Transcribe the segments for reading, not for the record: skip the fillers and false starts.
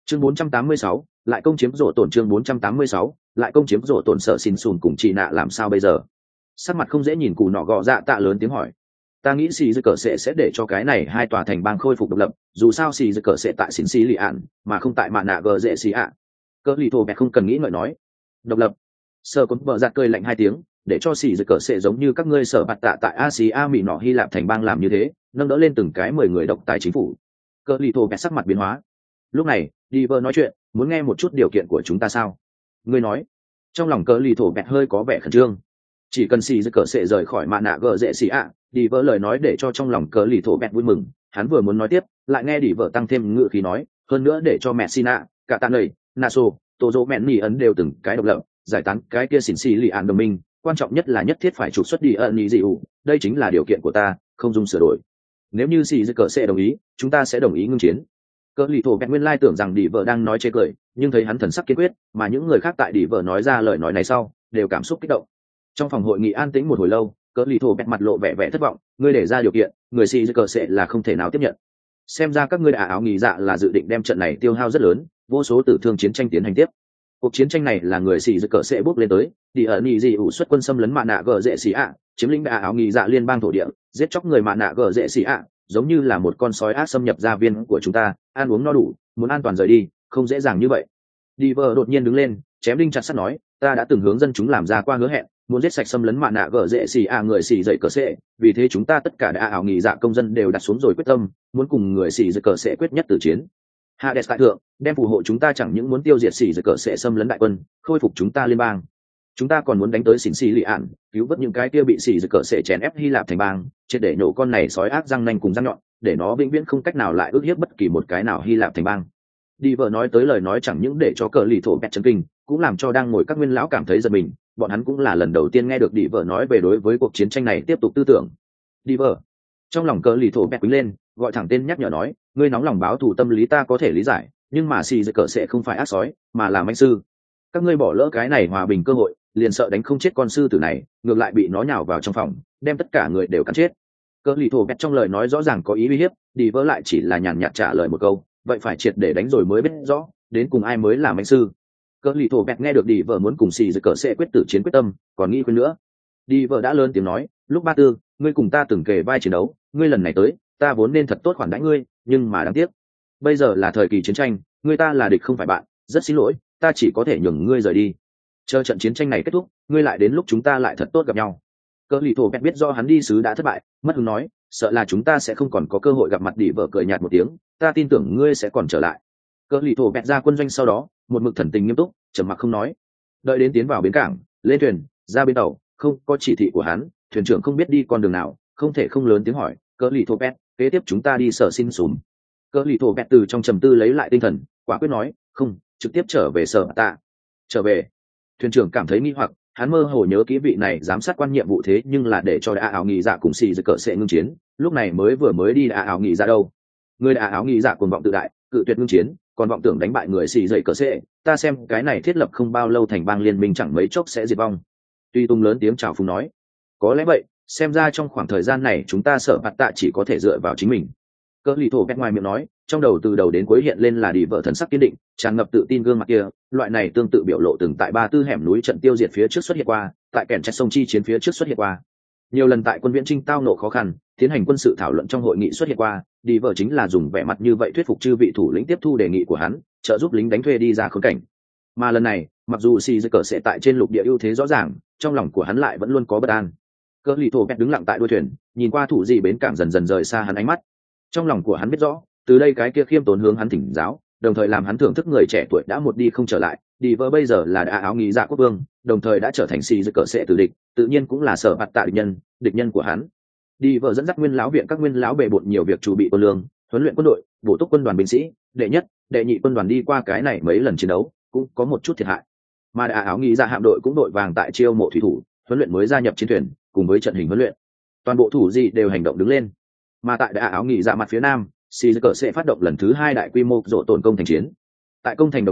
chương 486, lại công chiếm rổ tổn. Chương 486, lại công chiếm rổ tổn. Sợ xin xùn cùng chị nạ làm sao bây giờ? Sắc mặt không dễ nhìn, Cù Nọ Gọ Dạ Tạ lớn tiếng hỏi. Ta nghĩ xì dư cờ sẽ để cho cái này hai tòa thành bang khôi phục độc lập, dù sao xì dư cờ sẽ tại xỉn xì lì ạn mà không tại mạ nạ gờ dễ xì ạ. Cỡ lì thổ bẹt không cần nghĩ ngợi nói. Độc lập? Sơ cốt bờ giặt cười lạnh hai tiếng, để cho xì dư cờ sẽ giống như các ngươi sở bạt tạ tại Asia Mỹ nọ Hy Lạp thành bang làm như thế, nâng đỡ lên từng cái 10 người độc tài chính phủ. Cỡ lì thổ bẹt sắc mặt biến hóa. Lúc này đi vợ nói chuyện, muốn nghe một chút điều kiện của chúng ta sao? Ngươi nói. Trong lòng cỡ lì thổ bẹt hơi có vẻ khẩn trương. Chỉ cần xì dư cờ sẽ rời khỏi mạ nạ gờ dễ xì ạ, đi vợ lời nói để cho trong lòng cỡ lì thổ bẹt vui mừng. Hắn vừa muốn nói tiếp, lại nghe đi vợ tăng thêm ngựa khí nói, hơn nữa để cho mẹ Sina, cả tạ nầy, Naso, Tô Dô Mẹn Nỉ ấn đều từng cái độc lập, giải tán cái kia xỉn xì lì ạn đồng minh, quan trọng nhất là nhất thiết phải trục xuất đi ẩn nhị dị ủ, đây chính là điều kiện của ta, không dung sửa đổi. Nếu như xì dư cờ sẽ đồng ý, chúng ta sẽ đồng ý ngưng chiến. Cỡ lì thổ bẹt nguyên lai tưởng rằng đi vợ đang nói chê cười, nhưng thấy hắn thần sắc kiên quyết, mà những người khác tại đi vợ nói ra lời nói này sau đều cảm xúc kích động. Trong phòng hội nghị an tĩnh một hồi lâu, cỡ lì thổ bẹt mặt lộ vẻ vẻ thất vọng, ngươi để ra điều kiện, người xì dư cờ sẽ là không thể nào tiếp nhận. Xem ra các ngươi đã áo nghỉ dạ là dự định đem trận này tiêu hao rất lớn, vô số tử thương chiến tranh tiến hành tiếp. Cuộc chiến tranh này là người xì dư cờ sẽ bước lên tới, đi ở nhị dị ủ xuất quân xâm lấn mạ nạ gờ dễ xì ạ, chiếm lĩnh đã áo nghỉ dạ liên bang thổ địa, giết chóc người mạ nạ gờ dễ xì ạ, giống như là một con sói ác xâm nhập gia viên của chúng ta, ăn uống no đủ, muốn an toàn rời đi, không dễ dàng như vậy. Đi vợ đột nhiên đứng lên, chém đinh chặt sắt nói, ta đã từng hướng dân chúng làm ra qua hứa hẹn, muốn giết sạch xâm lấn mạ nạ gờ dễ xì ạ người xì dậy cờ sệ, vì thế chúng ta tất cả đã ảo nghỉ dạ công dân đều đặt xuống rồi quyết tâm, muốn cùng người xì dậy cờ sệ quyết nhất tử chiến. Hades tại thượng, đem phù hộ chúng ta chẳng những muốn tiêu diệt xì dậy cờ sệ xâm lấn đại quân, khôi phục chúng ta liên bang. Chúng ta còn muốn đánh tới xỉn xì lì ạn, cứu vớt những cái kia bị xì dậy cờ sệ chèn ép Hy Lạp thành bang, triệt để nhổ con này sói ác răng nanh cùng răng nhọn, để nó vĩnh viễn không cách nào lại ức hiếp bất kỳ một cái nào Hy Lạp thành bang. Đi vợ nói tới lời nói chẳng những để cho cờ lì thổ bẹt chấn kinh, cũng làm cho đang ngồi các nguyên lão cảm thấy giật mình, bọn hắn cũng là lần đầu tiên nghe được đi vợ nói về đối với cuộc chiến tranh này tiếp tục tư tưởng. Đi vợ trong lòng cờ lì thổ bẹt quýnh lên, gọi thẳng tên nhắc nhở nói, ngươi nóng lòng báo thù tâm lý ta có thể lý giải, nhưng mà xì dậy cờ sẽ không phải ác sói mà là manh sư. Các ngươi bỏ lỡ cái này hòa bình cơ hội, liền sợ đánh không chết con sư tử này, ngược lại bị nó nhào vào trong phòng, đem tất cả người đều cắn chết. Cờ lì thổ bẹt trong lời nói rõ ràng có ý uy hiếp, đi vợ lại chỉ là nhàn nhạt trả lời một câu, vậy phải triệt để đánh rồi mới biết rõ đến cùng ai mới là manh sư. Cỡ lì thổ bẹt nghe được đi vợ muốn cùng xì dậy cờ sẽ quyết tử chiến quyết tâm, còn nghĩ quên nữa. Đi vợ đã lớn tiếng nói, lúc ba tư ngươi cùng ta từng kề vai chiến đấu, ngươi lần này tới ta vốn nên thật tốt khoản đãi ngươi, nhưng mà đáng tiếc bây giờ là thời kỳ chiến tranh, ngươi ta là địch không phải bạn, rất xin lỗi, ta chỉ có thể nhường ngươi rời đi, chờ trận chiến tranh này kết thúc ngươi lại đến lúc chúng ta lại thật tốt gặp nhau. Cỡ lì thổ bẹt biết do hắn đi sứ đã thất bại, mất hứng nói, sợ là chúng ta sẽ không còn có cơ hội gặp mặt. Đi vợ cười nhạt một tiếng, ta tin tưởng ngươi sẽ còn trở lại. Cỡ lì thổ bẹt ra quân doanh sau đó một mực thần tình nghiêm túc, trầm mặc không nói. Đợi đến tiến vào bến cảng, lên thuyền, ra bến tàu, không có chỉ thị của hắn, thuyền trưởng không biết đi con đường nào, không thể không lớn tiếng hỏi, cỡ lì thổ bẹt, kế tiếp chúng ta đi sở xin sùm. Cỡ lì thổ bẹt từ trong trầm tư lấy lại tinh thần, quả quyết nói, không, trực tiếp trở về sở tạ. Trở về? Thuyền trưởng cảm thấy nghi hoặc, hắn mơ hồ nhớ kỹ vị này giám sát quan nhiệm vụ thế nhưng là để cho đã áo nghỉ dạ cùng xì dậy cỡ sẽ ngưng chiến, lúc này mới đi đã áo nghỉ dạ đâu. Người đã áo nghỉ dạ cuồng vọng tự đại, cự tuyệt ngưng chiến, còn vọng tưởng đánh bại người xì dậy cỡ sẽ, ta xem cái này thiết lập không bao lâu thành bang liên minh chẳng mấy chốc sẽ diệt vong. Tuy tung lớn tiếng chào phúng nói, có lẽ vậy, xem ra trong khoảng thời gian này chúng ta sợ bạt tạ chỉ có thể dựa vào chính mình. Cỡ lì thổ bẹt ngoài miệng nói, trong đầu từ đầu đến cuối hiện lên là đi vợ thần sắc kiên định, tràn ngập tự tin gương mặt kia, loại này tương tự biểu lộ từng tại ba tư hẻm núi trận tiêu diệt phía trước xuất hiện qua, tại kèn trách sông chi chiến phía trước xuất hiện qua, nhiều lần tại quân viễn trinh tao nộ khó khăn tiến hành quân sự thảo luận trong hội nghị xuất hiện qua. Đi vợ chính là dùng vẻ mặt như vậy thuyết phục chư vị thủ lĩnh tiếp thu đề nghị của hắn, trợ giúp lính đánh thuê đi ra khốn cảnh. Mà lần này mặc dù xì dây cờ sẽ tại trên lục địa ưu thế rõ ràng, trong lòng của hắn lại vẫn luôn có bất an. Cỡ lì thổ bẹt đứng lặng tại đuôi thuyền, nhìn qua thủ dị bến cảng dần dần rời xa hắn ánh mắt. Trong lòng của hắn biết rõ, từ đây cái kia khiêm tốn hướng hắn thỉnh giáo, đồng thời làm hắn thưởng thức người trẻ tuổi đã một đi không trở lại. Đi vợ bây giờ là đã áo nghỉ dạ quốc vương, đồng thời đã trở thành xì dây cờ sẽ tử địch, tự nhiên cũng là sở bạt tạ địch nhân của hắn. Đi vợ dẫn dắt nguyên lão viện các nguyên lão bề bộn nhiều việc chuẩn bị quân lương, huấn luyện quân đội, bổ túc quân đoàn binh sĩ, đệ nhất, đệ nhị quân đoàn đi qua cái này mấy lần chiến đấu cũng có một chút thiệt hại, mà đã áo nghỉ dạ hạm đội cũng đội vàng tại chiêu mộ thủy thủ, huấn luyện mới gia nhập chiến thuyền, cùng với trận hình huấn luyện, toàn bộ thủ dị đều hành động đứng lên. Mà tại đã áo nghỉ dạ mặt phía nam, xì dây cờ sẽ phát động lần thứ 2 đại quy mô rộ tổn công thành chiến. Tại công thành đồng thời,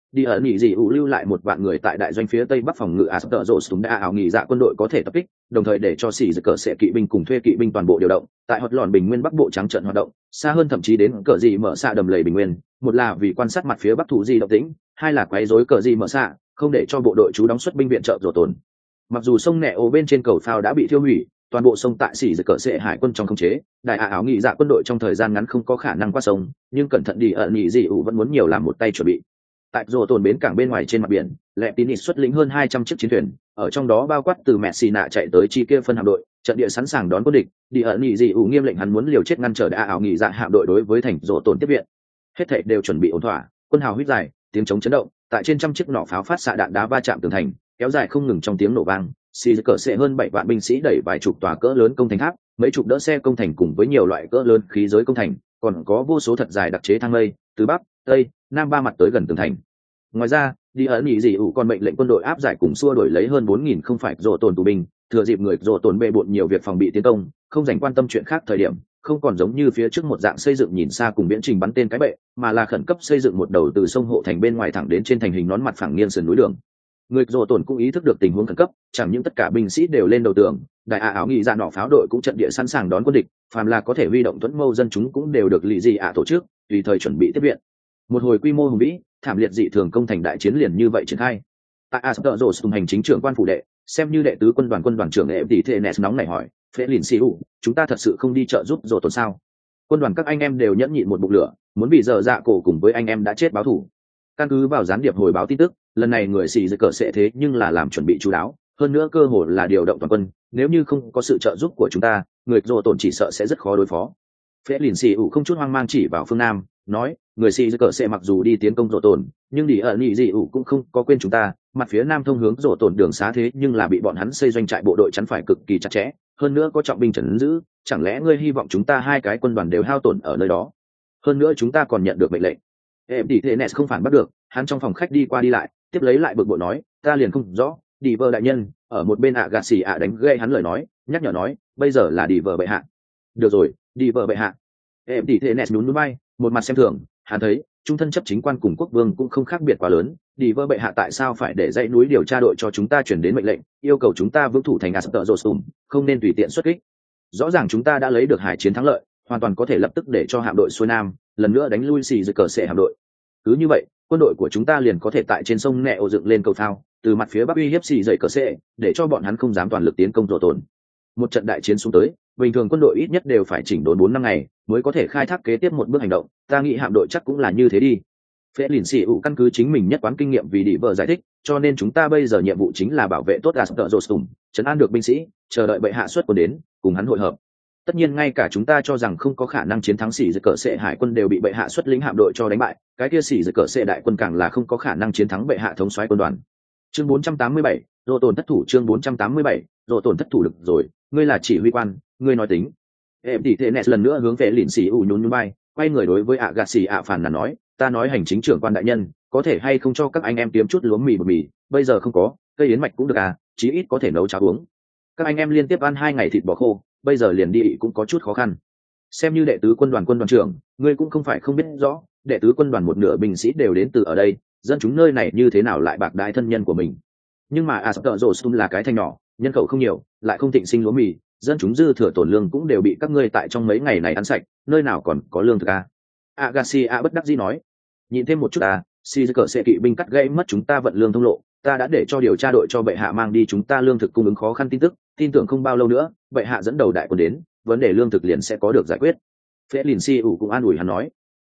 đi ở nghỉ dị ủ lưu lại 1 vạn người tại đại doanh phía tây bắc phòng ngự Asper Rostum đã ảo nghỉ dạ quân đội có thể tập kích, đồng thời để cho xỉ cờ sẽ kỵ binh cùng thuê kỵ binh toàn bộ điều động tại hot lòn bình nguyên bắc bộ trắng trận hoạt động, xa hơn thậm chí đến cờ gì mở xạ đầm lầy bình nguyên, một là vì quan sát mặt phía bắc thủ di động tĩnh, hai là quấy rối cờ gì mở xạ, không để cho bộ đội chú đóng xuất binh viện trợ rổ tồn. Mặc dù sông nẹ ồ bên trên cầu phao đã bị thiêu hủy, toàn bộ sông tại xỉ cờ sẽ hải quân trong khống chế, đại ảo nghỉ dạ quân đội trong thời gian ngắn không có khả năng qua sông, nhưng cẩn thận đi ở nghỉ dị ủ vẫn muốn nhiều làm một tay chuẩn bị. Tại rổ tồn bến cảng bên ngoài trên mặt biển, lẹp tín xuất lĩnh hơn 200 chiếc chiến thuyền, ở trong đó bao quát từ Messina chạy tới chi kia phân hạm đội, trận địa sẵn sàng đón quân địch. Đi ở nghỉ dị ủ nghiêm lệnh hắn muốn liều chết ngăn trở đại ảo nghỉ dạ hạm đội đối với thành rổ tồn tiếp viện. Hết thảy đều chuẩn bị ổn thỏa, quân hào huýt dài, tiếng chống chấn động, tại trên trăm chiếc nỏ pháo phát xạ đạn đá va chạm tường thành, kéo dài không ngừng trong tiếng nổ vang. Xì cờ sẽ hơn 7 vạn binh sĩ đẩy vài chục tòa cỡ lớn công thành tháp, mấy chục đỡ xe công thành cùng với nhiều loại cỡ lớn khí giới công thành, còn có vô số thật dài đặc chế thang lây từ bắc, tây, nam ba mặt tới gần tường thành. Ngoài ra, đi ẩn nhị dị ủ còn mệnh lệnh quân đội áp giải cùng xua đuổi lấy hơn 4.000 không phải rổ tồn tù binh, thừa dịp người rổ tồn bệ bội nhiều việc phòng bị tiến công, không dành quan tâm chuyện khác thời điểm, không còn giống như phía trước một dạng xây dựng nhìn xa cùng viễn trình bắn tên cái bệ, mà là khẩn cấp xây dựng một đầu từ sông hộ thành bên ngoài thẳng đến trên thành hình nón mặt phẳng nghiêng sườn núi đường. Người rổ tồn cũng ý thức được tình huống khẩn cấp, chẳng những tất cả binh sĩ đều lên đầu tường, đại ảo nghị dạ nỏ pháo đội cũng trận địa sẵn sàng đón quân địch, phàm là có thể huy động tuấn mâu dân chúng cũng đều được lì dị tổ chức, tùy thời chuẩn bị tiếp viện. Một hồi quy mô hùng vĩ, thảm liệt dị thường công thành đại chiến liền như vậy triển khai. Tại Asper Rostum hành chính trưởng quan phủ đệ, xem như đệ tứ quân đoàn trưởng Eptithenes nóng nảy hỏi, "Phế lìn Siu, chúng ta thật sự không đi trợ giúp rổ tồn sao?" Quân đoàn các anh em đều nhẫn nhịn một bụng lửa, muốn vì giờ dạ cổ cùng với anh em đã chết báo thù. Căn cứ vào gián điệp hồi báo tin tức, lần này người xì cờ sẽ thế nhưng là làm chuẩn bị chú đáo, hơn nữa cơ hội là điều động toàn quân, nếu như không có sự trợ giúp của chúng ta, người rổ tồn chỉ sợ sẽ rất khó đối phó. Phế lìn Siu không chút hoang mang chỉ vào phương nam, nói, người xì cờ sẽ mặc dù đi tiến công rổ tồn, nhưng đi ở nhị dị ủ cũng không có quên chúng ta, mặt phía nam thông hướng rổ tồn đường xá thế nhưng là bị bọn hắn xây doanh trại bộ đội chắn phải cực kỳ chặt chẽ, hơn nữa có trọng binh trấn giữ, chẳng lẽ ngươi hy vọng chúng ta hai cái quân đoàn đều hao tổn ở nơi đó? Hơn nữa chúng ta còn nhận được mệnh lệnh. Eptithenes không phản bắt được, hắn trong phòng khách đi qua đi lại, tiếp lấy lại bực bội nói, ta liền không rõ, đi vợ đại nhân, ở một bên gạt xì đánh gây hắn lời nói, nhắc nhở nói, bây giờ là đi vợ bệ hạ. Được rồi, đi vợ bệ hạ. Eptithenes nhún nhún vai, một mặt xem thường, hắn thấy trung thân chấp chính quan cùng quốc vương cũng không khác biệt quá lớn, đi vợ bệ hạ tại sao phải để dãy núi điều tra đội cho chúng ta chuyển đến mệnh lệnh, yêu cầu chúng ta vững thủ thành Asper Rostum, không nên tùy tiện xuất kích. Rõ ràng chúng ta đã lấy được hải chiến thắng lợi, hoàn toàn có thể lập tức để cho hạm đội xuôi nam lần nữa đánh lui xì cờ sẽ hạm đội. Cứ như vậy, quân đội của chúng ta liền có thể tại trên sông nẹ ồ dựng lên cầu thao, từ mặt phía bắc uy hiếp xì cờ sẽ, để cho bọn hắn không dám toàn lực tiến công rổ tồn. Một trận đại chiến xuống tới, bình thường quân đội ít nhất đều phải chỉnh đốn 4 năm ngày mới có thể khai thác kế tiếp một bước hành động, ta nghĩ hạm đội chắc cũng là như thế đi. Phế lìn xì ủ căn cứ chính mình nhất quán kinh nghiệm vì đi vợ giải thích, cho nên chúng ta bây giờ nhiệm vụ chính là bảo vệ tốt Asper Rostum, trấn an được binh sĩ, chờ đợi bệ hạ xuất quân đến, cùng hắn hội hợp. Tất nhiên ngay cả chúng ta cho rằng không có khả năng chiến thắng xỉ cờ sẽ hải quân đều bị bệ hạ xuất lĩnh hạm đội cho đánh bại, cái kia xỉ cờ sẽ đại quân càng là không có khả năng chiến thắng bệ hạ thống soái quân đoàn. Chương 487, Rổ tồn thất thủ. Chương 487, Rổ tồn thất thủ. Được rồi, ngươi là chỉ huy quan, ngươi nói tính. Eptithenes lần nữa hướng về lìn xì ủ nhún nhún vai, quay người đối với gạt xì phàn nàn nói, ta nói hành chính trưởng quan đại nhân, có thể hay không cho các anh em kiếm chút lúa mì bột mì, bây giờ không có, cây yến mạch cũng được à, chí ít có thể nấu cháo uống. Các anh em liên tiếp ăn 2 ngày thịt bò khô, bây giờ liền đi cũng có chút khó khăn. Xem như đệ tứ quân đoàn trưởng, ngươi cũng không phải không biết rõ, đệ tứ quân đoàn một nửa binh sĩ đều đến từ ở đây, dân chúng nơi này như thế nào lại bạc đái thân nhân của mình. Nhưng mà Asper Rostum là cái thành nhỏ, nhân khẩu không nhiều, lại không thịnh sinh lúa mì, dân chúng dư thừa tổn lương cũng đều bị các ngươi tại trong mấy ngày này ăn sạch, nơi nào còn có lương thực à? Agassi bất đắc dĩ nói, nhịn thêm một chút à, si cờ sẽ kỵ binh cắt gãy mất chúng ta vận lương thông lộ, ta đã để cho điều tra đội cho bệ hạ mang đi chúng ta lương thực cung ứng khó khăn tin tức, tin tưởng không bao lâu nữa bệ hạ dẫn đầu đại quân đến, vấn đề lương thực liền sẽ có được giải quyết. Phế lìn si ủ cũng an ủi hắn nói,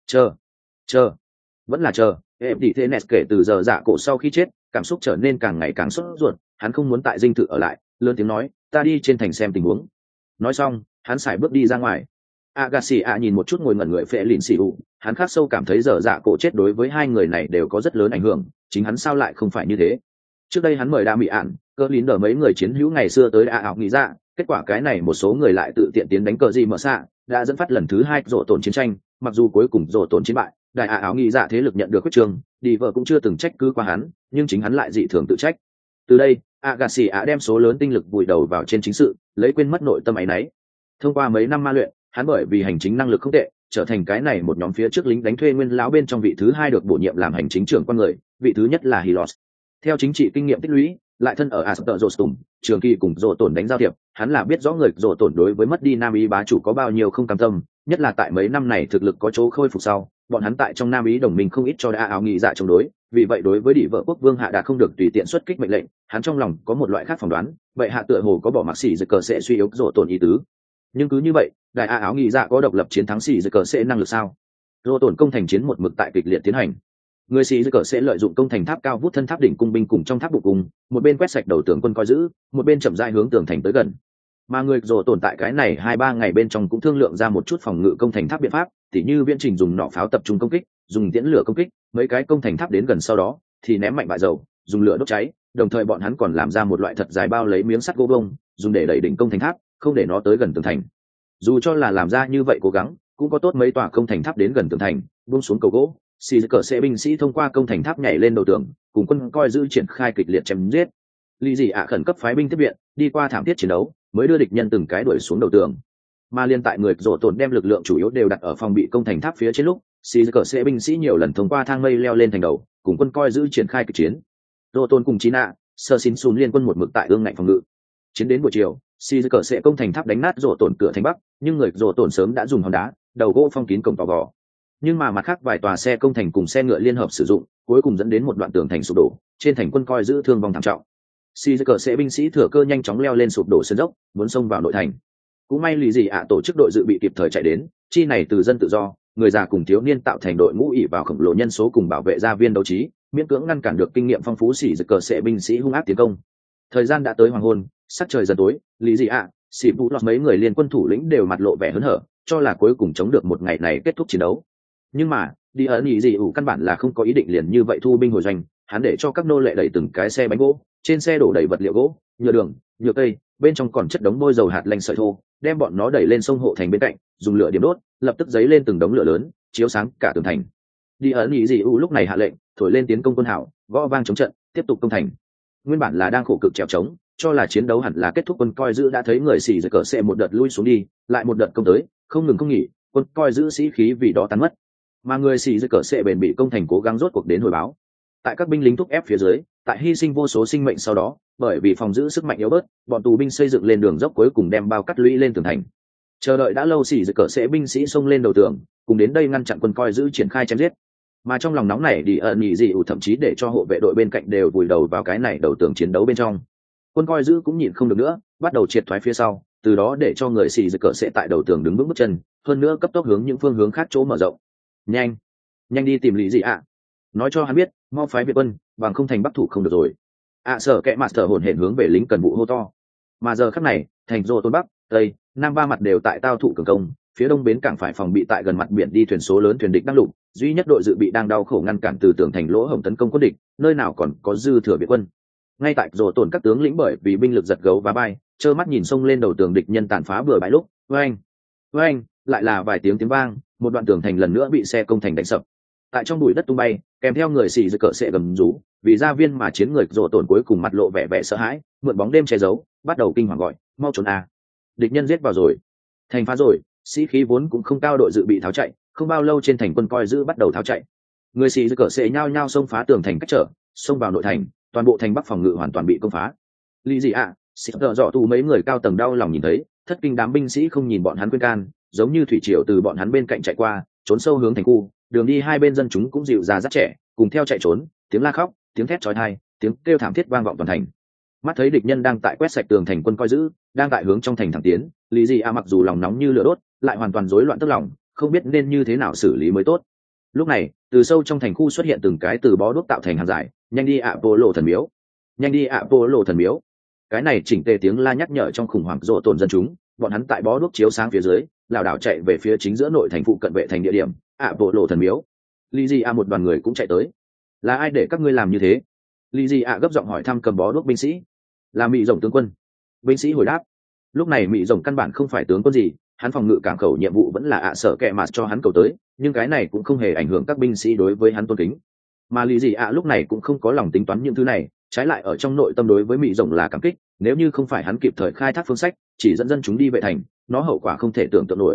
chờ vẫn là chờ. Eptithenes kể từ giờ dạ cổ sau khi chết, cảm xúc trở nên càng ngày càng sốt ruột, hắn không muốn tại dinh thự ở lại, lớn tiếng nói, ta đi trên thành xem tình huống. Nói xong hắn sải bước đi ra ngoài. Agassi nhìn một chút ngồi ngẩn người Phế lìn si ủ, hắn khắc sâu cảm thấy giờ dạ cổ chết đối với hai người này đều có rất lớn ảnh hưởng, chính hắn sao lại không phải như thế. Trước đây hắn mời đa mỹ ạn cơ lín đỡ mấy người chiến hữu ngày xưa tới ảo nghĩ ra, kết quả cái này một số người lại tự tiện tiến đánh cờ gì mở xạ, đã dẫn phát lần thứ 2 rổ tổn chiến tranh, mặc dù cuối cùng rổ tổn chiến bại, đại ảo nghĩ ra thế lực nhận được quyết trường, đi vợ cũng chưa từng trách cứ qua hắn, nhưng chính hắn lại dị thường tự trách. Từ đây Agassi đem số lớn tinh lực vùi đầu vào trên chính sự, lấy quên mất nội tâm ấy nấy. Thông qua mấy năm ma luyện, hắn bởi vì hành chính năng lực không tệ, trở thành cái này một nhóm phía trước lính đánh thuê nguyên lão bên trong vị thứ hai được bổ nhiệm làm hành chính trưởng quan người, vị thứ nhất là Hilos. Theo chính trị kinh nghiệm tích lũy, lại thân ở Asterostum, trường kỳ cùng Dỗ Tổn đánh giao thiệp, hắn là biết rõ người Dỗ Tổn đối với mất đi Nam Ý bá chủ có bao nhiêu không cam tâm, nhất là tại mấy năm này thực lực có chỗ khôi phục sau, bọn hắn tại trong Nam Ý đồng minh không ít cho đã áo nghị dạ chống đối, vì vậy đối với đỉ vợ quốc vương hạ đã không được tùy tiện xuất kích mệnh lệnh, hắn trong lòng có một loại khác phỏng đoán, vậy hạ tựa hồ có bỏ mặc xỉ giật cờ sẽ suy yếu Dỗ Tổn ý tứ. Nhưng cứ như vậy, đại áo nghị dạ có độc lập chiến thắng xỉ giật cờ sẽ năng lực sao? Dỗ Tổn công thành chiến một mực tại kịch liệt tiến hành. Người sĩ dư cờ sẽ lợi dụng công thành tháp cao vút thân tháp đỉnh cung binh cùng trong tháp bụng cung, một bên quét sạch đầu tường quân coi giữ, một bên chậm rãi hướng tường thành tới gần. Mà người Dỗ tồn tại cái này 2-3 ngày bên trong cũng thương lượng ra một chút phòng ngự công thành tháp biện pháp, tỉ như viễn trình dùng nỏ pháo tập trung công kích, dùng tiễn lửa công kích, mấy cái công thành tháp đến gần sau đó thì ném mạnh bại dầu, dùng lửa đốt cháy, đồng thời bọn hắn còn làm ra một loại thật dài bao lấy miếng sắt gỗ bông, dùng để đẩy đỉnh công thành tháp, không để nó tới gần tường thành. Dù cho là làm ra như vậy cố gắng, cũng có tốt mấy tòa công thành tháp đến gần tường thành, buông xuống cầu gỗ. Xì cờ sẽ binh sĩ thông qua công thành tháp nhảy lên đầu tường, cùng quân coi giữ triển khai kịch liệt chém giết. Lý dị ạ khẩn cấp phái binh tiếp viện, đi qua thảm thiết chiến đấu, mới đưa địch nhân từng cái đuổi xuống đầu tường. Mà liên tại người Dỗ tồn đem lực lượng chủ yếu đều đặt ở phòng bị công thành tháp phía trên lúc, xì cờ sẽ binh sĩ nhiều lần thông qua thang mây leo lên thành đầu, cùng quân coi giữ triển khai kịch chiến. Dỗ tồn cùng China, Sơ Xin Sun liên quân một mực tại ương ngạnh phòng ngự. Chiến đến buổi chiều, xì cờ sẽ công thành tháp đánh nát Dỗ tồn cửa thành bắc, nhưng người Dỗ tồn sớm đã dùng hòn đá, đầu gỗ phong kín cổng tò vò. Nhưng mà mặt khác vài tòa xe công thành cùng xe ngựa liên hợp sử dụng, cuối cùng dẫn đến một đoạn tường thành sụp đổ, trên thành quân coi giữ thương vong thảm trọng. Xì cờ sẽ binh sĩ thừa cơ nhanh chóng leo lên sụp đổ sân dốc, muốn xông vào nội thành. Cũng may lì gì ạ tổ chức đội dự bị kịp thời chạy đến, chi này từ dân tự do, người già cùng thiếu niên tạo thành đội ngũ ỉ vào khổng lồ nhân số cùng bảo vệ gia viên đấu trí, miễn cưỡng ngăn cản được kinh nghiệm phong phú xì cờ sẽ binh sĩ hung ác tiến công. Thời gian đã tới hoàng hôn, sắc trời dần tối, lì gì ạ, xì vũ lọt mấy người liên quân thủ lĩnh đều mặt lộ vẻ hớn hở, cho là cuối cùng chống được một ngày này kết thúc chiến đấu. Nhưng mà đi ẩn nhị dị ủ căn bản là không có ý định liền như vậy thu binh hồi doanh, hắn để cho các nô lệ đẩy từng cái xe bánh gỗ, trên xe đổ đầy vật liệu gỗ, nhựa đường, nhựa cây, bên trong còn chất đống bôi dầu hạt lanh sợi thô, đem bọn nó đẩy lên sông hộ thành bên cạnh, dùng lửa điểm đốt, lập tức dấy lên từng đống lửa lớn, chiếu sáng cả tường thành. Đi ẩn nhị dị ủ lúc này hạ lệnh thổi lên tiến công quân hảo, gõ vang chống trận, tiếp tục công thành. Nguyên bản là đang khổ cực trèo trống, cho là chiến đấu hẳn là kết thúc, quân coi giữ đã thấy người xì giật cờ xe một đợt lui xuống đi, lại một đợt công tới, không ngừng không nghỉ, quân coi giữ sĩ khí vì đó tan mất. Mà người xì dưới cờ sẽ bền bị công thành cố gắng rốt cuộc đến hồi báo. Tại các binh lính thúc ép phía dưới, tại hy sinh vô số sinh mệnh sau đó, bởi vì phòng giữ sức mạnh yếu bớt, bọn tù binh xây dựng lên đường dốc cuối cùng đem bao cắt lũy lên tường thành. Chờ đợi đã lâu xì dưới cờ sẽ binh sĩ xông lên đầu tường, cùng đến đây ngăn chặn quân coi giữ triển khai chém giết. Mà trong lòng nóng này đi ẩn nhị dị ủ thậm chí để cho hộ vệ đội bên cạnh đều vùi đầu vào cái này đầu tường chiến đấu bên trong. Quân coi giữ cũng nhịn không được nữa, bắt đầu triệt thoái phía sau, từ đó để cho người xì dưới cờ sẽ tại đầu tường đứng vững bước chân, hơn nữa cấp tốc hướng những phương hướng khác chỗ mở rộng. Nhanh đi tìm lý gì ạ, nói cho hắn biết mau phái việt quân, bằng không thành bắc thủ không được rồi. Sở kệ mặt thở hổn hển hướng về lính cần vụ hô to. Mà giờ khắc này thành Dỗ tôn bắc, tây, nam ba mặt đều tại tao thụ cường công, phía đông bến cảng phải phòng bị tại gần mặt biển đi thuyền số lớn thuyền địch đang lục, duy nhất đội dự bị đang đau khổ ngăn cản từ tường thành lỗ hổng tấn công quân địch, nơi nào còn có dư thừa việt quân. Ngay tại Dỗ tổn các tướng lĩnh bởi vì binh lực giật gấu và bay, trơ mắt nhìn xông lên đầu tường địch nhân tàn phá bừa bãi lúc, oanh, lại là vài tiếng vang, một đoạn tường thành lần nữa bị xe công thành đánh sập. Tại trong bụi đất tung bay, kèm theo người xì dưới cờ sẽ gầm rú, vì gia viên mà chiến người Dỗ tổn cuối cùng mặt lộ vẻ vẻ sợ hãi, mượn bóng đêm che giấu, bắt đầu kinh hoàng gọi, mau trốn a! Địch nhân giết vào rồi, thành phá rồi. Sĩ khí vốn cũng không cao đội dự bị tháo chạy, không bao lâu trên thành quân coi giữ bắt đầu tháo chạy. Người xì dưới cờ sẽ nhao nhao xông phá tường thành cách trở, xông vào nội thành, toàn bộ thành bắc phòng ngự hoàn toàn bị công phá. Lý gì ạ, xịt dọ tù mấy người cao tầng đau lòng nhìn thấy, thất kinh đám binh sĩ không nhìn bọn hắn khuyên can, giống như thủy triều từ bọn hắn bên cạnh chạy qua, trốn sâu hướng thành khu, đường đi hai bên dân chúng cũng dịu ra rất trẻ, cùng theo chạy trốn, tiếng la khóc, tiếng thét chói tai, tiếng kêu thảm thiết vang vọng toàn thành. Mắt thấy địch nhân đang tại quét sạch tường thành, quân coi giữ đang tại hướng trong thành thẳng tiến, Lý gì ạ mặc dù lòng nóng như lửa đốt, lại hoàn toàn rối loạn tức lòng, không biết nên như thế nào xử lý mới tốt. Lúc này, từ sâu trong thành khu xuất hiện từng cái từ bó đuốc tạo thành hàng dài, nhanh đi ạ Pô lộ thần miếu, nhanh đi ạ Pô lộ thần miếu. Cái này chỉnh tề tiếng la nhắc nhở trong khủng hoảng Dỗ tổn dân chúng, bọn hắn tại bó đuốc chiếu sáng phía dưới, lảo đảo chạy về phía chính giữa nội thành phụ cận vệ thành địa điểm, ạ Pô lộ thần miếu. Lý gì ạ một đoàn người cũng chạy tới. Là ai để các ngươi làm như thế? Lý gì ạ gấp giọng hỏi thăm cầm bó đuốc binh sĩ. Là Mị Rồng tướng quân. Binh sĩ hồi đáp. Lúc này Mị Rồng căn bản không phải tướng quân gì, hắn phòng ngự cảng khẩu nhiệm vụ vẫn là Sở kệ mặt cho hắn cầu tới, nhưng cái này cũng không hề ảnh hưởng các binh sĩ đối với hắn tôn kính. Mà Lý gì ạ lúc này cũng không có lòng tính toán những thứ này, trái lại ở trong nội tâm đối với Mị Rồng là cảm kích, nếu như không phải hắn kịp thời khai thác phương sách, chỉ dẫn dân chúng đi vệ thành, nó hậu quả không thể tưởng tượng nổi.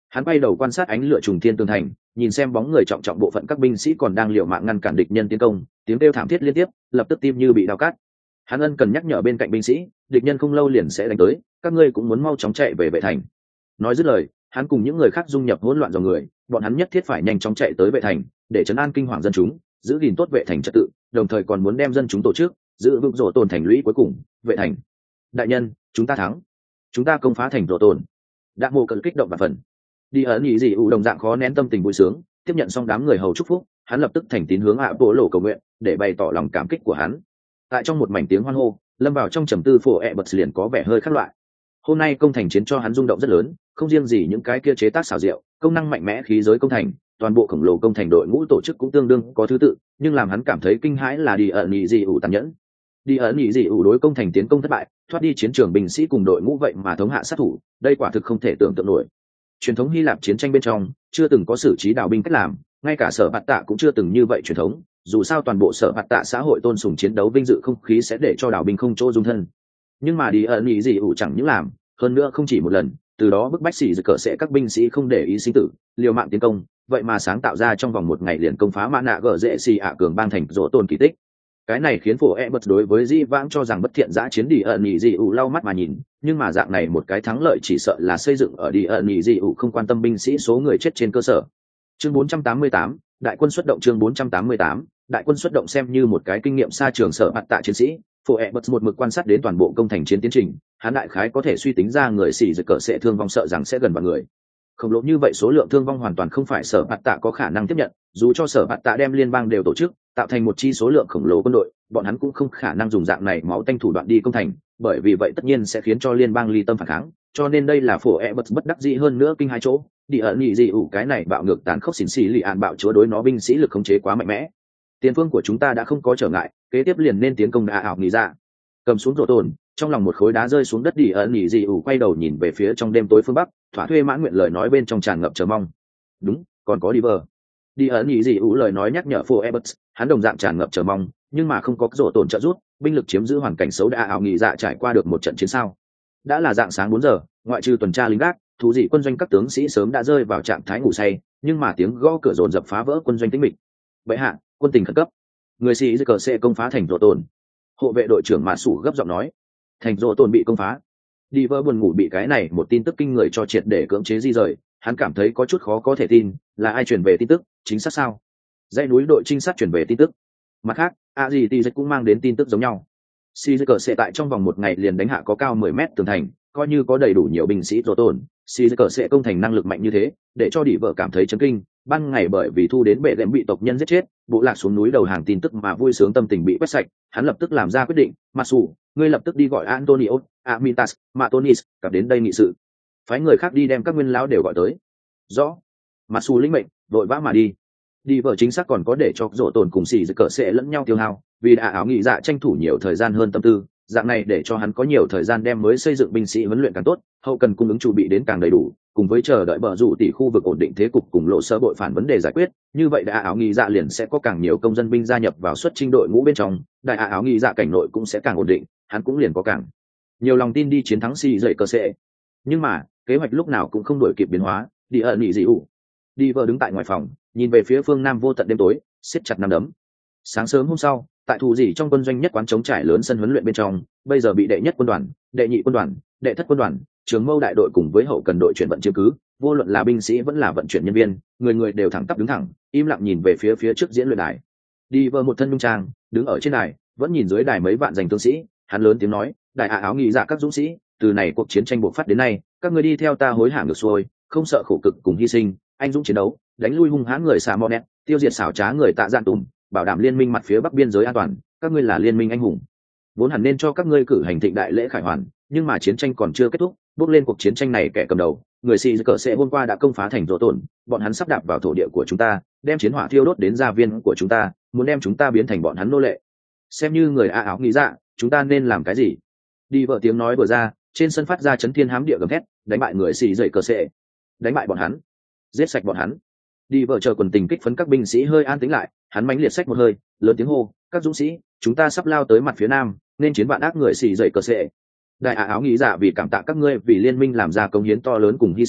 Hắn bay đầu quan sát ánh lửa trùng thiên tường thành, nhìn xem bóng người trọng trọng bộ phận các binh sĩ còn đang liều mạng ngăn cản địch nhân tiến công, tiếng kêu thảm thiết liên tiếp, lập tức tim như bị đau cắt. Hắn ân cần nhắc nhở bên cạnh binh sĩ, địch nhân không lâu liền sẽ đánh tới, các ngươi cũng muốn mau chóng chạy về vệ thành. Nói dứt lời, hắn cùng những người khác dung nhập hỗn loạn dòng người, bọn hắn nhất thiết phải nhanh chóng chạy tới vệ thành, để trấn an kinh hoàng dân chúng, giữ gìn tốt vệ thành trật tự, đồng thời còn muốn đem dân chúng tổ chức, giữ vững rổ tồn thành lũy cuối cùng, vệ thành. Đại nhân, chúng ta thắng, chúng ta công phá thành rổ tồn. Đặng Mộ cần kích động và phần. Đi ẩn nhị dị ủ đồng dạng khó nén tâm tình vui sướng, tiếp nhận xong đám người hầu chúc phúc, hắn lập tức thành tín hướng ạ bộ lộ cầu nguyện, để bày tỏ lòng cảm kích của hắn. Tại trong một mảnh tiếng hoan hô, lâm vào trong trầm tư phổ bật liền có vẻ hơi khác loại. Hôm nay công thành chiến cho hắn rung động rất lớn, không riêng gì những cái kia chế tác xảo diệu, công năng mạnh mẽ khí giới công thành, toàn bộ khổng lồ công thành đội ngũ tổ chức cũng tương đương có thứ tự, nhưng làm hắn cảm thấy kinh hãi là đi ẩn nhị dị ủ tàn nhẫn. Đi ẩn nhị dị ủ đối công thành tiến công thất bại, thoát đi chiến trường binh sĩ cùng đội ngũ vậy mà thống hạ sát thủ, đây quả thực không thể tưởng tượng nổi. Truyền thống Hy Lạp chiến tranh bên trong chưa từng có xử trí đào binh cách làm, ngay cả sở bạt tạ cũng chưa từng như vậy truyền thống, dù sao toàn bộ sở bạt tạ xã hội tôn sùng chiến đấu vinh dự không khí sẽ để cho đào binh không chỗ dung thân. Nhưng mà đi ẩn nhị dị ủ chẳng những làm, hơn nữa không chỉ một lần, từ đó bức bách xỉ dự cờ sẽ các binh sĩ không để ý sinh tử, liều mạng tiến công, vậy mà sáng tạo ra trong vòng một ngày liền công phá mã nạ gở dễ xì ạ cường bang thành rỗ tôn kỳ tích. Cái này khiến phổ e bật đối với di vãng cho rằng bất thiện giã chiến đi ẩn nhị dị ủ lau mắt mà nhìn, nhưng mà dạng này một cái thắng lợi chỉ sợ là xây dựng ở đi ẩn nhị dị ủ không quan tâm binh sĩ số người chết trên cơ sở. Chương 488, đại quân xuất động. Chương 488, đại quân xuất động. Xem như một cái kinh nghiệm xa trường sở bạt tạ chiến sĩ, phổ e bật một mực quan sát đến toàn bộ công thành chiến tiến trình, hắn đại khái có thể suy tính ra người xỉ giật cờ sẽ thương vong sợ rằng sẽ gần vào người. Khổng lồ như vậy số lượng thương vong hoàn toàn không phải sở bạt tạ có khả năng tiếp nhận, dù cho sở bạt tạ đem liên bang đều tổ chức tạo thành một chi số lượng khổng lồ quân đội, bọn hắn cũng không khả năng dùng dạng này máu tanh thủ đoạn đi công thành, bởi vì vậy tất nhiên sẽ khiến cho liên bang ly tâm phản kháng, cho nên đây là phổ e bật bất đắc dĩ hơn nữa kinh hai chỗ. Đi ẩn nhị dị ủ cái này bạo ngược tàn khốc xỉn xì lì ạn bạo chúa đối nó binh sĩ lực khống chế quá mạnh mẽ, tiền phương của chúng ta đã không có trở ngại, kế tiếp liền nên tiến công đà ảo nghỉ ra. Cầm xuống rổ tồn, trong lòng một khối đá rơi xuống đất. Đi ẩn nhị dị ủ quay đầu nhìn về phía trong đêm tối phương bắc, thỏa thuê mãn nguyện lời nói bên trong tràn ngập chờ mong. Đúng, còn có đi vờ. Đi ẩn nhị dị ủ lời nói nhắc nhở phổ e bật, hắn đồng dạng tràn ngập chờ mong, nhưng mà không có rổ tồn trợ giúp, binh lực chiếm giữ hoàn cảnh xấu đã ảo nghỉ dạ trải qua được một trận chiến sao. Đã là dạng sáng 4 giờ, ngoại trừ tuần tra lính gác, thú dị quân doanh các tướng sĩ sớm đã rơi vào trạng thái ngủ say, nhưng mà tiếng gõ cửa dồn dập phá vỡ quân doanh tĩnh mịch. Bệ hạ, quân tình khẩn cấp, người sĩ dư cờ sẽ công phá thành rổ tồn. Hộ vệ đội trưởng mã sủ gấp giọng nói, thành rổ tồn bị công phá. Đi vỡ buồn ngủ bị cái này một tin tức kinh người cho triệt để cưỡng chế di rời, hắn cảm thấy có chút khó có thể tin, là ai truyền về tin tức, chính xác sao? Dãy núi đội trinh sát truyền về tin tức. Mặt khác, a gì thì cũng mang đến tin tức giống nhau. Si cờ sẽ tại trong vòng một ngày liền đánh hạ có cao 10 mét tường thành, coi như có đầy đủ nhiều binh sĩ rổ tồn, Si cờ sẽ công thành năng lực mạnh như thế, để cho đi vợ cảm thấy chấn kinh. Ban ngày bởi vì thu đến bệ lệm bị tộc nhân giết chết, bộ lạc xuống núi đầu hàng tin tức mà vui sướng tâm tình bị quét sạch, hắn lập tức làm ra quyết định, Masu, ngươi lập tức đi gọi Antonio, Amintas, Matonis, cặp đến đây nghị sự. Phái người khác đi đem các nguyên lão đều gọi tới. Rõ. Masu lĩnh mệnh, vội vã mà đi. Đi vợ chính xác còn có để cho rổ tồn cùng xì cờ sẽ lẫn nhau tiêu hao, vì đã áo nghị dạ tranh thủ nhiều thời gian hơn tâm tư, dạng này để cho hắn có nhiều thời gian đem mới xây dựng binh sĩ huấn luyện càng tốt, hậu cần cung ứng chuẩn bị đến càng đầy đủ, cùng với chờ đợi bờ rủ tỷ khu vực ổn định thế cục cùng lộ sơ bội phản vấn đề giải quyết, như vậy đại áo nghị dạ liền sẽ có càng nhiều công dân binh gia nhập vào xuất chinh đội ngũ bên trong, đại áo nghị dạ cảnh nội cũng sẽ càng ổn định, hắn cũng liền có càng nhiều lòng tin đi chiến thắng xì dậy cờ sẽ. Nhưng mà kế hoạch lúc nào cũng không đổi kịp biến hóa. Đi ẩn nhị dị ủ. Đi vợ đứng tại ngoài phòng, nhìn về phía phương nam vô tận đêm tối, siết chặt nắm đấm. Sáng sớm hôm sau, tại thủ dị trong quân doanh nhất quán chống trải lớn sân huấn luyện bên trong, bây giờ bị đệ nhất quân đoàn, đệ nhị quân đoàn, đệ thất quân đoàn, trường mâu đại đội cùng với hậu cần đội chuyển vận chiếm cứ, vô luận là binh sĩ vẫn là vận chuyển nhân viên, người người đều thẳng tắp đứng thẳng, im lặng nhìn về phía trước diễn luyện đài. Đi vợ một thân nhung trang, đứng ở trên đài, vẫn nhìn dưới đài mấy vạn danh tướng sĩ, hắn lớn tiếng nói, đại áo nghị dạ các dũng sĩ, từ này cuộc chiến tranh buộc phát đến nay, các ngươi đi theo ta hối hả ngược xuôi, không sợ khổ cực cùng hy sinh, anh dũng chiến đấu, đánh lui hung hãn người xà mò nẹt, tiêu diệt xảo trá người tạ dạn tùm, bảo đảm liên minh mặt phía bắc biên giới an toàn, các ngươi là liên minh anh hùng. Vốn hẳn nên cho các ngươi cử hành thịnh đại lễ khải hoàn, nhưng mà chiến tranh còn chưa kết thúc, bước lên cuộc chiến tranh này kẻ cầm đầu, người xì cờ sẽ hôm qua đã công phá thành rỗ tổn, bọn hắn sắp đạp vào thổ địa của chúng ta, đem chiến hỏa thiêu đốt đến gia viên của chúng ta, muốn đem chúng ta biến thành bọn hắn nô lệ. Xem như người a áo nghĩ dạ, chúng ta nên làm cái gì? Đi vợ tiếng nói vừa ra, trên sân phát ra chấn thiên hám địa gầm thét, đánh bại người xì dậy cờ sẽ, đánh bại bọn hắn, giết sạch bọn hắn. Đi vợ chờ quần tình kích phấn các binh sĩ hơi an tĩnh lại, hắn mãnh liệt xách một hơi, lớn tiếng hô, các dũng sĩ, chúng ta sắp lao tới mặt phía nam, nên chiến bạn ác người xì dậy cờ sẽ. Đại áo nghĩ dạ vì cảm tạ các ngươi vì liên minh làm ra công hiến to lớn cùng hy sinh,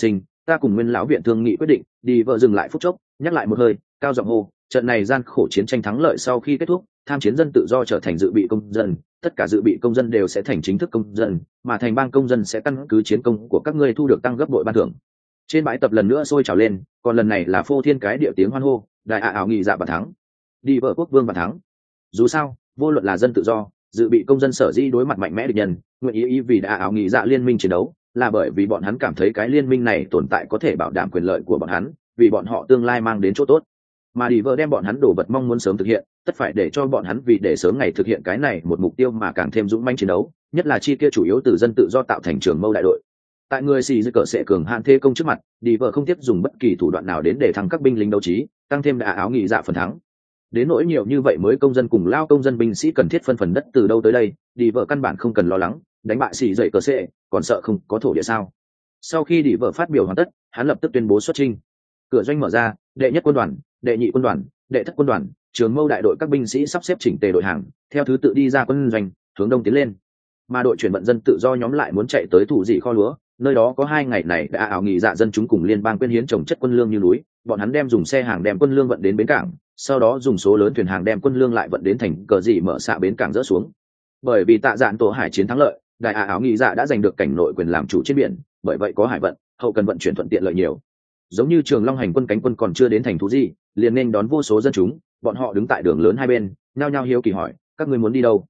ta cùng nguyên lão viện thương nghị quyết định. Đi vợ dừng lại phút chốc, nhắc lại một hơi, cao giọng hô, trận này gian khổ chiến tranh thắng lợi sau khi kết thúc, tham chiến dân tự do trở thành dự bị công dân, tất cả dự bị công dân đều sẽ thành chính thức công dân, mà thành bang công dân sẽ căn cứ chiến công của các ngươi thu được tăng gấp bội ban thưởng. Trên bãi tập lần nữa sôi trào lên, còn lần này là phô thiên cái địa tiếng hoan hô, đại ảo nghị dạ bàn thắng. Đi vợ quốc vương bàn thắng. Dù sao, vô luận là dân tự do, dự bị công dân sở dĩ đối mặt mạnh mẽ địch nhân, nguyện ý vì đại ảo nghị dạ liên minh chiến đấu, là bởi vì bọn hắn cảm thấy cái liên minh này tồn tại có thể bảo đảm quyền lợi của bọn hắn, vì bọn họ tương lai mang đến chỗ tốt. Mà đi vợ đem bọn hắn đổ vật mong muốn sớm thực hiện, tất phải để cho bọn hắn vì để sớm ngày thực hiện cái này một mục tiêu mà càng thêm dũng mãnh chiến đấu, nhất là chi kia chủ yếu từ dân tự do tạo thành trường mâu đại đội. Tại người xì dư cờ sẽ cường hạn thế công trước mặt, đi vợ không tiếp dùng bất kỳ thủ đoạn nào đến để thắng các binh lính đấu trí, tăng thêm đại áo nghị dạ phần thắng. Đến nỗi nhiều như vậy mới công dân cùng lao công dân binh sĩ cần thiết phân phần đất từ đâu tới đây, đi vợ căn bản không cần lo lắng, đánh bại xì dậy cờ sẽ, còn sợ không có thổ địa sao? Sau khi đi vợ phát biểu hoàn tất, hắn lập tức tuyên bố xuất chinh. Cửa doanh mở ra, đệ nhất quân đoàn, đệ nhị quân đoàn, đệ thất quân đoàn, trường mâu đại đội các binh sĩ sắp xếp chỉnh tề đội hàng, theo thứ tự đi ra quân doanh, hướng đông tiến lên. Mà đội chuyển vận dân tự do nhóm lại muốn chạy tới thủ dị kho lúa, nơi đó có 2 ngày này đã ảo nghị dạ dân chúng cùng liên bang quyên hiến trồng chất quân lương như núi, bọn hắn đem dùng xe hàng đem quân lương vận đến bến cảng, sau đó dùng số lớn thuyền hàng đem quân lương lại vận đến thành cờ dị mở xạ bến cảng dỡ xuống. Bởi vì tạ dạn tổ hải chiến thắng lợi, đại ảo nghị dạ đã giành được cảnh nội quyền làm chủ trên biển, bởi vậy có hải vận, hậu cần vận chuyển thuận tiện lợi nhiều. Giống như trường long hành quân cánh quân còn chưa đến thành thú gì, liền nên đón vô số dân chúng, bọn họ đứng tại đường lớn hai bên, nhao nhao hiếu kỳ hỏi, các ngươi muốn đi đâu?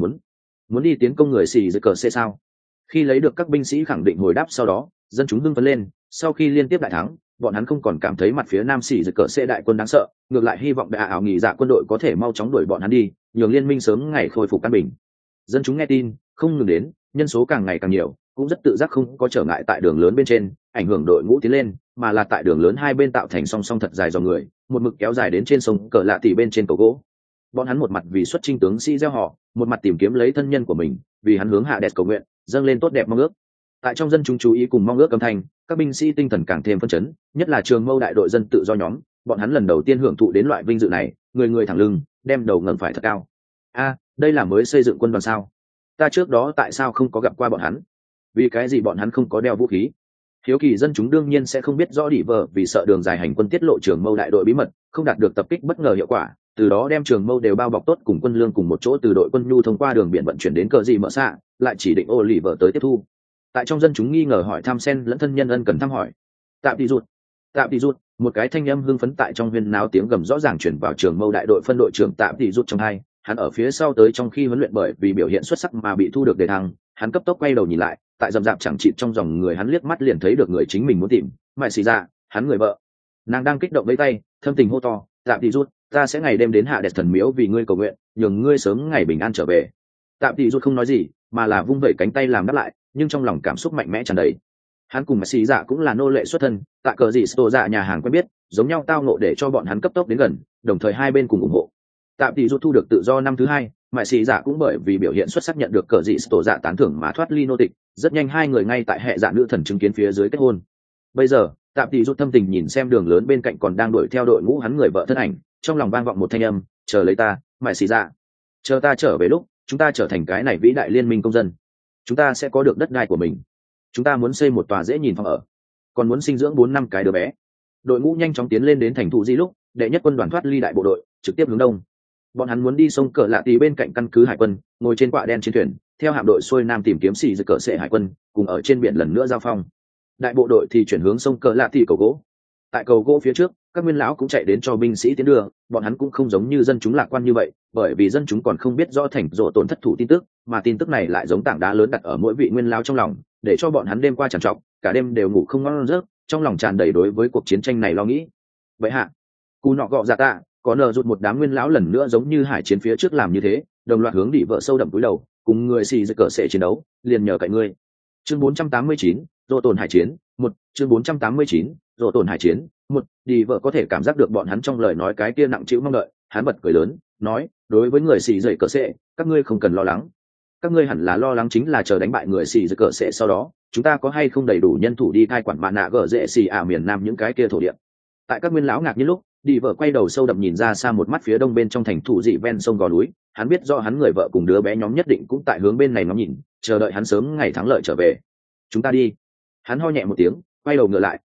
Muốn đi tiến công người xì dưới cờ xe sao? Khi lấy được các binh sĩ khẳng định hồi đáp sau đó, dân chúng hưng phấn lên, sau khi liên tiếp đại thắng, bọn hắn không còn cảm thấy mặt phía nam xì dưới cờ xe đại quân đáng sợ, ngược lại hy vọng đại ảo nghị dạ quân đội có thể mau chóng đuổi bọn hắn đi, nhường liên minh sớm ngày khôi phục căn bình. Dân chúng nghe tin, không ngừng đến, nhân số càng ngày càng nhiều, cũng rất tự giác không có trở ngại tại đường lớn bên trên, ảnh hưởng đội ngũ tiến lên, mà là tại đường lớn hai bên tạo thành song song thật dài dòng người, một mực kéo dài đến trên sông cờ lạ tỉ bên trên cầu gỗ. Bọn hắn một mặt vì xuất chinh tướng sĩ gieo họ, một mặt tìm kiếm lấy thân nhân của mình, vì hắn hướng hạ đẹp cầu nguyện, dâng lên tốt đẹp mong ước. Tại trong dân chúng chú ý cùng mong ước âm thanh, các binh sĩ tinh thần càng thêm phấn chấn, nhất là trường mâu đại đội dân tự do nhóm, bọn hắn lần đầu tiên hưởng thụ đến loại vinh dự này, người người thẳng lưng, đem đầu ngẩng phải thật cao. Đây là mới xây dựng quân đoàn sao? Ta trước đó tại sao không có gặp qua bọn hắn? Vì cái gì bọn hắn không có đeo vũ khí? Hiếu kỳ dân chúng đương nhiên sẽ không biết rõ đỉ vợ vì sợ đường dài hành quân tiết lộ trường mâu đại đội bí mật, không đạt được tập kích bất ngờ hiệu quả, từ đó đem trường mâu đều bao bọc tốt cùng quân lương cùng một chỗ từ đội quân nhu thông qua đường biển vận chuyển đến cờ gì mở xạ, lại chỉ định ô lì vợ tới tiếp thu. Tại trong dân chúng nghi ngờ hỏi thăm sen lẫn thân nhân ân cần thăm hỏi. Tạm đi rút, một cái thanh âm hưng phấn tại trong huyên náo tiếng gầm rõ ràng chuyển vào trường mâu đại đội phân đội trưởng tạm đi rút trong hai, hắn ở phía sau tới trong khi huấn luyện bởi vì biểu hiện xuất sắc mà bị thu được đề thăng, hắn cấp tốc quay đầu nhìn lại, tại rậm rạp chẳng chịt trong dòng người hắn liếc mắt liền thấy được người chính mình muốn tìm, mại xì ra, hắn người vợ. Nàng đang kích động lấy tay, thâm tình hô to, tạm đi rút, ta sẽ ngày đêm đến hạ đẹp thần miếu vì ngươi cầu nguyện, nhường ngươi sớm ngày bình an trở về. Tạm đi rút không nói gì, mà là vung vẩy cánh tay làm đáp lại, nhưng trong lòng cảm xúc mạnh mẽ tràn đầy. Hắn cùng xì dạ cũng là nô lệ xuất thân, tại cờ gì sto dạ nhà hàng quen biết, giống nhau tao nộ để cho bọn hắn cấp tốc đến gần, đồng thời hai bên cùng ủng hộ. Tạm thì rút thu được tự do năm thứ hai, mại xì dạ cũng bởi vì biểu hiện xuất sắc nhận được cờ dị tổ dạ tán thưởng mà thoát ly nô tịch, rất nhanh hai người ngay tại hệ dạ nữ thần chứng kiến phía dưới kết hôn. Bây giờ tạm thì rút thâm tình nhìn xem đường lớn bên cạnh còn đang đuổi theo đội ngũ hắn người vợ thân ảnh, trong lòng vang vọng một thanh âm, chờ lấy ta, mại xì dạ, chờ ta trở về lúc chúng ta trở thành cái này vĩ đại liên minh công dân, chúng ta sẽ có được đất đai của mình, chúng ta muốn xây một tòa dễ nhìn phòng ở, còn muốn sinh dưỡng 4-5 cái đứa bé. Đội ngũ nhanh chóng tiến lên đến thành thủ di lúc đệ nhất quân đoàn thoát ly đại bộ đội, trực tiếp hướng đông. Bọn hắn muốn đi sông cờ lạ tì bên cạnh căn cứ hải quân, ngồi trên quạ đen trên thuyền theo hạm đội xuôi nam tìm kiếm xì dự cờ sệ hải quân, cùng ở trên biển lần nữa giao phong. Đại bộ đội thì chuyển hướng sông cờ lạ tì cầu gỗ. Tại cầu gỗ phía trước, các nguyên lão cũng chạy đến cho binh sĩ tiến đưa, bọn hắn cũng không giống như dân chúng lạc quan như vậy, bởi vì dân chúng còn không biết rõ thành rộ tổn thất thủ tin tức, mà tin tức này lại giống tảng đá lớn đặt ở mỗi vị nguyên lão trong lòng, để cho bọn hắn đêm qua trằn trọc, cả đêm đều ngủ không ngon giấc, trong lòng tràn đầy đối với cuộc chiến tranh này lo nghĩ. Vậy hạ, cù nọ gọ dạ tạ, có nợ rụt một đám nguyên lão lần nữa giống như hải chiến phía trước làm như thế, đồng loạt hướng đỉ vợ sâu đậm cúi đầu, cùng người xì dự cờ sẽ chiến đấu, liền nhờ cậy ngươi. Chương 489, rộ tổn hải chiến, 1, chương 489, rộ tổn hải chiến, 1, đi vợ có thể cảm giác được bọn hắn trong lời nói cái kia nặng trĩu mong đợi, hắn bật cười lớn, nói, đối với người xì dậy cờ sẽ, các ngươi không cần lo lắng. Các ngươi hẳn là lo lắng chính là chờ đánh bại người xì dậy cờ sẽ sau đó, chúng ta có hay không đầy đủ nhân thủ đi cai quản mạn nạ gở dễ xì miền nam những cái kia thổ địa. Tại các nguyên lão ngạc nhiên lúc, đi vợ quay đầu sâu đậm nhìn ra xa một mắt phía đông bên trong thành thủ dị ven sông gò núi, hắn biết do hắn người vợ cùng đứa bé nhóm nhất định cũng tại hướng bên này ngắm nhìn, chờ đợi hắn sớm ngày thắng lợi trở về. Chúng ta đi. Hắn ho nhẹ một tiếng, quay đầu ngựa lại,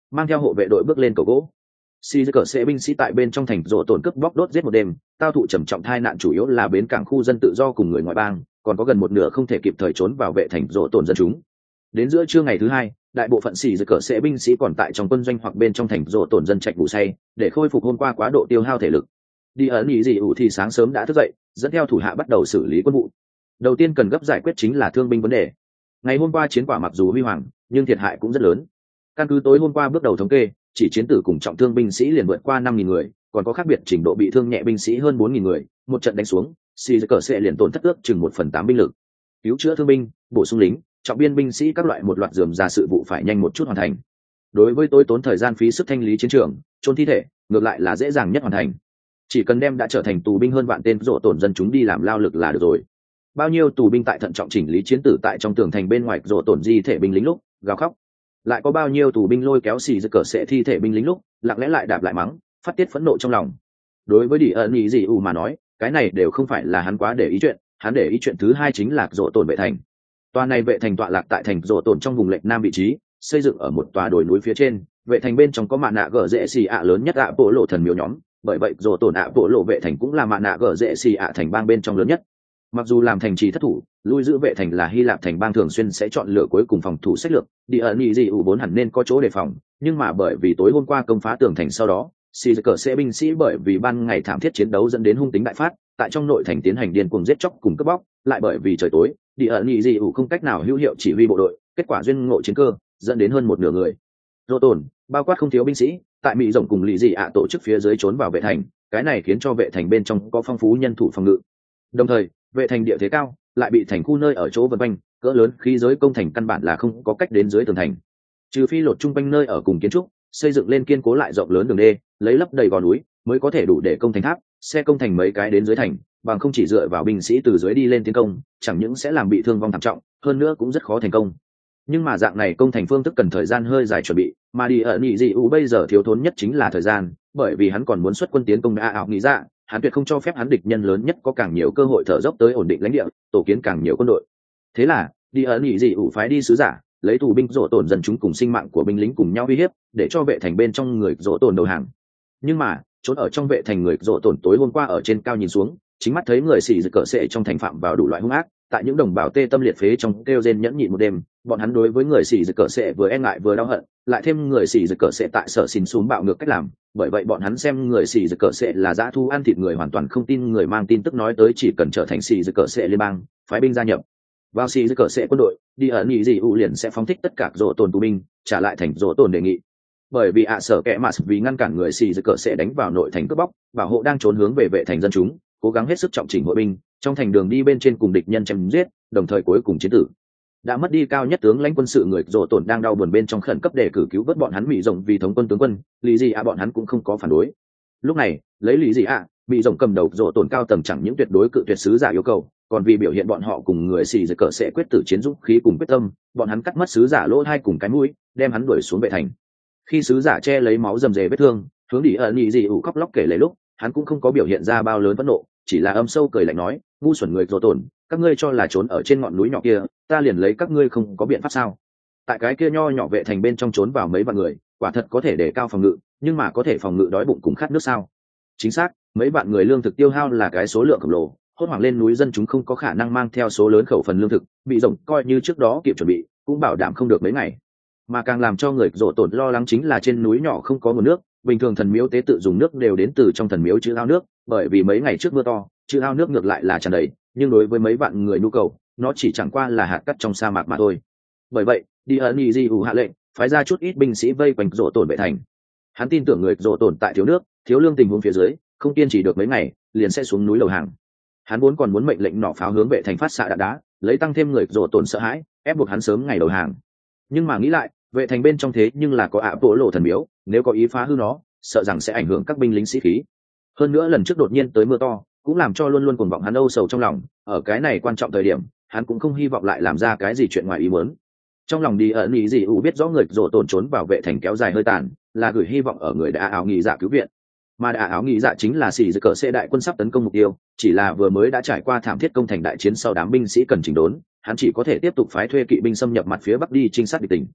mang theo hộ vệ đội bước lên cầu gỗ. Xì cờ sẽ binh sĩ tại bên trong thành rộ tổn cướp bóc đốt giết một đêm, tao thụ trầm trọng tai nạn chủ yếu là bến cảng khu dân tự do cùng người ngoại bang, còn có gần một nửa không thể kịp thời trốn vào vệ thành rộ tổn dân chúng. Đến giữa trưa ngày thứ hai, đại bộ phận xì cờ sẽ binh sĩ còn tại trong quân doanh hoặc bên trong thành rộ tổn dân trạch ngủ say, để khôi phục hôm qua quá độ tiêu hao thể lực. Đi ẩn ý gì ủ thì sáng sớm đã thức dậy, dẫn theo thủ hạ bắt đầu xử lý quân vụ. Đầu tiên cần gấp giải quyết chính là thương binh vấn đề. Ngày hôm qua chiến quả mặc dù huy hoàng, nhưng thiệt hại cũng rất lớn. Căn cứ tối hôm qua bước đầu thống kê, chỉ chiến tử cùng trọng thương binh sĩ liền vượt qua 5.000 người, còn có khác biệt trình độ bị thương nhẹ binh sĩ hơn 4.000 người. Một trận đánh xuống, xì cờ sẽ liền tổn thất ước chừng 1/8 binh lực. Cứu chữa thương binh, bổ sung lính, trọng biên binh sĩ các loại một loạt rườm rà sự vụ phải nhanh một chút hoàn thành. Đối với tôi tốn thời gian phí sức thanh lý chiến trường, chôn thi thể, ngược lại là dễ dàng nhất hoàn thành. Chỉ cần đem đã trở thành tù binh hơn vạn tên rộ tổn dân chúng đi làm lao lực là được rồi. Bao nhiêu tù binh tại thận trọng chỉnh lý chiến tử tại trong tường thành bên ngoài rộ tổn di thể binh lính lúc gào khóc, lại có bao nhiêu tù binh lôi kéo xì cờ sẽ thi thể binh lính lúc lặng lẽ lại đạp lại mắng, phát tiết phẫn nộ trong lòng. Đối với đi ẩn ý gì ủ mà nói, cái này đều không phải là hắn quá để ý chuyện, hắn để ý chuyện thứ hai chính là rộ tổn vệ thành. Tòa này vệ thành tọa lạc tại thành rộ tổn trong vùng lệch nam vị trí, xây dựng ở một tòa đồi núi phía trên. Vệ thành bên trong có mạ nạ gở dễ xì ạ lớn nhất ạ bộ lộ thần miếu nhóm, bởi vậy rộ tổn ạ bộ lộ vệ thành cũng là mạ nạ gở dễ xì ạ thành bang bên trong lớn nhất. Mặc dù làm thành trì thất thủ, lui giữ vệ thành là Hy Lạp thành bang thường xuyên sẽ chọn lựa cuối cùng phòng thủ sách lược, đi ẩn ý gì ủ vốn hẳn nên có chỗ đề phòng, nhưng mà bởi vì tối hôm qua công phá tường thành sau đó, xì cờ sẽ binh sĩ bởi vì ban ngày thảm thiết chiến đấu dẫn đến hung tính đại phát, tại trong nội thành tiến hành điên cuồng giết chóc cùng cướp bóc, lại bởi vì trời tối, đi ẩn ý gì ủ không cách nào hữu hiệu chỉ huy bộ đội, kết quả duyên ngộ chiến cơ, dẫn đến hơn một nửa người rô tổn, bao quát không thiếu binh sĩ, tại mỹ rồng cùng lì dị ạ tổ chức phía dưới trốn vào vệ thành, cái này khiến cho vệ thành bên trong có phong phú nhân thủ phòng ngự. Đồng thời, vệ thành địa thế cao, lại bị thành khu nơi ở chỗ vân quanh, cỡ lớn khí giới công thành căn bản là không có cách đến dưới tường thành. Trừ phi lột trung quanh nơi ở cùng kiến trúc, xây dựng lên kiên cố lại rộng lớn đường đê, lấy lấp đầy gò núi, mới có thể đủ để công thành tháp, xe công thành mấy cái đến dưới thành, bằng không chỉ dựa vào binh sĩ từ dưới đi lên tiến công, chẳng những sẽ làm bị thương vong thảm trọng, hơn nữa cũng rất khó thành công. Nhưng mà dạng này công thành phương thức cần thời gian hơi dài chuẩn bị, mà đi ở nhị dị u bây giờ thiếu thốn nhất chính là thời gian, bởi vì hắn còn muốn xuất quân tiến công A ảo nghĩ ra, hắn tuyệt không cho phép hắn địch nhân lớn nhất có càng nhiều cơ hội thở dốc tới ổn định lãnh địa, tổ kiến càng nhiều quân đội. Thế là đi ở nhị dị u phái đi sứ giả, lấy tù binh rộ tổn dần chúng cùng sinh mạng của binh lính cùng nhau uy hiếp, để cho vệ thành bên trong người rộ tổn đầu hàng. Nhưng mà trốn ở trong vệ thành người rộ tổn tối hôm qua ở trên cao nhìn xuống, chính mắt thấy người xì cỡ sệ trong thành phạm vào đủ loại hung ác, tại những đồng bào tê tâm liệt phế trong kêu rên nhẫn nhịn một đêm, bọn hắn đối với người xì cỡ sệ vừa e ngại vừa đau hận, lại thêm người xì cỡ sệ tại sở xin xuống bạo ngược cách làm, bởi vậy bọn hắn xem người xì cỡ sệ là dã thu ăn thịt người, hoàn toàn không tin người mang tin tức nói tới chỉ cần trở thành xì cỡ sệ liên bang, phái binh gia nhập vào xì cỡ sệ quân đội, đi ở nhị dị u liền sẽ phóng thích tất cả rộ tổn tù binh, trả lại thành rộ tổn đề nghị. Bởi vì sở kẻ mà vì ngăn cản người xì cỡ sệ đánh vào nội thành cướp bóc, bảo hộ đang trốn hướng về vệ thành dân chúng, cố gắng hết sức trọng chỉnh hội binh, trong thành đường đi bên trên cùng địch nhân chém giết, đồng thời cuối cùng chiến tử. Đã mất đi cao nhất tướng lãnh quân sự người rộ tổn đang đau buồn bên trong khẩn cấp để cử cứu vớt bọn hắn bị rộng vì thống quân tướng quân, lý gì bọn hắn cũng không có phản đối. Lúc này lấy lý gì bị rộng cầm đầu rộ tổn cao tầng chẳng những tuyệt đối cự tuyệt sứ giả yêu cầu, còn vì biểu hiện bọn họ cùng người xì cỡ sẽ quyết tử chiến dũng khí cùng quyết tâm, bọn hắn cắt mất sứ giả lỗ hai cùng cái mũi, đem hắn đuổi xuống vệ thành. Khi sứ giả che lấy máu rầm rề vết thương, hướng đi ở nhị dị ủ khóc lóc kể lấy lúc, hắn cũng không có biểu hiện ra bao lớn phẫn nộ, chỉ là âm sâu cười lạnh nói, ngu xuẩn người rộ tổn, các ngươi cho là trốn ở trên ngọn núi nhỏ kia, ta liền lấy các ngươi không có biện pháp sao? Tại cái kia nho nhỏ vệ thành bên trong trốn vào mấy vạn người, quả thật có thể đề cao phòng ngự, nhưng mà có thể phòng ngự đói bụng cùng khát nước sao? Chính xác, mấy vạn người lương thực tiêu hao là cái số lượng khổng lồ, hốt hoảng lên núi dân chúng không có khả năng mang theo số lớn khẩu phần lương thực, bị rộng coi như trước đó kịp chuẩn bị, cũng bảo đảm không được mấy ngày. Mà càng làm cho người rộ tổn lo lắng chính là trên núi nhỏ không có nguồn nước, bình thường thần miếu tế tự dùng nước đều đến từ trong thần miếu chữ ao nước, bởi vì mấy ngày trước mưa to, chữ ao nước ngược lại là tràn đầy, nhưng đối với mấy vạn người nhu cầu, nó chỉ chẳng qua là hạt cát trong sa mạc mà thôi. Bởi vậy, đi ẩn nhị dị ủ hạ lệnh, phái ra chút ít binh sĩ vây quanh rộ tổn vệ thành. Hắn tin tưởng người rộ tổn tại thiếu nước, thiếu lương tình huống phía dưới, không kiên trì được mấy ngày, liền sẽ xuống núi đầu hàng. Hắn vốn còn muốn mệnh lệnh nỏ pháo hướng vệ thành phát xạ đạn đá, lấy tăng thêm người rộ tổn sợ hãi, ép buộc hắn sớm ngày đầu hàng. Nhưng mà nghĩ lại, vệ thành bên trong thế nhưng là có ạ bộ lộ thần miếu, nếu có ý phá hư nó, sợ rằng sẽ ảnh hưởng các binh lính sĩ khí. Hơn nữa lần trước đột nhiên tới mưa to, cũng làm cho luôn luôn cuồng vọng hắn âu sầu trong lòng, ở cái này quan trọng thời điểm, hắn cũng không hy vọng lại làm ra cái gì chuyện ngoài ý muốn. Trong lòng đi ẩn ý gì ủ biết rõ người rộ tổn trốn vào vệ thành kéo dài hơi tàn, là gửi hy vọng ở người đã áo nghỉ dạ cứu viện. Mà đã áo nghỉ dạ chính là xì cỡ sẽ đại quân sắp tấn công mục tiêu, chỉ là vừa mới đã trải qua thảm thiết công thành đại chiến sau đám binh sĩ cần chỉnh đốn, hắn chỉ có thể tiếp tục phái thuê kỵ binh xâm nhập mặt phía bắc đi trinh sát địch tình.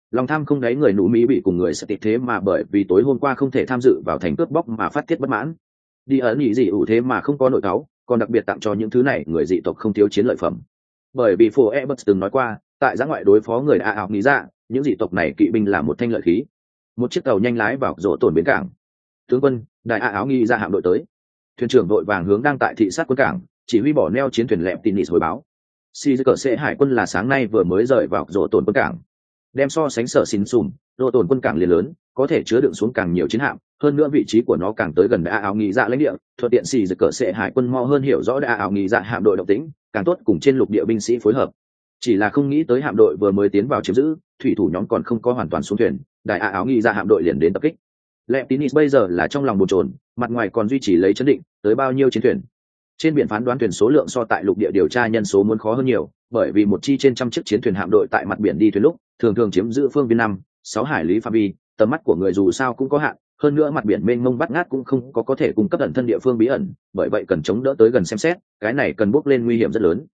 Lòng tham không đáy người nụ Mỹ bị cùng người sẽ tịch thế mà bởi vì tối hôm qua không thể tham dự vào thành cướp bóc mà phát tiết bất mãn. Đi ẩn nhị dị ủ thế mà không có nội cáo, còn đặc biệt tặng cho những thứ này người dị tộc không thiếu chiến lợi phẩm. Bởi vì Phổ Ebert từng nói qua, tại giã ngoại đối phó người ảo nghĩ ra, những dị tộc này kỵ binh là một thanh lợi khí. Một chiếc tàu nhanh lái vào rỗ tổn bến cảng. Tướng quân, đại ảo nghĩ ra hạm đội tới. Thuyền trưởng đội vàng hướng đang tại thị sát quân cảng, chỉ huy bỏ neo chiến thuyền lẹp tin hồi báo. Si cờ sẽ hải quân là sáng nay vừa mới rời vào rỗ tổn quân cảng. Đem so sánh sở xin sùm, rỗ tổn quân cảng liền lớn, có thể chứa đựng xuống càng nhiều chiến hạm, hơn nữa vị trí của nó càng tới gần đại ảo nghĩ dạ lãnh địa, thuận tiện Si cờ sẽ hải quân mo hơn hiểu rõ đại ảo nghĩ dạ hạm đội động tĩnh, càng tốt cùng trên lục địa binh sĩ phối hợp. Chỉ là không nghĩ tới hạm đội vừa mới tiến vào chiếm giữ, thủy thủ nhóm còn không có hoàn toàn xuống thuyền, đại ảo nghĩ dạ hạm đội liền đến tập kích. Leptinis bây giờ là trong lòng bồn chồn, mặt ngoài còn duy trì lấy chấn định, tới bao nhiêu chiến thuyền. Trên biển phán đoán thuyền số lượng so tại lục địa điều tra nhân số muốn khó hơn nhiều, bởi vì một chi trên trăm chiếc chiến thuyền hạm đội tại mặt biển đi thuyền lúc, thường thường chiếm giữ phương viên 5-6 hải lý phạm vi, tầm mắt của người dù sao cũng có hạn, hơn nữa mặt biển mênh mông bát ngát cũng không có thể cung cấp ẩn thân địa phương bí ẩn, bởi vậy cần chống đỡ tới gần xem xét, cái này cần bước lên nguy hiểm rất lớn.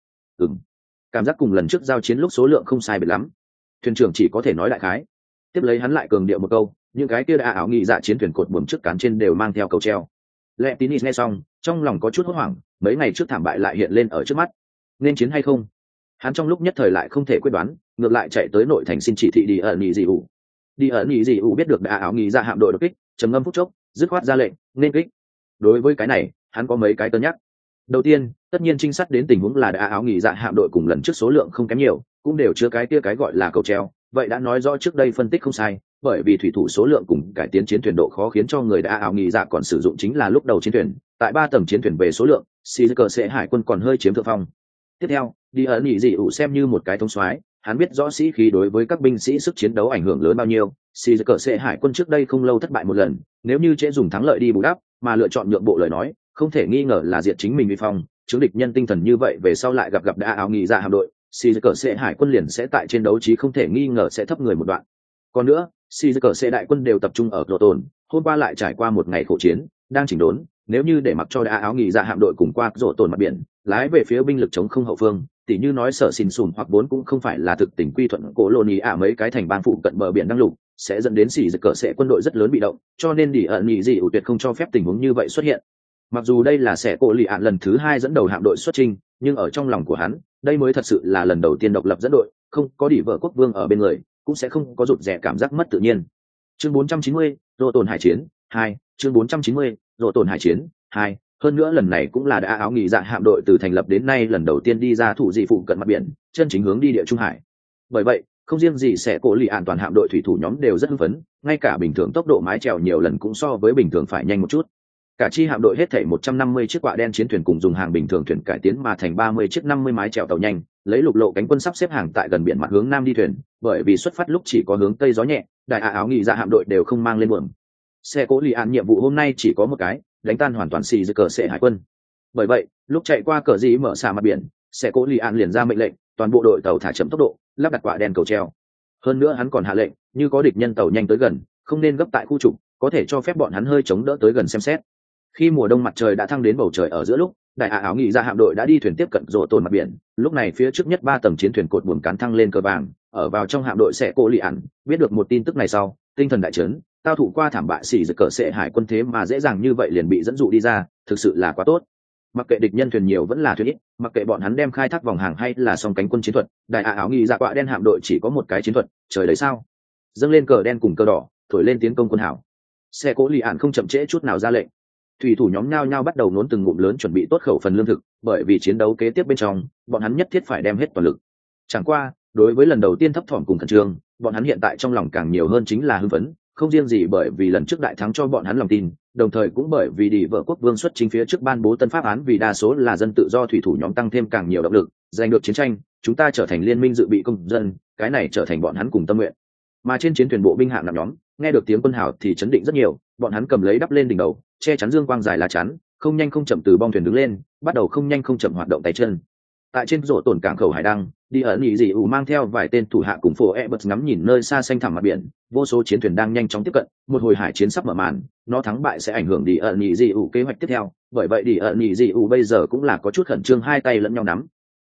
Cảm giác cùng lần trước giao chiến lúc số lượng không sai biệt lắm. Thuyền trưởng chỉ có thể nói đại khái. Tiếp lấy hắn lại cường điệu một câu, những cái kia đã ảo nghị dạ chiến thuyền cột buồm trước cán trên đều mang theo cầu treo. Leptinis nghe xong, trong lòng có chút hốt hoảng, mấy ngày trước thảm bại lại hiện lên ở trước mắt. Nên chiến hay không? Hắn trong lúc nhất thời lại không thể quyết đoán, ngược lại chạy tới nội thành xin chỉ thị đi ở nhị dị ủ. Đi ở nhị dị ủ biết được đã ảo nghị dạ hạm đội đột kích, trầm ngâm phút chốc, dứt khoát ra lệnh, nên kích. Đối với cái này, hắn có mấy cái cân nhắc. Đầu tiên, tất nhiên trinh sát đến tình huống là đã áo nghỉ dạ hạm đội cùng lần trước số lượng không kém nhiều, cũng đều chứa cái kia cái gọi là cầu treo, vậy đã nói rõ trước đây phân tích không sai, bởi vì thủy thủ số lượng cùng cải tiến chiến thuyền độ khó khiến cho người đã áo nghỉ dạ còn sử dụng chính là lúc đầu chiến thuyền, tại 3 tầng chiến thuyền về số lượng, cờ sẽ hải quân còn hơi chiếm thượng phong. Tiếp theo, đi ẩn nhị dị ủ xem như một cái thống soái, hắn biết rõ sĩ khí đối với các binh sĩ sức chiến đấu ảnh hưởng lớn bao nhiêu, cờ sẽ hải quân trước đây không lâu thất bại một lần, nếu như trễ dùng thắng lợi đi bù đắp, mà lựa chọn nhượng bộ lời nói, không thể nghi ngờ là diệt chính mình vi phong, chứng địch nhân tinh thần như vậy về sau lại gặp đã áo nghỉ dạ hạm đội, cờ sẽ hải quân liền sẽ tại trên đấu trí không thể nghi ngờ sẽ thấp người một đoạn. Còn nữa, cờ sẽ đại quân đều tập trung ở Rô Tồn, hôm qua lại trải qua một ngày khổ chiến, đang chỉnh đốn, nếu như để mặc cho đã áo nghỉ dạ hạm đội cùng qua Rô Tồn mặt biển, lái về phía binh lực chống không hậu phương, tỉ như nói sở xin sùn hoặc bốn cũng không phải là thực tỉnh quy thuận cổ lô nhì mấy cái thành bang phụ cận bờ biển đang lục, sẽ dẫn đến cờ sẽ quân đội rất lớn bị động, cho nên đi ẩn nhị dị ủ tuyệt không cho phép tình huống như vậy xuất hiện. Mặc dù đây là sẽ cổ lì ạn lần thứ 2 dẫn đầu hạm đội xuất chinh, nhưng ở trong lòng của hắn, đây mới thật sự là lần đầu tiên độc lập dẫn đội, không có đỉ vợ quốc vương ở bên người, cũng sẽ không có rụt rè cảm giác mất tự nhiên. Chương 490, Rô Tồn hải chiến 2, chương 490, Rô Tồn hải chiến 2, hơn nữa lần này cũng là đã áo nghỉ dạ hạm đội từ thành lập đến nay lần đầu tiên đi ra thủ dị phụ cận mặt biển, chân chính hướng đi địa trung hải. Bởi vậy, không riêng gì sẽ cổ lì ạn toàn hạm đội thủy thủ nhóm đều rất hưng phấn, ngay cả bình thường tốc độ mái chèo nhiều lần cũng so với bình thường phải nhanh một chút. Cả chi hạm đội hết thảy 150 chiếc quạ đen chiến thuyền cùng dùng hàng bình thường thuyền cải tiến mà thành 30 chiếc 50 mái chèo tàu nhanh, lấy lục lộ cánh quân sắp xếp hàng tại gần biển mặt hướng nam đi thuyền, bởi vì xuất phát lúc chỉ có hướng tây gió nhẹ, đại áo nghỉ dạ hạm đội đều không mang lên buồm. Xe cố lì án nhiệm vụ hôm nay chỉ có một cái, đánh tan hoàn toàn cờ sẽ hải quân. Bởi vậy, lúc chạy qua cờ dĩ mở xà mặt biển, xe cố lì án liền ra mệnh lệnh, toàn bộ đội tàu thả chậm tốc độ, lắp đặt quạ đen cầu treo. Hơn nữa hắn còn hạ lệnh, như có địch nhân tàu nhanh tới gần, không nên gấp tại khu trục, có thể cho phép bọn hắn hơi chống đỡ tới gần xem xét. Khi mùa đông mặt trời đã thăng đến bầu trời ở giữa lúc, đại áo nghỉ dạ hạm đội đã đi thuyền tiếp cận rộ tồn mặt biển, lúc này phía trước nhất 3 tầng chiến thuyền cột buồm cán thăng lên cờ vàng, ở vào trong hạm đội sẽ cô lì ẩn, biết được một tin tức này sau, tinh thần đại chấn, tao thủ qua thảm bại cờ sẽ hải quân thế mà dễ dàng như vậy liền bị dẫn dụ đi ra, thực sự là quá tốt. Mặc kệ địch nhân thuyền nhiều vẫn là thuyền ít, mặc kệ bọn hắn đem khai thác vòng hàng hay là song cánh quân chiến thuật, đại áo nghỉ dạ quạ đen hạm đội chỉ có một cái chiến thuật, trời đấy sao? Dâng lên cờ đen cùng cờ đỏ, thổi lên tiến công quân hảo. Xe cố lì ạn không chậm trễ chút nào ra lệnh. Thủy thủ nhóm nhao nhao bắt đầu nốn từng ngụm lớn chuẩn bị tốt khẩu phần lương thực, bởi vì chiến đấu kế tiếp bên trong, bọn hắn nhất thiết phải đem hết toàn lực. Chẳng qua, đối với lần đầu tiên thấp thỏm cùng khẩn trương, bọn hắn hiện tại trong lòng càng nhiều hơn chính là hưng phấn, không riêng gì bởi vì lần trước đại thắng cho bọn hắn lòng tin, đồng thời cũng bởi vì đi vợ quốc vương xuất chính phía trước ban bố tân pháp án vì đa số là dân tự do thủy thủ nhóm tăng thêm càng nhiều động lực, giành được chiến tranh, chúng ta trở thành liên minh dự bị công dân, cái này trở thành bọn hắn cùng tâm nguyện. Mà trên chiến thuyền bộ binh hạng nặng nhóm, nghe được tiếng quân hào thì chấn định rất nhiều, bọn hắn cầm lấy đắp lên đỉnh đầu, che chắn dương quang dài lá chắn, không nhanh không chậm từ bong thuyền đứng lên, bắt đầu không nhanh không chậm hoạt động tay chân. Tại trên rổ tổn cảng khẩu hải đăng, đi ẩn nhị dị ủ mang theo vài tên thủ hạ cùng phổ bật ngắm nhìn nơi xa xanh thẳm mặt biển, vô số chiến thuyền đang nhanh chóng tiếp cận, một hồi hải chiến sắp mở màn, nó thắng bại sẽ ảnh hưởng đi ẩn nhị dị ủ kế hoạch tiếp theo, bởi vậy đi ẩn nhị dị ủ bây giờ cũng là có chút khẩn trương, hai tay lẫn nhau nắm.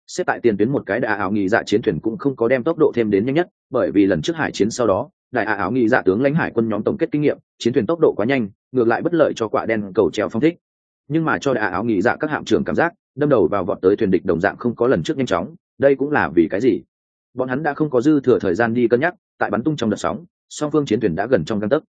xếp tại tiền tuyến một cái đại áo nghị dạ chiến thuyền cũng không có đem tốc độ thêm đến nhanh nhất, bởi vì lần trước hải chiến sau đó đại áo nghị dạ tướng lãnh hải quân nhóm tổng kết kinh nghiệm, chiến thuyền tốc độ quá nhanh, ngược lại bất lợi cho quả đen cầu treo phong thích. Nhưng mà cho đại áo nghị dạ các hạm trưởng cảm giác đâm đầu vào vọt tới thuyền địch đồng dạng không có lần trước nhanh chóng, đây cũng là vì cái gì? Bọn hắn đã không có dư thừa thời gian đi cân nhắc, tại bắn tung trong đợt sóng, song phương chiến thuyền đã gần trong gang tấc.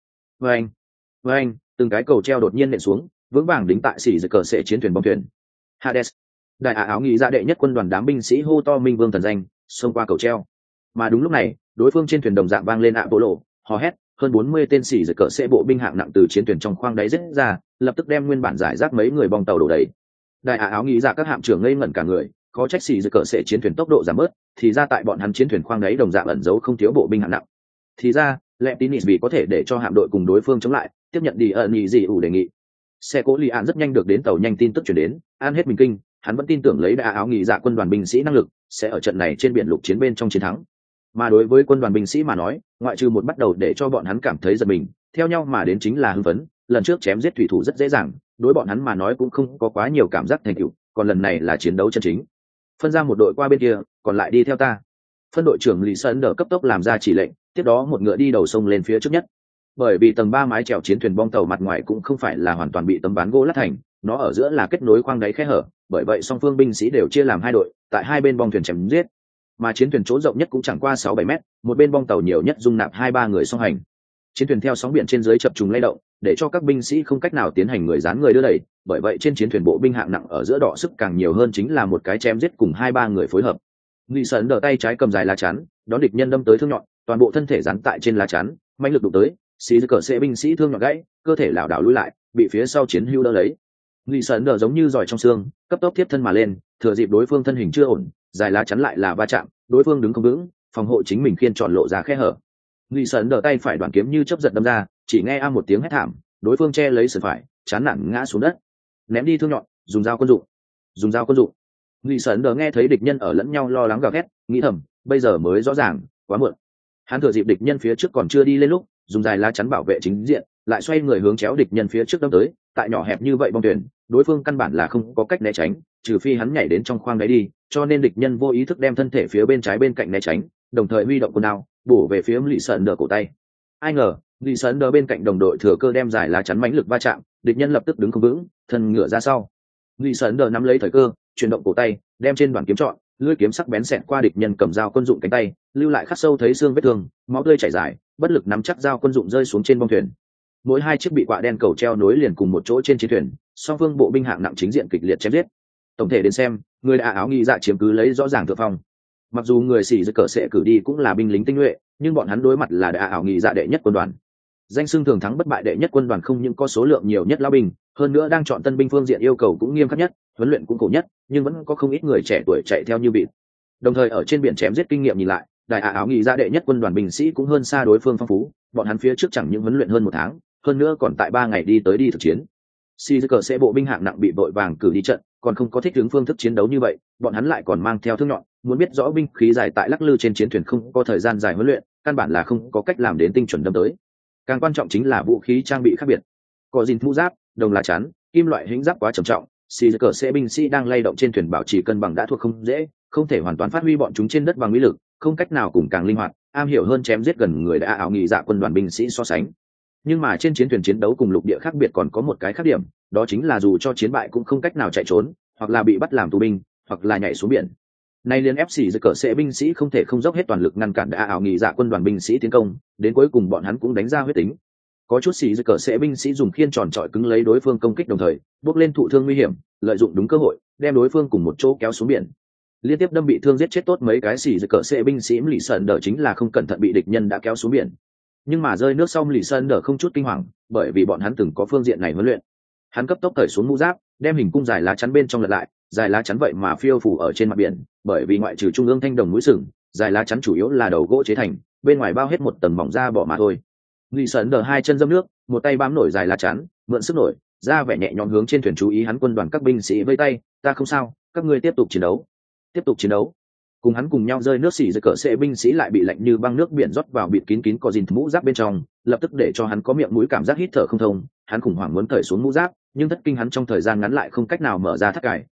Vâng, từng cái cầu treo đột nhiên nện xuống, vững vàng đính tại xỉ giật cờ sệ chiến thuyền bong thuyền. Hades, đại áo nghị dạ đệ nhất quân đoàn đám binh sĩ hô to minh vương thần danh, xông qua cầu treo. Mà đúng lúc này, đối phương trên thuyền đồng dạng vang lên Apollo, hò hét, hơn 40 tên xỉ giật cờ sệ bộ binh hạng nặng từ chiến thuyền trong khoang đáy rết ra, lập tức đem nguyên bản giải rác mấy người bong tàu đổ đầy. Đại áo nghị dạ các hạm trưởng ngây ngẩn cả người, có trách xỉ giật cờ sệ chiến thuyền tốc độ giảm bớt, thì ra tại bọn hắn chiến thuyền khoang đáy đồng dạng ẩn giấu không thiếu bộ binh hạng nặng. Thì ra Leptinis vì có thể để cho hạm đội cùng đối phương chống lại, tiếp nhận đi nhị dị ủ đề nghị. Xe cố li an rất nhanh được đến tàu nhanh tin tức chuyển đến, an hết mình kinh, hắn vẫn tin tưởng lấy đại áo nghị dạ quân đoàn binh sĩ năng lực sẽ ở trận này trên biển lục chiến bên trong chiến thắng. Mà đối với quân đoàn binh sĩ mà nói, ngoại trừ một bắt đầu để cho bọn hắn cảm thấy giật mình, theo nhau mà đến chính là hưng phấn. Lần trước chém giết thủy thủ rất dễ dàng, đối bọn hắn mà nói cũng không có quá nhiều cảm giác thành tựu, còn lần này là chiến đấu chân chính. Phân ra một đội qua bên kia, còn lại đi theo ta. Phân đội trưởng Lý Sơn đỡ cấp tốc làm ra chỉ lệnh, tiếp đó một ngựa đi đầu sông lên phía trước nhất. Bởi vì tầng 3 mái chèo chiến thuyền bong tàu mặt ngoài cũng không phải là hoàn toàn bị tấm ván gỗ lát thành, nó ở giữa là kết nối khoang đáy khe hở, bởi vậy song phương binh sĩ đều chia làm hai đội, tại hai bên bong thuyền chém giết. Mà chiến thuyền chỗ rộng nhất cũng chẳng qua 6-7 mét, một bên bong tàu nhiều nhất dung nạp 2-3 người song hành. Chiến thuyền theo sóng biển trên dưới chập trùng lay động, để cho các binh sĩ không cách nào tiến hành người dán người đưa đẩy, bởi vậy trên chiến thuyền bộ binh hạng nặng ở giữa đọ sức càng nhiều hơn chính là một cái chém giết cùng 2-3 người phối hợp. Ngụy Sơn đỡ tay trái cầm dài lá chắn, đón địch nhân đâm tới thương nhọn, toàn bộ thân thể dán tại trên lá chắn, mãnh lực đụng tới, xì cờ sẽ binh sĩ thương nhọn gãy, cơ thể lảo đảo lùi lại, bị phía sau chiến hữu đỡ lấy. Ngụy Sơn đỡ giống như giỏi trong xương, cấp tốc tiếp thân mà lên, thừa dịp đối phương thân hình chưa ổn, dài lá chắn lại là va chạm, đối phương đứng không vững, phòng hộ chính mình khiên tròn lộ ra khe hở. Ngụy Sơn đỡ tay phải đoạn kiếm như chớp giật đâm ra, chỉ nghe a một tiếng hét thảm, đối phương che lấy sườn phải, chán nản ngã xuống đất. Ném đi thương nhọn, dùng dao quân dụng. Ngụy Sơn đỡ nghe thấy địch nhân ở lẫn nhau lo lắng gào thét, nghĩ thầm, bây giờ mới rõ ràng, quá muộn. Hắn thừa dịp địch nhân phía trước còn chưa đi lên lúc, dùng dài lá chắn bảo vệ chính diện, lại xoay người hướng chéo địch nhân phía trước đâm tới. Tại nhỏ hẹp như vậy bong thuyền, đối phương căn bản là không có cách né tránh, trừ phi hắn nhảy đến trong khoang đáy đi, cho nên địch nhân vô ý thức đem thân thể phía bên trái bên cạnh né tránh, đồng thời huy động quân đao bổ về phía Lý Sơn đỡ cổ tay. Ai ngờ Lý Sơn đỡ bên cạnh đồng đội thừa cơ đem dài lá chắn mãnh lực va chạm, địch nhân lập tức đứng không vững, thân ngửa ra sau. Lý Sơn đỡ nắm lấy thời cơ, chuyển động cổ tay, đem trên đoạn kiếm trọn, lưỡi kiếm sắc bén xẹt qua địch nhân cầm dao quân dụng cánh tay, lưu lại khắc sâu thấy xương vết thương, máu tươi chảy dài, bất lực nắm chắc dao quân dụng rơi xuống trên bong thuyền. Mỗi hai chiếc bị quạ đen cầu treo nối liền cùng một chỗ trên chiến thuyền, song phương bộ binh hạng nặng chính diện kịch liệt chém giết. Tổng thể đến xem, người đại áo nghị dạ chiếm cứ lấy rõ ràng thượng phong. Mặc dù người xỉ giật cờ sẽ cử đi cũng là binh lính tinh nhuệ, nhưng bọn hắn đối mặt là đại áo nghị dạ đệ nhất quân đoàn. Danh xưng thường thắng bất bại đệ nhất quân đoàn không những có số lượng nhiều nhất lao binh, hơn nữa đang chọn tân binh phương diện yêu cầu cũng nghiêm khắc nhất, huấn luyện cũng cổ nhất, nhưng vẫn có không ít người trẻ tuổi chạy theo như vịt. Đồng thời ở trên biển chém giết kinh nghiệm nhìn lại, đại áo nghị dạ đệ nhất quân đoàn binh sĩ cũng hơn xa đối phương phong phú, bọn hắn phía trước chẳng những huấn luyện hơn 1 tháng, hơn nữa còn tại 3 ngày đi tới đi thực chiến. Xỉ giật cờ sẽ bộ binh hạng nặng bị vội vàng cử đi trận, còn không có thích ứng phương thức chiến đấu như vậy, bọn hắn lại còn mang theo thương nhọn, muốn biết rõ binh khí dài tại lắc lư trên chiến thuyền không có thời gian dài huấn luyện, căn bản là không có cách làm đến tinh chuẩn đâm tới. Càng quan trọng chính là vũ khí trang bị khác biệt, có gìn mũ giáp, đồng lá chắn, kim loại hĩnh giáp quá trầm trọng, xì cờ sẽ binh sĩ đang lay động trên thuyền bảo trì cân bằng đã thuộc không dễ, không thể hoàn toàn phát huy bọn chúng trên đất bằng uy lực, không cách nào cùng càng linh hoạt, am hiểu hơn chém giết gần người đã áo nghị dạ quân đoàn binh sĩ so sánh. Nhưng mà trên chiến thuyền chiến đấu cùng lục địa khác biệt còn có một cái khác điểm, đó chính là dù cho chiến bại cũng không cách nào chạy trốn, hoặc là bị bắt làm tù binh, hoặc là nhảy xuống biển. Nay liên ép xỉ giật cờ sẽ binh sĩ không thể không dốc hết toàn lực ngăn cản đã ảo nghị dạ quân đoàn binh sĩ tiến công, đến cuối cùng bọn hắn cũng đánh ra huyết tính. Có chút xỉ giật cờ sẽ binh sĩ dùng khiên tròn trọi cứng lấy đối phương công kích đồng thời bước lên thụ thương nguy hiểm, lợi dụng đúng cơ hội đem đối phương cùng một chỗ kéo xuống biển, liên tiếp đâm bị thương giết chết tốt mấy cái xỉ giật cờ sẽ binh sĩ. Lì Sơn đỡ chính là không cẩn thận bị địch nhân đã kéo xuống biển, nhưng mà rơi nước xong Lì Sơn đỡ không chút kinh hoàng, bởi vì bọn hắn từng có phương diện này huấn luyện. Hắn cấp tốc cởi xuống mũ giáp, đem hình cung dài lá chắn bên trong lật lại, dài lá chắn vậy mà phiêu phủ ở trên mặt biển, bởi vì ngoại trừ trung ương thanh đồng mũi sừng, dài lá chắn chủ yếu là đầu gỗ chế thành, bên ngoài bao hết một tầng mỏng da bỏ mà thôi. Lì Sơn đỡ hai chân dâm nước, một tay bám nổi dài lá chắn, mượn sức nổi, ra vẻ nhẹ nhõm hướng trên thuyền chú ý hắn quân đoàn các binh sĩ vây tay, ta không sao, các ngươi tiếp tục chiến đấu, tiếp tục chiến đấu. Cùng hắn cùng nhau rơi nước xỉ giật cờ sẽ binh sĩ lại bị lạnh như băng nước biển rót vào bịt kín có gìn mũ giáp bên trong, lập tức để cho hắn có miệng mũi cảm giác hít thở không thông. Hắn khủng hoảng muốn cởi xuống mũ giáp, nhưng thất kinh hắn trong thời gian ngắn lại không cách nào mở ra thắt cài,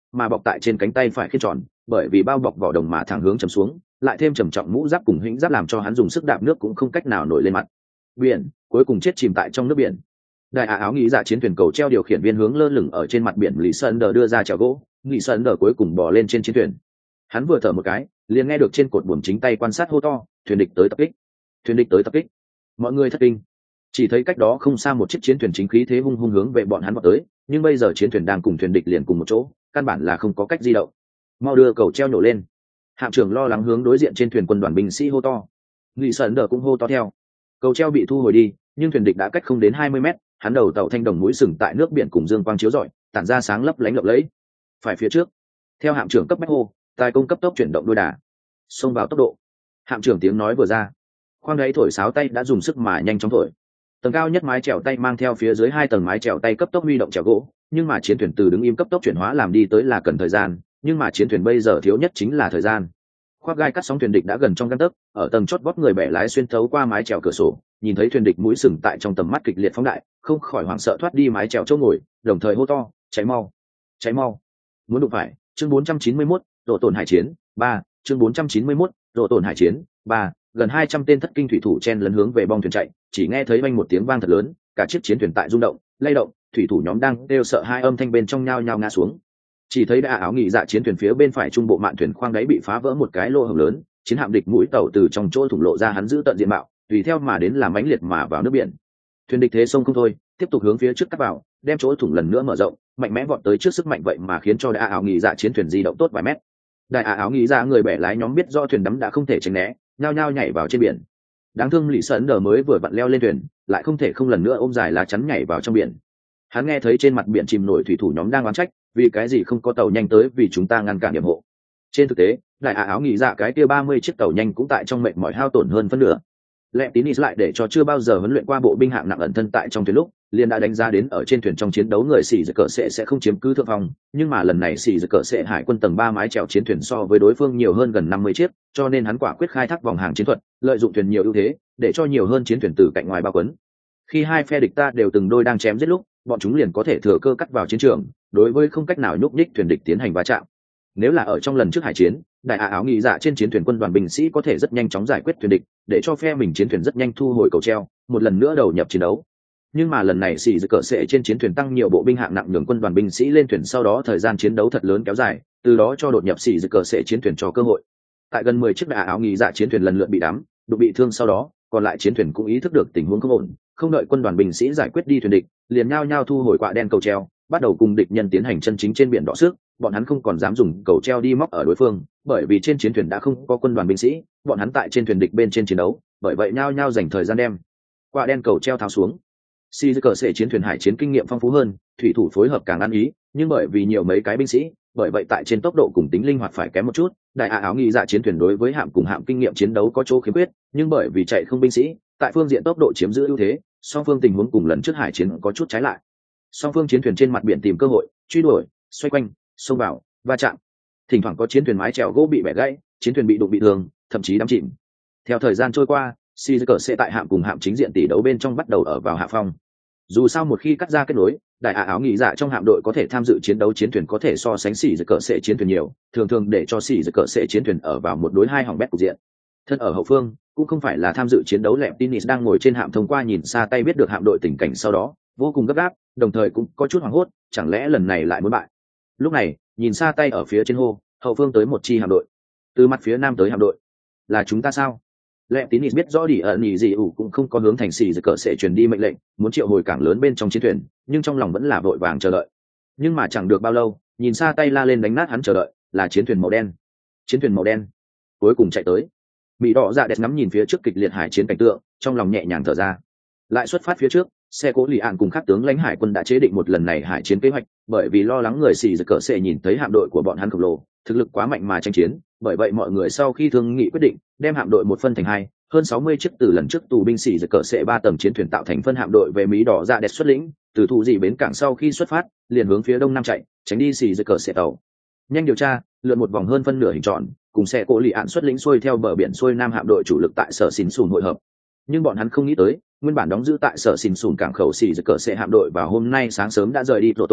mà bọc tại trên cánh tay phải khiên tròn, bởi vì bao bọc vỏ đồng mà thẳng hướng chầm xuống, lại thêm trầm trọng mũ giáp cùng hĩnh giáp làm cho hắn dùng sức đạp nước cũng không cách nào nổi lên mặt biển, cuối cùng chết chìm tại trong nước biển. Đại áo nghĩ dạ chiến thuyền cầu treo điều khiển viên hướng lơ lửng ở trên mặt biển Lý Sơn Đờ đưa ra chèo gỗ, Lý Sơn Đờ cuối cùng bò lên trên chiến thuyền. Hắn vừa thở một cái, liền nghe được trên cột buồm chính tay quan sát hô to, thuyền địch tới tập kích, thuyền địch tới tập kích. Mọi người thất kinh, chỉ thấy cách đó không xa một chiếc chiến thuyền chính khí thế hung hung hướng về bọn hắn vọt tới, nhưng bây giờ chiến thuyền đang cùng thuyền địch liền cùng một chỗ, căn bản là không có cách di động. Mau đưa cầu treo nổ lên. Hạm trưởng lo lắng hướng đối diện trên thuyền quân đoàn binh sĩ hô to. Lý Sơn Đờ cũng hô to theo. Cầu treo bị thu hồi đi, nhưng thuyền địch đã cách không đến 20 mét, hắn đầu tàu thanh đồng mũi sừng tại nước biển cùng dương quang chiếu rọi, tản ra sáng lấp lánh lộng lẫy. Phải phía trước. Theo hạm trưởng cấp bách hô, tài công cấp tốc chuyển động đuôi đà, xông vào tốc độ. Hạm trưởng tiếng nói vừa ra, khoang đáy thổi sáo tay đã dùng sức mà nhanh chóng thổi. Tầng cao nhất mái chèo tay mang theo phía dưới 2 tầng mái chèo tay cấp tốc huy động chèo gỗ, nhưng mà chiến thuyền từ đứng im cấp tốc chuyển hóa làm đi tới là cần thời gian, nhưng mà chiến thuyền bây giờ thiếu nhất chính là thời gian. Khoác gai cắt sóng thuyền địch đã gần trong gang tấc, ở tầng chót vót người bẻ lái xuyên thấu qua mái chèo cửa sổ, nhìn thấy thuyền địch mũi sừng tại trong tầm mắt kịch liệt phóng đại, không khỏi hoảng sợ thoát đi mái chèo chỗ ngồi, đồng thời hô to, cháy mau, cháy mau. Muốn đụng phải. Chương 491, độ tổn hải chiến 3, chương 491, độ tổn hải chiến 3, gần 200 tên thất kinh thủy thủ chen lấn hướng về bong thuyền chạy, chỉ nghe thấy vang một tiếng vang thật lớn, cả chiếc chiến thuyền tại rung động, lay động, thủy thủ nhóm đang kêu sợ hai âm thanh bên trong nhao nhao ngã xuống. Chỉ thấy đã áo nghỉ dạ chiến thuyền phía bên phải trung bộ mạn thuyền khoang đáy bị phá vỡ một cái lỗ hổng lớn, chiến hạm địch mũi tàu từ trong chỗ thủng lộ ra hắn giữ tận diện mạo, tùy theo mà đến làm mãnh liệt mà vào nước biển. Thuyền địch thế sông không thôi, tiếp tục hướng phía trước cắt vào, đem chỗ thủng lần nữa mở rộng, mạnh mẽ vọt tới trước sức mạnh vậy mà khiến cho đại áo nghỉ dạ chiến thuyền di động tốt vài mét. Đại áo nghỉ dạ người bẻ lái nhóm biết do thuyền đắm đã không thể tránh né, nhao nhao nhảy vào trên biển. Đáng thương Lý Sơn Đờ mới vừa vặn leo lên thuyền, lại không thể không lần nữa ôm dài lá chắn nhảy vào trong biển. Hắn nghe thấy trên mặt biển chìm nổi thủy thủ nhóm đang oán trách, vì cái gì không có tàu nhanh tới, vì chúng ta ngăn cản điểm hộ. Trên thực tế, đại áo nghỉ dạ cái kia 30 chiếc tàu nhanh cũng tại trong mệnh mỏi hao tổn hơn phân nửa. Lệ Tín lại để cho chưa bao giờ huấn luyện qua bộ binh hạng nặng ẩn thân tại trong thuyền lúc, liền đã đánh giá đến ở trên thuyền trong chiến đấu người xì giật cờ sẽ không chiếm cứ thượng phong, nhưng mà lần này xì giật cờ sẽ hải quân tầng 3 mái chèo chiến thuyền so với đối phương nhiều hơn gần 50 chiếc, cho nên hắn quả quyết khai thác vòng hàng chiến thuật, lợi dụng thuyền nhiều ưu thế, để cho nhiều hơn chiến thuyền từ cạnh ngoài bao quấn. Khi hai phe địch ta đều từng đôi đang chém giết lúc, bọn chúng liền có thể thừa cơ cắt vào chiến trường, đối với không cách nào nhúc nhích thuyền địch tiến hành va chạm. Nếu là ở trong lần trước hải chiến, đại áo nghỉ dạ trên chiến thuyền quân đoàn binh sĩ có thể rất nhanh chóng giải quyết thuyền địch, để cho phe mình chiến thuyền rất nhanh thu hồi cầu treo, một lần nữa đầu nhập chiến đấu. Nhưng mà lần này xì giật cờ sệ trên chiến thuyền tăng nhiều bộ binh hạng nặng nhường quân đoàn binh sĩ lên thuyền, sau đó thời gian chiến đấu thật lớn kéo dài, từ đó cho đột nhập xì giật cờ sệ chiến thuyền cho cơ hội. Tại gần 10 chiếc đại áo nghỉ dạ chiến thuyền lần lượt bị đắm, đụng bị thương sau đó, còn lại chiến thuyền cũng ý thức được tình huống không ổn, không đợi quân đoàn binh sĩ giải quyết đi thuyền địch, liền nhao nhao thu hồi quạ đen cầu treo, bắt đầu cùng địch nhân tiến hành chân chính trên biển đọ sức. Bọn hắn không còn dám dùng cầu treo đi móc ở đối phương, bởi vì trên chiến thuyền đã không có quân đoàn binh sĩ, bọn hắn tại trên thuyền địch bên trên chiến đấu, bởi vậy nhao nhao dành thời gian đem quạ đen cầu treo tháo xuống. Xì giật cờ sệ chiến thuyền hải chiến kinh nghiệm phong phú hơn, thủy thủ phối hợp càng ăn ý, nhưng bởi vì nhiều mấy cái binh sĩ, bởi vậy tại trên tốc độ cùng tính linh hoạt phải kém một chút. Đại áo nghỉ dạ chiến thuyền đối với hạm cùng hạm kinh nghiệm chiến đấu có chỗ khiếm khuyết, nhưng bởi vì chạy không binh sĩ, tại phương diện tốc độ chiếm giữ ưu thế, song phương tình huống cùng lần trước hải chiến có chút trái lại. Song phương chiến thuyền trên mặt biển tìm cơ hội truy đuổi, xoay quanh, xông vào, va chạm. Thỉnh thoảng có chiến thuyền mái chèo gỗ bị bẻ gãy, chiến thuyền bị đụng bị thương, thậm chí đắm chìm. Theo thời gian trôi qua, xì giật cờ sẽ tại hạm cùng hạm chính diện tỷ đấu bên trong bắt đầu ở vào hạ phong. Dù sao một khi cắt ra kết nối, đại áo nghỉ dạ trong hạm đội có thể tham dự chiến đấu chiến thuyền có thể so sánh xì giật cờ sẽ chiến thuyền nhiều, thường để cho xì giật cờ sẽ chiến thuyền ở vào một đối hai hỏng bét cục diện. Thân ở hậu phương cũng không phải là tham dự chiến đấu lẹp Tinis đang ngồi trên hạm thông qua nhìn xa tay biết được hạm đội tình cảnh sau đó, vô cùng gấp gáp, đồng thời cũng có chút hoảng hốt, chẳng lẽ lần này lại muốn bại. Lúc này, nhìn xa tay ở phía trên hô, hậu phương tới một chi hạm đội. Từ mặt phía nam tới hạm đội. Là chúng ta sao? Lẹp Tinis biết rõ đi ở nhì gì ủ cũng không có hướng thành xì giật cờ sẽ truyền đi mệnh lệnh, muốn triệu hồi cảng lớn bên trong chiến thuyền, nhưng trong lòng vẫn là vội vàng chờ đợi. Nhưng mà chẳng được bao lâu, nhìn xa tay la lên đánh nát hắn chờ đợi, là chiến thuyền màu đen. Chiến thuyền màu đen cuối cùng chạy tới. Mỹ đỏ dạ đẹp ngắm nhìn phía trước kịch liệt hải chiến cảnh tượng, trong lòng nhẹ nhàng thở ra. Lại xuất phát phía trước, xe cố lì ạn cùng các tướng lãnh hải quân đã chế định một lần này hải chiến kế hoạch, bởi vì lo lắng người xì giật cờ sẽ nhìn thấy hạm đội của bọn hắn khổng lồ, thực lực quá mạnh mà tranh chiến, bởi vậy mọi người sau khi thương nghị quyết định đem hạm đội một phân thành hai, hơn 60 chiếc từ lần trước tù binh xì giật cờ sẽ 3 tầng chiến thuyền tạo thành phân hạm đội về Mỹ đỏ dạ đẹp xuất lĩnh, từ thủ dị bến cảng sau khi xuất phát, liền hướng phía đông nam chạy, tránh đi xì giật cờ sẽ tàu. Nhanh điều tra, lượn một vòng hơn phân nửa hình tròn, cùng xe cộ lì ạn xuất lĩnh xuôi theo bờ biển xuôi nam hạm đội chủ lực tại sở xìn sùn hội hợp. Nhưng bọn hắn không nghĩ tới, nguyên bản đóng giữ tại sở xìn sùn cảng khẩu xì giật cờ sẽ hạm đội vào hôm nay sáng sớm đã rời đi lộ tồn,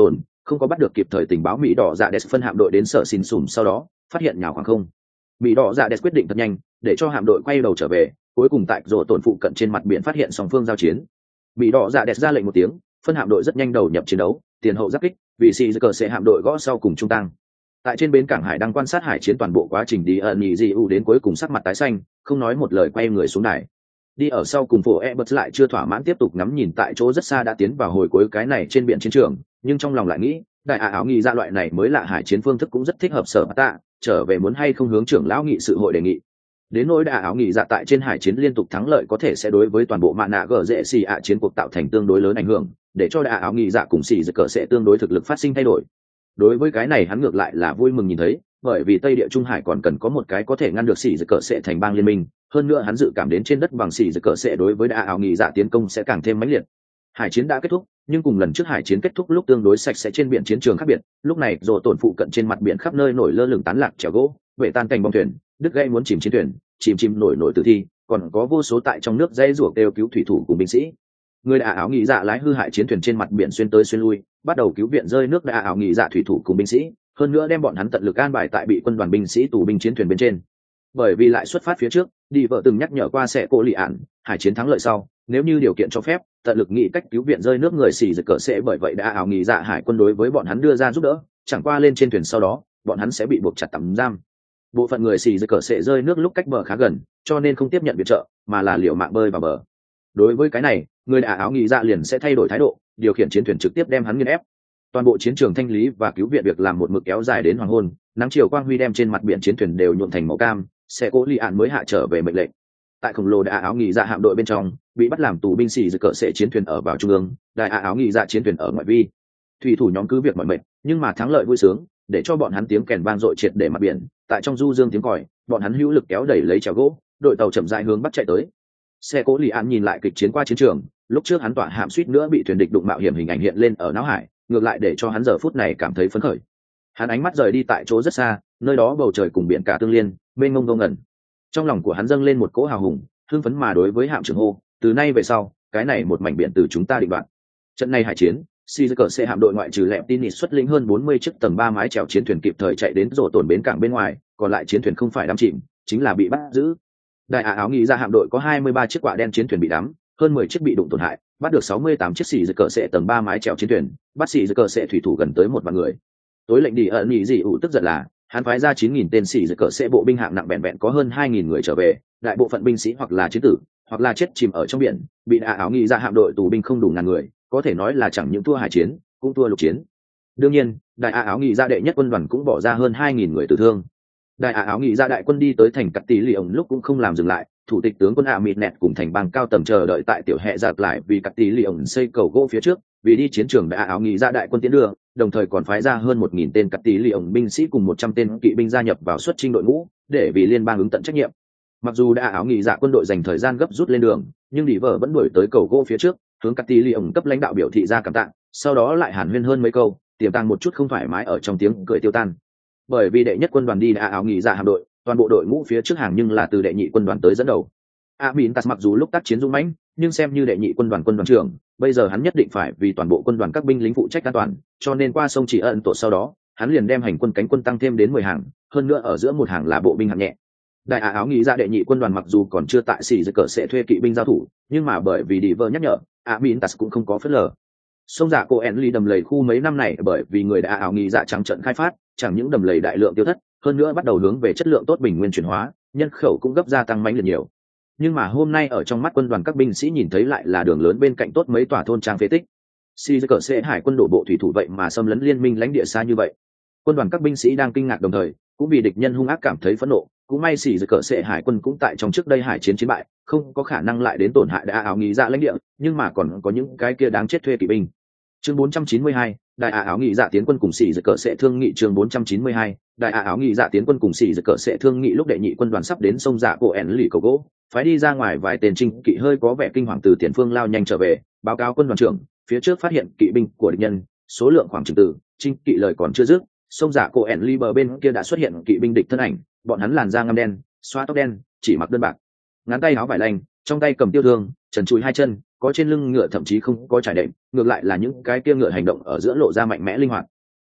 không có bắt được kịp thời tình báo Mỹ đỏ dạ đẹp phân hạm đội đến sở xin sùm, sau đó phát hiện nhào khoảng không. Mỹ đỏ dạ đẹp quyết định thật nhanh để cho hạm đội quay đầu trở về, cuối cùng tại rổ tổn phụ cận trên mặt biển phát hiện song phương giao chiến. Mỹ đỏ dạ đẹp ra lệnh một tiếng, phân hạm đội rất nhanh đầu nhập chiến đấu, tiền hậu giáp kích, vị sĩ cờ sẽ hạm đội gõ sau cùng trung tăng. Tại trên bến cảng hải đang quan sát hải chiến toàn bộ quá trình, đi ẩn nhị dị u đến cuối cùng sắc mặt tái xanh, không nói một lời quay người xuống đài. Đi ở sau cùng phổ Ebert lại chưa thỏa mãn tiếp tục ngắm nhìn tại chỗ rất xa đã tiến vào hồi cuối cái này trên biển chiến trường, nhưng trong lòng lại nghĩ đại áo nghị ra loại này mới lạ hải chiến phương thức cũng rất thích hợp sở tạ, trở về muốn hay không hướng trưởng lão nghị sự hội đề nghị. Đến nỗi đại áo nghị dạ tại trên hải chiến liên tục thắng lợi có thể sẽ đối với toàn bộ mạ nạ gờ dễ xì ạ chiến cuộc tạo thành tương đối lớn ảnh hưởng, để cho đại áo nghị dạ cùng xì cờ sẽ tương đối thực lực phát sinh thay đổi. Đối với cái này hắn ngược lại là vui mừng nhìn thấy, bởi vì Tây Địa Trung Hải còn cần có một cái có thể ngăn được xì cờ sẽ thành bang liên minh, hơn nữa hắn dự cảm đến trên đất bằng xì cờ sẽ đối với đại áo nghị dạ tiến công sẽ càng thêm mãnh liệt. Hải chiến đã kết thúc, nhưng cùng lần trước hải chiến kết thúc lúc tương đối sạch sẽ trên biển chiến trường khác biệt, lúc này rồ tổn phụ cận trên mặt biển khắp nơi nổi lơ lửng tán lạc chèo gỗ, bể tan cành bong thuyền, đứt gãy muốn chìm chiến thuyền, chìm nổi tử thi, còn có vô số tại trong nước dây ruột đều cứu thủy thủ cùng binh sĩ. Người đại áo nghị dạ lái hư hại chiến thuyền trên mặt biển xuyên tới xuyên lui, bắt đầu cứu viện rơi nước đại áo nghị dạ thủy thủ cùng binh sĩ, hơn nữa đem bọn hắn tận lực an bài tại bị quân đoàn binh sĩ tù binh chiến thuyền bên trên. Bởi vì lại xuất phát phía trước, đi vợ từng nhắc nhở qua sẽ cô lì ạn, hải chiến thắng lợi sau, nếu như điều kiện cho phép, tận lực nghĩ cách cứu viện rơi nước người xì giật cờ sẽ, bởi vậy đã áo nghị dạ hải quân đối với bọn hắn đưa ra giúp đỡ, chẳng qua lên trên thuyền sau đó bọn hắn sẽ bị buộc chặt tạm giam. Bộ phận người xì giật cờ sẽ rơi nước lúc cách bờ khá gần, cho nên không tiếp nhận viện trợ mà là liều mạng bơi vào bờ. Đối với cái này, người đã áo nghị dạ liền sẽ thay đổi thái độ, điều khiển chiến thuyền trực tiếp đem hắn nghiền ép. Toàn bộ chiến trường thanh lý và cứu viện việc làm một mực kéo dài đến hoàng hôn, nắng chiều quang huy đem trên mặt biển chiến thuyền đều nhuộm thành màu cam, sẽ cố li ạn mới hạ trở về mệnh lệnh. Tại khổng lồ đại áo nghị dạ hạm đội bên trong, bị bắt làm tù binh xì giật cờ sẽ chiến thuyền ở vào trung ương, đại áo nghị dạ chiến thuyền ở ngoại vi. Thủy thủ nhóm cứ việc mọi mệt, nhưng mà thắng lợi vui sướng, để cho bọn hắn tiếng kèn vang dội triệt để mặt biển. Tại trong du dương tiếng còi, bọn hắn hữu lực kéo đẩy lấy chèo gỗ, đội tàu chậm rãi hướng bắc chạy tới. Xe cố li ạn nhìn lại kịch chiến qua chiến trường, lúc trước hắn tỏa hạm suýt nữa bị thuyền địch đụng mạo hiểm hình ảnh hiện lên ở não hải, ngược lại để cho hắn giờ phút này cảm thấy phấn khởi. Hắn ánh mắt rời đi tại chỗ rất xa, nơi đó bầu trời cùng biển cả tương liên, mênh mông vô ngần. Trong lòng của hắn dâng lên một cỗ hào hùng, hưng phấn mà đối với hạm trưởng hô, từ nay về sau, cái này một mảnh biển từ chúng ta định đoạt. Trận này hải chiến, Caesar sẽ hạm đội ngoại trừ lẹm tin xuất lĩnh hơn 40 chiếc tầng 3 mái chèo chiến thuyền kịp thời chạy đến rổ tổn bến cảng bên ngoài, còn lại chiến thuyền không phải đắm chìm, chính là bị bắt giữ. Đại áo nghị ra hạm đội có 23 chiếc quả đen chiến thuyền bị đắm, hơn 10 chiếc bị đụng tổn hại, bắt được 68 chiếc Caesar sẽ tầng 3 mái chèo chiến thuyền, bắt Caesar sẽ thủy thủ gần tới 1 vạn người. Tối lệnh đi ẩn nhị dị ủ tức giận là hắn phái ra 9.000 tên Caesar sẽ bộ binh hạng nặng vẹn vẹn có hơn 2.000 người trở về, đại bộ phận binh sĩ hoặc là chiến tử, hoặc là chết chìm ở trong biển, bị đại áo nghị ra hạm đội tù binh không đủ ngàn người, có thể nói là chẳng những thua hải chiến, cũng thua lục chiến. Đương nhiên, đại áo nghị ra đệ nhất quân đoàn cũng bỏ ra hơn 2.000 người tử thương. Đại áo nghị ra đại quân đi tới thành Cắt Tỷ Lì ổng lúc cũng không làm dừng lại, thủ tịch tướng quân mịt nẹt cùng thành bang cao tầng chờ đợi tại tiểu hệ giặc lại vì Cắt Tỷ Lì ổng xây cầu gỗ phía trước, vì đi chiến trường đại áo nghị ra đại quân tiến đưa, đồng thời còn phái ra hơn 1.000 tên Cắt Tỷ Lì ổng binh sĩ cùng 100 tên kỵ binh gia nhập vào xuất chinh đội ngũ, để vì liên bang ứng tận trách nhiệm. Mặc dù đại áo nghị dạ quân đội dành thời gian gấp rút lên đường, nhưng đi vợ vẫn đuổi tới cầu gỗ phía trước, hướng Cắt Tỷ Lì ổng cấp lãnh đạo biểu thị ra cảm tạ, sau đó lại hàn huyên hơn mấy câu, tiềm tàng một chút không thoải mái ở trong tiếng cười tiêu tan. Bởi vì đệ nhất quân đoàn đi đại áo nghị dạ hạm đội, toàn bộ đội ngũ phía trước hàng nhưng là từ đệ nhị quân đoàn tới dẫn đầu. Amintas mặc dù lúc tác chiến dũng mãnh, nhưng xem như đệ nhị quân đoàn trưởng, bây giờ hắn nhất định phải vì toàn bộ quân đoàn các binh lính phụ trách an toàn, cho nên qua sông Chỉ Ân tổ sau đó, hắn liền đem hành quân cánh quân tăng thêm đến 10 hàng, hơn nữa ở giữa một hàng là bộ binh hạng nhẹ. Đại áo nghị ra đệ nhị quân đoàn mặc dù còn chưa tại xỉ giật cờ sẽ thuê kỵ binh giao thủ, nhưng mà bởi vì đi vợ nhắc nhở, Amintas cũng không có phớt lờ. Sông Dạ Cô Enly đầm lầy khu mấy năm này bởi vì người đại áo nghị dạ trắng trận khai phát, chẳng những đầm lầy đại lượng tiêu thất, hơn nữa bắt đầu hướng về chất lượng tốt bình nguyên chuyển hóa, nhân khẩu cũng gấp gia tăng mãnh liệt nhiều. Nhưng mà hôm nay ở trong mắt quân đoàn các binh sĩ nhìn thấy lại là đường lớn bên cạnh tốt mấy tòa thôn trang phế tích. Caesar sẽ hải quân đổ bộ thủy thủ vậy mà xâm lấn liên minh lãnh địa xa như vậy. Quân đoàn các binh sĩ đang kinh ngạc đồng thời, cũng vì địch nhân hung ác cảm thấy phẫn nộ, cũng may Caesar sẽ hải quân cũng tại trong trước đây hải chiến chiến bại, không có khả năng lại đến tổn hại đại áo nghị dạ lãnh địa, nhưng mà còn có những cái kia đáng chết thuê kỵ binh. Chương 492, đại áo nghị dạ tiến quân cùng Caesar sẽ thương nghị. Chương 492, đại áo nghị dạ tiến quân cùng Caesar sẽ thương nghị. Lúc đệ nhị quân đoàn sắp đến sông Dạ Cô Enly cầu gỗ, phái đi ra ngoài vài tên trinh kỵ hơi có vẻ kinh hoàng từ tiền phương lao nhanh trở về, báo cáo quân đoàn trưởng, phía trước phát hiện kỵ binh của địch nhân, số lượng khoảng chừng từ trinh kỵ lời còn chưa dứt, sông Dạ Cô Enly bờ bên kia đã xuất hiện kỵ binh địch thân ảnh, bọn hắn làn da ngăm đen, xoa tóc đen, chỉ mặc đơn bạc, ngắn tay áo vải lanh, trong tay cầm tiêu thương, trần trụi hai chân, có trên lưng ngựa thậm chí không có trải đệm, ngược lại là những cái kia ngựa hành động ở giữa lộ ra mạnh mẽ linh hoạt,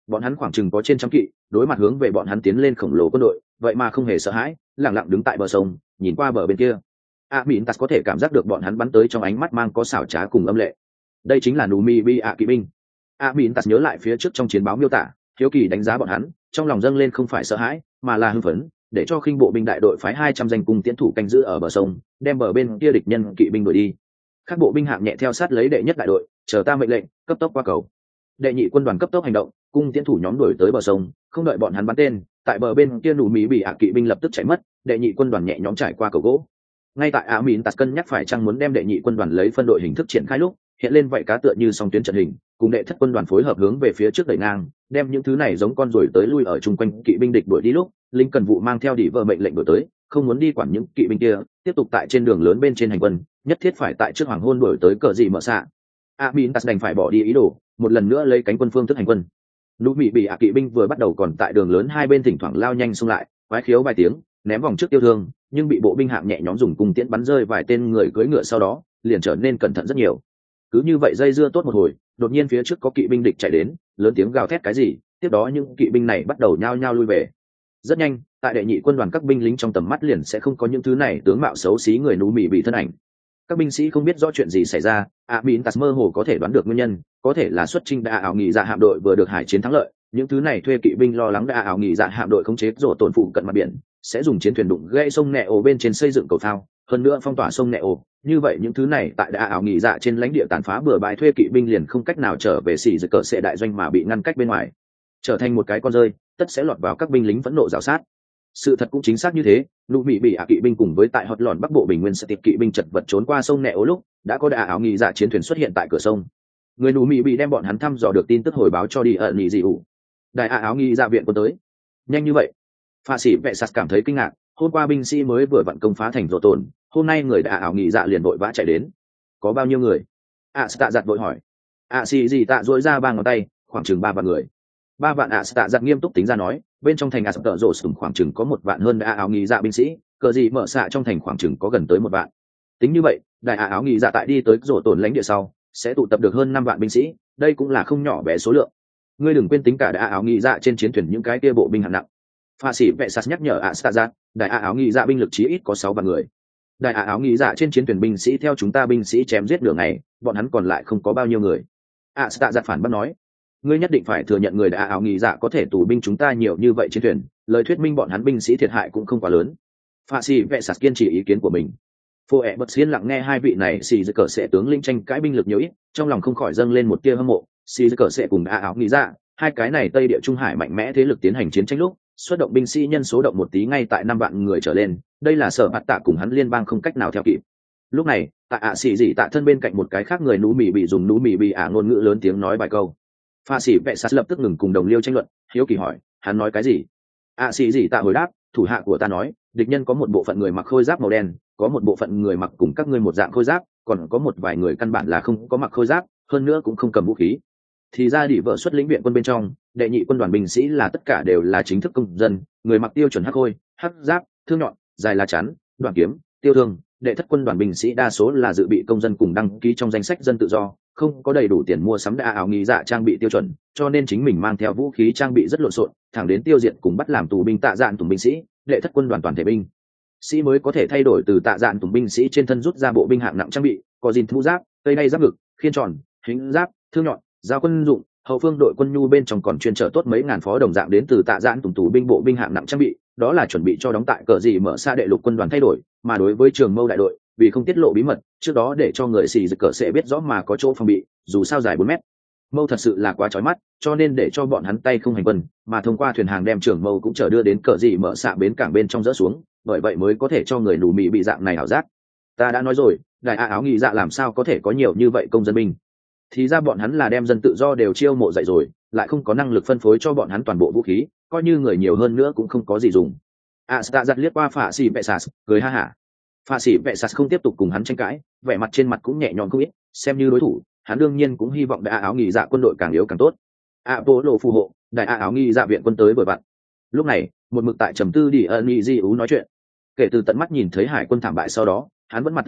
bọn hắn khoảng chừng có trên trăm kỵ, đối mặt hướng về bọn hắn tiến lên khổng lồ quân đội, vậy mà không hề sợ hãi, lặng lặng đứng tại bờ sông, nhìn qua bờ bên kia. Mỹ Tạt có thể cảm giác được bọn hắn bắn tới trong ánh mắt mang có xảo trá cùng âm lệ. Đây chính là Numi kỵ binh. Mỹ Tạt nhớ lại phía trước trong chiến báo miêu tả, hiếu kỳ đánh giá bọn hắn, trong lòng dâng lên không phải sợ hãi, mà là hưng phấn, để cho khinh bộ binh đại đội phái 200 danh cung tiễn thủ canh giữ ở bờ sông, đem bờ bên kia địch nhân kỵ binh đuổi đi. Các bộ binh hạng nhẹ theo sát lấy đệ nhất đại đội, chờ ta mệnh lệnh, cấp tốc qua cầu. Đệ nhị quân đoàn cấp tốc hành động, cung tiễn thủ nhóm đuổi tới bờ sông, không đợi bọn hắn bắn tên, tại bờ bên kia Numi kỵ binh lập tức chạy mất, đệ nhị quân đoàn nhẹ nhõm trải qua cầu gỗ. Ngay tại Mỹ Tạt cân nhắc phải chăng muốn đem đệ nhị quân đoàn lấy phân đội hình thức triển khai lúc, hiện lên vậy cá tựa như song tuyến trận hình, cùng đệ thất quân đoàn phối hợp hướng về phía trước đẩy ngang, đem những thứ này giống con ruồi tới lui ở chung quanh kỵ binh địch đuổi đi lúc, lính cần vụ mang theo đỉ vợ mệnh lệnh đuổi tới, không muốn đi quản những kỵ binh kia, tiếp tục tại trên đường lớn bên trên hành quân, nhất thiết phải tại trước hoàng hôn đuổi tới cờ gì mở xạ. Mỹ Tạt đành phải bỏ đi ý đồ, một lần nữa lấy cánh quân phương thức hành quân. Lũ Mỹ bị kỵ binh vừa bắt đầu còn tại đường lớn hai bên thỉnh thoảng lao nhanh xung lại, quái khiếu vài tiếng, ném vòng trước tiêu thương, nhưng bị bộ binh hạng nhẹ nhóm dùng cung tiễn bắn rơi vài tên người cưỡi ngựa, sau đó liền trở nên cẩn thận rất nhiều. Cứ như vậy dây dưa tốt một hồi, đột nhiên phía trước có kỵ binh địch chạy đến, lớn tiếng gào thét cái gì, tiếp đó những kỵ binh này bắt đầu nhao nhao lui về. Rất nhanh, tại đệ nhị quân đoàn các binh lính trong tầm mắt liền sẽ không có những thứ này tướng mạo xấu xí người Nú Mỹ bị thân ảnh. Các binh sĩ không biết rõ chuyện gì xảy ra, Mỹ Tạt mơ hồ có thể đoán được nguyên nhân, có thể là xuất chinh đã ảo nghị dạ hạm đội vừa được hải chiến thắng lợi, những thứ này thuê kỵ binh lo lắng đã ảo nghị dạ hạm đội khống chế rổ tổn phụ cận mặt biển, sẽ dùng chiến thuyền đụng gãy sông nẹ ổ bên trên xây dựng cầu phao, hơn nữa phong tỏa sông nẹ ổ. Như vậy những thứ này tại đã ảo nghị dạ trên lãnh địa tàn phá bừa bãi thuê kỵ binh liền không cách nào trở về xỉ dược cờ sệ đại doanh mà bị ngăn cách bên ngoài, trở thành một cái con rơi, tất sẽ lọt vào các binh lính phẫn nộ rào sát. Sự thật cũng chính xác như thế, Lũ Mỹ bị kỵ binh cùng với tại hot lòn bắc bộ bình nguyên sẽ tiệp kỵ binh chật vật trốn qua sông nẹ ố lúc đã có đã ảo nghị dạ chiến thuyền xuất hiện tại cửa sông. Người Lũ Mỹ bị đem bọn hắn thăm dò được tin tức hồi báo cho đi ẩn nhị dị ủ. Đại ảo nghị dạ viện quân tới nhanh như vậy. Phạ sĩ vệ sạt cảm thấy kinh ngạc, hôm qua binh sĩ mới vừa vặn công phá thành rổ tồn, hôm nay người đã ảo nghị dạ liền vội vã chạy đến. Có bao nhiêu người? Tạ giặt vội hỏi. Xì gì tạ duỗi ra ba ngón tay, khoảng chừng 3 vạn người. 3 vạn. Tạ giặt nghiêm túc tính ra nói, bên trong thành tợ rổ sủng khoảng chừng có 1 vạn hơn đã ảo nghị dạ binh sĩ, cờ gì mở xạ trong thành khoảng chừng có gần tới 1 vạn. Tính như vậy, đại ảo nghị dạ tại đi tới rổ tồn lãnh địa sau sẽ tụ tập được hơn 5 vạn binh sĩ, đây cũng là không nhỏ bé số lượng. Ngươi đừng quên tính cả đã ảo nghị dạ trên chiến thuyền những cái kia bộ binh hạng nặng. Phạ sĩ vệ sạt nhắc nhở Tạ giặt, đại ảo nghị dạ binh lực chí ít có 6 vạn người. Đại ảo nghị dạ trên chiến thuyền binh sĩ theo chúng ta binh sĩ chém giết nửa ngày, bọn hắn còn lại không có bao nhiêu người. Tạ giặt phản bác nói, ngươi nhất định phải thừa nhận người đã ảo nghị dạ có thể tù binh chúng ta nhiều như vậy trên thuyền, lời thuyết minh bọn hắn binh sĩ thiệt hại cũng không quá lớn. Phạ sĩ vệ sạt kiên trì ý kiến của mình. Phô ẹ bật xiên lặng nghe hai vị này xì dư cờ sẽ tướng linh tranh cãi binh lực nhiều ít, trong lòng không khỏi dâng lên một tia hâm mộ. Xì dư cờ sẽ cùng đã ảo nghị dạ, hai cái này Tây Địa Trung Hải mạnh mẽ thế lực tiến hành chiến tranh lúc xuất động binh sĩ nhân số động một tí ngay tại 5 vạn người trở lên, đây là sở bạt tạ cùng hắn liên bang không cách nào theo kịp. Lúc này tại xì dị tạ thân bên cạnh một cái khác người Nú Mỹ bị dùng Nú Mỹ bị ngôn ngữ lớn tiếng nói vài câu. Pha sĩ vệ sát lập tức ngừng cùng đồng liêu tranh luận, hiếu kỳ hỏi, hắn nói cái gì? Xì dị tạ hồi đáp, thủ hạ của ta nói, địch nhân có một bộ phận người mặc khôi giáp màu đen, có một bộ phận người mặc cùng các ngươi một dạng khôi giáp, còn có một vài người căn bản là không có mặc khôi giáp, hơn nữa cũng không cầm vũ khí. Thì ra đỉ vợ xuất lĩnh viện quân bên trong, đệ nhị quân đoàn binh sĩ là tất cả đều là chính thức công dân, người mặc tiêu chuẩn hắc khôi, hắc giáp, thương nhọn, dài lá chắn, đoạn kiếm, tiêu thương. Đệ thất quân đoàn binh sĩ đa số là dự bị công dân cùng đăng ký trong danh sách dân tự do, không có đầy đủ tiền mua sắm đã ảo nghị dạ trang bị tiêu chuẩn, cho nên chính mình mang theo vũ khí trang bị rất lộn xộn, thẳng đến tiêu diệt cùng bắt làm tù binh tạ dạn tùng binh sĩ, đệ thất quân đoàn toàn thể binh sĩ mới có thể thay đổi từ tạ dạn tùng binh sĩ trên thân rút ra bộ binh hạng nặng trang bị, có gìn thu giáp, cây đay giáp ngực, khiên tròn, hình giáp, thương nhọn, dao quân dụng. Hậu phương đội quân nhu bên trong còn chuyên trở tốt mấy ngàn phó đồng dạng đến từ tạ dạn tùng tù binh bộ binh hạng nặng trang bị, đó là chuẩn bị cho đóng tại cờ gì mở xa đệ lục quân đoàn thay đổi. Mà đối với trường mâu đại đội, vì không tiết lộ bí mật trước đó để cho người xì dực cờ sẽ biết rõ mà có chỗ phòng bị, dù sao dài 4 mét mâu thật sự là quá chói mắt, cho nên để cho bọn hắn tay không hành quân, mà thông qua thuyền hàng đem trường mâu cũng chở đưa đến cờ gì mở xạ bến cảng bên trong dỡ xuống, bởi vậy mới có thể cho người Nú Mỹ bị dạng này ảo giác. Ta đã nói rồi, đại áo nghị dạ làm sao có thể có nhiều như vậy công dân binh? Thì ra bọn hắn là đem dân tự do đều chiêu mộ dạy rồi, lại không có năng lực phân phối cho bọn hắn toàn bộ vũ khí, coi như người nhiều hơn nữa cũng không có gì dùng. Tạ giật liếc qua Phạ sĩ vệ sạt, cười ha hả. Phạ sĩ vệ sạt không tiếp tục cùng hắn tranh cãi, vẻ mặt trên mặt cũng nhẹ nhõm không ít, xem như đối thủ, hắn đương nhiên cũng hy vọng đại áo nghị dạ quân đội càng yếu càng tốt. Bố lộ phù hộ, đại áo nghị dạ viện quân tới vừa vặn. Lúc này, một mực tại trầm tư đi ân nghị di ú nói chuyện. Kể từ tận mắt nhìn thấy hải quân thảm bại sau đó, hắn vẫn mặt tâm trầm,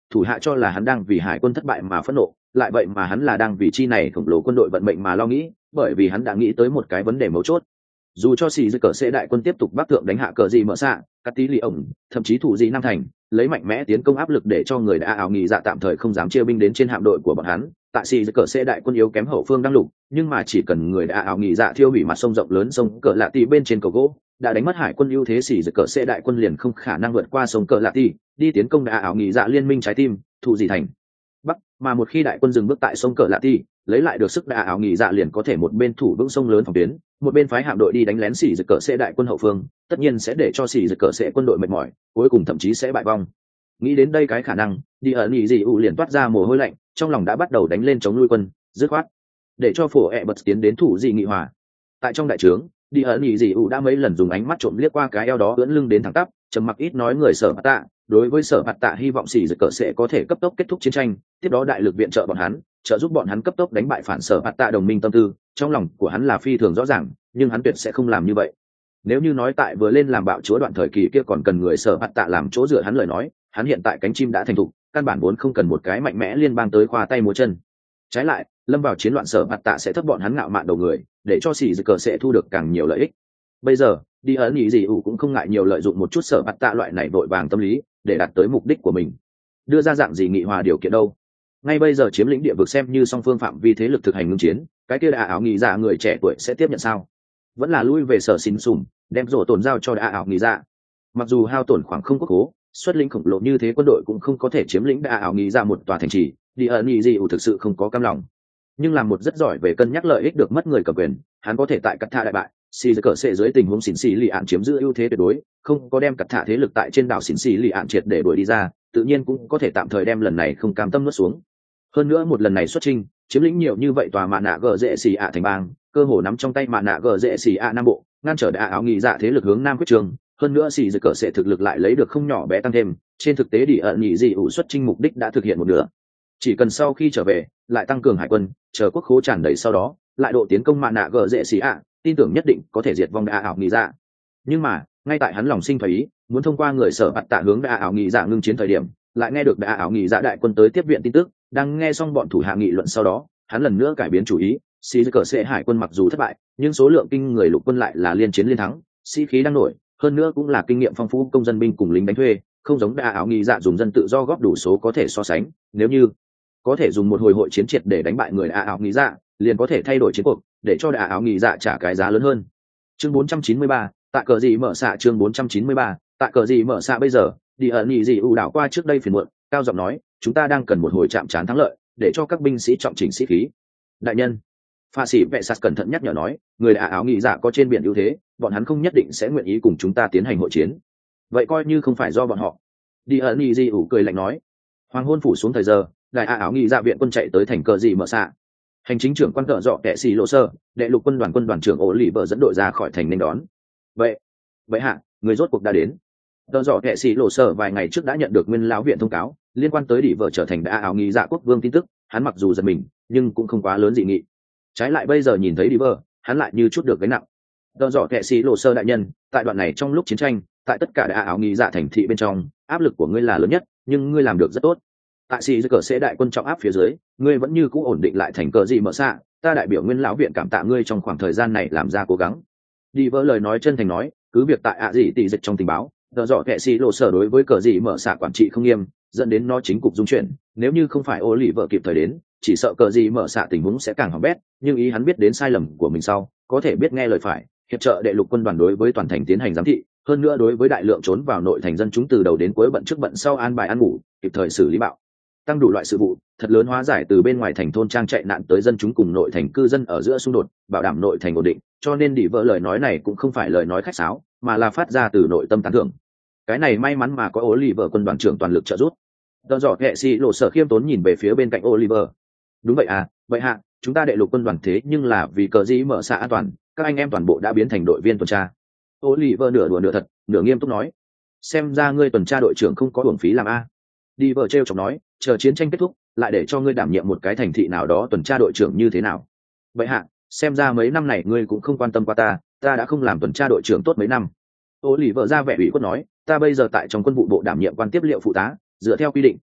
thủ hạ cho là hắn đang vì hải quân thất bại mà phẫn nộ, lại vậy mà hắn là đang vì chi này khổng lồ quân đội vận mệnh mà lo nghĩ, bởi vì hắn đã nghĩ tới một cái vấn đề mấu chốt. Dù cho xì dư cờ sẽ đại quân tiếp tục bắc thượng đánh hạ cờ gì mở xạ cắt tí lì ổng, thậm chí thủ gì nam thành, lấy mạnh mẽ tiến công áp lực để cho người đã ảo nghỉ dạ tạm thời không dám chia binh đến trên hạm đội của bọn hắn. Tại xì dư cờ sẽ đại quân yếu kém hậu phương đang lục, nhưng mà chỉ cần người đã ảo nghỉ dạ thiêu hủy mặt sông rộng lớn sông cờ lạ tì bên trên cầu gỗ, đã đánh mất hải quân ưu thế, xì dư cờ sẽ đại quân liền không khả năng vượt qua sông cờ lạ tì đi tiến công đã ảo nghỉ dạ liên minh trái tim thủ gì thành bắc. Mà một khi đại quân dừng bước tại sông cờ lạ tì, lấy lại được sức đã ảo nghỉ dạ liền có thể một bên thủ vững sông lớn phòng tuyến, một bên phái hạm đội đi đánh lén xỉ dực cờ sẽ đại quân hậu phương, tất nhiên sẽ để cho xỉ dực cờ sẽ quân đội mệt mỏi, cuối cùng thậm chí sẽ bại vong. Nghĩ đến đây cái khả năng, đi ở nhị dị ủ liền toát ra mồ hôi lạnh, trong lòng đã bắt đầu đánh lên chống nuôi quân, dứt khoát để cho phổ ẹ bật tiến đến thủ dị nghị hòa. Tại trong đại trướng, đi ở nhị dị ủ đã mấy lần dùng ánh mắt trộm liếc qua cái eo đó ưỡn lưng đến thẳng tắp, trầm mặc ít nói người Sở Bạt Tạ. Đối với Sở Bạt Tạ hy vọng xỉ dực cờ sẽ có thể cấp tốc kết thúc chiến tranh, tiếp đó đại lực viện trợ bọn hắn, trợ giúp bọn hắn cấp tốc đánh bại phản Sở Bạt Tạ đồng minh tâm tư, trong lòng của hắn là phi thường rõ ràng, nhưng hắn tuyệt sẽ không làm như vậy. Nếu như nói tại vừa lên làm bạo chúa đoạn thời kỳ kia còn cần người Sở Bạt Tạ làm chỗ dựa hắn lời nói, hắn hiện tại cánh chim đã thành thục, căn bản vốn không cần một cái mạnh mẽ liên bang tới khoa tay múa chân. Trái lại, lâm vào chiến loạn Sở Bạt Tạ sẽ thấp bọn hắn ngạo mạn đầu người, để cho xỉ dực cờ sẽ thu được càng nhiều lợi ích. Bây giờ đi ấn ý gì ủ cũng không ngại nhiều lợi dụng một chút Sở Bạt Tạ loại này vội vàng tâm lý để đạt tới mục đích của mình. Đưa ra dạng gì nghị hòa điều kiện đâu? Ngay bây giờ chiếm lĩnh địa vực xem như song phương phạm vi thế lực thực hành ngưng chiến, cái kia đã ảo nghĩ dạ người trẻ tuổi sẽ tiếp nhận sao? Vẫn là lui về sở xin sùm, đem rổ tổn giao cho đã ảo nghĩ dạ. Mặc dù hao tổn khoảng không quốc hố, xuất lĩnh khổng lồ như thế quân đội cũng không có thể chiếm lĩnh đã ảo nghĩ dạ một tòa thành trì, đi ấn ý gì ủ thực sự không có cam lòng. Nhưng làm một rất giỏi về cân nhắc lợi ích được mất người cầm quyền, hắn có thể tại cắt thả đại bại, xì cờ sẽ dưới tình huống xỉn xì lì ạn chiếm giữ ưu thế tuyệt đối, không có đem cắt thả thế lực tại trên đảo xỉn xì lì ạn triệt để đuổi đi ra, tự nhiên cũng có thể tạm thời đem lần này không cam tâm nuốt xuống. Hơn nữa một lần này xuất chinh, chiếm lĩnh nhiều như vậy tòa mạ nạ gờ dễ xì ạ thành bang, cơ hồ nắm trong tay mạ nạ gờ dễ xì ạ nam bộ, ngăn trở đã áo nghị dạ thế lực hướng nam quyết trường. Hơn nữa xì cờ sẽ thực lực lại lấy được không nhỏ bé tăng thêm, trên thực tế đi ẩn nhị dị ủ xuất chinh mục đích đã thực hiện một nửa. Chỉ cần sau khi trở về lại tăng cường hải quân, chờ quốc khố tràn đầy sau đó lại độ tiến công mạ nạ gờ dễ xì ạ, tin tưởng nhất định có thể diệt vong đã ảo nghị dạ. Nhưng mà ngay tại hắn lòng sinh thái ý muốn thông qua người Sở Bạt Tạ hướng đã ảo nghị dạ ngưng chiến thời điểm, lại nghe được đã ảo nghị dạ đại quân tới tiếp viện tin tức. Đang nghe xong bọn thủ hạ nghị luận sau đó, hắn lần nữa cải biến chủ ý. Xì cờ sẽ hải quân mặc dù thất bại, nhưng số lượng kinh người lục quân lại là liên chiến liên thắng, sĩ khí đang nổi, hơn nữa cũng là kinh nghiệm phong phú công dân binh cùng lính đánh thuê, không giống đã ảo nghị dạ dùng dân tự do góp đủ số có thể so sánh. Nếu như có thể dùng một hồi hội chiến triệt để đánh bại người đã ảo nghị dạ, liền có thể thay đổi chiến cuộc, để cho đã ảo nghị dạ trả cái giá lớn hơn. Chương 493, tại cờ gì mở xạ. Chương 493, tại cờ gì mở xạ. Bây giờ đi ẩn nhị gì ưu đảo qua trước đây phiền muộn, cao giọng nói, chúng ta đang cần một hồi chạm trán thắng lợi, để cho các binh sĩ trọng chỉnh sĩ khí. Đại nhân, pha sĩ vệ sạt cẩn thận nhắc nhở nói, người đã áo nghị dạ có trên biển ưu thế, bọn hắn không nhất định sẽ nguyện ý cùng chúng ta tiến hành hội chiến. Vậy coi như không phải do bọn họ. Đi ẩn nhị gì ưu cười lạnh nói. Hoàng hôn phủ xuống thời giờ, đại áo nghị dạ viện quân chạy tới thành cờ gì mở xạ. Hành chính trưởng quan cờ dọ kẻ xì lộ sơ, đệ lục quân đoàn trưởng ổ lì vợ dẫn đội ra khỏi thành nên đón. Vậy hạ, người rốt cuộc đã đến. Tờ dọ kệ xì lộ sở vài ngày trước đã nhận được nguyên lão viện thông cáo liên quan tới đỉ vợ trở thành đã ảo nghị dạ quốc vương tin tức, hắn mặc dù giật mình nhưng cũng không quá lớn dị nghị. Trái lại bây giờ nhìn thấy đỉ vợ, hắn lại như chút được gánh nặng. Tờ dọ kệ xì lộ sơ đại nhân, tại đoạn này trong lúc chiến tranh, tại tất cả đã ảo nghị dạ thành thị bên trong, áp lực của ngươi là lớn nhất, nhưng ngươi làm được rất tốt. Tại xì cờ sẽ đại quân trọng áp phía dưới, ngươi vẫn như cũ ổn định lại thành cờ gì mở xạ, ta đại biểu nguyên lão viện cảm tạ ngươi trong khoảng thời gian này làm ra cố gắng. Đi vỡ lời nói chân thành nói, cứ việc tại ạ gì tỷ dịch trong tình báo, tờ dọ kệ xì lộ sở đối với cờ gì mở xạ quản trị không nghiêm, dẫn đến nó chính cục dung chuyển, nếu như không phải ô lì vợ kịp thời đến, chỉ sợ cờ gì mở xạ tình huống sẽ càng hỏng bét. Nhưng ý hắn biết đến sai lầm của mình sau, có thể biết nghe lời phải, hiệp trợ đệ lục quân đoàn đối với toàn thành tiến hành giám thị, hơn nữa đối với đại lượng trốn vào nội thành dân chúng từ đầu đến cuối bận trước bận sau an bài ăn ngủ, kịp thời xử lý bạo tăng đủ loại sự vụ, thật lớn hóa giải từ bên ngoài thành thôn trang chạy nạn tới dân chúng cùng nội thành cư dân ở giữa xung đột, bảo đảm nội thành ổn định. Cho nên đi vợ lời nói này cũng không phải lời nói khách sáo, mà là phát ra từ nội tâm tán thưởng. Cái này may mắn mà có Oliver quân đoàn trưởng toàn lực trợ giúp. Tờ dọ kệ xì lộ sở khiêm tốn nhìn về phía bên cạnh Oliver. Đúng vậy à, vậy hạ, chúng ta đệ lục quân đoàn thế nhưng là vì cờ gì mở xạ an toàn, các anh em toàn bộ đã biến thành đội viên tuần tra. Oliver nửa đùa nửa thật, nửa nghiêm túc nói. Xem ra ngươi tuần tra đội trưởng không có uổng phí làm a. Đi vợ treo chọc nói, chờ chiến tranh kết thúc lại để cho ngươi đảm nhiệm một cái thành thị nào đó tuần tra đội trưởng như thế nào. Vậy hạ, xem ra mấy năm này ngươi cũng không quan tâm qua ta đã không làm tuần tra đội trưởng tốt mấy năm. Ô lì vợ ra vẻ ủy khuất nói, ta bây giờ tại trong quân vụ bộ đảm nhiệm quan tiếp liệu phụ tá, dựa theo quy định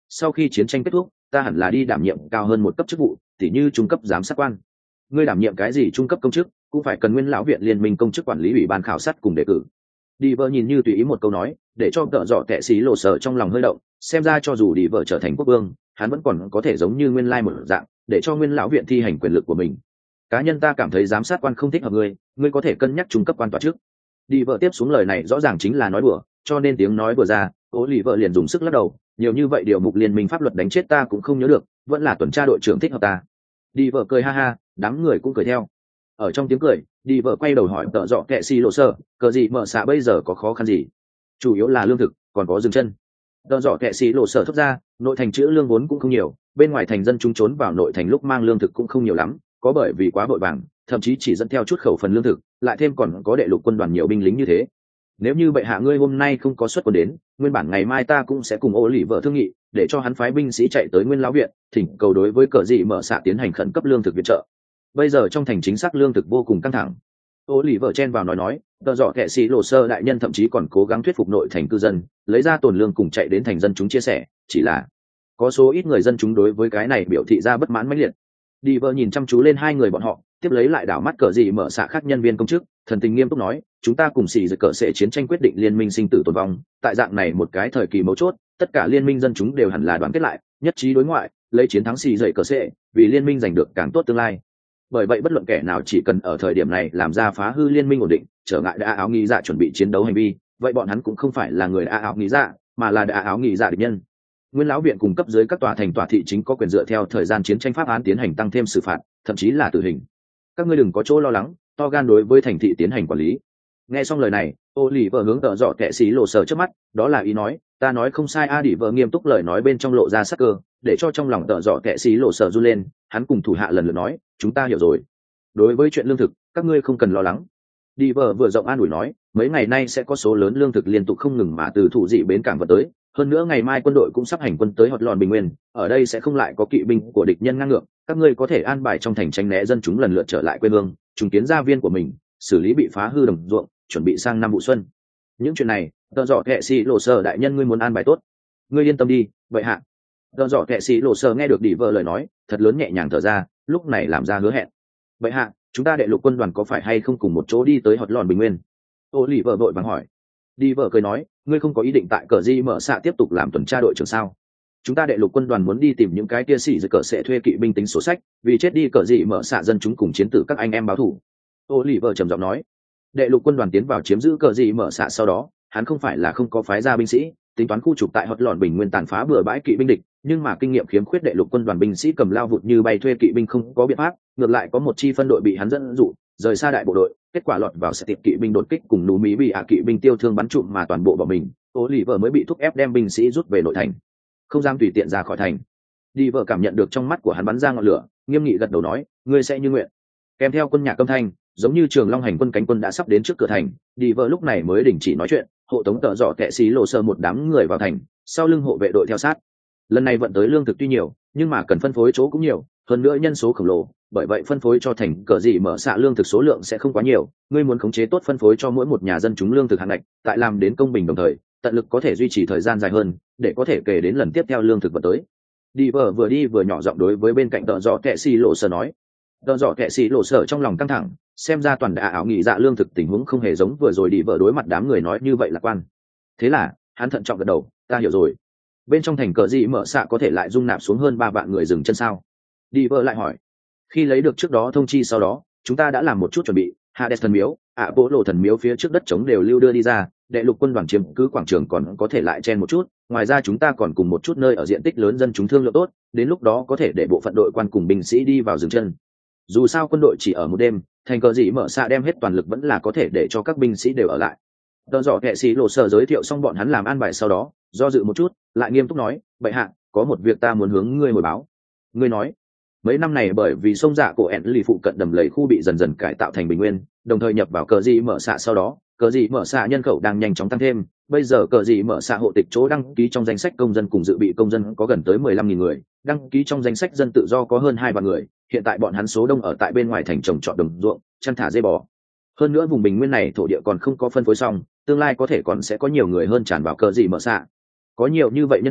sau khi chiến tranh kết thúc ta hẳn là đi đảm nhiệm cao hơn một cấp chức vụ, tỉ như trung cấp giám sát quan. Ngươi đảm nhiệm cái gì trung cấp công chức cũng phải cần nguyên lão viện liên minh công chức quản lý ủy ban khảo sát cùng đề cử. Đi vợ nhìn như tùy ý một câu nói, để cho tợ dọ kệ xí lộ sở trong lòng hơi động, xem ra cho dù đi vợ trở thành quốc vương, hắn vẫn còn có thể giống như nguyên lai một dạng, để cho nguyên lão viện thi hành quyền lực của mình. Cá nhân ta cảm thấy giám sát quan không thích hợp ngươi có thể cân nhắc trung cấp quan tòa trước. Đi vợ tiếp xuống lời này rõ ràng chính là nói đùa, cho nên tiếng nói vừa ra, Ô lì vợ liền dùng sức lắc đầu, nhiều như vậy điều mục liên minh pháp luật đánh chết ta cũng không nhớ được, vẫn là tuần tra đội trưởng thích hợp ta. Đi vợ cười ha ha, đám người cũng cười theo. Ở trong tiếng cười, đi vợ quay đầu hỏi tợ dọ kệ xì lộ sơ, cờ gì mở xạ bây giờ có khó khăn gì? Chủ yếu là lương thực, còn có dừng chân. Tợ dọ kệ xì lộ sơ thốt ra, nội thành chữ lương vốn cũng không nhiều, bên ngoài thành dân chúng trốn vào nội thành lúc mang lương thực cũng không nhiều lắm, có bởi vì quá vội vàng, thậm chí chỉ dẫn theo chút khẩu phần lương thực, lại thêm còn có đệ lục quân đoàn nhiều binh lính như thế. Nếu như bệ hạ ngươi hôm nay không có xuất quân đến, nguyên bản ngày mai ta cũng sẽ cùng Ô lì vợ thương nghị, để cho hắn phái binh sĩ chạy tới nguyên lão viện, thỉnh cầu đối với cờ dị mở xạ tiến hành khẩn cấp lương thực viện trợ. Bây giờ trong thành chính xác lương thực vô cùng căng thẳng. Ô lì vợ chen vào nói, tờ dọ kệ sĩ lộ sơ đại nhân thậm chí còn cố gắng thuyết phục nội thành cư dân, lấy ra tồn lương cùng chạy đến thành dân chúng chia sẻ, chỉ là có số ít người dân chúng đối với cái này biểu thị ra bất mãn mãnh liệt. Đi vợ nhìn chăm chú lên hai người bọn họ, tiếp lấy lại đảo mắt cờ dị mở xạ khác nhân viên công chức, thần tình nghiêm túc nói, chúng ta cùng xì giật cờ sẽ chiến tranh quyết định liên minh sinh tử tồn vong, tại dạng này một cái thời kỳ mấu chốt, tất cả liên minh dân chúng đều hẳn là đoàn kết lại, nhất trí đối ngoại, lấy chiến thắng xì dậy cờ sẽ, vì liên minh giành được càng tốt tương lai. Bởi vậy bất luận kẻ nào chỉ cần ở thời điểm này làm ra phá hư liên minh ổn định, trở ngại đã áo nghĩ dạ chuẩn bị chiến đấu hành vi, vậy bọn hắn cũng không phải là người đã áo nghĩ dạ, mà là đã áo nghĩ dạ địch nhân. Nguyên lão viện cung cấp dưới các tòa thành tòa thị chính có quyền dựa theo thời gian chiến tranh pháp án tiến hành tăng thêm xử phạt, thậm chí là tử hình. Các ngươi đừng có chỗ lo lắng, to gan đối với thành thị tiến hành quản lý. Nghe xong lời này, Ô lì vợ hướng tợ dọ kệ xí lộ sờ trước mắt, đó là ý nói, ta nói không sai. A đỉ vợ nghiêm túc lời nói bên trong lộ ra sắc cơ, để cho trong lòng tợ dọ kệ xí lộ sờ run lên. Hắn cùng thủ hạ lần lượt nói, chúng ta hiểu rồi. Đối với chuyện lương thực, các ngươi không cần lo lắng. Đi vợ vừa rộng an ủi nói, mấy ngày nay sẽ có số lớn lương thực liên tục không ngừng mà từ thủ dị bến cảng vận tới, hơn nữa ngày mai quân đội cũng sắp hành quân tới Họt Lòn Bình Nguyên, ở đây sẽ không lại có kỵ binh của địch nhân ngang ngược, các ngươi có thể an bài trong thành tránh né dân chúng lần lượt trở lại quê hương, trùng kiến gia viên của mình, xử lý bị phá hư đồng ruộng, chuẩn bị sang năm vụ xuân. Những chuyện này, tợ dọ kệ sĩ lộ sờ đại nhân ngươi muốn an bài tốt, ngươi yên tâm đi. Vậy hạ, tợ dọ kệ sĩ lộ sờ nghe được đi vợ lời nói, thật lớn nhẹ nhàng thở ra, lúc này làm ra hứa hẹn. Vậy hạ, chúng ta đệ lục quân đoàn có phải hay không cùng một chỗ đi tới Họt Lòn Bình Nguyên? Ô lì vợ vội vàng hỏi. Đi vợ cười nói, ngươi không có ý định tại cờ di mở xạ tiếp tục làm tuần tra đội trưởng sao? Chúng ta đệ lục quân đoàn muốn đi tìm những cái kia sĩ dưới cờ sẽ thuê kỵ binh tính sổ sách, vì chết đi cờ di mở xạ dân chúng cùng chiến tử các anh em báo thù. Ô lì vợ trầm giọng nói, đệ lục quân đoàn tiến vào chiếm giữ cờ di mở xạ sau đó, hắn không phải là không có phái ra binh sĩ, tính toán khu trục tại Họt Lòn Bình Nguyên tàn phá bừa bãi kỵ binh địch, nhưng mà kinh nghiệm khiếm khuyết đệ lục quân đoàn binh sĩ cầm lao vụt như bay thuê kỵ binh không có biện pháp, ngược lại có một chi phân đội bị hắn dẫn dụ rời xa đại bộ đội, kết quả lọt vào sẽ tiệp kỵ binh đột kích cùng núi mỹ bị kỵ binh tiêu thương bắn trụm mà toàn bộ bỏ mình. Ô lì vợ mới bị thúc ép đem binh sĩ rút về nội thành, không dám tùy tiện ra khỏi thành. Đi vợ cảm nhận được trong mắt của hắn bắn ra ngọn lửa, nghiêm nghị gật đầu nói, ngươi sẽ như nguyện. Kèm theo quân nhạc âm thanh, giống như trường long hành quân cánh quân đã sắp đến trước cửa thành. Đi vợ lúc này mới đình chỉ nói chuyện, hộ tống tợ dọ kệ xí lộ sơ một đám người vào thành, sau lưng hộ vệ đội theo sát. Lần này vận tới lương thực tuy nhiều, nhưng mà cần phân phối chỗ cũng nhiều, hơn nữa nhân số khổng lồ, bởi vậy phân phối cho thành cờ gì mở xạ lương thực số lượng sẽ không quá nhiều. Ngươi muốn khống chế tốt phân phối cho mỗi một nhà dân chúng lương thực hạn ngạch, tại làm đến công bình đồng thời, tận lực có thể duy trì thời gian dài hơn, để có thể kể đến lần tiếp theo lương thực vận tới. Đi vợ vừa đi vừa nhỏ giọng đối với bên cạnh tợ dọ kệ xì lộ sở nói. Tợ dọ kệ xì lộ sở trong lòng căng thẳng, xem ra toàn đã ảo nghị dạ lương thực tình huống không hề giống vừa rồi đi vợ đối mặt đám người nói như vậy lạc quan. Thế là hắn thận trọng gật đầu, ta hiểu rồi. Bên trong thành cờ gì mở xạ có thể lại dung nạp xuống hơn 3 vạn người dừng chân sao? Đi vợ lại hỏi. Khi lấy được trước đó thông chi sau đó, chúng ta đã làm một chút chuẩn bị. Hades thần miếu, bộ lộ thần miếu phía trước đất trống đều lưu đưa đi ra, đệ lục quân đoàn chiếm cứ quảng trường còn có thể lại chen một chút. Ngoài ra chúng ta còn cùng một chút nơi ở diện tích lớn dân chúng thương lượng tốt, đến lúc đó có thể để bộ phận đội quan cùng binh sĩ đi vào dừng chân. Dù sao quân đội chỉ ở một đêm, thành cờ gì mở xạ đem hết toàn lực vẫn là có thể để cho các binh sĩ đều ở lại. Tờ dọ kệ sĩ lộ sở giới thiệu xong bọn hắn làm an bài sau đó, do dự một chút, lại nghiêm túc nói, bệ hạ, có một việc ta muốn hướng ngươi hồi báo. Ngươi nói, mấy năm này bởi vì sông dạ cổ ẹn lì phụ cận đầm lầy khu bị dần dần cải tạo thành bình nguyên, đồng thời nhập vào cờ gì mở xạ sau đó, cờ gì mở xạ nhân khẩu đang nhanh chóng tăng thêm. Bây giờ cờ gì mở xạ hộ tịch chỗ đăng ký trong danh sách công dân cùng dự bị công dân có gần tới 15.000 người, đăng ký trong danh sách dân tự do có hơn 2 vạn người. Hiện tại bọn hắn số đông ở tại bên ngoài thành trồng trọt đồng ruộng, chăn thả dê bò. Hơn nữa vùng bình nguyên này thổ địa còn không có phân phối xong, tương lai có thể còn sẽ có nhiều người hơn tràn vào cờ gì mở xạ. Có nhiều như vậy nhân khẩu,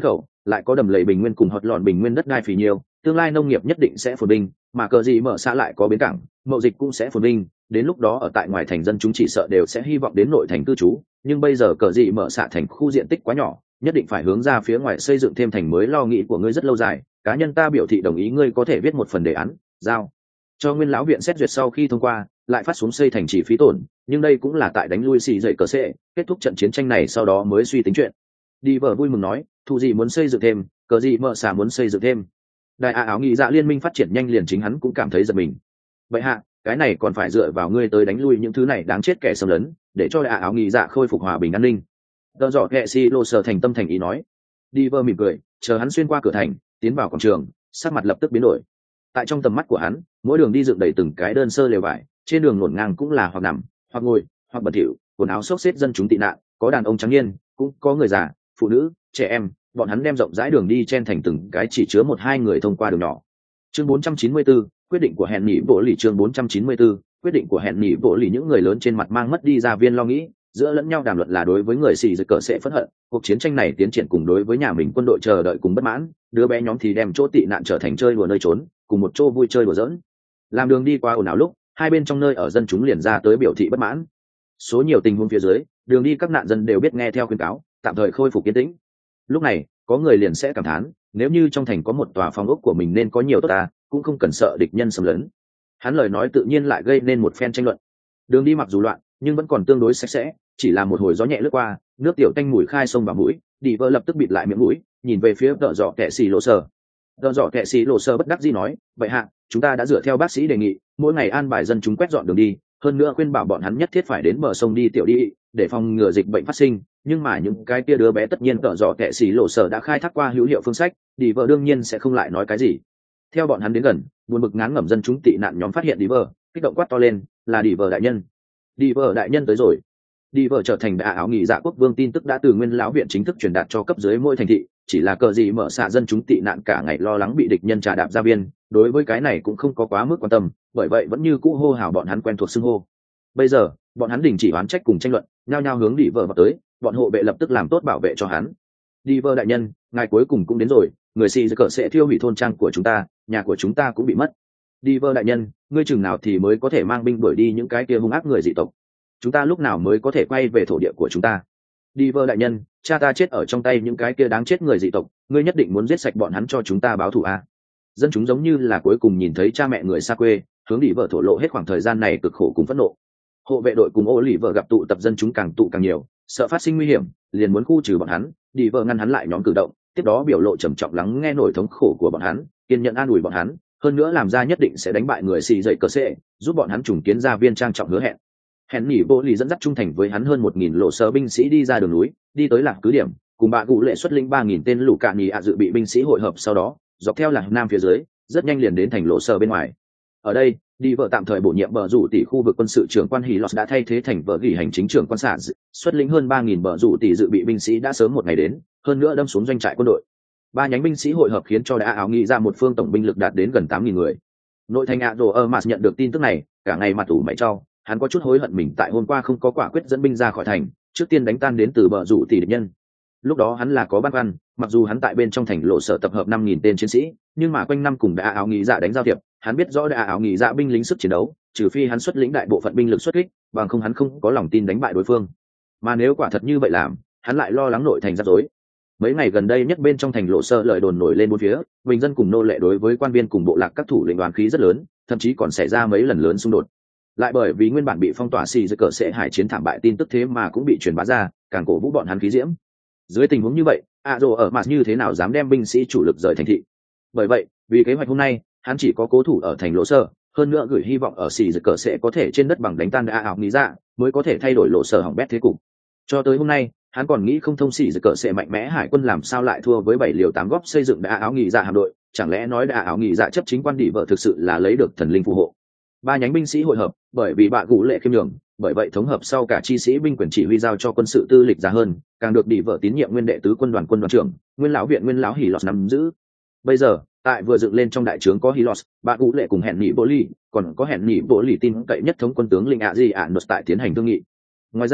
lại có đầm lầy bình nguyên cùng hot lọn bình nguyên đất đai phì nhiều, tương lai nông nghiệp nhất định sẽ phồn vinh, mà cờ gì mở xã lại có bến cảng, mậu dịch cũng sẽ phồn vinh, đến lúc đó ở tại ngoài thành dân chúng chỉ sợ đều sẽ hy vọng đến nội thành cư trú, nhưng bây giờ cờ gì mở xã thành khu diện tích quá nhỏ, nhất định phải hướng ra phía ngoài xây dựng thêm thành mới. Lo nghĩ của ngươi rất lâu dài, cá nhân ta biểu thị đồng ý, ngươi có thể viết một phần đề án giao cho Nguyên lão viện xét duyệt, sau khi thông qua lại phát xuống xây thành chỉ phí tổn, nhưng đây cũng là tại đánh lui xì dậy cờ sệ, kết thúc trận chiến tranh này sau đó mới suy tính chuyện. Đi vợ vui mừng nói, thu gì muốn xây dựng thêm, cờ gì mở xả muốn xây dựng thêm. Đại áo nghị dạ liên minh phát triển nhanh, liền chính hắn cũng cảm thấy giật mình. Vậy hạ, cái này còn phải dựa vào ngươi tới đánh lui những thứ này đáng chết kẻ xâm lấn, để cho đại áo nghị dạ khôi phục hòa bình an ninh. Đờ dọ kệ si lô sờ thành tâm thành ý nói. Đi vợ mỉm cười, chờ hắn xuyên qua cửa thành, tiến vào quảng trường, sắc mặt lập tức biến đổi. Tại trong tầm mắt của hắn, mỗi đường đi dựng đầy từng cái đơn sơ lều vải, trên đường ngổn ngang cũng là hoặc nằm hoặc ngồi hoặc bẩn thỉu, quần áo xốc xếp dân chúng tị nạn, có đàn ông trắng niên, cũng có người già, phụ nữ, trẻ em, bọn hắn đem rộng rãi đường đi chen thành từng cái chỉ chứa một hai người thông qua đường nhỏ. Chương 494, quyết định của hẹn nhị bộ lì. Chương 494, quyết định của hẹn nhị bộ lì. Những người lớn trên mặt mang mất đi ra viên lo nghĩ, giữa lẫn nhau đàm luận là đối với người xì giật cờ sẽ phẫn hận cuộc chiến tranh này tiến triển, cùng đối với nhà mình quân đội chờ đợi cùng bất mãn. Đứa bé nhóm thì đem chỗ tị nạn trở thành chơi đùa nơi trốn, cùng một chỗ vui chơi đùa giỡn. Làm đường đi qua ồn ào lúc, hai bên trong nơi ở dân chúng liền ra tới biểu thị bất mãn. Số nhiều tình huống phía dưới, đường đi các nạn dân đều biết nghe theo khuyên cáo, tạm thời khôi phục yên tĩnh. Lúc này có người liền sẽ cảm thán, nếu như trong thành có một tòa phòng ốc của mình nên có nhiều tốt ta, cũng không cần sợ địch nhân xâm lấn. Hắn lời nói tự nhiên lại gây nên một phen tranh luận. Đường đi mặc dù loạn nhưng vẫn còn tương đối sạch sẽ, chỉ là một hồi gió nhẹ lướt qua, nước tiểu tanh mùi khai sông vào mũi. Đi vợ lập tức bịt lại miệng mũi, nhìn về phía Đợ Dọ Kệ Xì Lộ Sơ. Đợ Dọ Kệ Xì Lộ Sơ bất đắc dĩ nói, vậy hạ, chúng ta đã dựa theo bác sĩ đề nghị, mỗi ngày an bài dân chúng quét dọn đường đi, hơn nữa khuyên bảo bọn hắn nhất thiết phải đến bờ sông đi tiểu đi, để phòng ngừa dịch bệnh phát sinh. Nhưng mà những cái kia đứa bé tất nhiên Đợ Dọ Kệ Xì Lộ Sơ đã khai thác qua hữu hiệu phương sách, đi vợ đương nhiên sẽ không lại nói cái gì. Theo bọn hắn đến gần, buồn bực ngán ngẩm dân chúng tị nạn nhóm phát hiện đi vợ, kích động quát to lên, là đi vợ đại nhân. Đi vợ đại nhân tới rồi. Đi vợ trở thành đại áo nghị dạ quốc vương tin tức đã từ Nguyên lão viện chính thức truyền đạt cho cấp dưới mỗi thành thị, chỉ là cờ gì mở xạ dân chúng tị nạn cả ngày lo lắng bị địch nhân trà đạp ra viên, đối với cái này cũng không có quá mức quan tâm, bởi vậy vẫn như cũ hô hào bọn hắn quen thuộc xưng hô. Bây giờ bọn hắn đình chỉ oán trách cùng tranh luận, nhao nhao hướng đi vợ vào tới, bọn hộ vệ lập tức làm tốt bảo vệ cho hắn. Đi vợ đại nhân, ngài cuối cùng cũng đến rồi, người xì cờ sẽ thiêu hủy thôn trang của chúng ta, nhà của chúng ta cũng bị mất. Đi vợ đại nhân, ngươi chừng nào thì mới có thể mang binh đuổi đi những cái kia hung ác người dị tộc? Chúng ta lúc nào mới có thể quay về thổ địa của chúng ta? Đi vợ đại nhân, cha ta chết ở trong tay những cái kia đáng chết người dị tộc, ngươi nhất định muốn giết sạch bọn hắn cho chúng ta báo thù à? Dân chúng giống như là cuối cùng nhìn thấy cha mẹ người xa quê, hướng đi vợ thổ lộ hết khoảng thời gian này cực khổ cùng phẫn nộ. Hộ vệ đội cùng ô lì vợ gặp tụ tập dân chúng càng tụ càng nhiều, sợ phát sinh nguy hiểm, liền muốn khu trừ bọn hắn. Đi vợ ngăn hắn lại nhóm cử động, tiếp đó biểu lộ trầm trọng lắng nghe nỗi thống khổ của bọn hắn, kiên nhẫn an ủi bọn hắn, hơn nữa làm ra nhất định sẽ đánh bại người xì dậy cờ sệ, giúp bọn hắn trùng kiến gia viên trang trọng hứa hẹn. Hẹn nhỉ bộ lì dẫn dắt trung thành với hắn hơn 1.000 lộ sơ binh sĩ đi ra đường núi, đi tới lạc cứ điểm, cùng bà cụ lệ xuất lĩnh 3.000 tên lũ cạn nhì ạ dự bị binh sĩ hội hợp, sau đó dọc theo lạc nam phía dưới, rất nhanh liền đến thành lộ sơ bên ngoài. Ở đây, đi vợ tạm thời bổ nhiệm bờ rủ tỷ khu vực quân sự trưởng quan Hỉ Lọt đã thay thế thành vợ gỉ hành chính trưởng quan xã, xuất lĩnh hơn 3.000 bờ rủ tỷ dự bị binh sĩ đã sớm một ngày đến, hơn nữa đâm xuống doanh trại quân đội. Ba nhánh binh sĩ hội hợp khiến cho đã áo nghĩ ra một phương tổng binh lực đạt đến gần 8.000 người. Nội thành Azoermas nhận được tin tức này, cả ngày mặt ủ mày trao, hắn có chút hối hận mình tại hôm qua không có quả quyết dẫn binh ra khỏi thành, trước tiên đánh tan đến từ bờ rủ tỷ địch nhân. Lúc đó hắn là có băn khoăn, mặc dù hắn tại bên trong thành lộ sở tập hợp 5.000 tên chiến sĩ, nhưng mà quanh năm cùng đã áo nghĩ dạ đánh giao thiệp, hắn biết rõ đã áo nghĩ dạ binh lính sức chiến đấu, trừ phi hắn xuất lĩnh đại bộ phận binh lực xuất kích, bằng không hắn không có lòng tin đánh bại đối phương. Mà nếu quả thật như vậy làm, hắn lại lo lắng nội thành rắc rối. Mấy ngày gần đây nhất bên trong thành lộ sơ lời đồn nổi lên bốn phía, bình dân cùng nô lệ đối với quan viên cùng bộ lạc các thủ lĩnh đoàn khí rất lớn, thậm chí còn xảy ra mấy lần lớn xung đột. Lại bởi vì nguyên bản bị phong tỏa xì dưới cờ sẽ hải chiến thảm bại tin tức thế mà cũng bị truyền bá ra, càng cổ vũ bọn hắn khí diễm. Dưới tình huống như vậy, ở mặt như thế nào dám đem binh sĩ chủ lực rời thành thị? Bởi vậy, vì kế hoạch hôm nay, hắn chỉ có cố thủ ở thành lộ sơ, hơn nữa gửi hy vọng ở xì dưới cờ sẽ có thể trên đất bằng đánh tan đã ảo nghĩ ra, mới có thể thay đổi lộ sơ hỏng bét thế cục. Cho tới hôm nay, hắn còn nghĩ không thông xỉ giật cờ sẽ mạnh mẽ hải quân làm sao lại thua với 7 liều 8 góp xây dựng đã áo nghỉ dạ hạm đội, chẳng lẽ nói đã áo nghỉ dạ chấp chính quan đỉ vợ thực sự là lấy được thần linh phù hộ. Ba nhánh binh sĩ hội hợp, bởi vì bạ gũ lệ khiêm nhường, bởi vậy thống hợp sau cả chi sĩ binh quyền chỉ huy giao cho quân sự tư lịch giá hơn, càng được đỉ vợ tín nhiệm nguyên đệ tứ quân đoàn trưởng, nguyên lão viện nguyên lão Hỉ Lọt nắm giữ. Bây giờ, tại vừa dựng lên trong đại trướng có Hỉ Lọt, bạ gũ lệ cùng hẹn nhị bộ ly, còn có hẹn nhị bộ ly tin cậy nhất thống quân tướng linh ạ gì ạ nốt tại tiến hành thương nghị. Ngoài ra,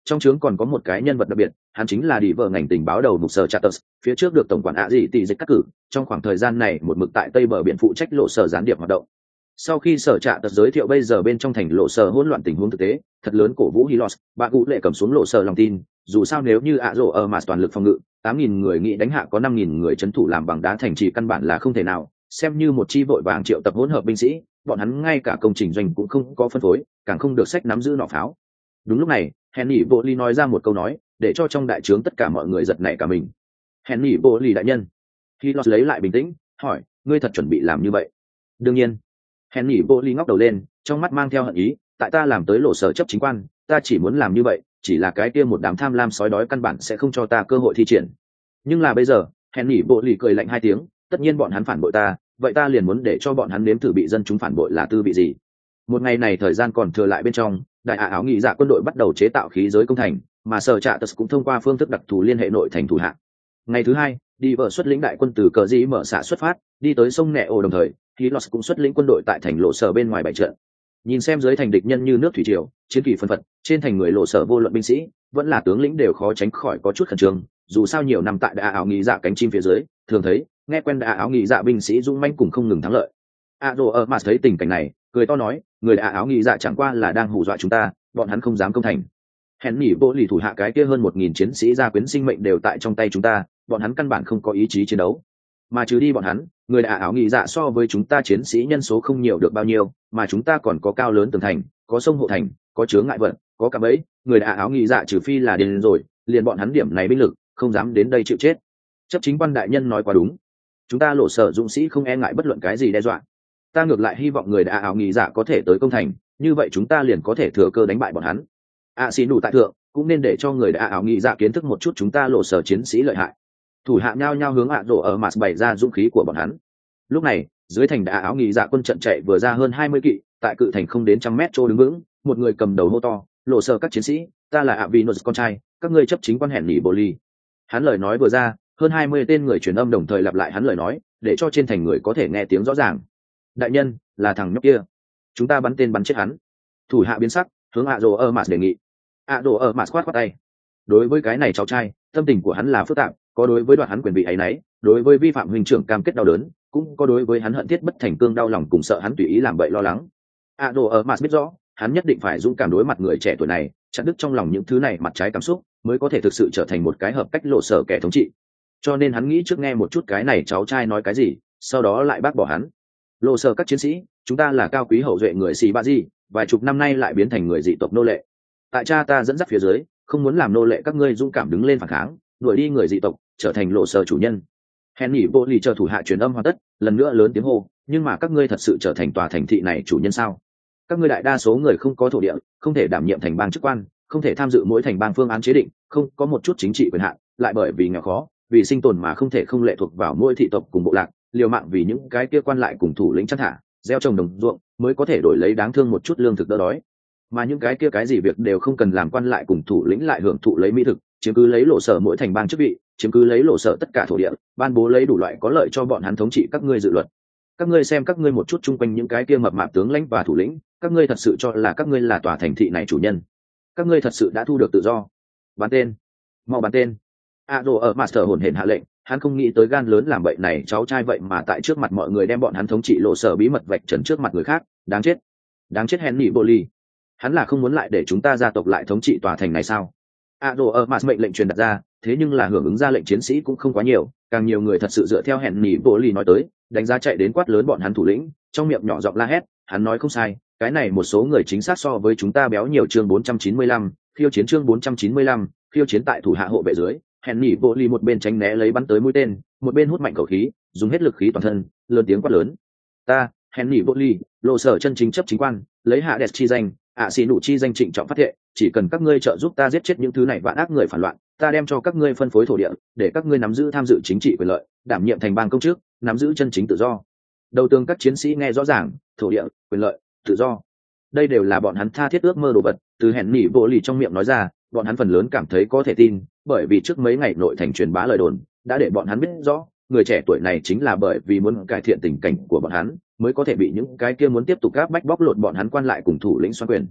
trong trướng còn có một cái nhân vật đặc biệt, hắn chính là đi vợ ngành tình báo đầu mục sở Chatters, phía trước được tổng quản ạ gì tỷ dịch cắt cử, trong khoảng thời gian này một mực tại tây bờ biển phụ trách lộ sở gián điệp hoạt động. Sau khi sở Chatters giới thiệu bây giờ bên trong thành lộ sở hỗn loạn tình huống thực tế, thật lớn cổ vũ Hilos, bà cụ lệ cầm xuống lộ sở lòng tin, dù sao nếu như ạ rổ ở mà toàn lực phòng ngự, 8.000 người nghĩ đánh hạ có 5.000 người trấn thủ làm bằng đá thành trì căn bản là không thể nào, xem như một chi vội vàng triệu tập hỗn hợp binh sĩ, bọn hắn ngay cả công trình doanh cũng không có phân phối, càng không được sách nắm giữ nỏ pháo. Đúng lúc này, Henry Bolly nói ra một câu nói, để cho trong đại trướng tất cả mọi người giật nảy cả mình. Henry Bolly đại nhân. Hilos lấy lại bình tĩnh, hỏi, ngươi thật chuẩn bị làm như vậy? Đương nhiên. Henry Bolly ngóc đầu lên, trong mắt mang theo hận ý, tại ta làm tới lộ sở chấp chính quan, ta chỉ muốn làm như vậy, chỉ là cái kia một đám tham lam sói đói căn bản sẽ không cho ta cơ hội thi triển. Nhưng là bây giờ, Henry Bolly cười lạnh hai tiếng, tất nhiên bọn hắn phản bội ta, vậy ta liền muốn để cho bọn hắn nếm thử bị dân chúng phản bội là tư vị gì. Một ngày này thời gian còn thừa lại bên trong, đại áo nghị dạ quân đội bắt đầu chế tạo khí giới công thành, mà sở trạ tật cũng thông qua phương thức đặc thù liên hệ nội thành thủ hạ. Ngày thứ hai, đi vợ xuất lĩnh đại quân từ cờ dĩ mở xạ xuất phát, đi tới sông nẹ ồ, đồng thời Hilos cũng xuất lĩnh quân đội tại thành lộ sở bên ngoài bảy trận. Nhìn xem dưới thành địch nhân như nước thủy triều, chiến kỳ phân phật, trên thành người lộ sở vô luận binh sĩ vẫn là tướng lĩnh đều khó tránh khỏi có chút khẩn trương, dù sao nhiều năm tại đại áo nghị dạ cánh chim phía dưới, thường thấy nghe quen đại áo nghị dạ binh sĩ dũng mãnh cùng không ngừng thắng lợi. Ở mà thấy tình cảnh này, cười to nói, người đại áo nghị dạ chẳng qua là đang hù dọa chúng ta, bọn hắn không dám công thành. Henry vô lì thủ hạ cái kia hơn 1.000 chiến sĩ gia quyến sinh mệnh đều tại trong tay chúng ta, bọn hắn căn bản không có ý chí chiến đấu. Mà trừ đi bọn hắn, người đại áo nghị dạ so với chúng ta chiến sĩ nhân số không nhiều được bao nhiêu, mà chúng ta còn có cao lớn tường thành, có sông hộ thành, có chướng ngại vật, có cả bẫy, người đại áo nghị dạ trừ phi là điên rồi, liền bọn hắn điểm này binh lực, không dám đến đây chịu chết. Chấp chính quan đại nhân nói quá đúng, chúng ta lộ sở dũng sĩ không e ngại bất luận cái gì đe dọa. Ta ngược lại hy vọng người đại áo nghị dạ có thể tới công thành, như vậy chúng ta liền có thể thừa cơ đánh bại bọn hắn. Xin đủ tại thượng, cũng nên để cho người đại áo nghị dạ kiến thức một chút chúng ta lộ sở chiến sĩ lợi hại. Thủ hạ nhao nhao hướng rổ ở mặt bày ra dũng khí của bọn hắn. Lúc này, dưới thành đại áo nghị dạ quân trận chạy vừa ra hơn 20 kỵ, tại cự thành không đến 100 mét chỗ đứng vững, một người cầm đầu hô to, lộ sở các chiến sĩ, ta là Avinos con trai, các ngươi chấp chính quan hẹn nghỉ Bolly. Hắn lời nói vừa ra, hơn 20 tên người truyền âm đồng thời lặp lại hắn lời nói, để cho trên thành người có thể nghe tiếng rõ ràng. Đại nhân, là thằng nhóc kia, chúng ta bắn tên bắn chết hắn. Thủ hạ biến sắc, hướng rổ ở mặt đề nghị. Rổ ở mặt khoát tay. Đối với cái này cháu trai, tâm tình của hắn là phức tạp, có đối với đoạt hắn quyền vị ấy nấy, đối với vi phạm huynh trưởng cam kết đau đớn, cũng có đối với hắn hận thiết bất thành cương đau lòng cùng sợ hắn tùy ý làm bậy lo lắng. Ở mặt biết rõ, hắn nhất định phải dũng cảm đối mặt người trẻ tuổi này, chặt đứt trong lòng những thứ này mặt trái cảm xúc, mới có thể thực sự trở thành một cái hợp cách lộ sở kẻ thống trị. Cho nên hắn nghĩ trước nghe một chút cái này cháu trai nói cái gì, sau đó lại bác bỏ hắn. Lộ sở các chiến sĩ, chúng ta là cao quý hậu duệ người xì ba di, vài chục năm nay lại biến thành người dị tộc nô lệ. Tại cha ta dẫn dắt phía dưới, không muốn làm nô lệ các ngươi dũng cảm đứng lên phản kháng, đuổi đi người dị tộc, trở thành lộ sở chủ nhân. Henry Bolly chờ thủ hạ truyền âm hoàn tất, lần nữa lớn tiếng hô, nhưng mà các ngươi thật sự trở thành tòa thành thị này chủ nhân sao? Các ngươi đại đa số người không có thổ địa, không thể đảm nhiệm thành bang chức quan, không thể tham dự mỗi thành bang phương án chế định, không có một chút chính trị quyền hạn, lại bởi vì nghèo khó, vì sinh tồn mà không thể không lệ thuộc vào mỗi thị tộc cùng bộ lạc, liều mạng vì những cái kia quan lại cùng thủ lĩnh chăn thả, gieo trồng đồng ruộng, mới có thể đổi lấy đáng thương một chút lương thực đỡ đói. Mà những cái kia cái gì việc đều không cần làm, quan lại cùng thủ lĩnh lại hưởng thụ lấy mỹ thực, chiếm cứ lấy lộ sở mỗi thành bang chức vị, chiếm cứ lấy lộ sở tất cả thổ địa, ban bố lấy đủ loại có lợi cho bọn hắn thống trị các ngươi dự luật. Các ngươi xem các ngươi một chút chung quanh những cái kia mập mạp tướng lãnh và thủ lĩnh, các ngươi thật sự cho là các ngươi là tòa thành thị này chủ nhân? Các ngươi thật sự đã thu được tự do? Bán tên, mau bán tên! Ở Master hồn hển hạ lệnh, hắn không nghĩ tới gan lớn làm bậy này cháu trai vậy mà tại trước mặt mọi người đem bọn hắn thống trị lộ sở bí mật vạch trần trước mặt người khác, đáng chết, đáng chết Henry Bolly. Hắn là không muốn lại để chúng ta gia tộc lại thống trị tòa thành này sao? Ở Master mệnh lệnh truyền đặt ra, thế nhưng là hưởng ứng ra lệnh chiến sĩ cũng không quá nhiều, càng nhiều người thật sự dựa theo Henry Bolly nói tới, đánh giá chạy đến quát lớn bọn hắn thủ lĩnh, trong miệng nhỏ giọng la hét, hắn nói không sai, cái này một số người chính xác so với chúng ta béo nhiều. Chương 495, khiêu chiến. Chương 495, khiêu chiến. Tại thủ hạ hộ vệ dưới, Henry Bolly một bên tránh né lấy bắn tới mũi tên, một bên hút mạnh khẩu khí, dùng hết lực khí toàn thân, lớn tiếng quát lớn. Ta, Henry Bolly, lộ sở chân chính chấp chính quan, lấy hạ đẹp chi danh, xin đủ chi danh trịnh trọng phát thệ, chỉ cần các ngươi trợ giúp ta giết chết những thứ này vạn ác người phản loạn, ta đem cho các ngươi phân phối thổ địa, để các ngươi nắm giữ tham dự chính trị quyền lợi, đảm nhiệm thành bang công chức, nắm giữ chân chính tự do. Đầu tường các chiến sĩ nghe rõ ràng, thổ địa, quyền lợi, tự do, đây đều là bọn hắn tha thiết ước mơ đồ vật. Từ Henry Bolly trong miệng nói ra, bọn hắn phần lớn cảm thấy có thể tin, bởi vì trước mấy ngày nội thành truyền bá lời đồn đã để bọn hắn biết rõ, người trẻ tuổi này chính là bởi vì muốn cải thiện tình cảnh của bọn hắn, mới có thể bị những cái kia muốn tiếp tục gáp bách bóc lột bọn hắn quan lại cùng thủ lĩnh xoan quyền.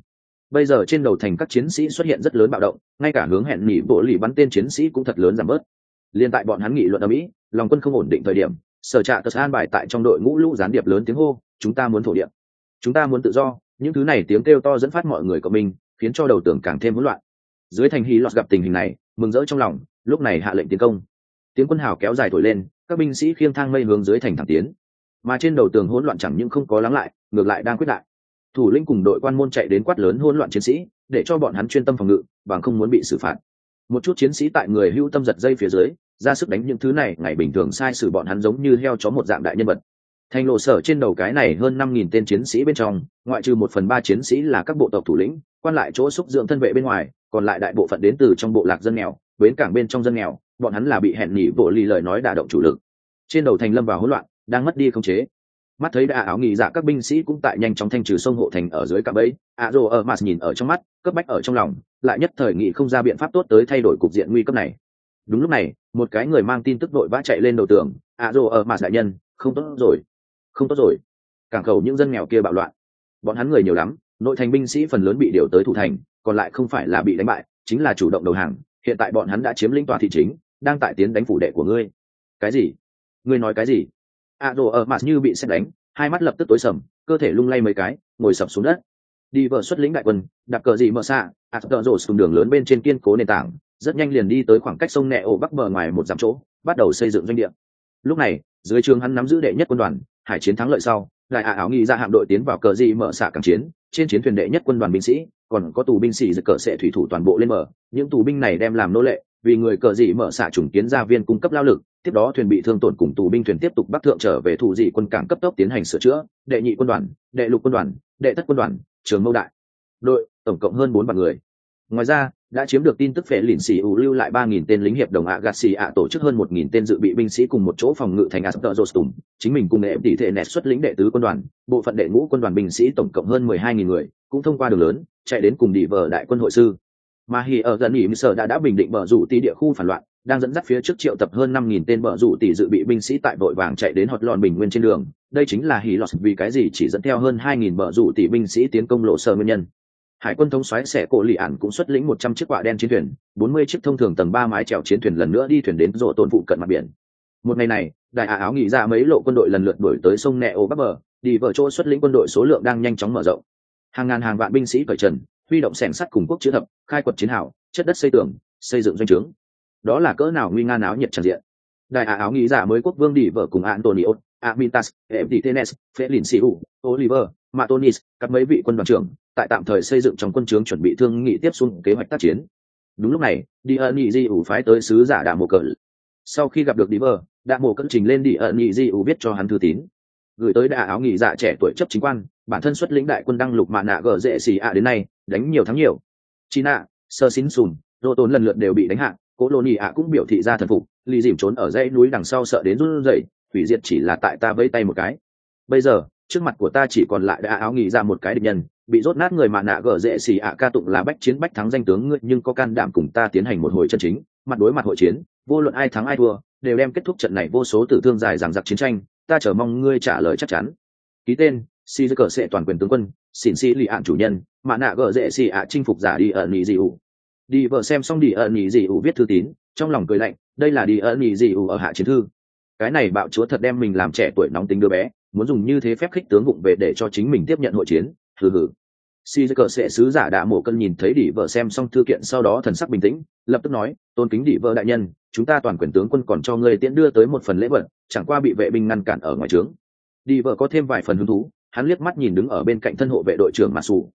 Bây giờ trên đầu thành các chiến sĩ xuất hiện rất lớn bạo động, ngay cả hướng hẹn nỉ bộ lì bắn tên chiến sĩ cũng thật lớn giảm bớt. Liên tại bọn hắn nghị luận ở Mỹ, lòng quân không ổn định thời điểm, sở trạ tật an bài tại trong đội ngũ lũ gián điệp lớn tiếng hô, chúng ta muốn thổ địa, chúng ta muốn tự do. Những thứ này tiếng kêu to dẫn phát mọi người của mình, khiến cho đầu tường càng thêm hỗn loạn. Dưới thành Hy Lọt gặp tình hình này, mừng rỡ trong lòng, lúc này hạ lệnh tiến công. Tiếng quân hào kéo dài thổi lên, các binh sĩ khiêng thang mây hướng dưới thành thẳng tiến. Mà trên đầu tường hỗn loạn chẳng những không có lắng lại, ngược lại đang quyết đại. Thủ lĩnh cùng đội quan môn chạy đến quát lớn hỗn loạn chiến sĩ, để cho bọn hắn chuyên tâm phòng ngự, bằng không muốn bị xử phạt. Một chút chiến sĩ tại người hưu tâm giật dây phía dưới, ra sức đánh những thứ này ngày bình thường sai sử bọn hắn giống như heo chó một dạng đại nhân vật. Thành lộ sở trên đầu cái này hơn 5.000 tên chiến sĩ bên trong, ngoại trừ 1/3 chiến sĩ là các bộ tộc thủ lĩnh, quan lại chỗ xúc dưỡng thân vệ bên ngoài, còn lại đại bộ phận đến từ trong bộ lạc dân nghèo, bến cảng bên trong dân nghèo, bọn hắn là bị hẹn nhỉ bộ lì lời nói đả động chủ lực. Trên đầu thành lâm vào hỗn loạn, đang mất đi khống chế. Mắt thấy đã áo nghỉ dạ các binh sĩ cũng tại nhanh chóng thanh trừ sông hộ thành ở dưới cạm bẫy, Azo ở mặt nhìn ở trong mắt, cấp bách ở trong lòng, lại nhất thời nghĩ không ra biện pháp tốt tới thay đổi cục diện nguy cấp này. Đúng lúc này, một cái người mang tin tức vội vã chạy lên đầu tường, Azo ở mặt đại nhân, không tốt rồi, không tốt rồi. Cảng khẩu những dân nghèo kia bạo loạn, bọn hắn người nhiều lắm, nội thành binh sĩ phần lớn bị điều tới thủ thành, còn lại không phải là bị đánh bại, chính là chủ động đầu hàng. Hiện tại bọn hắn đã chiếm lĩnh tòa thị chính, đang tại tiến đánh phủ đệ của ngươi. Cái gì? Ngươi nói cái gì? Azo ở mặt như bị sét đánh, hai mắt lập tức tối sầm, cơ thể lung lay mấy cái, ngồi sập xuống đất. Đi vợ xuất lĩnh đại quân, đạp cờ gì mở xạ, Azo xuống đường lớn bên trên kiên cố nền tảng, rất nhanh liền đi tới khoảng cách sông Nẹo bắc bờ ngoài một dặm chỗ, bắt đầu xây dựng doanh địa. Lúc này, dưới trường hắn nắm giữ đệ nhất quân đoàn, hải chiến thắng lợi sau, đại áo nghị ra hạm đội tiến vào cờ gì mở xạ cảng chiến, trên chiến thuyền đệ nhất quân đoàn binh sĩ, còn có tù binh sĩ giật cờ sẽ thủy thủ toàn bộ lên mở, những tù binh này đem làm nô lệ, vì người cờ gì mở xạ trùng kiến gia viên cung cấp lao lực. Tiếp đó thuyền bị thương tổn cùng tù binh thuyền tiếp tục bắc thượng trở về thủ dị quân cảng cấp tốc tiến hành sửa chữa. Đệ nhị quân đoàn, đệ lục quân đoàn, đệ thất quân đoàn, trường mâu đại đội, tổng cộng hơn 4 vạn người. Ngoài ra, đã chiếm được tin tức phệ lìn xì ủ lưu lại 3.000 tên lính hiệp đồng gạt xì tổ chức hơn 1.000 tên dự bị binh sĩ cùng một chỗ phòng ngự thành Asperostum. Chính mình cùng đệ tỷ thể nẹt xuất lĩnh đệ tứ quân đoàn, bộ phận đệ ngũ quân đoàn binh sĩ tổng cộng hơn 12.000 người, cũng thông qua đường lớn chạy đến cùng đi vờ đại quân hội sư. Mà Hỉ ở gần nghỉ sở đã bình định bờ rủ tỷ địa khu phản loạn, đang dẫn dắt phía trước triệu tập hơn 5.000 tên bờ rủ tỷ dự bị binh sĩ tại vội vàng chạy đến họt lòn bình nguyên trên đường. Đây chính là Hỉ lọt vì cái gì chỉ dẫn theo hơn 2.000 bờ rủ tỷ binh sĩ tiến công lộ sở nguyên nhân. Hải quân thống soái Sẻ Cổ Lì Ản cũng xuất lĩnh 100 chiếc quạ đen chiến thuyền, 40 chiếc thông thường tầng 3 mái chèo chiến thuyền lần nữa đi thuyền đến rộ tôn phụ cận mặt biển. Một ngày này, đại áo nghỉ ra mấy lộ quân đội lần lượt đuổi tới sông Nẹo bắc bờ, đi vợ chỗ xuất lĩnh quân đội số lượng đang nhanh chóng mở rộng. Hàng ngàn hàng vạn binh sĩ cởi trần, huy động xẻng sắt cùng quốc chữ thập, khai quật chiến hào, chất đất xây tường, xây dựng doanh trướng. Đó là cỡ nào nguy nga náo nhiệt tràn diện. Đại áo nghĩ giả mới quốc vương đi vợ cùng Antonio, Amintas, Epitenes, Felinciu, Oliver, Matonis, các mấy vị quân đoàn trưởng, tại tạm thời xây dựng trong quân trướng chuẩn bị thương nghị tiếp xuống kế hoạch tác chiến. Đúng lúc này, đi ẩn nhị di ủ phái tới sứ giả Đạ Mộ Cờ. Sau khi gặp được đi vợ, Đạ Mộ Cờ trình lên đi ẩn nhị di ủ viết cho hắn thư tín, gửi tới đại áo nghỉ dạ trẻ tuổi chấp chính quan, bản thân xuất lĩnh đại quân đăng lục mạ nạ gờ dễ xì đến nay, đánh nhiều thắng nhiều. China, Sơ Xin Sùn, Rô Tốn lần lượt đều bị đánh hạ, Cố Lô Nì cũng biểu thị ra thần phục, lì dìm trốn ở dãy núi đằng sau sợ đến run rẩy, hủy diệt chỉ là tại ta vẫy tay một cái. Bây giờ, trước mặt của ta chỉ còn lại đại áo nghỉ dạ một cái địch nhân, bị rốt nát người mạ nạ gờ dễ xì ca tụng là bách chiến bách thắng danh tướng ngươi, nhưng có can đảm cùng ta tiến hành một hồi chân chính, mặt đối mặt hội chiến, vô luận ai thắng ai thua, đều đem kết thúc trận này vô số tử thương dài dằng dặc chiến tranh, ta chờ mong ngươi trả lời chắc chắn. Ký tên, si cờ sẽ toàn quyền tướng quân, xỉn si lì ạn chủ nhân, mạ nạ gờ dễ xì chinh phục giả đi ẩn nhị dị ủ. Đi vợ xem xong đi ẩn nhị dị ủ viết thư tín, trong lòng cười lạnh, đây là đi ẩn nhị dị ủ ở hạ chiến thư. Cái này bạo chúa thật đem mình làm trẻ tuổi nóng tính đứa bé, muốn dùng như thế phép khích tướng vụng về để cho chính mình tiếp nhận hội chiến. Hừ hừ. Si cờ sẽ sứ giả Đạ Mộ Cân nhìn thấy đi vợ xem xong thư kiện sau đó thần sắc bình tĩnh, lập tức nói, tôn kính đi vợ đại nhân, chúng ta toàn quyền tướng quân còn cho ngươi tiễn đưa tới một phần lễ vật, chẳng qua bị vệ binh ngăn cản ở ngoài trướng. Đi vợ có thêm vài phần hứng thú, hắn liếc mắt nhìn đứng ở bên cạnh thân hộ vệ đội trưởng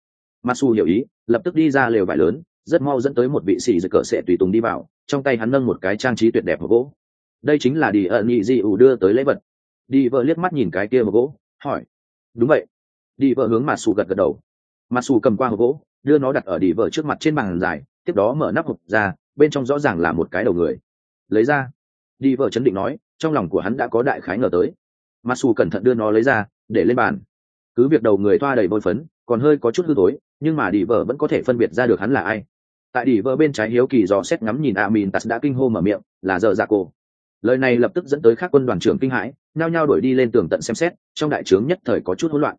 Masu hiểu ý, lập tức đi ra lều vải lớn, rất mau dẫn tới một vị sĩ cờ sẽ tùy tùng đi vào, trong tay hắn nâng một cái trang trí tuyệt đẹp hộp gỗ. Đây chính là đi ẩn nhị dị ủ đưa tới lễ vật. Đi vợ liếc mắt nhìn cái kia hộp gỗ, hỏi, đúng vậy. Đi vợ hướng Masu gật gật đầu. Masu cầm qua hộp gỗ, đưa nó đặt ở đi vợ trước mặt trên bàn dài, tiếp đó mở nắp hộp ra, bên trong rõ ràng là một cái đầu người. Lấy ra. Đi vợ chấn định nói, trong lòng của hắn đã có đại khái ngờ tới. Masu cẩn thận đưa nó lấy ra, để lên bàn. Cứ việc đầu người thoa đầy bôi phấn, còn hơi có chút hư tối, nhưng mà đi vợ vẫn có thể phân biệt ra được hắn là ai. Tại đi vợ bên trái hiếu kỳ dò xét ngắm nhìn Amintas đã kinh hô mở miệng, là giờ dạ cô. Lời này lập tức dẫn tới các quân đoàn trưởng kinh hãi, nhao nhao đuổi đi lên tường tận xem xét, trong đại trướng nhất thời có chút hỗn loạn.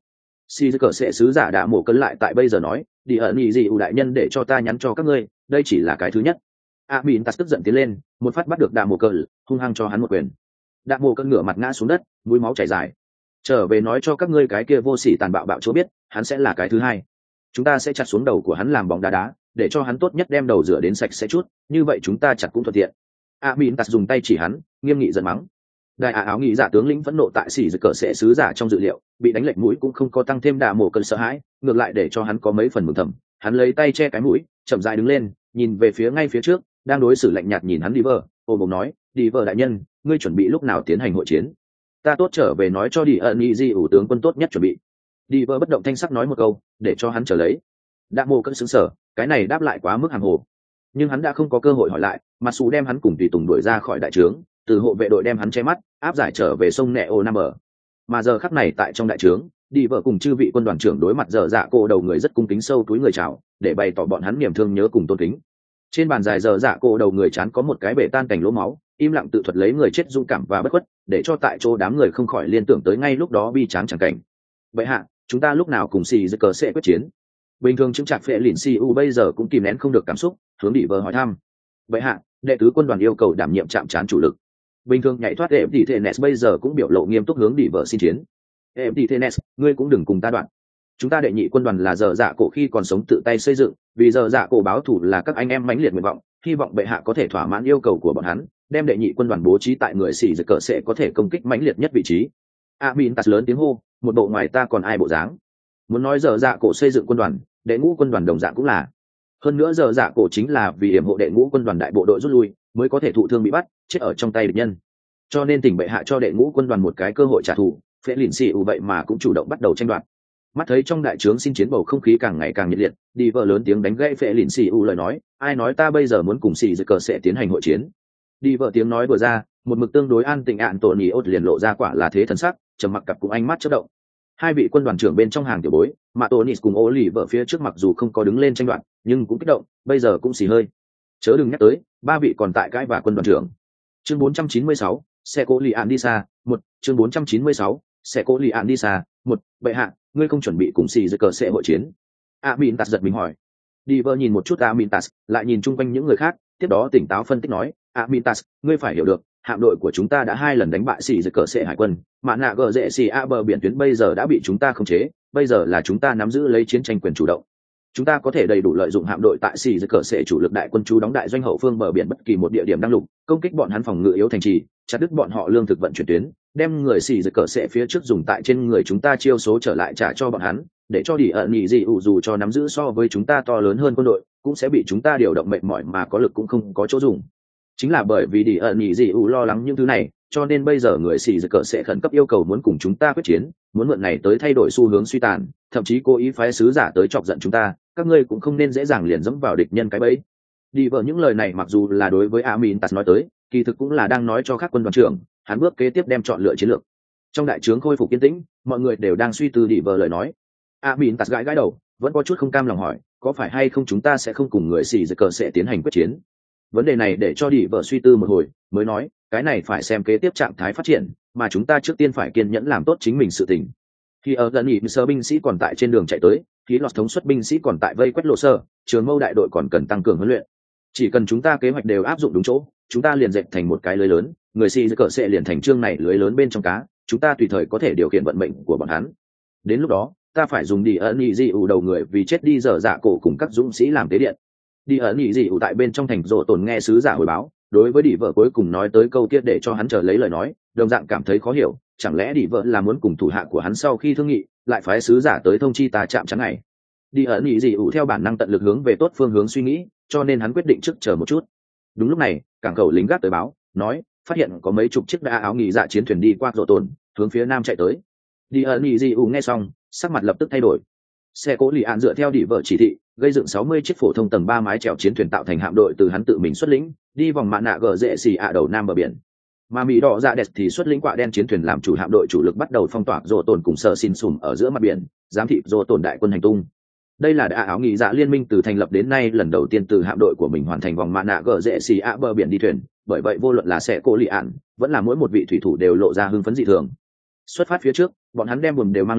xì cờ sẽ sứ giả đã mổ cấn lại tại bây giờ nói đi ẩn nhị dị ủ đại nhân để cho ta nhắn cho các ngươi, đây chỉ là cái thứ nhất. A Bìn Tạt tức giận tiến lên, một phát bắt được đạ mổ cấn, hung hăng cho hắn một quyền. Đạ mổ cấn ngửa mặt ngã xuống đất, mũi máu chảy dài. Trở về nói cho các ngươi cái kia vô sỉ tàn bạo bạo chỗ biết, hắn sẽ là cái thứ hai. Chúng ta sẽ chặt xuống đầu của hắn làm bóng đá, để cho hắn tốt nhất đem đầu rửa đến sạch sẽ chút, như vậy chúng ta chặt cũng thuận tiện. A Bìn Tạt dùng tay chỉ hắn, nghiêm nghị giận mắng. Đại áo nghị giả tướng lĩnh phẫn nộ tại xỉ cờ sẽ sứ giả trong dự liệu, bị đánh lệch mũi cũng không có tăng thêm đạ mổ cấn sợ hãi, ngược lại để cho hắn có mấy phần mừng thầm. Hắn lấy tay che cái mũi, chậm rãi đứng lên, nhìn về phía ngay phía trước, đang đối xử lạnh nhạt nhìn hắn đi vợ, ôm nói, đi vợ đại nhân, ngươi chuẩn bị lúc nào tiến hành hội chiến? Ta tốt trở về nói cho đi ẩn nhị di ủ tướng quân tốt nhất chuẩn bị. Đi vợ bất động thanh sắc nói một câu, để cho hắn trở lấy. Đạ mổ cấn sững sờ, cái này đáp lại quá mức hàng hồ, nhưng hắn đã không có cơ hội hỏi lại, mà Sủ đem hắn cùng tùy tùng đuổi ra khỏi đại trướng, từ hộ vệ đội đem hắn che mắt, áp giải trở về sông nẹ ô nam bờ. Mà giờ khắc này tại trong đại trướng, đi vợ cùng chư vị quân đoàn trưởng đối mặt dở dạ cổ đầu người rất cung kính sâu túi người chào, để bày tỏ bọn hắn niềm thương nhớ cùng tôn kính. Trên bàn dài dở dạ cổ đầu người chán có một cái bể tan cảnh lỗ máu, im lặng tự thuật lấy người chết dũng cảm và bất khuất, để cho tại chỗ đám người không khỏi liên tưởng tới ngay lúc đó bi tráng chẳng cảnh. Vậy hạ, chúng ta lúc nào cùng xì giơ cờ sẽ quyết chiến? Bình thường chứng trạc phệ lìn si u bây giờ cũng kìm nén không được cảm xúc, hướng đi vợ hỏi thăm. Vậy hạ, đệ tứ quân đoàn yêu cầu đảm nhiệm trạm trán chủ lực. Bình thường nhảy thoát em thì Thenes bây giờ cũng biểu lộ nghiêm túc hướng đi vợ xin chiến. Em thì Thenes, ngươi cũng đừng cùng ta đoạn. Chúng ta đệ nhị quân đoàn là dở dạ cổ khi còn sống tự tay xây dựng, vì dở dạ cổ báo thù là các anh em mãnh liệt nguyện vọng, hy vọng bệ hạ có thể thỏa mãn yêu cầu của bọn hắn, đem đệ nhị quân đoàn bố trí tại người xỉ giật cờ sẽ có thể công kích mãnh liệt nhất vị trí. Amin tạt lớn tiếng hô, một bộ ngoài ta còn ai bộ dáng. Muốn nói dở dạ cổ xây dựng quân đoàn, đệ ngũ quân đoàn đồng dạng cũng là. Hơn nữa dở dạ cổ chính là vì hiểm hộ đệ ngũ quân đoàn đại bộ đội rút lui, mới có thể thụ thương bị bắt, chết ở trong tay địch nhân. Cho nên tỉnh bệ hạ cho đệ ngũ quân đoàn một cái cơ hội trả thù, phệ lìn xì ủ vậy mà cũng chủ động bắt đầu tranh đoạt. Mắt thấy trong đại trướng xin chiến bầu không khí càng ngày càng nhiệt liệt, đi vợ lớn tiếng đánh gãy phệ lìn xì ủ lời nói, ai nói ta bây giờ muốn cùng xì giật cờ sẽ tiến hành hội chiến? Đi vợ tiếng nói vừa ra, một mực tương đối an tịnh ạn tổ nhì ốt liền lộ ra quả là thế thần sắc, trầm mặc cặp cùng ánh mắt chớp động. Hai vị quân đoàn trưởng bên trong hàng tiểu bối, mà Tony cùng Ô Lì vợ phía trước mặc dù không có đứng lên tranh đoạt, nhưng cũng kích động, bây giờ cũng xì hơi. Chớ đừng nhắc tới, ba vị còn tại cãi và quân đoàn trưởng. Chương 496, xe cố lì ạn đi xa, một chương 496, xe cố lì ạn đi xa, một bệ hạ, ngươi không chuẩn bị cùng xì giơ cờ sẽ hội chiến? Amin Tạt giật mình hỏi. Đi vợ nhìn một chút Amin Tạt, lại nhìn chung quanh những người khác, tiếp đó tỉnh táo phân tích nói, Amin Tạt, ngươi phải hiểu được, hạm đội của chúng ta đã 2 lần đánh bại xì giơ cờ sẽ hải quân, mà nạ gờ dễ xì a bờ biển tuyến bây giờ đã bị chúng ta khống chế, bây giờ là chúng ta nắm giữ lấy chiến tranh quyền chủ động. Chúng ta có thể đầy đủ lợi dụng hạm đội tại xì giơ cờ sẽ chủ lực đại quân chú đóng đại doanh hậu phương bờ biển bất kỳ một địa điểm đăng lục, công kích bọn hắn phòng ngự yếu thành trì, chặt đứt bọn họ lương thực vận chuyển tuyến, đem người xì giật cờ sẽ phía trước dùng tại trên người chúng ta chiêu số trở lại trả cho bọn hắn, để cho đi ẩn nhị dị ủ dù cho nắm giữ so với chúng ta to lớn hơn quân đội, cũng sẽ bị chúng ta điều động mệt mỏi mà có lực cũng không có chỗ dùng. Chính là bởi vì đi ẩn nhị dị ủ lo lắng những thứ này, cho nên bây giờ người xì giật cờ sẽ khẩn cấp yêu cầu muốn cùng chúng ta quyết chiến, muốn mượn này tới thay đổi xu hướng suy tàn, thậm chí cố ý phái sứ giả tới chọc giận chúng ta, các ngươi cũng không nên dễ dàng liền dẫm vào địch nhân cái bẫy. Đi vợ những lời này mặc dù là đối với Amin Tạt nói tới, kỳ thực cũng là đang nói cho các quân đoàn trưởng, hắn bước kế tiếp đem chọn lựa chiến lược. Trong đại trướng khôi phục yên tĩnh, mọi người đều đang suy tư đi vợ lời nói. Amin Tạt gãi gãi đầu, vẫn có chút không cam lòng hỏi, có phải hay không chúng ta sẽ không cùng người xì giật cờ sẽ tiến hành quyết chiến? Vấn đề này để cho đi vợ suy tư một hồi, mới nói, cái này phải xem kế tiếp trạng thái phát triển, mà chúng ta trước tiên phải kiên nhẫn làm tốt chính mình sự tình. Khi ở gần nghỉ sơ binh sĩ còn tại trên đường chạy tới, khi lọt thống suất binh sĩ còn tại vây quét lộ sơ, trường mâu đại đội còn cần tăng cường huấn luyện. Chỉ cần chúng ta kế hoạch đều áp dụng đúng chỗ, chúng ta liền dệt thành một cái lưới lớn, người xì giơ cờ sẽ liền thành chương này lưới lớn bên trong cá, chúng ta tùy thời có thể điều khiển vận mệnh của bọn hắn. Đến lúc đó, ta phải dùng đi ẩn nhị dị ủ đầu người vì chết đi dở dạ cổ cùng các dũng sĩ làm tế điện. Đi ẩn nhị dị ủ tại bên trong thành rộ tồn nghe sứ giả hồi báo, đối với đi vợ cuối cùng nói tới câu kia để cho hắn chờ lấy lời nói, đồng dạng cảm thấy khó hiểu, chẳng lẽ đi vợ là muốn cùng thủ hạ của hắn sau khi thương nghị, lại phái sứ giả tới thông chi ta chạm trắng này. Đi ẩn nhị dị ủ theo bản năng tận lực hướng về tốt phương hướng suy nghĩ, cho nên hắn quyết định trước chờ một chút. Đúng lúc này, cảng khẩu lính gác tới báo, nói phát hiện có mấy chục chiếc đa áo nghỉ dạ chiến thuyền đi qua rộ tồn, hướng phía nam chạy tới. Đi ẩn nhị dị ủ nghe xong, sắc mặt lập tức thay đổi. Xe cố lì ạn dựa theo đỉ vợ chỉ thị, gây dựng 60 chiếc phổ thông tầng 3 mái chèo chiến thuyền tạo thành hạm đội từ hắn tự mình xuất lĩnh, đi vòng mạn nạ gờ dễ xì ạ đầu nam bờ biển. Mà mỹ đỏ dạ đẹp thì xuất lĩnh quạ đen chiến thuyền làm chủ hạm đội chủ lực bắt đầu phong tỏa rộ tồn cùng sở xin sùm ở giữa mặt biển, giám thị rộ tồn đại quân hành tung. Đây là đa áo nghỉ dạ liên minh từ thành lập đến nay lần đầu tiên từ hạm đội của mình hoàn thành vòng mạn nạ gờ dễ xì ạ bờ biển đi thuyền, bởi vậy vô luận là xe cố lì ạn, vẫn là mỗi một vị thủy thủ đều lộ ra hưng phấn dị thường. Xuất phát phía trước, bọn hắn đem buồm đều mang lên,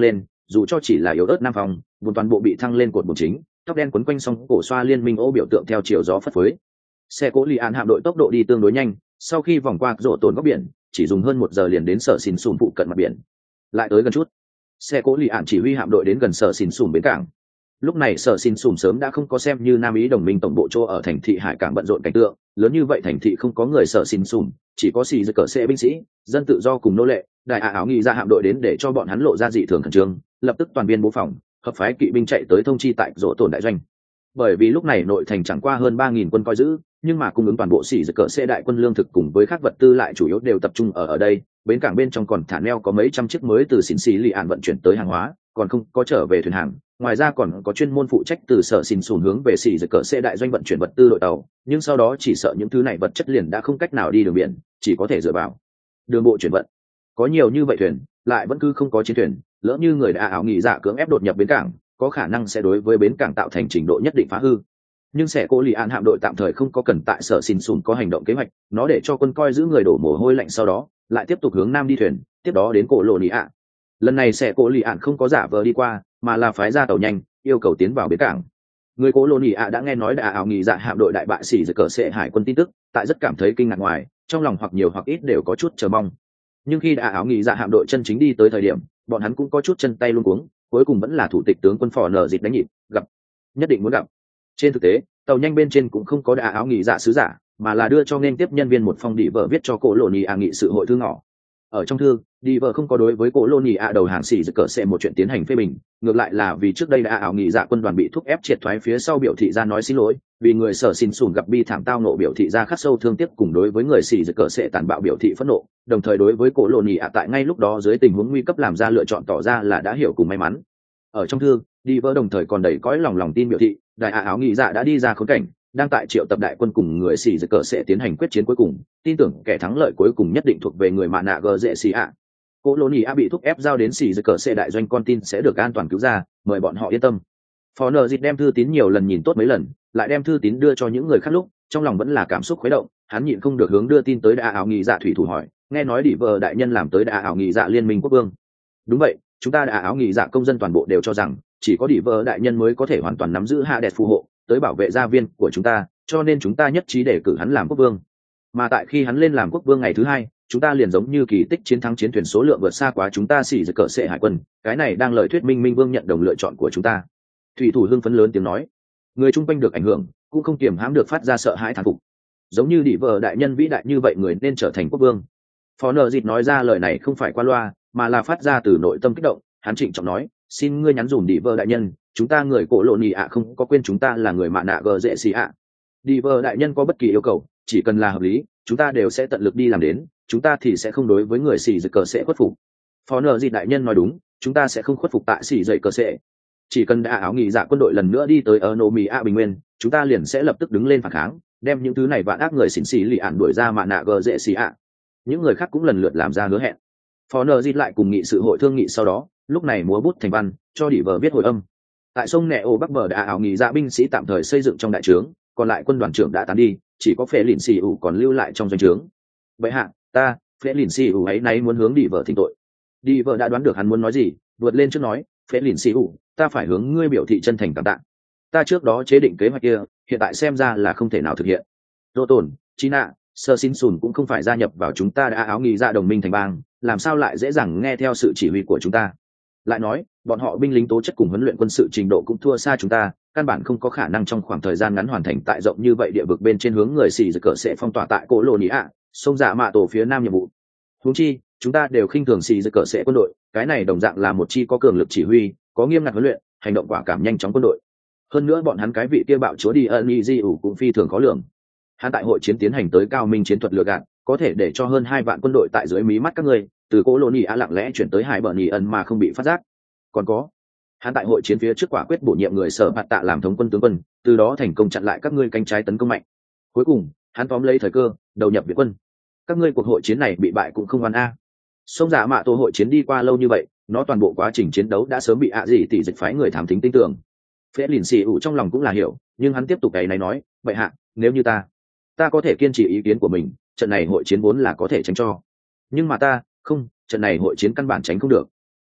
dù cho chỉ là yếu ớt nam phòng vùng toàn bộ bị thăng lên cột bùn chính, tóc đen quấn quanh song cổ xoa liên minh ô biểu tượng theo chiều gió phất phới. Xe cố lì an hạm đội tốc độ đi tương đối nhanh, sau khi vòng qua rổ tồn góc biển chỉ dùng hơn 1 giờ liền đến sở xìn xùm phụ cận mặt biển. Lại tới gần chút, xe cố lì an chỉ huy hạm đội đến gần sở xìn xùm bến cảng. Lúc này sở xìn xùm sớm đã không có xem như Nam Ý đồng minh tổng bộ chỗ ở thành thị hải cảng bận rộn cảnh tượng, lớn như vậy thành thị không có người sở xìn xùm, chỉ có xì giơ cờ xe binh sĩ, dân tự do cùng nô lệ. Đại áo nghị ra hạm đội đến để cho bọn hắn lộ ra dị thường khẩn trương, lập tức toàn viên bố phòng, hợp phái kỵ binh chạy tới thông chi tại rổ tồn đại doanh. Bởi vì lúc này nội thành chẳng qua hơn 3.000 quân coi giữ, nhưng mà cung ứng toàn bộ xỉ giật cỡ xe đại quân lương thực cùng với các vật tư lại chủ yếu đều tập trung ở đây. Bến cảng bên trong còn thả neo có mấy trăm chiếc mới từ xỉn xì lì ạn vận chuyển tới hàng hóa, còn không có trở về thuyền hàng. Ngoài ra còn có chuyên môn phụ trách từ sở xỉn sùn hướng về xỉ giật cỡ xe đại doanh vận chuyển vật tư đội tàu, nhưng sau đó chỉ sợ những thứ này vật chất liền đã không cách nào đi đường biển, chỉ có thể dựa vào đường bộ chuyển vận. Có nhiều như vậy thuyền, lại vẫn cứ không có chiến thuyền, lỡ như người đã ảo nghị dạ cưỡng ép đột nhập bến cảng, có khả năng sẽ đối với bến cảng tạo thành trình độ nhất định phá hư. Nhưng sẽ cố lì an hạm đội tạm thời không có cần tại sở xin sùn có hành động kế hoạch, nó để cho quân coi giữ người đổ mồ hôi lạnh, sau đó lại tiếp tục hướng nam đi thuyền, tiếp đó đến cổ lộ nị ạ. Lần này sẽ cố lì an không có giả vờ đi qua, mà là phái ra tàu nhanh yêu cầu tiến vào bến cảng. Người cổ lộ nị ạ đã nghe nói đã ảo nghị dạ hạm đội đại bại xỉ giật cờ sệ hải quân tin tức, tại rất cảm thấy kinh ngạc, ngoài trong lòng hoặc nhiều hoặc ít đều có chút chờ mong. Nhưng khi đã ảo nghị dạ hạm đội chân chính đi tới thời điểm, bọn hắn cũng có chút chân tay luống cuống, cuối cùng vẫn là thủ tịch tướng quân phò nở dịp đánh nhịp, gặp, nhất định muốn gặp. Trên thực tế, tàu nhanh bên trên cũng không có đã áo nghị dạ sứ giả, mà là đưa cho nên tiếp nhân viên một phong đi vợ viết cho cổ lộ nhì ạ nghị sự hội thư ngỏ. Ở trong thư, đi vợ không có đối với cổ lộ nhì ạ đầu hàng xỉ giật cờ sẽ một chuyện tiến hành phê bình, ngược lại là vì trước đây đã áo nghị dạ quân đoàn bị thúc ép triệt thoái phía sau biểu thị ra nói xin lỗi, vì người sở xin sùn gặp bi thảm tao nộ biểu thị ra khắc sâu thương tiếc, cùng đối với người xỉ giật cờ sẽ tàn bạo biểu thị phẫn nộ, đồng thời đối với cổ lộ nhì ạ tại ngay lúc đó dưới tình huống nguy cấp làm ra lựa chọn tỏ ra là đã hiểu cùng may mắn. Ở trong thư, đi vợ đồng thời còn đầy cõi lòng tin biểu thị đại áo nghị dạ đã đi ra khốn cảnh, đang tại triệu tập đại quân cùng người xì giật cờ sẽ tiến hành quyết chiến cuối cùng, tin tưởng kẻ thắng lợi cuối cùng nhất định thuộc về người mạ nạ gờ dễ xì ạ. Cô lô nhì a bị thúc ép giao đến xì giật cờ sẽ đại doanh, con tin sẽ được an toàn cứu ra, mời bọn họ yên tâm. Phó nợ dịt đem thư tín nhiều lần nhìn tốt mấy lần, lại đem thư tín đưa cho những người khác lúc trong lòng vẫn là cảm xúc khuấy động, hắn nhịn không được hướng đưa tin tới đại áo nghị dạ thủy thủ hỏi, nghe nói đỉ vợ đại nhân làm tới đại áo nghị dạ liên minh quốc vương. Đúng vậy, chúng ta đại áo nghị dạ công dân toàn bộ đều cho rằng chỉ có đỉ vợ đại nhân mới có thể hoàn toàn nắm giữ hạ đẹp phù hộ tới bảo vệ gia viên của chúng ta, cho nên chúng ta nhất trí để cử hắn làm quốc vương. Mà tại khi hắn lên làm quốc vương ngày thứ hai, chúng ta liền giống như kỳ tích chiến thắng chiến thuyền số lượng vượt xa quá chúng ta xỉ giật cờ sệ hải quân, cái này đang lời thuyết minh minh vương nhận đồng lựa chọn của chúng ta. Thủy thủ hưng phấn lớn tiếng nói, người chung quanh được ảnh hưởng cũng không kiềm hãm được phát ra sợ hãi thán phục, giống như đỉ vợ đại nhân vĩ đại như vậy người nên trở thành quốc vương. Phó nợ dịt nói ra lời này không phải qua loa, mà là phát ra từ nội tâm kích động. Hắn trịnh trọng nói, xin ngươi nhắn dùm đỉ vợ đại nhân, chúng ta người cổ lộ nhì ạ không có quên chúng ta là người mạ nạ gờ dễ xì ạ. Đỉ vợ đại nhân có bất kỳ yêu cầu, chỉ cần là hợp lý, chúng ta đều sẽ tận lực đi làm đến, chúng ta thì sẽ không đối với người xì dậy cờ sẽ khuất phục. Phó nợ dịt đại nhân nói đúng, chúng ta sẽ không khuất phục tại xì dậy cờ sẽ. Chỉ cần đã áo nghị dạ quân đội lần nữa đi tới ở nô mì a bình nguyên, chúng ta liền sẽ lập tức đứng lên phản kháng, đem những thứ này vạn ác người xỉn xì lì ạn đuổi ra mạ nạ gờ dễ xì ạ. Những người khác cũng lần lượt làm ra hứa hẹn. Phó nợ dịt lại cùng nghị sự hội thương nghị, sau đó lúc này múa bút thành văn cho đỉ vợ viết hồi âm. Tại sông nẹ ô bắc bờ đã ảo nghị dạ binh sĩ tạm thời xây dựng trong đại trướng, còn lại quân đoàn trưởng đã tán đi, chỉ có phê lìn xì ủ còn lưu lại trong doanh trướng. Vậy hạ ta phê lìn xì ủ ấy nay muốn hướng đỉ vợ thỉnh tội. Đỉ vợ đã đoán được hắn muốn nói gì, vượt lên trước nói, phê lìn xì ủ, ta phải hướng ngươi biểu thị chân thành cảm tạ. Ta trước đó chế định kế hoạch kia, hiện tại xem ra là không thể nào thực hiện. Dô tồn, China, Sơ Xin Sùn cũng không phải gia nhập vào chúng ta đã áo nghị dạ đồng minh thành bang, làm sao lại dễ dàng nghe theo sự chỉ huy của chúng ta. Lại nói, bọn họ binh lính tố chất cùng huấn luyện quân sự trình độ cũng thua xa chúng ta, căn bản không có khả năng trong khoảng thời gian ngắn hoàn thành tại rộng như vậy địa vực bên trên hướng người xì giật cờ sẽ phong tỏa tại cổ lộ nhĩ ạ, sông dạ mạ tổ phía nam nhiệm vụ. Huống chi, chúng ta đều khinh thường xì giật cờ sẽ quân đội, cái này đồng dạng là một chi có cường lực chỉ huy, có nghiêm ngặt huấn luyện, hành động quả cảm nhanh chóng quân đội. Hơn nữa bọn hắn cái vị kia bạo chúa đi ân y di ủ cũng phi thường khó lường. Hắn tại hội chiến tiến hành tới cao minh chiến thuật lừa gạt, có thể để cho hơn 2 vạn quân đội tại dưới mí mắt các ngươi, từ cổ lộ nhĩ ạ lặng lẽ chuyển tới hải bờ nhĩ ân mà không bị phát giác. Còn có, hắn tại hội chiến phía trước quả quyết bổ nhiệm người sở bạt tạ làm thống quân tướng quân, từ đó thành công chặn lại các ngươi cánh trái tấn công mạnh. Cuối cùng hắn tóm lấy thời cơ đầu nhập viện quân, các ngươi cuộc hội chiến này bị bại cũng không oan a. Sông giả mạ tổ hội chiến đi qua lâu như vậy, nó toàn bộ quá trình chiến đấu đã sớm bị ạ gì tỷ dịch phái người thám thính tin tưởng. Phế lìn xì ủ trong lòng cũng là hiểu, nhưng hắn tiếp tục cái này nói, vậy hạ nếu như ta có thể kiên trì ý kiến của mình, trận này hội chiến vốn là có thể tránh cho, nhưng mà ta không, trận này hội chiến căn bản tránh không được.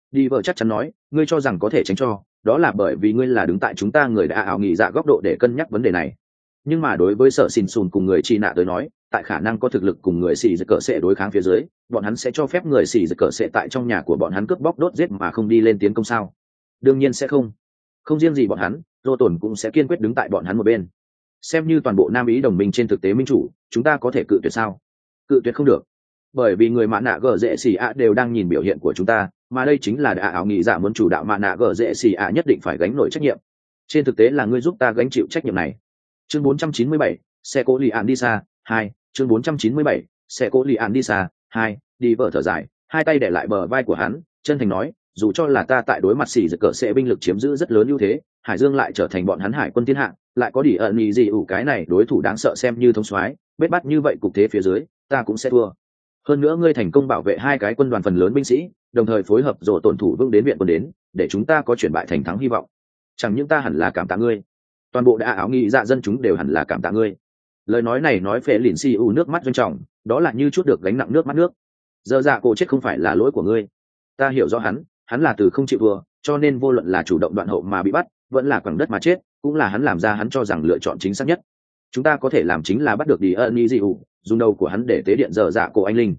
Đi vợ chắc chắn nói, ngươi cho rằng có thể tránh cho, đó là bởi vì ngươi là đứng tại chúng ta người đã ảo nghị dạ góc độ để cân nhắc vấn đề này. Nhưng mà đối với sở xin xùn cùng người chi nạ tới nói, tại khả năng có thực lực cùng người xì giật cờ sệ đối kháng phía dưới, bọn hắn sẽ cho phép người xì giật cờ sệ tại trong nhà của bọn hắn cướp bóc đốt giết mà không đi lên tiến công sao? Đương nhiên sẽ không. Không riêng gì bọn hắn, Dô Tổn cũng sẽ kiên quyết đứng tại bọn hắn một bên. Xem như toàn bộ Nam Ý đồng minh trên thực tế minh chủ, chúng ta có thể cự tuyệt sao? Cự tuyệt không được, bởi vì người mạ nạ gờ dễ xì ạ đều đang nhìn biểu hiện của chúng ta, mà đây chính là đã ảo nghị dạ muốn chủ đạo mạ nạ gờ dễ xì ạ nhất định phải gánh nổi trách nhiệm. Trên thực tế là ngươi giúp ta gánh chịu trách nhiệm này. Chương 497, xe cố lì ạn đi xa 2. Chương 497, xe cố lì ạn đi xa 2. Đi vợ thở dài, hai tay để lại bờ vai của hắn, chân thành nói, dù cho là ta tại đối mặt xì giật cờ sẽ binh lực chiếm giữ rất lớn ưu thế, Hải Dương lại trở thành bọn hắn hải quân thiên hạ, lại có đỉ ẩn nhì gì ủ cái này đối thủ đáng sợ xem như thống soái, bết bắt như vậy cục thế phía dưới, ta cũng sẽ thua. Hơn nữa ngươi thành công bảo vệ hai cái quân đoàn phần lớn binh sĩ, đồng thời phối hợp rồi tổn thủ vững đến viện quân đến, để chúng ta có chuyển bại thành thắng hy vọng. Chẳng những ta hẳn là cảm tạ ngươi, toàn bộ đã áo nghị dạ dân chúng đều hẳn là cảm tạ ngươi. Lời nói này nói phệ lìn si u nước mắt doanh trọng, đó là như chút được gánh nặng nước mắt nước. Giờ dạ cổ chết không phải là lỗi của ngươi, ta hiểu rõ hắn là từ không chịu vừa, cho nên vô luận là chủ động đoạn hậu mà bị bắt, vẫn là quẳng đất mà chết, cũng là hắn làm ra hắn cho rằng lựa chọn chính xác nhất. Chúng ta có thể làm chính là bắt được đi ân ni di u, dùng đầu của hắn để tế điện giờ dạ cổ anh linh.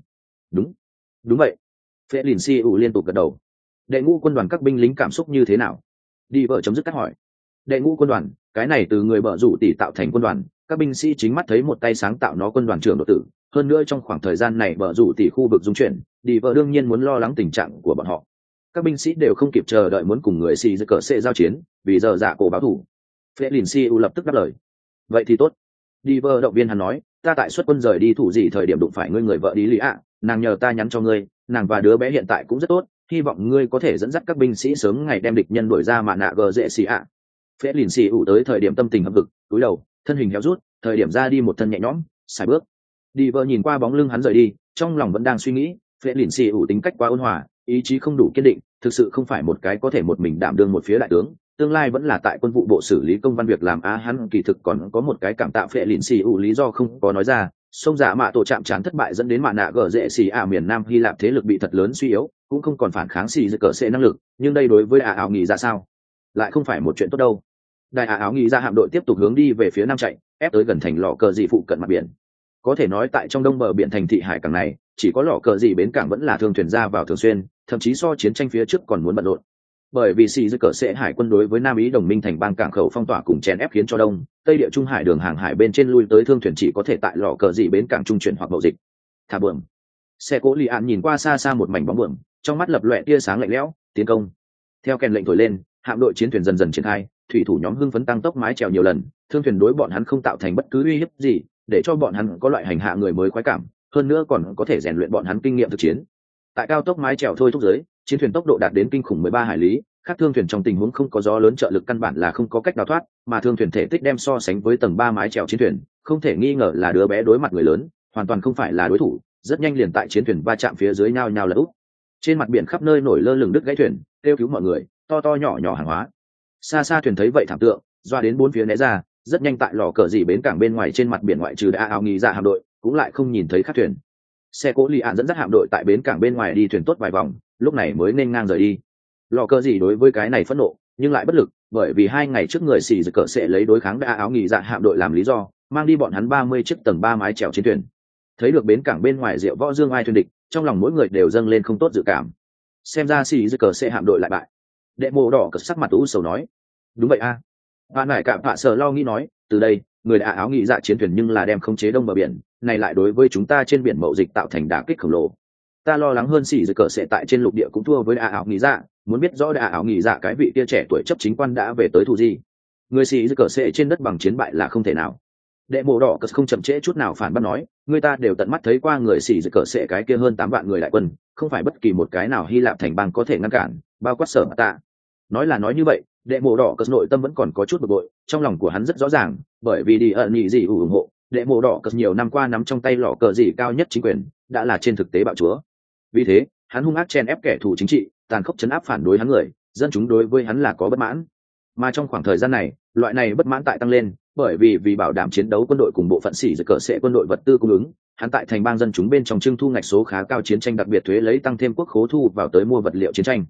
Đúng vậy. Phệ lìn si u liên tục gật đầu. Đệ ngũ quân đoàn các binh lính cảm xúc như thế nào? Đi vợ chấm dứt cắt hỏi. Đệ ngũ quân đoàn, cái này từ người bợ rủ tỷ tạo thành quân đoàn, các binh sĩ chính mắt thấy một tay sáng tạo nó quân đoàn trưởng đột tử. Hơn nữa trong khoảng thời gian này bợ rủ tỷ khu vực dung chuyển, đi vợ đương nhiên muốn lo lắng tình trạng của bọn họ. Các binh sĩ đều không kịp chờ đợi muốn cùng người xì giật cờ sẽ giao chiến, vì giờ dạ cổ báo thủ. Phệ lìn si u lập tức đáp lời. Vậy thì tốt. Đi vợ động viên hắn nói, ta tại xuất quân rời đi thủ gì thời điểm đụng phải ngươi người vợ đi lý ạ, nàng nhờ ta nhắn cho ngươi, nàng và đứa bé hiện tại cũng rất tốt, hy vọng ngươi có thể dẫn dắt các binh sĩ sớm ngày đem địch nhân đuổi ra mà nạ gờ dễ xì ạ. Phễ lìn xì ủ tới thời điểm tâm tình hậm hực, cúi đầu, thân hình héo rút, thời điểm ra đi một thân nhẹ nhõm, xài bước. Đi vợ nhìn qua bóng lưng hắn rời đi, trong lòng vẫn đang suy nghĩ, phễ lìn xì ủ tính cách quá ôn hòa, ý chí không đủ kiên định, thực sự không phải một cái có thể một mình đảm đương một phía đại tướng, tương lai vẫn là tại quân vụ bộ xử lý công văn việc làm hắn kỳ thực còn có một cái cảm tạ phệ lìn xì ủ lý do không có nói ra. Sông giả mạ tổ chạm trán thất bại dẫn đến mạ nạ gờ dễ xì miền Nam Hy Lạp thế lực bị thật lớn suy yếu, cũng không còn phản kháng xì giật cờ sẽ năng lực, nhưng đây đối với áo nghỉ ra sao lại không phải một chuyện tốt đâu. Đại áo nghỉ ra hạm đội tiếp tục hướng đi về phía nam chạy, ép tới gần thành lò cờ dị phụ cận mặt biển. Có thể nói tại trong đông bờ biển thành thị hải cảng này, chỉ có lò cờ dị bến cảng vẫn là thương thuyền ra vào thường xuyên, thậm chí so chiến tranh phía trước còn muốn bận rộn. Bởi vì xì giật cờ sẽ hải quân đối với Nam Ý đồng minh thành bang cảng khẩu phong tỏa cùng chèn ép khiến cho đông tây địa trung hải đường hàng hải bên trên lui tới thương thuyền chỉ có thể tại lò cờ dị bến cảng trung chuyển hoặc mậu dịch. Thả bờm, xe cố lì ạn nhìn qua xa xa một mảnh bóng bờm, trong mắt lập loè tia sáng lạnh lẽo, tiến công. Theo kèn lệnh thổi lên, hạm đội chiến thuyền dần dần triển khai, thủy thủ nhóm hưng phấn tăng tốc mái chèo nhiều lần, thương thuyền đối bọn hắn không tạo thành bất cứ uy hiếp gì, để cho bọn hắn có loại hành hạ người mới khoái cảm, hơn nữa còn có thể rèn luyện bọn hắn kinh nghiệm thực chiến. Tại cao tốc mái chèo thôi thúc giới, chiến thuyền tốc độ đạt đến kinh khủng 13 hải lý, các thương thuyền trong tình huống không có gió lớn trợ lực căn bản là không có cách nào thoát, mà thương thuyền thể tích đem so sánh với tầng 3 mái chèo chiến thuyền, không thể nghi ngờ là đứa bé đối mặt người lớn, hoàn toàn không phải là đối thủ, rất nhanh liền tại chiến thuyền va chạm phía dưới nhao nhao lật úp. Trên mặt biển khắp nơi nổi lơ lửng đứt gãy thuyền, kêu cứu mọi người, to to nhỏ nhỏ hàng hóa. Xa xa thuyền thấy vậy thảm tượng, doa đến bốn phía né ra, rất nhanh tại lò cờ dị bến cảng bên ngoài trên mặt biển ngoại trừ đã áo nghỉ dạ hạm đội, cũng lại không nhìn thấy các thuyền. Xe cố lì ạn dẫn dắt hạm đội tại bến cảng bên ngoài đi thuyền tốt vài vòng, lúc này mới nên ngang rời đi. Lò cờ gì đối với cái này phẫn nộ, nhưng lại bất lực, bởi vì 2 ngày trước người xì giật cờ sẽ lấy đối kháng đã áo nghỉ dạ hạm đội làm lý do, mang đi bọn hắn 30 chiếc tầng 3 mái chèo chiến thuyền. Thấy được bến cảng bên ngoài rượu võ dương ai thuyền địch, trong lòng mỗi người đều dâng lên không tốt dự cảm. Xem ra xì giật cờ sẽ hạm đội lại bại. Đệ mộ đỏ cất sắc mặt u sầu nói, đúng vậy a. Bạn nải cạm phạ sợ lo nghĩ nói, từ đây người đã áo nghỉ dạ chiến thuyền nhưng là đem khống chế đông bờ biển, này lại đối với chúng ta trên biển mậu dịch tạo thành đả kích khổng lồ. Ta lo lắng hơn xì giật cờ sẽ tại trên lục địa cũng thua với đã áo nghỉ dạ, muốn biết rõ đã áo nghỉ dạ cái vị kia trẻ tuổi chấp chính quan đã về tới thủ gì. Người xì giật cờ sẽ trên đất bằng chiến bại là không thể nào. Đệ mộ đỏ cất không chậm trễ chút nào phản bác nói, người ta đều tận mắt thấy qua người xì giật cờ sẽ cái kia hơn 8 vạn người đại quân, không phải bất kỳ một cái nào Hy Lạp thành bang có thể ngăn cản, bao quát Sở Tạ. Nói là nói như vậy, đệ mộ đỏ cất nội tâm vẫn còn có chút bực bội, trong lòng của hắn rất rõ ràng, bởi vì đi ẩn nhị gì ủng hộ, đệ mộ đỏ cất nhiều năm qua nắm trong tay lọ cờ gì cao nhất chính quyền, đã là trên thực tế bạo chúa. Vì thế, hắn hung ác chen ép kẻ thù chính trị, tàn khốc chấn áp phản đối hắn người, dân chúng đối với hắn là có bất mãn. Mà trong khoảng thời gian này, loại này bất mãn tại tăng lên, bởi vì bảo đảm chiến đấu quân đội cùng bộ phận sĩ giật cờ sẽ quân đội vật tư cung ứng, hắn tại thành bang dân chúng bên trong trưng thu ngạch số khá cao chiến tranh đặc biệt thuế lấy tăng thêm quốc khố thu vào tới mua vật liệu chiến tranh.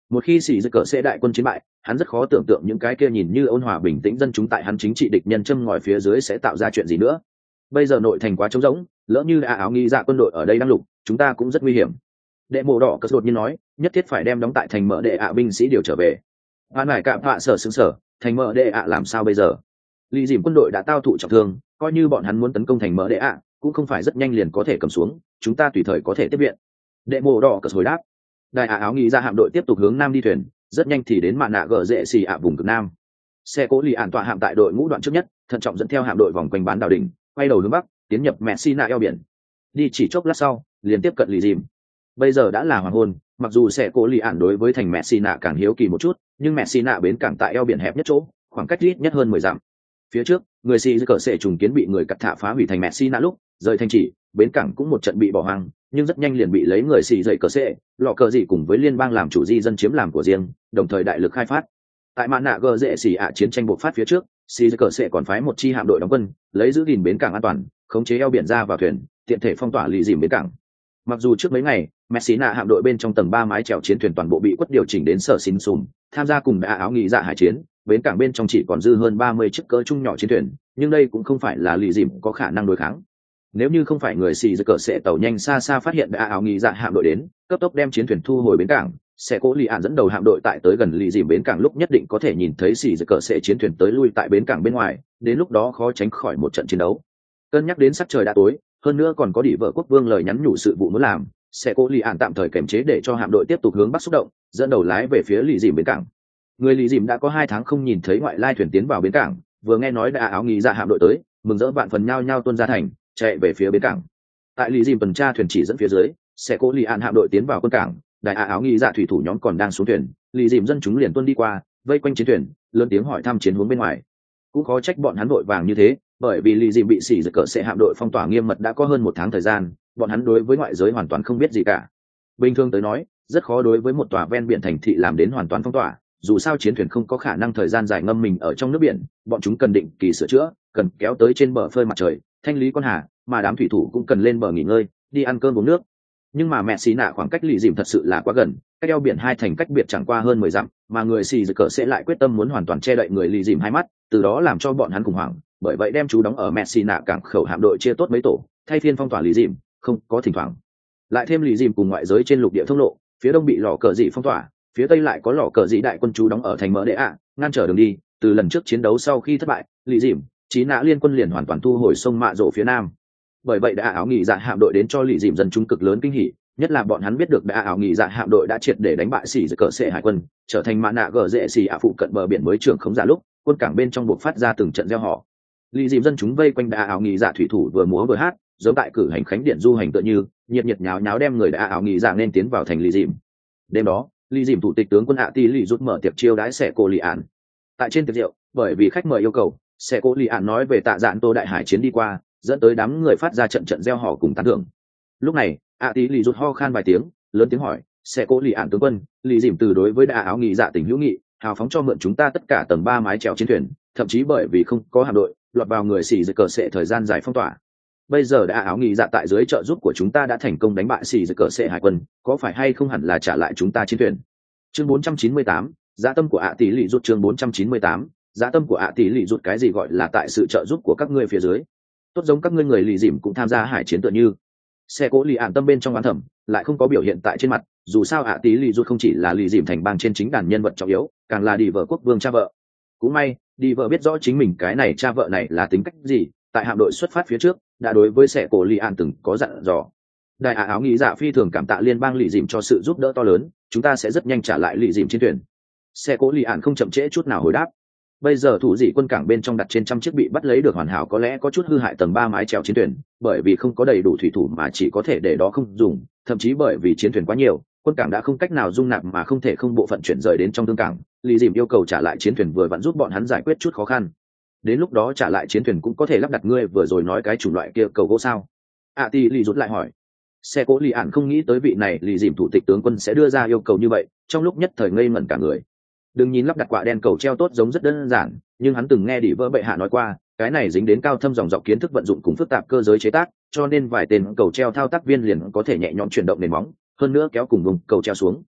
Một khi xì dư cờ sẽ đại quân chiến bại, hắn rất khó tưởng tượng những cái kia nhìn như ôn hòa bình tĩnh dân chúng tại hắn chính trị địch nhân châm ngòi phía dưới sẽ tạo ra chuyện gì nữa. Bây giờ nội thành quá trống rỗng, lỡ như đã áo nghi dạ quân đội ở đây đang lục, chúng ta cũng rất nguy hiểm. Đệ mộ đỏ cất đột nhiên nói, nhất thiết phải đem đóng tại thành mở đệ ạ binh sĩ điều trở về. Hoan hải cạm họa sở xứng sở, thành mở đệ ạ làm sao bây giờ? Lý dìm quân đội đã tao thụ trọng thương, coi như bọn hắn muốn tấn công thành mở đệ ạ, cũng không phải rất nhanh liền có thể cầm xuống, chúng ta tùy thời có thể tiếp viện. Đệ mộ đỏ cất hồi đáp. Đại áo nghi dạ hạm đội tiếp tục hướng nam đi thuyền, rất nhanh thì đến mạn nạ gờ rễ xì ạ vùng cực nam. Xe cố lì ản tọa hạm tại đội ngũ đoạn trước nhất, thận trọng dẫn theo hạm đội vòng quanh bán đảo đỉnh, quay đầu hướng bắc, tiến nhập Messina eo biển. Đi chỉ chốc lát sau, liền tiếp cận lì dìm. Bây giờ đã là hoàng hôn, mặc dù xe cố lì ản đối với thành Messina càng hiếu kỳ một chút, nhưng Messina bến cảng tại eo biển hẹp nhất chỗ, khoảng cách ít nhất hơn 10 dặm. Phía trước, người xì cờ sẽ trùng kiến bị người cắt thả phá hủy thành Messina lúc rời thành chỉ, bến cảng cũng một trận bị bỏ hoang, nhưng rất nhanh liền bị lấy người xì dậy cờ sẽ lọ cờ gì cùng với liên bang làm chủ di dân chiếm làm của riêng, đồng thời đại lực khai phát. Tại mạn nạ gờ dễ xì ạ chiến tranh bộc phát phía trước, xì cờ sẽ còn phái một chi hạm đội đóng quân, lấy giữ gìn bến cảng an toàn, khống chế eo biển ra vào thuyền, tiện thể phong tỏa lì dìm bến cảng. Mặc dù trước mấy ngày Messina hạm đội bên trong tầng 3 mái chèo chiến thuyền toàn bộ bị quất điều chỉnh đến sở xin sùm tham gia cùng đã áo nghị dạ hải chiến, bến cảng bên trong chỉ còn dư hơn 30 chiếc cỡ trung nhỏ chiến thuyền, nhưng đây cũng không phải là lì dìm có khả năng đối kháng. Nếu như không phải người xì dư cờ sẽ tàu nhanh xa xa phát hiện đã áo nghị dạ hạm đội đến, cấp tốc đem chiến thuyền thu hồi bến cảng, sẽ cố lì ạn dẫn đầu hạm đội tại tới gần lì dìm bến cảng lúc nhất định có thể nhìn thấy xì dư cờ sẽ chiến thuyền tới lui tại bến cảng bên ngoài, đến lúc đó khó tránh khỏi một trận chiến đấu. Cân nhắc đến sắc trời đã tối, hơn nữa còn có đỉ vợ quốc vương lời nhắn nhủ sự vụ muốn làm, sẽ cố lì ạn tạm thời kiềm chế để cho hạm đội tiếp tục hướng bắc xúc động, dẫn đầu lái về phía lì dìm bến cảng. Người lì dìm đã có 2 tháng không nhìn thấy ngoại lai thuyền tiến vào bến cảng, vừa nghe nói đã áo nghị dạ hạm đội tới, mừng rỡ vạn phần nhao nhao tuôn ra thành, chạy về phía bến cảng. Tại lì dìm tuần tra thuyền chỉ dẫn phía dưới, sẽ cố lì ạn hạm đội tiến vào quân cảng, đại áo nghị dạ thủy thủ nhóm còn đang xuống thuyền, lì dìm dân chúng liền tuân đi qua, vây quanh chiến thuyền, lớn tiếng hỏi thăm chiến hướng bên ngoài. Cũng khó trách bọn hắn vội vàng như thế, bởi vì lì dìm bị xỉ giật cỡ sẽ hạm đội phong tỏa nghiêm mật đã có hơn 1 tháng thời gian, bọn hắn đối với ngoại giới hoàn toàn không biết gì cả. Bình thường tới nói, rất khó đối với một tòa ven biển thành thị làm đến hoàn toàn phong tỏa, dù sao chiến thuyền không có khả năng thời gian dài ngâm mình ở trong nước biển, bọn chúng cần định kỳ sửa chữa, cần kéo tới trên bờ phơi mặt trời, thanh lý con hà, mà đám thủy thủ cũng cần lên bờ nghỉ ngơi, đi ăn cơm uống nước. Nhưng mà mẹ xí nạ khoảng cách lì dìm thật sự là quá gần, cách eo biển hai thành cách biệt chẳng qua hơn 10 dặm, mà người xì giật cỡ sẽ lại quyết tâm muốn hoàn toàn che đậy người lì dìm hai mắt, từ đó làm cho bọn hắn khủng hoảng, bởi vậy đem chú đóng ở mẹ xì nạ cảng khẩu hạm đội chia tốt mấy tổ, thay phiên phong tỏa lì dìm, không có thỉnh thoảng lại thêm lì dìm cùng ngoại giới trên lục địa thông lộ, phía đông bị lò cờ dị phong tỏa, phía tây lại có lò cờ dị đại quân chú đóng ở thành mỡ đệ ạ, ngăn trở đường đi. Từ lần trước chiến đấu sau khi thất bại, lì dìm chí nã liên quân liền hoàn toàn thu hồi sông mạ rộ phía nam. Bởi vậy đã áo nghỉ dạ hạm đội đến cho lì dìm dân chúng cực lớn kinh hỉ, nhất là bọn hắn biết được đã áo nghỉ dạ hạm đội đã triệt để đánh bại xỉ cờ sệ hải quân, trở thành mã nạ gờ dễ xỉ ạ phụ cận bờ biển mới trưởng khống giả lúc quân cảng bên trong buộc phát ra từng trận gieo họ. Lì dìm dân chúng vây quanh đã áo nghỉ dạ thủy thủ vừa múa vừa hát, giống tại cử hành khánh điện du hành tựa như nhiệt nháo nháo đem người đã áo nghỉ dạ nên tiến vào thành lì dìm. Đêm đó, lì dìm thủ tịch tướng quân ạ ti lì rút mở tiệc chiêu đãi sẽ cô lì ạn. Tại trên tiệc rượu, bởi vì khách mời yêu cầu, sẽ cô lì ạn nói về tạ dạn tô đại hải chiến đi qua, dẫn tới đám người phát ra trận trận gieo họ cùng tán thưởng. Lúc này ạ tí lì rút ho khan vài tiếng, lớn tiếng hỏi, sẽ cố lì ạn tướng quân, lì dìm từ đối với đã áo nghỉ dạ tình hữu nghị hào phóng cho mượn chúng ta tất cả tầng 3 mái chèo chiến thuyền, thậm chí bởi vì không có hạm đội lọt vào người xì giật cờ sệ thời gian dài phong tỏa. Bây giờ đã áo nghỉ dạ tại dưới trợ giúp của chúng ta đã thành công đánh bại xì giật cờ sệ hải quân, có phải hay không hẳn là trả lại chúng ta chiến thuyền. Chương 498, dạ tâm của ạ tỷ lì rút. Chương 498, dạ tâm của ạ tỷ lì rút. Cái gì gọi là tại sự trợ giúp của các ngươi phía dưới? Tốt giống các ngươi người lì dìm cũng tham gia hải chiến tựa như. Xe cố lì ạn tâm bên trong oán thẩm lại không có biểu hiện tại trên mặt, dù sao ạ tí lì rút không chỉ là lì dìm thành bang trên chính đàn nhân vật trọng yếu, càng là đi vợ quốc vương cha vợ. Cũng may đi vợ biết rõ chính mình cái này cha vợ này là tính cách gì, tại hạm đội xuất phát phía trước đã đối với xe cố lì ạn từng có dặn dò. Đại áo nghĩ dạ phi thường cảm tạ liên bang lì dìm cho sự giúp đỡ to lớn, chúng ta sẽ rất nhanh trả lại lì dìm trên thuyền. Xe cố lì ạn không chậm trễ chút nào hồi đáp. Bây giờ thủ dị quân cảng bên trong đặt trên 100 chiếc bị bắt lấy được hoàn hảo có lẽ có chút hư hại tầng 3 mái chèo chiến thuyền, bởi vì không có đầy đủ thủy thủ mà chỉ có thể để đó không dùng, thậm chí bởi vì chiến thuyền quá nhiều, quân cảng đã không cách nào dung nạp mà không thể không bộ phận chuyển rời đến trong tương cảng. Lý dìm yêu cầu trả lại chiến thuyền vừa vặn giúp bọn hắn giải quyết chút khó khăn. Đến lúc đó trả lại chiến thuyền cũng có thể lắp đặt ngươi vừa rồi nói cái chủng loại kia cầu gỗ sao? Ti Lý rút lại hỏi. Xe cố Lý ản không nghĩ tới vị này Lý dìm thủ tịch tướng quân sẽ đưa ra yêu cầu như vậy, trong lúc nhất thời ngây ngẩn cả người. Đừng nhìn lắp đặt quả đen cầu treo tốt giống rất đơn giản, nhưng hắn từng nghe đỉ vỡ bệ hạ nói qua, cái này dính đến cao thâm dòng dọc kiến thức vận dụng cùng phức tạp cơ giới chế tác, cho nên vài tên cầu treo thao tác viên liền có thể nhẹ nhõm chuyển động nền móng, hơn nữa kéo cùng vùng cầu treo xuống.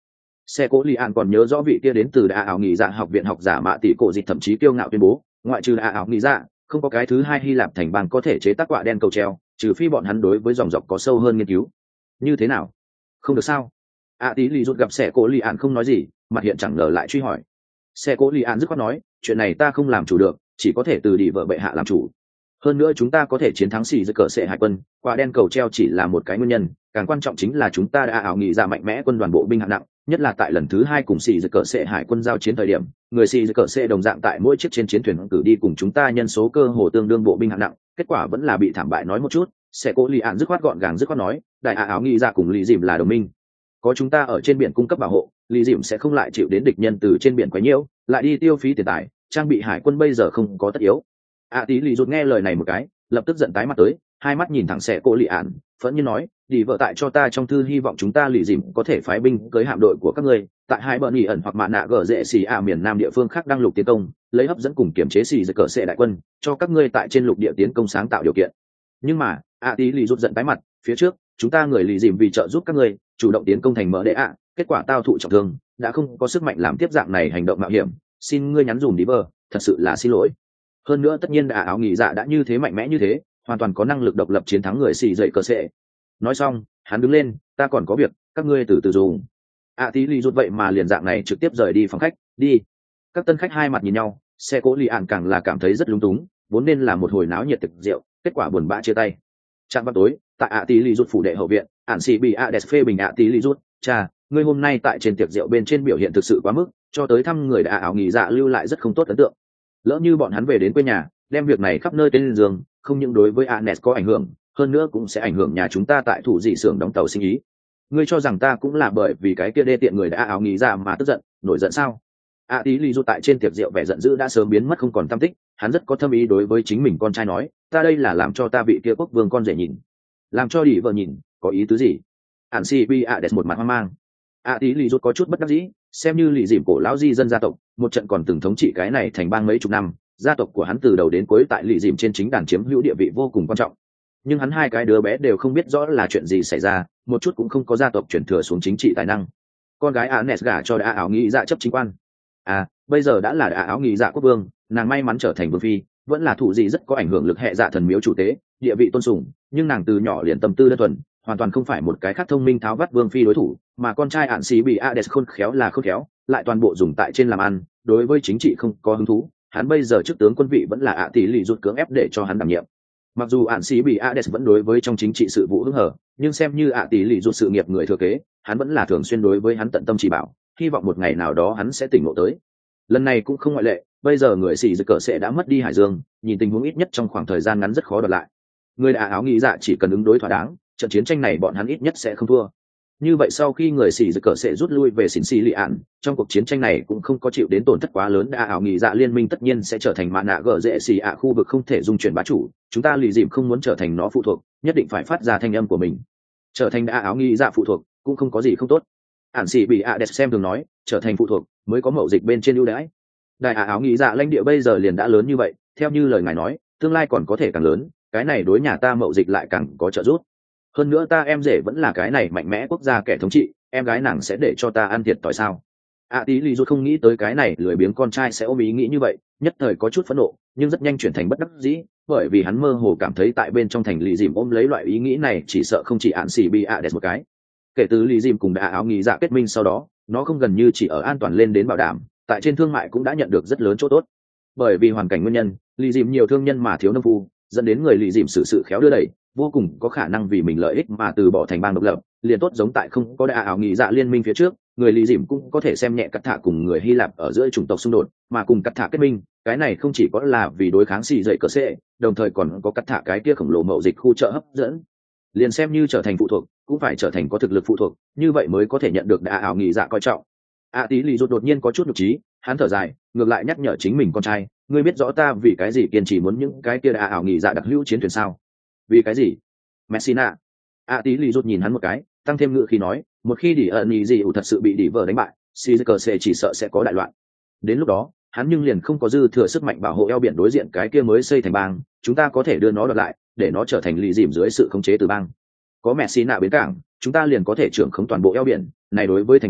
Xe cố Lý An còn nhớ rõ vị kia đến từ Đa ảo nghỉ dạ học viện học giả Mạ Tỷ Cổ Dịch thậm chí kiêu ngạo tuyên bố, ngoại trừ Đa ảo nghỉ dạ, không có cái thứ hai Hy Lạp thành bang có thể chế tác quạ đen cầu treo, trừ phi bọn hắn đối với dòng dọc có sâu hơn nghiên cứu. Như thế nào? Không được sao? Tí lì rút gặp Xe cố Lý An không nói gì, mặt hiện chẳng ngờ lại truy hỏi. Xe cố Lý An dứt khoát nói, chuyện này ta không làm chủ được, chỉ có thể từ đi vợ bệ hạ làm chủ. Hơn nữa chúng ta có thể chiến thắng xì giữa cờ sệ hải quân, quạ đen cầu treo chỉ là một cái nguyên nhân, càng quan trọng chính là chúng ta đã ảo nghị ra mạnh mẽ quân đoàn bộ binh hạng nặng, nhất là tại lần thứ hai cùng xì giữa cờ sệ hải quân giao chiến thời điểm, người xì giữa cờ sệ đồng dạng tại mỗi chiếc trên chiến thuyền cử đi cùng chúng ta nhân số cơ hồ tương đương bộ binh hạng nặng, kết quả vẫn là bị thảm bại. Nói một chút, sẽ cố Lý Án dứt khoát gọn gàng dứt khoát nói, đại ảo nghị ra cùng Lý Dìm là đồng minh, có chúng ta ở trên biển cung cấp bảo hộ, Lý Dìm sẽ không lại chịu đến địch nhân từ trên biển quấy nhiễu, lại đi tiêu phí tiền tài, trang bị hải quân bây giờ không có tất yếu. Tí lì rút nghe lời này một cái, lập tức giận tái mặt tới, hai mắt nhìn thẳng Xe cố Lý Án, phẫn nhiên nói, đi vợ tại cho ta trong thư hy vọng chúng ta Lý Dìm có thể phái binh cưới hạm đội của các ngươi tại hai bờ nghỉ ẩn hoặc mạ nạ gở dễ xì miền nam địa phương khác đăng lục tiến công, lấy hấp dẫn cùng kiểm chế xì giật cờ sệ đại quân, cho các ngươi tại trên lục địa tiến công sáng tạo điều kiện. Nhưng mà Tí lì rút giận tái mặt, phía trước chúng ta người Lý Dìm vì trợ giúp các ngươi chủ động tiến công thành mở đệ kết quả tao thụ trọng thương, đã không có sức mạnh làm tiếp dạng này hành động mạo hiểm, xin ngươi nhắn dùm đi vợ, thật sự là xin lỗi. Hơn nữa tất nhiên ảo nghỉ dạ đã như thế mạnh mẽ như thế, hoàn toàn có năng lực độc lập chiến thắng người xì dậy cờ sệ. Nói xong hắn đứng lên, ta còn có việc, các ngươi từ từ dùng. Tí lì rút vậy mà liền dạng này trực tiếp rời đi phòng khách đi. Các tân khách hai mặt nhìn nhau, Xe cố Lý Án càng là cảm thấy rất lung túng, vốn nên là một hồi náo nhiệt thực rượu, kết quả buồn bã chia tay. Trạm vào tối tại Tí lì rút phủ đệ hậu viện, ản xì bị phê bình Tí lì rút, cha, ngươi hôm nay tại trên tiệc rượu bên trên biểu hiện thực sự quá mức, cho tới thăm người đã ảo nghỉ dạ lưu lại rất không tốt ấn tượng. Lỡ như bọn hắn về đến quê nhà, đem việc này khắp nơi tên giường, không những đối với Anes có ảnh hưởng, hơn nữa cũng sẽ ảnh hưởng nhà chúng ta tại thủ dị xưởng đóng tàu sinh ý. Ngươi cho rằng ta cũng là bởi vì cái kia đê tiện người đã ảo nghỉ dạ mà tức giận, nổi giận sao? Tí lì rút tại trên tiệc rượu vẻ giận dữ đã sớm biến mất không còn tăm tích, hắn rất có thâm ý đối với chính mình con trai nói, ta đây là làm cho ta vị kia quốc vương con rể nhìn, làm cho đi vợ nhìn, có ý tứ gì? Ản si bi một mặt hoang mang. Tí lì rút có chút bất đắc dĩ, xem như lì dìm cổ lão di dân gia tộc, một trận còn từng thống trị cái này thành bang mấy chục năm, gia tộc của hắn từ đầu đến cuối tại lì dìm trên chính đàn chiếm hữu địa vị vô cùng quan trọng. Nhưng hắn hai cái đứa bé đều không biết rõ là chuyện gì xảy ra, một chút cũng không có gia tộc chuyển thừa xuống chính trị tài năng. Con gái Anes gả cho đã ảo nghĩ dạ chấp chính quan. Bây giờ đã là đã ảo nghĩ dạ quốc vương, nàng may mắn trở thành vương phi, vẫn là thủ gì rất có ảnh hưởng lực hệ dạ thần miếu chủ tế, địa vị tôn sùng, nhưng nàng từ nhỏ liền tâm tư đơn thuần, hoàn toàn không phải một cái khác thông minh tháo vắt vương phi đối thủ, mà con trai ạn xì bị Ades khôn khéo là khôn khéo, lại toàn bộ dùng tại trên làm ăn, đối với chính trị không có hứng thú. Hắn bây giờ chức tướng quân vị vẫn là Tỷ lì rút cưỡng ép để cho hắn đảm nhiệm. Mặc dù ạn xì bị Ades vẫn đối với trong chính trị sự vụ hứng hở, nhưng xem như Tỷ lì rút sự nghiệp người thừa kế, hắn vẫn là thường xuyên đối với hắn tận tâm chỉ bảo, hy vọng một ngày nào đó hắn sẽ tỉnh ngộ tới. Lần này cũng không ngoại lệ, bây giờ người xì dư cờ sẽ đã mất đi Hải Dương, nhìn tình huống ít nhất trong khoảng thời gian ngắn rất khó đoạt lại. Người đã áo nghĩ dạ chỉ cần ứng đối thỏa đáng, trận chiến tranh này bọn hắn ít nhất sẽ không thua. Như vậy sau khi người xì dư cờ sẽ rút lui về xỉn xì lị ạn, trong cuộc chiến tranh này cũng không có chịu đến tổn thất quá lớn, đã áo nghĩ dạ liên minh tất nhiên sẽ trở thành mạ nạ gở dễ xì khu vực không thể dung chuyển bá chủ. Chúng ta lì dìm không muốn trở thành nó phụ thuộc, nhất định phải phát ra thanh âm của mình. Trở thành đã áo nghĩ dạ phụ thuộc cũng không có gì không tốt. Ản xì bị đẹp xem thường nói, trở thành phụ thuộc mới có mậu dịch bên trên ưu đãi. Đại áo nghĩ dạ lãnh địa bây giờ liền đã lớn như vậy, theo như lời ngài nói, tương lai còn có thể càng lớn, cái này đối nhà ta mậu dịch lại càng có trợ giúp. Hơn nữa ta em rể vẫn là cái này mạnh mẽ quốc gia kẻ thống trị, em gái nàng sẽ để cho ta ăn thiệt thòi sao? Tí lì rút không nghĩ tới cái này lười biếng con trai sẽ ôm ý nghĩ như vậy, nhất thời có chút phẫn nộ, nhưng rất nhanh chuyển thành bất đắc dĩ, bởi vì hắn mơ hồ cảm thấy tại bên trong thành lì dìm ôm lấy loại ý nghĩ này chỉ sợ không chỉ ạn xì bị đẹp một cái. Kể từ lì dìm cùng đã áo nghĩ dạ kết minh sau đó, nó không gần như chỉ ở an toàn lên đến bảo đảm, tại trên thương mại cũng đã nhận được rất lớn chỗ tốt. Bởi vì hoàn cảnh nguyên nhân, lì dìm nhiều thương nhân mà thiếu nông phu, dẫn đến người lì dìm sự khéo đưa đẩy, vô cùng có khả năng vì mình lợi ích mà từ bỏ thành bang độc lập, liền tốt giống tại không có đại ảo nghị dạ liên minh phía trước, người lì dìm cũng có thể xem nhẹ cắt thả cùng người Hy Lạp ở giữa chủng tộc xung đột, mà cùng cắt thả kết minh, cái này không chỉ có là vì đối kháng xì dậy cờ xệ, đồng thời còn có cắt thả cái kia khổng lồ mậu dịch khu chợ hấp dẫn. Liền xem như trở thành phụ thuộc, cũng phải trở thành có thực lực phụ thuộc, như vậy mới có thể nhận được đại ảo nghị dạ coi trọng. Tí lì rút đột nhiên có chút nhục trí, hắn thở dài, ngược lại nhắc nhở chính mình con trai, ngươi biết rõ ta vì cái gì kiên trì muốn những cái kia đại ảo nghị dạ đặc hữu chiến thuyền sao? Vì cái gì? Messina. Tí lì rút nhìn hắn một cái, tăng thêm ngữ khi nói, một khi đỉ ẩn nhì gì thật sự bị đỉ vợ đánh bại, CJC chỉ sợ sẽ có đại loạn. Đến lúc đó, hắn nhưng liền không có dư thừa sức mạnh bảo hộ eo biển đối diện cái kia mới xây thành bang, chúng ta có thể đưa nó đoạt lại, để nó trở thành lì dìm dưới sự khống chế từ bang. Có Messina bến cảng, chúng ta liền có thể trưởng khống toàn bộ eo biển, này đối với thành bang,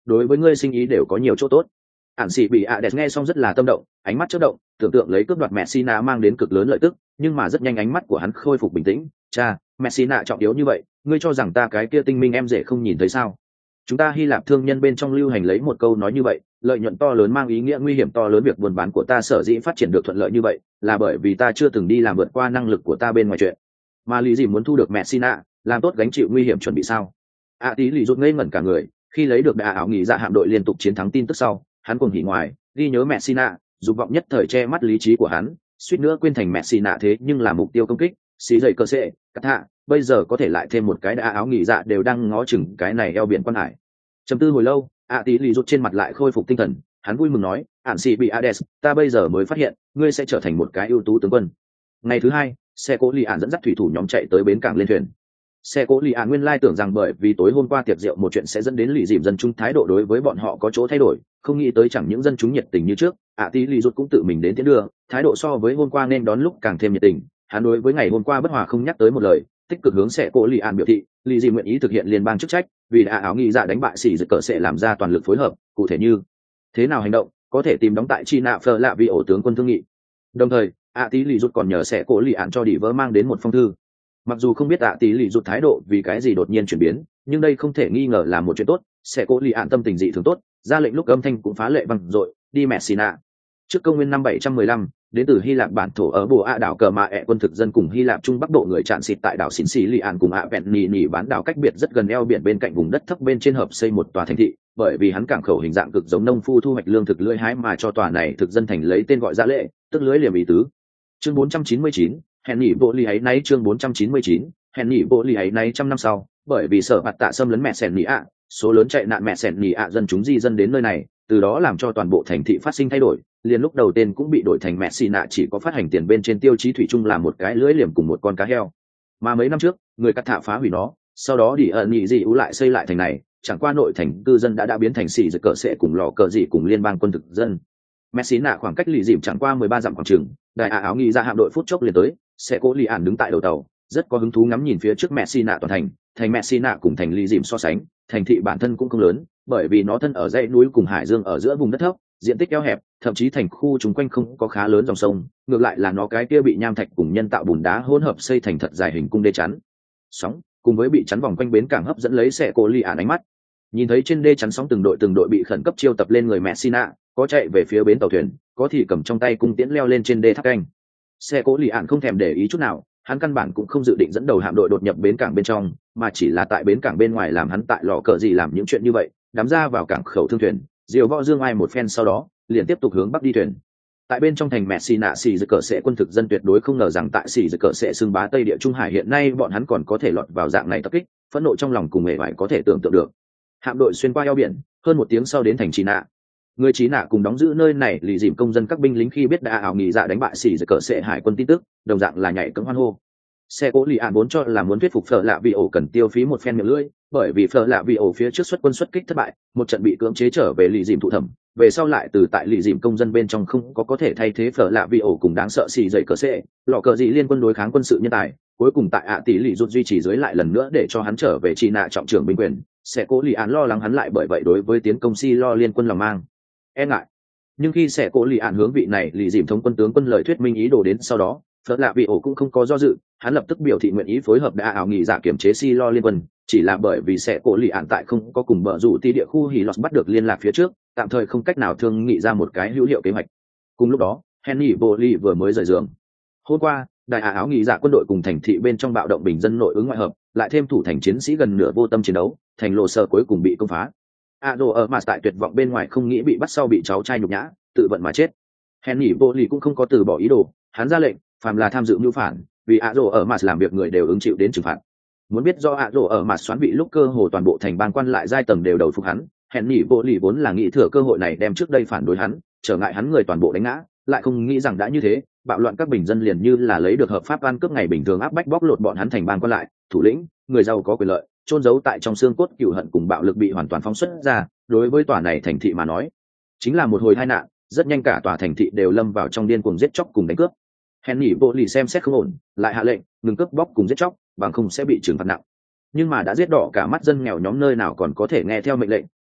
đối với ngươi sinh ý đều có nhiều chỗ tốt. Ản sĩ bị Ades nghe xong rất là tâm động, ánh mắt chớp động, tưởng tượng lấy cướp đoạt Messina mang đến cực lớn lợi tức, nhưng mà rất nhanh ánh mắt của hắn khôi phục bình tĩnh. Cha, Messina trọng yếu như vậy, ngươi cho rằng ta cái kia tinh minh em rể không nhìn thấy sao? Chúng ta Hy Lạp thương nhân bên trong lưu hành lấy một câu nói như vậy, lợi nhuận to lớn mang ý nghĩa nguy hiểm to lớn. Việc buôn bán của ta sở dĩ phát triển được thuận lợi như vậy, là bởi vì ta chưa từng đi làm vượt qua năng lực của ta bên ngoài chuyện. Mà lý gì muốn thu được Messina, làm tốt gánh chịu nguy hiểm chuẩn bị sao? Tí lì rụt ngây ngẩn cả người, khi lấy được áo nghỉ dạ hạm đội liên tục chiến thắng tin tức sau, hắn cùng hỉ ngoài, ghi nhớ Messina, dục vọng nhất thời che mắt lý trí của hắn, suýt nữa quên thành Messina thế nhưng là mục tiêu công kích, xí dậy cơ sệ, cắt hạ, bây giờ có thể lại thêm một cái áo nghỉ dạ đều đang ngó chừng cái này eo biển quan hải. Trầm tư hồi lâu, tí lì rụt trên mặt lại khôi phục tinh thần, hắn vui mừng nói, Ản sĩ bị Ades, ta bây giờ mới phát hiện, ngươi sẽ trở thành một cái ưu tú tướng quân. Ngày thứ hai, xe cố lì ạn dẫn dắt thủy thủ nhóm chạy tới bến cảng lên thuyền. Xe cố lì ạn nguyên lai tưởng rằng bởi vì tối hôm qua tiệc rượu một chuyện sẽ dẫn đến lì dìm dân chúng thái độ đối với bọn họ có chỗ thay đổi, không nghĩ tới chẳng những dân chúng nhiệt tình như trước, tí lì rút cũng tự mình đến tiễn đưa, thái độ so với hôm qua nên đón lúc càng thêm nhiệt tình. Hắn đối với ngày hôm qua bất hòa không nhắc tới một lời, tích cực hướng xe cố lì ạn biểu thị lì dìm nguyện ý thực hiện liên bang chức trách, vì áo nghị dạ đánh bại xỉ dực cỡ sẽ làm ra toàn lực phối hợp, cụ thể như thế nào hành động có thể tìm đóng tại chi nạ phờ lạ vì ổ tướng quân thương nghị. Đồng thời tí lì rút còn nhờ xe cố lì ạn cho đỉ vỡ mang đến một phong thư. Mặc dù không biết tí lì rút thái độ vì cái gì đột nhiên chuyển biến, nhưng đây không thể nghi ngờ là một chuyện tốt. Xe cố lì ạn tâm tình dị thường tốt, ra lệnh lúc âm thanh cũng phá lệ vang dội, đi Messina. Trước công nguyên năm 715, đến từ Hy Lạp bản thổ ở Bồ A đảo Cờ Mạ ẹ quân thực dân cùng Hy Lạp Trung Bắc độ người tràn xịt tại đảo Xỉn Xỉ Lì Ạn cùng ạ Vẹn Nỉ Nỉ bán đảo cách biệt rất gần eo biển bên cạnh vùng đất thấp bên trên hợp xây một tòa thành thị, bởi vì hắn cảng khẩu hình dạng cực giống nông phu thu hoạch lương thực lưỡi hái mà cho tòa này thực dân thành lấy tên gọi Giá Lệ, tức lưới liềm ý tứ. Chương 499, hẹn nhỉ bộ ly ấy nay. Chương 499, hẹn nhỉ bộ ly ấy nay. Trăm năm sau, bởi vì sở bạt tạ xâm lấn mẹ sẻn nỉ ạ, số lớn chạy nạn mẹ sẻn nỉ ạ dân chúng di dân đến nơi này, từ đó làm cho toàn bộ thành thị phát sinh thay đổi. Liền lúc đầu tên cũng bị đổi thành Messina, chỉ có phát hành tiền bên trên tiêu chí thủy chung là một cái lưỡi liềm cùng một con cá heo. Mà mấy năm trước, người cắt thạ phá hủy nó, sau đó đi ẩn nhị dị ú lại xây lại thành này, chẳng qua nội thành cư dân đã biến thành xì giật cờ sệ cùng lò cờ dị cùng liên bang quân thực dân. Messina khoảng cách lì dìm chẳng qua 13 dặm khoảng chừng, đại áo nghi ra hạm đội phút chốc liền tới, sẽ cố lì ản đứng tại đầu tàu, rất có hứng thú ngắm nhìn phía trước Messina toàn thành Messina cùng thành lì dìm so sánh, thành thị bản thân cũng không lớn, bởi vì nó thân ở dãy núi cùng hải dương ở giữa vùng đất thấp, diện tích eo hẹp, thậm chí thành khu chúng quanh không có khá lớn dòng sông, ngược lại là nó cái kia bị nham thạch cùng nhân tạo bùn đá hỗn hợp xây thành thật dài hình cung đê chắn sóng, cùng với bị chắn vòng quanh bến cảng hấp dẫn lấy sẽ cố lì ản ánh mắt. Nhìn thấy trên đê chắn sóng từng đội bị khẩn cấp chiêu tập lên người Messina, có chạy về phía bến tàu thuyền, có thì cầm trong tay cung tiễn leo lên trên đê tháp canh. Xe cố lì ạn không thèm để ý chút nào, hắn căn bản cũng không dự định dẫn đầu hạm đội đột nhập bến cảng bên trong, mà chỉ là tại bến cảng bên ngoài làm hắn tại lò cờ gì làm những chuyện như vậy, đắm ra vào cảng khẩu thương thuyền, diều võ dương ai một phen sau đó liền tiếp tục hướng bắc đi thuyền. Tại bên trong thành Messina, xì dực cờ sẽ quân thực dân tuyệt đối không ngờ rằng tại xì dực cờ sẽ xưng bá Tây Địa Trung Hải hiện nay bọn hắn còn có thể lọt vào dạng này tập kích, phẫn nộ trong lòng cùng hề vải có thể tưởng tượng được. Hạm đội xuyên qua eo biển, hơn một tiếng sau đến thành Chí Nạ. Người Chí Nạ cùng đóng giữ nơi này lì dìm công dân các binh lính khi biết đã ảo nghỉ dạ đánh bại xì dực cờ sẽ hải quân tin tức, đồng dạng là nhảy cẫng hoan hô. Xe cố lì ạn vốn cho là muốn thuyết phục Phở Lạ Vị ổ cần tiêu phí một phen miệng lưỡi, bởi vì Phở Lạ Vị ổ phía trước xuất quân xuất kích thất bại, một trận bị cưỡng chế trở về lì dìm thụ thẩm, về sau lại từ tại lì dìm công dân bên trong không có thể thay thế Phở Lạ Vị ổ cùng đáng sợ xì dậy cờ sẽ, lọ cờ gì liên quân đối kháng quân sự nhân tài, cuối cùng tại tỷ lì rút duy trì dưới lại lần nữa để cho hắn trở về Chí Nạ trọng trưởng binh quyền. Xe cố lì ạn lo lắng hắn lại bởi vậy đối với tiến công si lo liên quân lòng mang e ngại, nhưng khi xe cố lì ạn hướng vị này lì dìm thống quân tướng quân lời thuyết minh ý đồ đến sau đó, Phật Lạ Vị ổ cũng không có do dự, hắn lập tức biểu thị nguyện ý phối hợp đã ảo nghị giả kiểm chế si lo liên quân, chỉ là bởi vì xe cố lì ạn tại không có cùng bờ rủ ti địa khu Hỉ Lọt bắt được liên lạc phía trước, tạm thời không cách nào thương nghị ra một cái hữu hiệu kế hoạch. Cùng lúc đó, Henry Bolly vừa mới rời giường. Hôm qua, đại áo nghị giả quân đội cùng thành thị bên trong bạo động bình dân nội ứng ngoại hợp, lại thêm thủ thành chiến sĩ gần nửa vô tâm chiến đấu, thành lộ sở cuối cùng bị công phá. Ado ở mà tại tuyệt vọng bên ngoài không nghĩ bị bắt sau bị cháu trai nhục nhã, tự vận mà chết. Henry Bolly cũng không có từ bỏ ý đồ, hắn ra lệnh, phàm là tham dự mưu phản, vì Ado ở mà làm việc người đều ứng chịu đến trừng phạt. Muốn biết do Ado ở mà xoán vị lúc cơ hồ toàn bộ thành bang quan lại giai tầng đều đầu phục hắn, Henry Bolly vốn là nghĩ thừa cơ hội này đem trước đây phản đối hắn, trở ngại hắn người toàn bộ đánh ngã, lại không nghĩ rằng đã như thế, bạo loạn các bình dân liền như là lấy được hợp pháp ăn cướp ngày bình thường áp bách bóc lột bọn hắn thành bang quan lại, thủ lĩnh, người giàu có quyền lợi, chôn giấu tại trong xương cốt cừu hận cùng bạo lực bị hoàn toàn phóng xuất ra, đối với tòa này thành thị mà nói, chính là một hồi tai nạn, rất nhanh cả tòa thành thị đều lâm vào trong điên cuồng giết chóc cùng đánh cướp. Henry Bolly xem xét không ổn, lại hạ lệnh ngừng cướp bóc cùng giết chóc, bằng không sẽ bị trừng phạt nặng. Nhưng mà đã giết đỏ cả mắt dân nghèo nhóm nơi nào còn có thể nghe theo mệnh lệnh,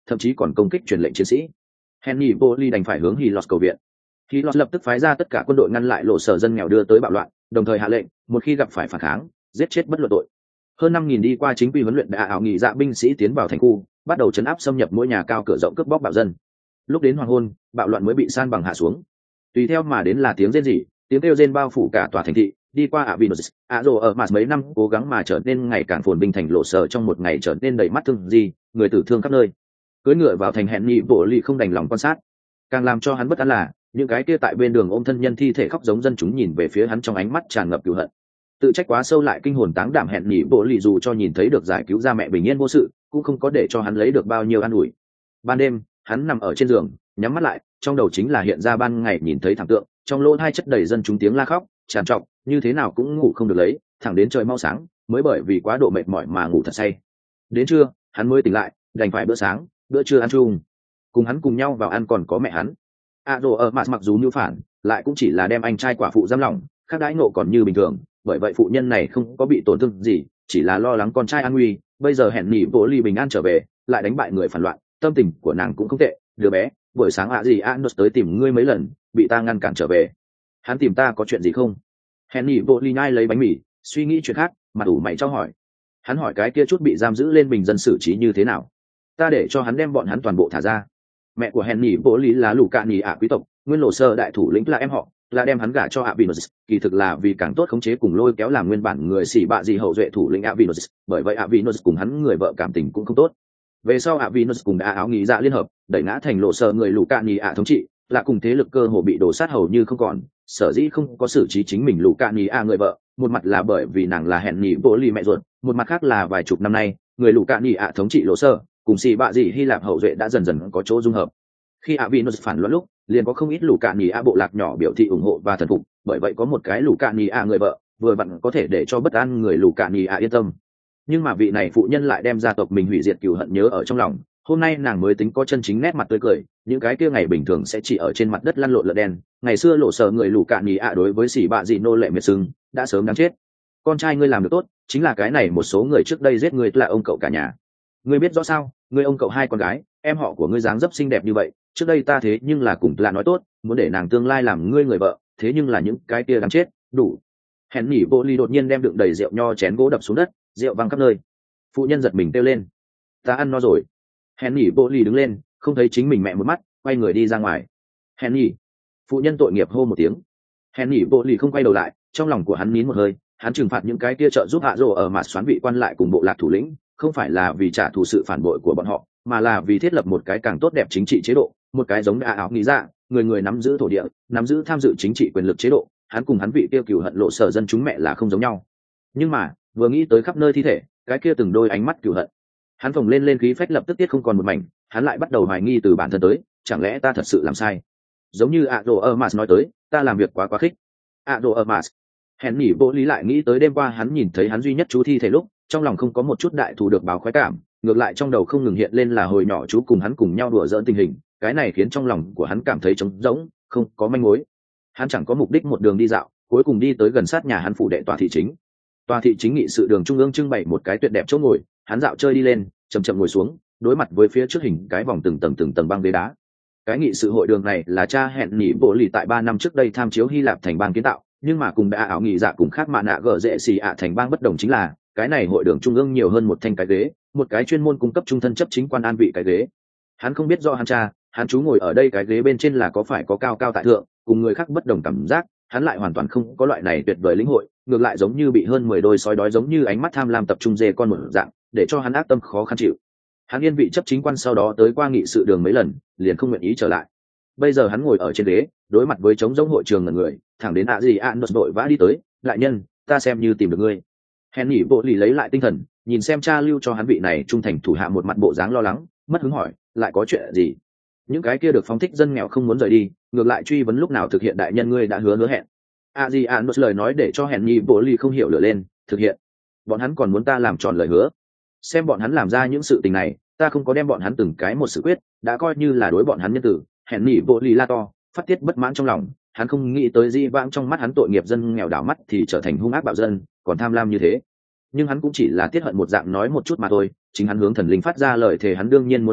thậm chí còn công kích truyền lệnh chiến sĩ. Henry Boley đành phải hướng Hilos cầu viện. Hilos lập tức phái ra tất cả quân đội ngăn lại lộ sở dân nghèo đưa tới bạo loạn, đồng thời hạ lệnh một khi gặp phải phản kháng giết chết bất luận tội. Hơn 5.000 đi qua chính quy huấn luyện đã ảo nghỉ dạ binh sĩ tiến vào thành khu, bắt đầu chấn áp xâm nhập mỗi nhà cao cửa rộng cướp bóc bạo dân. Lúc đến hoàng hôn, bạo loạn mới bị san bằng hạ xuống. Tùy theo mà đến là tiếng rên rỉ, tiếng kêu rên bao phủ cả tòa thành thị. Đi qua Avinos, Azo ở mà mấy năm cố gắng mà trở nên ngày càng phồn vinh thành lộ sở trong một ngày trở nên đầy mắt thương gì, người tử thương khắp nơi. Cưỡi ngựa vào thành hẹn nhị bộ lì không đành lòng quan sát, càng làm cho hắn bất an là những cái kia tại bên đường ôm thân nhân thi thể khóc giống dân chúng nhìn về phía hắn trong ánh mắt tràn ngập cừu hận. Tự trách quá sâu lại kinh hồn táng đảm hẹn nhị bộ lì dù cho nhìn thấy được giải cứu ra mẹ bình yên vô sự, cũng không có để cho hắn lấy được bao nhiêu an ủi. Ban đêm, hắn nằm ở trên giường, nhắm mắt lại, trong đầu chính là hiện ra ban ngày nhìn thấy thảm tượng, trong lỗ hai chất đầy dân chúng tiếng la khóc tràn trọc, như thế nào cũng ngủ không được lấy, thẳng đến trời mau sáng mới bởi vì quá độ mệt mỏi mà ngủ thật say. Đến trưa hắn mới tỉnh lại, đành phải bữa sáng bữa trưa ăn chung, cùng hắn cùng nhau vào ăn còn có mẹ hắn. Đồ ở mặc dù như phản lại cũng chỉ là đem anh trai quả phụ giam lỏng, khác đãi ngộ còn như bình thường, bởi vậy phụ nhân này không có bị tổn thương gì, chỉ là lo lắng con trai an nguy. Bây giờ hẹn nhỉ bộ ly bình an trở về, lại đánh bại người phản loạn, tâm tình của nàng cũng không tệ. Đứa bé buổi sáng Anos tới tìm ngươi mấy lần, bị ta ngăn cản trở về. Hắn tìm ta có chuyện gì không? Hẹn nhỉ bộ ly nhai lấy bánh mì, suy nghĩ chuyện khác, mặt ủ mày cho hỏi. Hắn hỏi cái kia chút bị giam giữ lên bình dân xử trí như thế nào, ta để cho hắn đem bọn hắn toàn bộ thả ra. Mẹ của Henry bố lý là lũ cạn nhì ạ quý tộc, nguyên lộ sơ đại thủ lĩnh là em họ, là đem hắn gả cho Avinos, kỳ thực là vì càng tốt khống chế cùng lôi kéo làm nguyên bản người xỉ bạ gì hậu duệ thủ lĩnh Avinos, bởi vậy Avinos cùng hắn người vợ cảm tình cũng không tốt. Về sau Avinos cùng đã áo nghĩ dạ liên hợp, đẩy ngã thành lộ sơ người lũ cạn nhì ạ thống trị, là cùng thế lực cơ hồ bị đổ sát hầu như không còn. Sở dĩ không có xử trí chính mình lũ cạn nhì ạ người vợ, một mặt là bởi vì nàng là Henry bố lý mẹ ruột, một mặt khác là vài chục năm nay người lũ cạn nhì ạ thống trị lộ sơ cùng xì bạ dị Hy Lạp hậu duệ đã dần dần có chỗ dung hợp. Khi Avinos phản loạn lúc, liền có không ít lũ cạn nhì ạ bộ lạc nhỏ biểu thị ủng hộ và thần phục, bởi vậy có một cái lũ cạn nhì ạ người vợ, vừa vặn có thể để cho bất an người lũ cạn nhì ạ yên tâm. Nhưng mà vị này phụ nhân lại đem gia tộc mình hủy diệt cừu hận nhớ ở trong lòng, hôm nay nàng mới tính có chân chính nét mặt tươi cười, những cái kia ngày bình thường sẽ chỉ ở trên mặt đất lăn lộn lợn đen, ngày xưa lộ sở người lũ cạn nhì ạ đối với xỉ bạ dị nô lệ miệt sưng, đã sớm đáng chết. Con trai ngươi làm được tốt, chính là cái này một số người trước đây giết ngươi là ông cậu cả nhà. Ngươi biết rõ sao, ngươi ông cậu hai con gái, em họ của ngươi dáng dấp xinh đẹp như vậy, trước đây ta thế nhưng là cùng là nói tốt, muốn để nàng tương lai làm ngươi người vợ, thế nhưng là những cái kia đáng chết, đủ. Henry vô ly đột nhiên đem đựng đầy rượu nho chén gỗ đập xuống đất, rượu văng khắp nơi. Phụ nhân giật mình kêu lên, ta ăn no rồi. Henry vô ly đứng lên, không thấy chính mình mẹ một mắt, quay người đi ra ngoài. Henry, phụ nhân tội nghiệp hô một tiếng. Henry vô ly không quay đầu lại, trong lòng của hắn nín một hơi, hắn trừng phạt những cái kia trợ giúp hạ rồ ở mặt xoán vị quan lại cùng bộ lạc thủ lĩnh, không phải là vì trả thù sự phản bội của bọn họ, mà là vì thiết lập một cái càng tốt đẹp chính trị chế độ, một cái giống đã áo nghĩ ra, người người nắm giữ thổ địa, nắm giữ tham dự chính trị quyền lực chế độ. Hắn cùng hắn vị tiêu cừu hận lộ sở dân chúng mẹ là không giống nhau. Nhưng mà vừa nghĩ tới khắp nơi thi thể, cái kia từng đôi ánh mắt cừu hận, hắn phồng lên khí phách lập tức tiết không còn một mảnh. Hắn lại bắt đầu hoài nghi từ bản thân tới, chẳng lẽ ta thật sự làm sai? Giống như Ado Ermas nói tới, ta làm việc quá khích. Ado Ermas. Henry vô lý lại nghĩ tới đêm qua hắn nhìn thấy hắn duy nhất chú thi thể lúc, trong lòng không có một chút đại thù được báo khoái cảm, ngược lại trong đầu không ngừng hiện lên là hồi nhỏ chú cùng hắn cùng nhau đùa giỡn tình hình, cái này khiến trong lòng của hắn cảm thấy trống rỗng, không có manh mối. Hắn chẳng có mục đích một đường đi dạo, cuối cùng đi tới gần sát nhà hắn phủ đệ tòa thị chính. Tòa thị chính nghị sự đường trung ương trưng bày một cái tuyệt đẹp chỗ ngồi, hắn dạo chơi đi lên, chậm chậm ngồi xuống, đối mặt với phía trước hình cái vòng từng tầng băng ghế đá. Cái nghị sự hội đường này là cha hẹn nhỉ bộ lì tại 3 năm trước đây tham chiếu Hy Lạp thành bang kiến tạo, nhưng mà cùng đã ảo nghị dạ cùng khác mạ nạ gở dễ xì ạ thành bang bất đồng chính là cái này hội đường trung ương nhiều hơn một thanh cái ghế, một cái chuyên môn cung cấp trung thân chấp chính quan an vị cái ghế. Hắn không biết do hắn chú ngồi ở đây cái ghế bên trên là có phải có cao cao tại thượng, cùng người khác bất đồng cảm giác, hắn lại hoàn toàn không có loại này tuyệt vời lĩnh hội, ngược lại giống như bị hơn 10 đôi sói đói giống như ánh mắt tham lam tập trung dê con một dạng, để cho hắn ác tâm khó khăn chịu. Hắn yên vị chấp chính quan sau đó tới qua nghị sự đường mấy lần, liền không nguyện ý trở lại. Bây giờ hắn ngồi ở trên ghế, đối mặt với trống rỗng hội trường ngẩn người, thẳng đến Anos đội vã đi tới, đại nhân, ta xem như tìm được ngươi. Henry bộ lì lấy lại tinh thần, nhìn xem cha lưu cho hắn vị này trung thành thủ hạ một mặt bộ dáng lo lắng, mất hứng hỏi, lại có chuyện gì? Những cái kia được phóng thích dân nghèo không muốn rời đi, ngược lại truy vấn lúc nào thực hiện đại nhân ngươi đã hứa hẹn. Anos lời nói để cho Henry bộ lì không hiểu lửa lên, thực hiện? Bọn hắn còn muốn ta làm tròn lời hứa. Xem bọn hắn làm ra những sự tình này, ta không có đem bọn hắn từng cái một sự quyết, đã coi như là đối bọn hắn nhân tử. Henry bộ lì la to, phát tiết bất mãn trong lòng, hắn không nghĩ tới di vãng trong mắt hắn tội nghiệp dân nghèo đảo mắt thì trở thành hung ác bạo dân, còn tham lam như thế. Nhưng hắn cũng chỉ là tiết hận một dạng nói một chút mà thôi, chính hắn hướng thần linh phát ra lời thề hắn đương nhiên muốn thực hiện,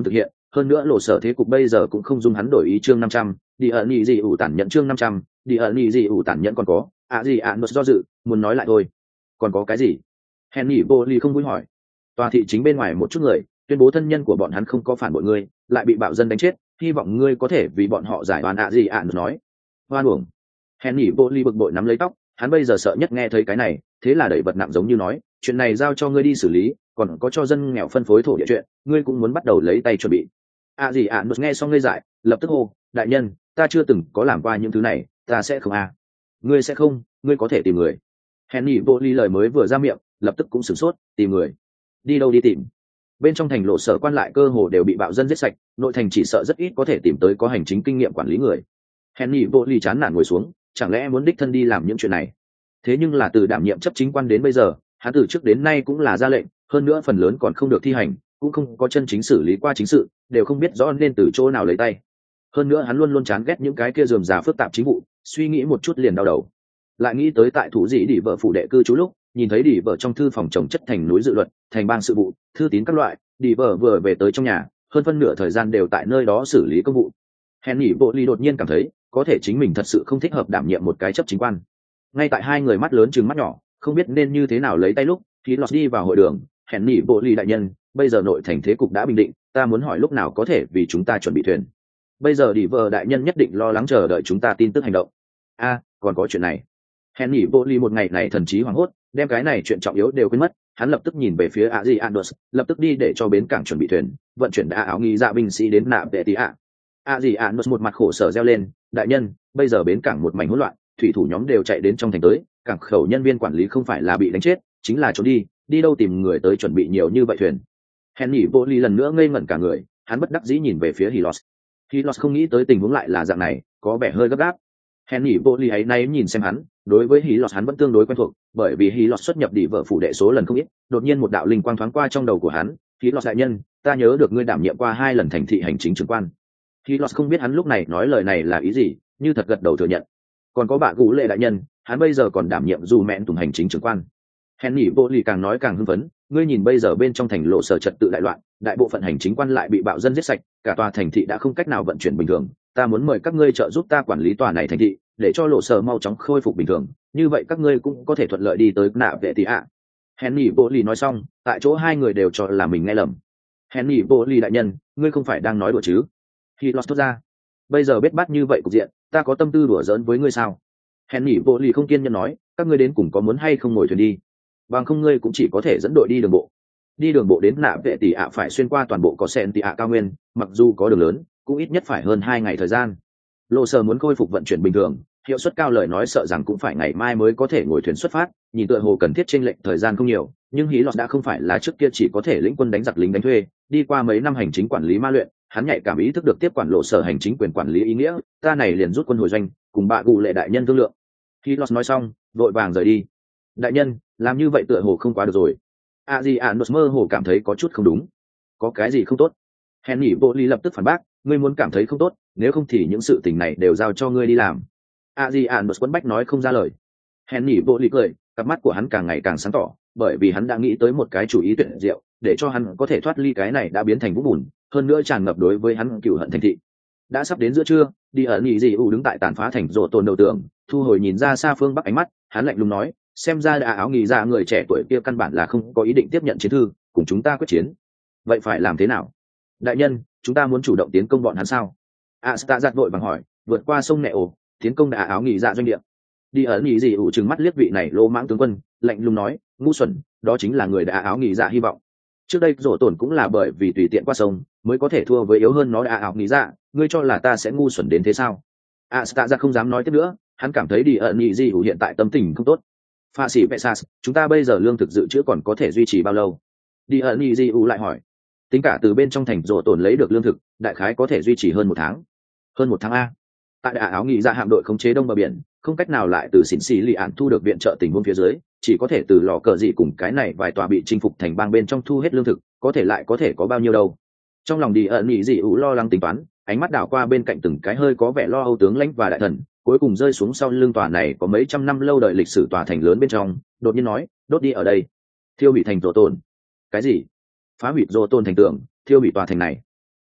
hơn nữa lộ sở thế cục bây giờ cũng không dung hắn đổi ý. Chương 500, đi ở nhị gì ủ tản nhận. Chương 500, đi ở nhị gì ủ tản nhận. Còn có gì ạ nốt do dự muốn nói lại thôi. Còn có cái gì? Henry Bolly không vui hỏi. Tòa thị chính bên ngoài một chút người tuyên bố thân nhân của bọn hắn không có phản bội ngươi, lại bị bạo dân đánh chết, hy vọng ngươi có thể vì bọn họ giải oan. gì ạ nốt nói. Hoan uổng. Henry Bolly bực bội nắm lấy tóc, hắn bây giờ sợ nhất nghe thấy cái này, thế là đẩy vật nặng giống như nói, chuyện này giao cho ngươi đi xử lý, còn có cho dân nghèo phân phối thổ địa chuyện, ngươi cũng muốn bắt đầu lấy tay chuẩn bị. Gì ạ nốt nghe xong ngây dại, lập tức hô, đại nhân, ta chưa từng có làm qua những thứ này, ta sẽ không à. Ngươi sẽ không, ngươi có thể tìm người. Henry Bolly lời mới vừa ra miệng, lập tức cũng sửng sốt, tìm người. Đi đâu đi tìm? Bên trong thành lộ sở quan lại cơ hồ đều bị bạo dân giết sạch, nội thành chỉ sợ rất ít có thể tìm tới có hành chính kinh nghiệm quản lý người. Henry Bolly chán nản ngồi xuống, chẳng lẽ muốn đích thân đi làm những chuyện này? Thế nhưng là từ đảm nhiệm chấp chính quan đến bây giờ, hắn từ trước đến nay cũng là ra lệnh, hơn nữa phần lớn còn không được thi hành, cũng không có chân chính xử lý qua chính sự, đều không biết rõ nên từ chỗ nào lấy tay. Hơn nữa hắn luôn luôn chán ghét những cái kia rườm rà phức tạp chính vụ, suy nghĩ một chút liền đau đầu. Lại nghĩ tới tại thủ dĩ đỉ vợ phủ đệ cư trú lúc, nhìn thấy đỉ vợ trong thư phòng trồng chất thành núi dự luật, thành bang sự vụ, thư tín các loại, đỉ vợ vừa về tới trong nhà, hơn phân nửa thời gian đều tại nơi đó xử lý công vụ. Henry Bolly đột nhiên cảm thấy, có thể chính mình thật sự không thích hợp đảm nhiệm một cái chấp chính quan. Ngay tại hai người mắt lớn trừng mắt nhỏ, không biết nên như thế nào lấy tay lúc, thì lọt đi vào hội đường. Henry Bolly đại nhân, bây giờ nội thành thế cục đã bình định, ta muốn hỏi lúc nào có thể vì chúng ta chuẩn bị thuyền. Bây giờ đỉ vợ đại nhân nhất định lo lắng chờ đợi chúng ta tin tức hành động. Còn có chuyện này. Henry Bolly một ngày này thần trí hoảng hốt, đem cái này chuyện trọng yếu đều quên mất. Hắn lập tức nhìn về phía Azianos, lập tức đi để cho bến cảng chuẩn bị thuyền, vận chuyển đã áo nghi dạ binh sĩ đến nạp vệ tí ạ. Azianos một mặt khổ sở reo lên, đại nhân, bây giờ bến cảng một mảnh hỗn loạn, thủy thủ nhóm đều chạy đến trong thành tới, cảng khẩu nhân viên quản lý không phải là bị đánh chết, chính là trốn đi đâu tìm người tới chuẩn bị nhiều như vậy thuyền. Henry Bolly lần nữa ngây ngẩn cả người, hắn bất đắc dĩ nhìn về phía Hilos. Hilos không nghĩ tới tình huống lại là dạng này, có vẻ hơi gấp gáp. Henry Bolly ấy nay nhìn xem hắn, đối với Hilos hắn vẫn tương đối quen thuộc, bởi vì Hilos xuất nhập đỉ vợ phủ đệ số lần không ít, đột nhiên một đạo linh quang thoáng qua trong đầu của hắn, Hilos đại nhân, ta nhớ được ngươi đảm nhiệm qua 2 lần thành thị hành chính trưởng quan. Hilos không biết hắn lúc này nói lời này là ý gì, như thật gật đầu thừa nhận. Còn có bà Gú Lệ đại nhân, hắn bây giờ còn đảm nhiệm dù mẹn tùng hành chính trưởng quan. Henry Bolly càng nói càng hưng phấn, ngươi nhìn bây giờ bên trong thành lộ sở trật tự đại loạn, đại bộ phận hành chính quan lại bị bạo dân giết sạch, cả tòa thành thị đã không cách nào vận chuyển bình thường, ta muốn mời các ngươi trợ giúp ta quản lý tòa này thành thị, để cho lộ sở mau chóng khôi phục bình thường, như vậy các ngươi cũng có thể thuận lợi đi tới nạ vệ tỷ ạ. Henry Bolly nói xong, tại chỗ hai người đều cho là mình nghe lầm. Henry Bolly đại nhân, ngươi không phải đang nói đùa chứ? Hilos thốt ra, bây giờ biết bắt như vậy cục diện, ta có tâm tư đùa giỡn với ngươi sao? Henry Bolly không kiên nhẫn nói, các ngươi đến cùng có muốn hay không ngồi thuyền đi? Bằng không ngươi cũng chỉ có thể dẫn đội đi đường bộ. Đi đường bộ đến nạ vệ tỷ ạ phải xuyên qua toàn bộ có sen tỷ ạ cao nguyên, mặc dù có đường lớn, cũng ít nhất phải hơn 2 ngày thời gian. Lộ sở muốn khôi phục vận chuyển bình thường, hiệu suất cao lời nói sợ rằng cũng phải ngày mai mới có thể ngồi thuyền xuất phát, nhìn tựa hồ cần thiết chênh lệch thời gian không nhiều, nhưng Hilos đã không phải là trước kia chỉ có thể lĩnh quân đánh giặc lính đánh thuê, đi qua mấy năm hành chính quản lý ma luyện, hắn nhạy cảm ý thức được tiếp quản lộ sở hành chính quyền quản lý ý nghĩa, ta này liền rút quân hồi doanh, cùng bà Gù Lệ đại nhân thương lượng. Hilos nói xong, vội vàng rời đi. Đại nhân, làm như vậy tựa hồ không quá được rồi. Azianos mơ hồ cảm thấy có chút không đúng. Có cái gì không tốt? Henry Bolly lập tức phản bác, ngươi muốn cảm thấy không tốt, nếu không thì những sự tình này đều giao cho ngươi đi làm. Azianos quấn bách nói không ra lời. Henry Bolly cười, cặp mắt của hắn càng ngày càng sáng tỏ, bởi vì hắn đã nghĩ tới một cái chủ ý tuyệt diệu, để cho hắn có thể thoát ly cái này đã biến thành vũng bùn, hơn nữa tràn ngập đối với hắn cừu hận thành thị. Đã sắp đến giữa trưa, đi ở nhị dị đứng tại tàn phá thành rộ tồn đầu tường, thu hồi nhìn ra xa phương bắc ánh mắt, hắn lạnh lùng nói, xem ra đã áo nghỉ ra người trẻ tuổi kia căn bản là không có ý định tiếp nhận chiến thư, cùng chúng ta quyết chiến. Vậy phải làm thế nào? Đại nhân, chúng ta muốn chủ động tiến công bọn hắn sao? Asta giật vội vàng hỏi, vượt qua sông nẹ ồ, tiến công đã áo nghỉ dạ doanh địa. Đi ở nhị dị trừng mắt liếc vị này lô mãng tướng quân, lạnh lùng nói, ngu xuẩn, đó chính là người đã áo nghỉ dạ hy vọng. Trước đây rổ tổn cũng là bởi vì tùy tiện qua sông mới có thể thua với yếu hơn nó đã áo nghỉ dạ, ngươi cho là ta sẽ ngu xuẩn đến thế sao? Asta giật không dám nói tiếp nữa, hắn cảm thấy đi ở nhị dị hiện tại tâm tình không tốt. Pha sĩ Pesas, chúng ta bây giờ lương thực dự trữ còn có thể duy trì bao lâu? Đi ở Nijiu lại hỏi. Tính cả từ bên trong thành rổ tổn lấy được lương thực, đại khái có thể duy trì hơn 1 tháng. Hơn 1 tháng a? Tại Đạ áo nghỉ ra hạm đội khống chế đông bờ biển, không cách nào lại từ xỉn xì lì ạn thu được viện trợ tình huống phía dưới, chỉ có thể từ lò cờ gì cùng cái này vài tòa bị chinh phục thành bang bên trong thu hết lương thực, có thể có bao nhiêu đâu? Trong lòng đi ở Nijiu lo lắng tính toán, ánh mắt đảo qua bên cạnh từng cái hơi có vẻ lo âu tướng lãnh và đại thần, cuối cùng rơi xuống sau lưng tòa này có mấy trăm năm lâu đời lịch sử tòa thành lớn bên trong, đột nhiên nói, đốt đi ở đây, thiêu hủy thành rổ tồn. Cái gì? Phá hủy rổ tồn thành tường, thiêu hủy tòa thành này?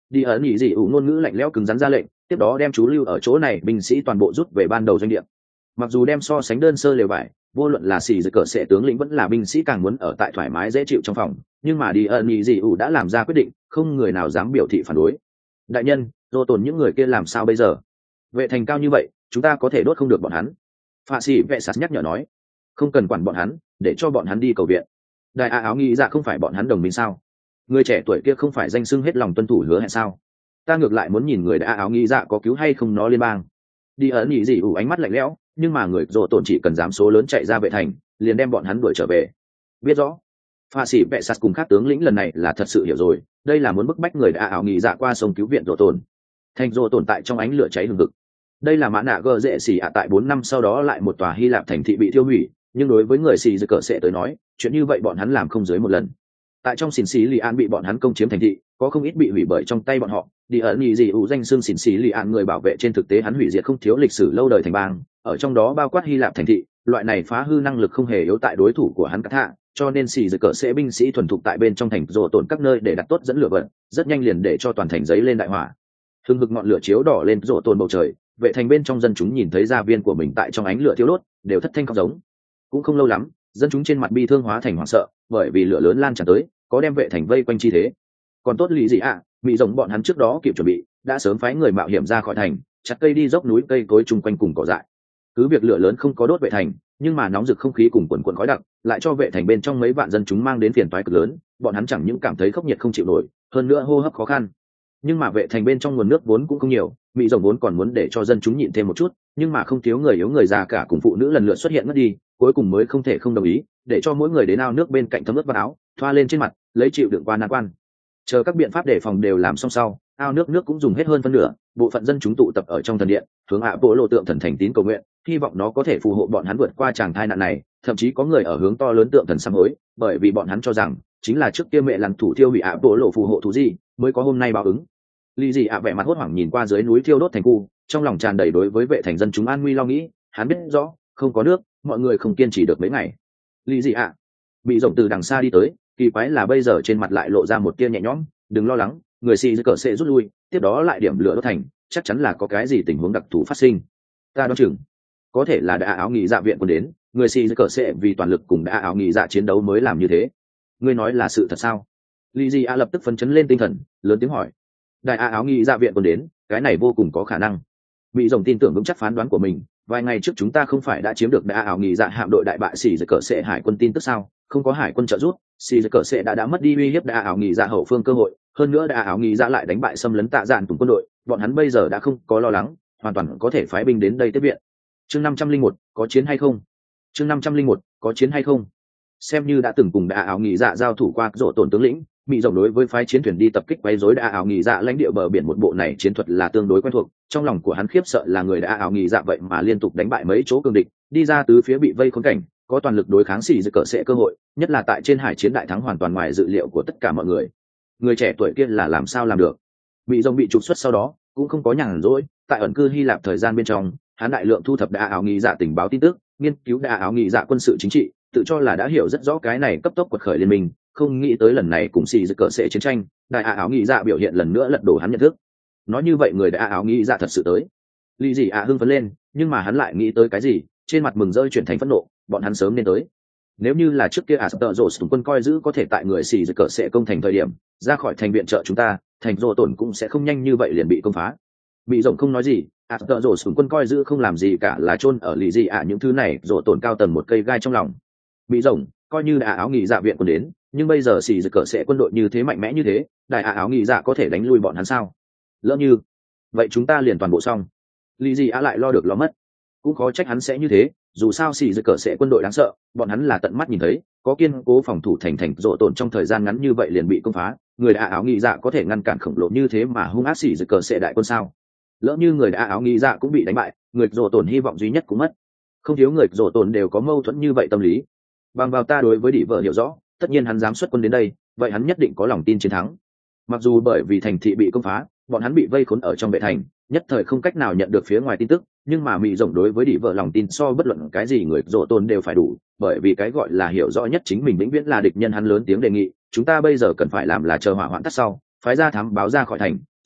Đi ẩn nhị dị ủ ngôn ngữ lạnh lẽo cứng rắn ra lệnh, tiếp đó đem chú lưu ở chỗ này binh sĩ toàn bộ rút về ban đầu doanh địa. Mặc dù đem so sánh đơn sơ lều vải, vô luận là xì giật cờ sẽ tướng lĩnh vẫn là binh sĩ càng muốn ở tại thoải mái dễ chịu trong phòng, nhưng mà đi ẩn nhị dị ủ đã làm ra quyết định, không người nào dám biểu thị phản đối. Đại nhân, dô tồn những người kia làm sao bây giờ? Vệ thành cao như vậy, chúng ta có thể đốt không được bọn hắn. Phạ sĩ vệ sạt nhắc nhở nói, không cần quản bọn hắn, để cho bọn hắn đi cầu viện. Đại áo nghĩ dạ không phải bọn hắn đồng minh sao? Người trẻ tuổi kia không phải danh xưng hết lòng tuân thủ hứa hẹn sao? Ta ngược lại muốn nhìn người đã áo nghĩ dạ có cứu hay không nó liên bang. Đi ẩn nhị dị ủ ánh mắt lạnh lẽo, nhưng mà người dồ tổn chỉ cần dám số lớn chạy ra vệ thành, liền đem bọn hắn đuổi trở về. Biết rõ. Pha sĩ vệ sạt cùng các tướng lĩnh lần này là thật sự hiểu rồi, đây là muốn bức bách người đã áo nghĩ dạ qua sông cứu viện dồ tổn. Thành dồ tổn tại trong ánh lửa cháy hừng hực. Đây là mã nạ gờ dễ xỉ ạ tại 4 năm sau đó lại một tòa Hy Lạp thành thị bị tiêu hủy, nhưng đối với người xì dư cờ sẽ tới nói, chuyện như vậy bọn hắn làm không dưới một lần. Tại trong xỉn xí lì an bị bọn hắn công chiếm thành thị, có không ít bị hủy bởi trong tay bọn họ. Đi ẩn nhị dị ủ danh xưng xỉn xí lì an người bảo vệ, trên thực tế hắn hủy diệt không thiếu lịch sử lâu đời thành bang, ở trong đó bao quát Hy Lạp thành thị. Loại này phá hư năng lực không hề yếu tại đối thủ của hắn cắt hạ, cho nên xì dư cờ sẽ binh sĩ thuần thục tại bên trong thành rồ tổn các nơi để đặt tốt dẫn lửa vận, rất nhanh liền để cho toàn thành giấy lên đại hỏa. Hừng hực ngọn lửa chiếu đỏ lên rồ tổn bầu trời, vệ thành bên trong dân chúng nhìn thấy gia viên của mình tại trong ánh lửa thiêu đốt, đều thất thanh khóc giống. Cũng không lâu lắm, dân chúng trên mặt bi thương hóa thành hoảng sợ, bởi vì lửa lớn lan tràn tới, có đem vệ thành vây quanh chi thế. Còn tốt lý gì ạ, mỹ rồng bọn hắn trước đó kịp chuẩn bị, đã sớm phái người mạo hiểm ra khỏi thành, chặt cây đi dốc núi cây cối chung quanh cùng cỏ dại. Cứ việc lửa lớn không có đốt vệ thành, nhưng mà nóng rực không khí cùng quần quần khói đặc, lại cho vệ thành bên trong mấy vạn dân chúng mang đến phiền toái cực lớn, bọn hắn chẳng những cảm thấy khốc nhiệt không chịu nổi, hơn nữa hô hấp khó khăn. Nhưng mà vệ thành bên trong nguồn nước vốn cũng không nhiều, mỹ rồng vốn còn muốn để cho dân chúng nhịn thêm một chút, nhưng mà không thiếu người yếu người già cả cùng phụ nữ lần lượt xuất hiện mất đi, cuối cùng mới không thể không đồng ý, để cho mỗi người đến ao nước bên cạnh thấm ướt vào áo, thoa lên trên mặt, lấy chịu đựng qua nan quan. Chờ các biện pháp đề phòng đều làm xong sau, ao nước cũng dùng hết hơn phân nửa, bộ phận dân chúng tụ tập ở trong thần điện, hướng ạ bộ lộ tượng thần thành tín cầu nguyện, hy vọng nó có thể phù hộ bọn hắn vượt qua tràng thai nạn này. Thậm chí có người ở hướng to lớn tượng thần sám hối, bởi vì bọn hắn cho rằng chính là trước kia mẹ lằn thủ tiêu hủy ạ bộ lộ phù hộ thú gì mới có hôm nay báo ứng. Lý gì ạ vẻ mặt hốt hoảng nhìn qua dưới núi thiêu đốt thành khu, trong lòng tràn đầy đối với vệ thành dân chúng an nguy lo nghĩ. Hắn biết rõ không có nước, mọi người không kiên trì được mấy ngày. Lý gì ạ? Bị rộng từ đằng xa đi tới, kỳ quái là bây giờ trên mặt lại lộ ra một tia nhẹ nhõm. Đừng lo lắng, người xì dư cờ sẽ rút lui, tiếp đó lại điểm lửa đốt thành, chắc chắn là có cái gì tình huống đặc thù phát sinh. Ta đoán chừng có thể là đã áo nghỉ dạ viện quân đến, người xì dư cờ sẽ vì toàn lực cùng đã áo nghỉ dạ chiến đấu mới làm như thế. Ngươi nói là sự thật sao? Lý gì ạ lập tức phấn chấn lên tinh thần, lớn tiếng hỏi. Đại áo nghỉ dạ viện quân đến, cái này vô cùng có khả năng. Mỹ rồng tin tưởng vững chắc phán đoán của mình, vài ngày trước chúng ta không phải đã chiếm được đã áo nghỉ dạ hạm đội đại bại xì dư cờ sẽ hải quân tin tức sao? Không có hải quân trợ giúp, xì dư cờ sẽ đã mất đi uy hiếp đã áo nghỉ dạ hậu phương cơ hội, hơn nữa đã áo nghỉ dạ lại đánh bại xâm lấn tạ dạn tùng quân đội, bọn hắn bây giờ đã không có lo lắng, hoàn toàn có thể phái binh đến đây tiếp viện. Chương 501, có chiến hay không? Chương 501, có chiến hay không? Xem như đã từng cùng đã áo nghỉ dạ giao thủ qua rộ tổn tướng lĩnh, Mỹ rồng đối với phái chiến thuyền đi tập kích quấy rối đã áo nghỉ dạ lãnh địa bờ biển một bộ này chiến thuật là tương đối quen thuộc. Trong lòng của hắn khiếp sợ là người đã áo nghỉ dạ vậy mà liên tục đánh bại mấy chỗ cường địch, đi ra tứ phía bị vây khốn cảnh, có toàn lực đối kháng xì dư cờ sẽ cơ hội, nhất là tại trên hải chiến đại thắng hoàn toàn ngoài dự liệu của tất cả mọi người. Người trẻ tuổi kia là làm sao làm được? Mỹ rồng bị trục xuất sau đó cũng không có nhàn rỗi, tại ẩn cư Hy Lạp thời gian bên trong, hắn đại lượng thu thập đã áo nghỉ dạ tình báo tin tức, nghiên cứu đã áo nghỉ dạ quân sự chính trị, tự cho là đã hiểu rất rõ cái này cấp tốc quật khởi liên minh, không nghĩ tới lần này cùng xì dư cờ sẽ chiến tranh, đại áo nghỉ dạ biểu hiện lần nữa lật đổ hắn nhận thức. Nói như vậy người đã áo nghỉ dạ thật sự tới. Lý gì hưng phấn lên, nhưng mà hắn lại nghĩ tới cái gì, trên mặt mừng rơi chuyển thành phẫn nộ, bọn hắn sớm nên tới. Nếu như là trước kia Asterosum quân coi giữ có thể tại người xì dư cờ sẽ công thành thời điểm ra khỏi thành viện trợ chúng ta, thành rồ tổn cũng sẽ không nhanh như vậy liền bị công phá. Bị rộng không nói gì, Asterosum quân coi giữ không làm gì cả, là chôn ở lì gì những thứ này rồ tổn cao tầng một cây gai trong lòng. Bị rộng coi như đã áo nghỉ dạ viện quân đến, nhưng bây giờ xì dư cờ sẽ quân đội như thế mạnh mẽ như thế, đại áo nghỉ dạ có thể đánh lui bọn hắn sao? Lỡ như vậy chúng ta liền toàn bộ xong. Lý gì lại lo được lo mất, cũng khó trách hắn sẽ như thế, dù sao xì dư cờ sẽ quân đội đáng sợ, bọn hắn là tận mắt nhìn thấy, có kiên cố phòng thủ thành rộ tổn trong thời gian ngắn như vậy liền bị công phá, người đã áo nghỉ dạ có thể ngăn cản khổng lồ như thế mà hung ác xì dư cờ sẽ đại quân sao? Lỡ như người đã áo nghỉ dạ cũng bị đánh bại, người rộ tổn hy vọng duy nhất cũng mất. Không thiếu người rộ tổn đều có mâu thuẫn như vậy tâm lý. Bằng vào ta đối với đỉ vợ hiểu rõ, tất nhiên hắn dám xuất quân đến đây, vậy hắn nhất định có lòng tin chiến thắng. Mặc dù bởi vì thành thị bị công phá, bọn hắn bị vây khốn ở trong vệ thành, nhất thời không cách nào nhận được phía ngoài tin tức, nhưng mà Mỹ rộng đối với đỉ vợ lòng tin so bất luận cái gì người rộ tổn đều phải đủ, bởi vì cái gọi là hiểu rõ nhất chính mình vĩnh viễn là địch nhân. Hắn lớn tiếng đề nghị, chúng ta bây giờ cần phải làm là chờ hỏa hoạn tắt sau, phái ra thám báo ra khỏi thành,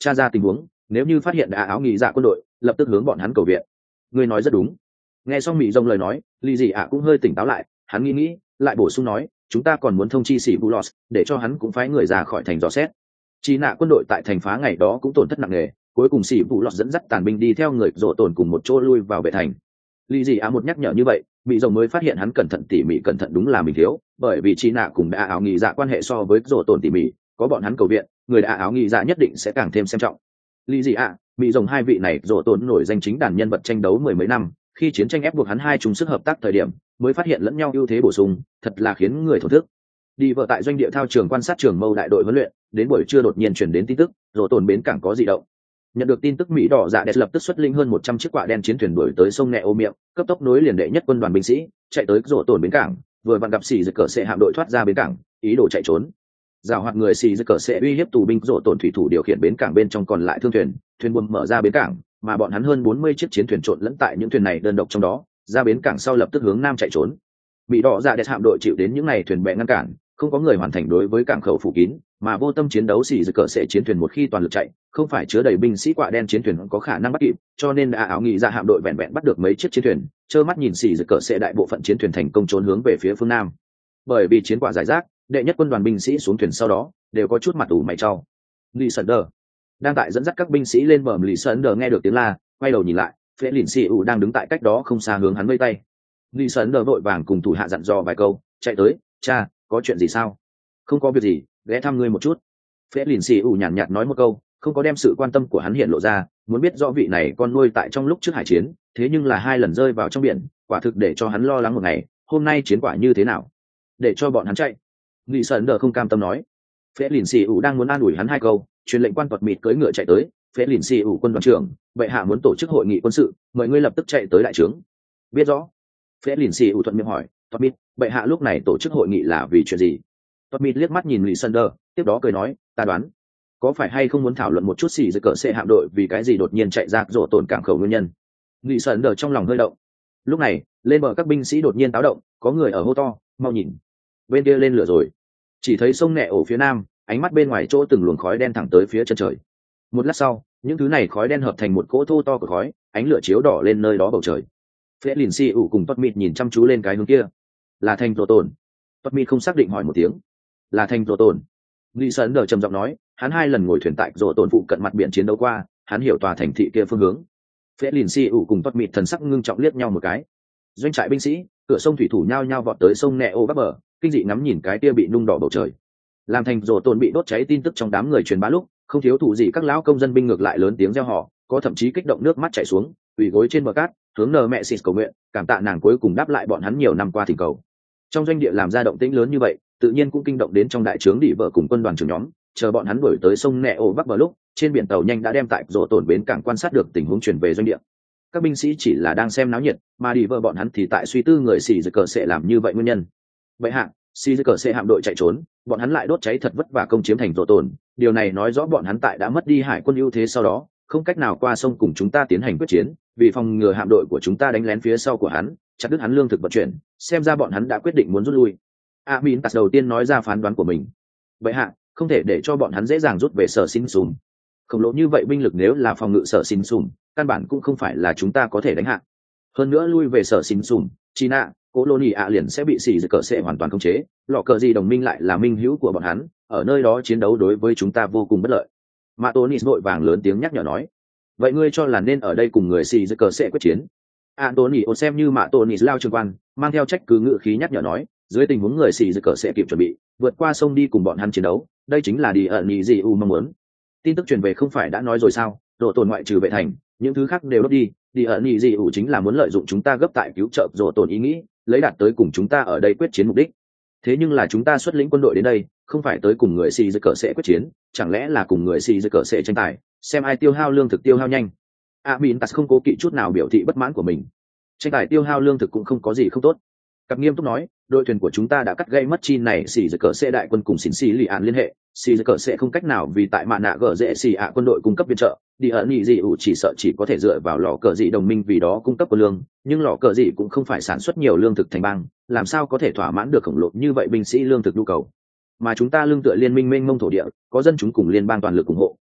tra ra tình huống, nếu như phát hiện đã áo nghỉ dạ quân đội, lập tức hướng bọn hắn cầu viện. Ngươi nói rất đúng. Nghe xong mỹ rồng lời nói, lì dị ạ cũng hơi tỉnh táo lại, hắn nghĩ lại bổ sung nói, chúng ta còn muốn thông chi sĩ Bulos để cho hắn cũng phái người ra khỏi thành dò xét. Chỉ nạ quân đội tại thành phá ngày đó cũng tổn thất nặng nề, cuối cùng sĩ Bulos dẫn dắt tàn binh đi theo người rộ tổn cùng một chỗ lui vào vệ thành. Lý gì một nhắc nhở như vậy, mỹ rồng mới phát hiện hắn cẩn thận tỉ mỉ cẩn thận đúng là mình thiếu, bởi vì chỉ nạ cùng đã áo nghỉ dạ quan hệ so với rộ tổn tỉ mỉ, có bọn hắn cầu viện, người đã áo nghỉ dạ nhất định sẽ càng thêm xem trọng. Lý gì mỹ rồng hai vị này rộ tổn nổi danh chính đàn nhân vật tranh đấu mười mấy năm, khi chiến tranh ép buộc hắn hai chung sức hợp tác thời điểm mới phát hiện lẫn nhau ưu thế bổ sung, thật là khiến người thổn thức. Đi vợ tại doanh địa thao trường quan sát trường mâu đại đội huấn luyện, đến buổi trưa đột nhiên chuyển đến tin tức rộ tổn bến cảng có dị động. Nhận được tin tức, mỹ đỏ dạ đẹp lập tức xuất linh hơn 100 chiếc quạ đen chiến thuyền đuổi tới sông Neo miệng, cấp tốc nối liền đệ nhất quân đoàn binh sĩ chạy tới rộ tổn bến cảng, vừa vặn gặp xì giật cờ sẽ hạm đội thoát ra bến cảng, ý đồ chạy trốn. Giảo hoạt người xì giật cờ sẽ uy hiếp tù binh rộ tổn thủy thủ điều khiển bến cảng bên trong còn lại thương thuyền, thuyền buồm mở ra bến cảng, mà bọn hắn hơn 40 chiếc chiến thuyền trộn lẫn tại những thuyền này đơn độc trong đó, ra bến cảng sau lập tức hướng nam chạy trốn. Mỹ đỏ dạ đẹp hạm đội chịu đến những này thuyền bè ngăn cản, không có người hoàn thành đối với cảng khẩu phủ kín, mà vô tâm chiến đấu xì giật cờ sẽ chiến thuyền một khi toàn lực chạy, không phải chứa đầy binh sĩ quạ đen chiến thuyền có khả năng bắt kịp, cho nên đã áo nghỉ ra hạm đội vẹn vẹn bắt được mấy chiếc chiến thuyền, trơ mắt nhìn xì giật cờ sẽ đại bộ phận chiến thuyền thành công trốn hướng về phía phương nam. Bởi vì chiến quả giải rác, đệ nhất quân đoàn binh sĩ xuống thuyền sau đó đều có chút mặt ủ mày trao. Lý Sơn Đờ đang tại dẫn dắt các binh sĩ lên bờ. Lý Sơn Đờ nghe được tiếng la, quay đầu nhìn lại, Phệ Lìn Xì ủ đang đứng tại cách đó không xa hướng hắn vẫy tay. Lý Sơn Đờ vội vàng cùng thủ hạ dặn dò vài câu, chạy tới, cha, có chuyện gì sao? Không có việc gì, ghé thăm ngươi một chút. Phệ Lìn Xì ủ nhàn nhạt nói một câu, không có đem sự quan tâm của hắn hiện lộ ra, muốn biết rõ vị này con nuôi tại trong lúc trước hải chiến, thế nhưng là hai lần rơi vào trong biển, quả thực để cho hắn lo lắng một ngày, hôm nay chiến quả như thế nào? Để cho bọn hắn chạy. Lý Sơn Đờ không cam tâm nói. Phệ Lìn Xì ủ đang muốn an ủi hắn hai câu, truyền lệnh quan tuật mịt cưỡi ngựa chạy tới. Phệ Lìn Xì ủ quân đoàn trưởng, bệ hạ muốn tổ chức hội nghị quân sự, mời ngươi lập tức chạy tới đại trướng. Biết rõ. Phệ Lìn Xì ủ thuận miệng hỏi, tuật mịt, bệ hạ lúc này tổ chức hội nghị là vì chuyện gì? Tuật mịt liếc mắt nhìn Lý Sơn Đờ, tiếp đó cười nói, ta đoán, có phải hay không muốn thảo luận một chút xì giật cờ sẽ hạm đội vì cái gì đột nhiên chạy ra rổ tổn cảng khẩu nguyên nhân? Lý Sơn Đờ trong lòng hơi động. Lúc này, lên bờ các binh sĩ đột nhiên táo động, có người ở hô to, mau nhìn, bên kia lên lửa rồi. Chỉ thấy sông Nẹ ổ phía nam, ánh mắt bên ngoài chỗ từng luồng khói đen thẳng tới phía chân trời. Một lát sau, những thứ này khói đen hợp thành một cỗ thô to của khói, ánh lửa chiếu đỏ lên nơi đó bầu trời. Phệ Lìn Xì ủ cùng Tuật Mịt nhìn chăm chú lên cái hướng kia. Là thành rổ tổn. Tuật Mịt không xác định hỏi một tiếng. Là thành rổ tổn. Lý Sơn Đờ trầm giọng nói, hắn hai lần ngồi thuyền tại rổ tổn phụ cận mặt biển chiến đấu qua, hắn hiểu tòa thành thị kia phương hướng. Phệ Lìn Xì ủ cùng Tuật Mịt thần sắc ngưng trọng liếc nhau một cái. Doanh trại binh sĩ, cửa sông thủy thủ nhao nhao vọt tới sông Nẹ ổ bắc bờ, kinh dị ngắm nhìn cái kia bị nung đỏ bầu trời. Làm thành rổ tổn bị đốt cháy tin tức trong đám người truyền bá lúc, không thiếu thủ gì các lão công dân binh ngược lại lớn tiếng reo hò, có thậm chí kích động nước mắt chảy xuống, quỳ gối trên bờ cát, hướng nờ mẹ xịt cầu nguyện, cảm tạ nàng cuối cùng đáp lại bọn hắn nhiều năm qua thỉnh cầu. Trong doanh địa làm ra động tĩnh lớn như vậy, tự nhiên cũng kinh động đến trong đại trướng đỉ vợ cùng quân đoàn trưởng nhóm, chờ bọn hắn đuổi tới sông Nẹ ổ bắc bờ lúc, trên biển tàu nhanh đã đem tại rổ tổn bến cảng quan sát được tình huống truyền về doanh địa. Các binh sĩ chỉ là đang xem náo nhiệt, mà đỉ vợ bọn hắn thì tại suy tư người xì giật cờ sẽ làm như vậy nguyên nhân. Vậy hạ, xì giật cờ sẽ hạm đội chạy trốn, bọn hắn lại đốt cháy thật vất vả công chiếm thành rổ tổn, điều này nói rõ bọn hắn tại đã mất đi hải quân ưu thế sau đó, không cách nào qua sông cùng chúng ta tiến hành quyết chiến, vì phòng ngừa hạm đội của chúng ta đánh lén phía sau của hắn, chặt đứt hắn lương thực vận chuyển, xem ra bọn hắn đã quyết định muốn rút lui. Amin Tạt đầu tiên nói ra phán đoán của mình. Vậy hạ, không thể để cho bọn hắn dễ dàng rút về sở xin sùm. Khổng lồ như vậy binh lực nếu là phòng ngự sở xin sùm, căn bản cũng không phải là chúng ta có thể đánh hạ. Hơn nữa lui về sở xin sùm, China, Colony ạ liền sẽ bị xì giật cờ sẽ hoàn toàn khống chế, lọ cờ gì đồng minh lại là minh hữu của bọn hắn, ở nơi đó chiến đấu đối với chúng ta vô cùng bất lợi. Matonis vội vàng lớn tiếng nhắc nhở nói, vậy ngươi cho là nên ở đây cùng người xì giật cờ sẽ quyết chiến? Antonio xem như Matonis lao trường quan, mang theo trách cứ ngự khí nhắc nhở nói, dưới tình huống người xì giật cờ sẽ kịp chuẩn bị, vượt qua sông đi cùng bọn hắn chiến đấu, đây chính là đi ẩn nhị gì mong muốn. Tin tức truyền về không phải đã nói rồi sao, độ tổn ngoại trừ vệ thành, những thứ khác đều đốt đi ẩn nhị gì chính là muốn lợi dụng chúng ta gấp tại cứu trợ rổ tổn ý nghĩ, lấy đạt tới cùng chúng ta ở đây quyết chiến mục đích. Thế nhưng là chúng ta xuất lĩnh quân đội đến đây, không phải tới cùng người xì giật cờ sẽ quyết chiến, chẳng lẽ là cùng người xì giật cờ sẽ tranh tài, xem ai tiêu hao lương thực tiêu hao nhanh. Amin Tạt không cố kỵ chút nào biểu thị bất mãn của mình. Tranh tài tiêu hao lương thực cũng không có gì không tốt. Cặp nghiêm túc nói, đội thuyền của chúng ta đã cắt gây mất chi này xì giật cờ sẽ đại quân cùng xỉn xì lì ạn liên hệ, xì giật cờ sẽ không cách nào vì tại mạ nạ gở dễ xì ạ quân đội cung cấp viện trợ, đi ẩn nhị dị chỉ sợ chỉ có thể dựa vào lò cờ dị đồng minh vì đó cung cấp quân lương, nhưng lò cờ dị cũng không phải sản xuất nhiều lương thực thành bang, làm sao có thể thỏa mãn được khổng lồ như vậy binh sĩ lương thực nhu cầu. Mà chúng ta lương tựa liên minh mênh mông thổ địa, có dân chúng cùng liên bang toàn lực ủng hộ,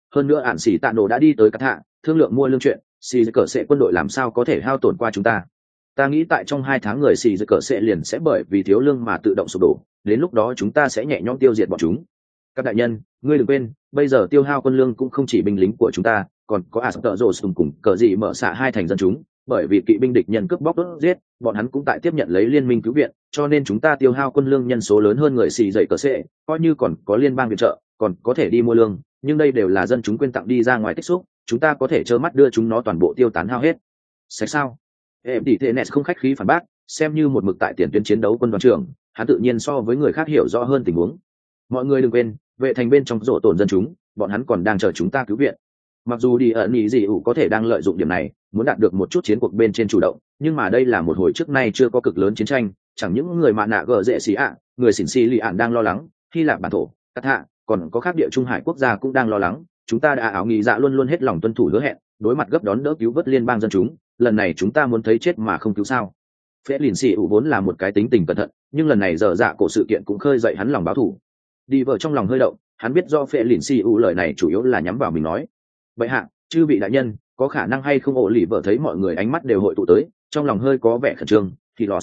hơn nữa ạn xỉ tạ nổ đã đi tới cắt hạ thương lượng mua lương chuyện, xì cờ sẽ quân đội làm sao có thể hao tổn qua chúng ta nghĩ tại trong 2 tháng người xì cờ sẽ liền sẽ bởi vì thiếu lương mà tự động sụp đổ, đến lúc đó chúng ta sẽ nhẹ nhõm tiêu diệt bọn chúng. Các đại nhân, ngươi đừng quên, bây giờ tiêu hao quân lương cũng không chỉ binh lính của chúng ta, còn có Asper Rose cùng cờ gì mở xạ 2 thành dân chúng, bởi vì kỵ binh địch nhân cướp bóc đốt giết, bọn hắn cũng tại tiếp nhận lấy liên minh cứu viện, cho nên chúng ta tiêu hao quân lương nhân số lớn hơn người xì dậy cờ sẽ, coi như còn có liên bang viện trợ, còn có thể đi mua lương, nhưng đây đều là dân chúng quyên tặng đi ra ngoài tích xúc, chúng ta có thể trơ mắt đưa chúng nó toàn bộ tiêu tán hao hết. Sạch sao? Em tỷ tệ Nes không khách khí phản bác, xem như một mực tại tiền tuyến chiến đấu quân đoàn trưởng, hắn tự nhiên so với người khác hiểu rõ hơn tình huống. Mọi người đừng quên, vệ thành bên trong rộ tổn dân chúng, bọn hắn còn đang chờ chúng ta cứu viện. Mặc dù đi ẩn ý gì ủ có thể đang lợi dụng điểm này, muốn đạt được một chút chiến cuộc bên trên chủ động, nhưng mà đây là một hồi trước nay chưa có cực lớn chiến tranh, chẳng những người mạ nạ gờ dễ xì ạ, người xỉn xì lì ạn đang lo lắng, Hy Lạp bản thổ, Cát hạ, còn có các địa trung hải quốc gia cũng đang lo lắng. Chúng ta đã áo nghị dạ luôn luôn hết lòng tuân thủ hứa hẹn, đối mặt gấp đón đỡ cứu vớt liên bang dân chúng, lần này chúng ta muốn thấy chết mà không cứu sao? Phễ lìn xì ủ vốn là một cái tính tình cẩn thận, nhưng lần này dở dạ cổ sự kiện cũng khơi dậy hắn lòng báo thù. Đi vợ trong lòng hơi động, hắn biết do Phễ lìn xì ủ lời này chủ yếu là nhắm vào mình nói. Vậy hạ, chư vị đại nhân, có khả năng hay không ổ lì vợ thấy mọi người ánh mắt đều hội tụ tới, trong lòng hơi có vẻ khẩn trương.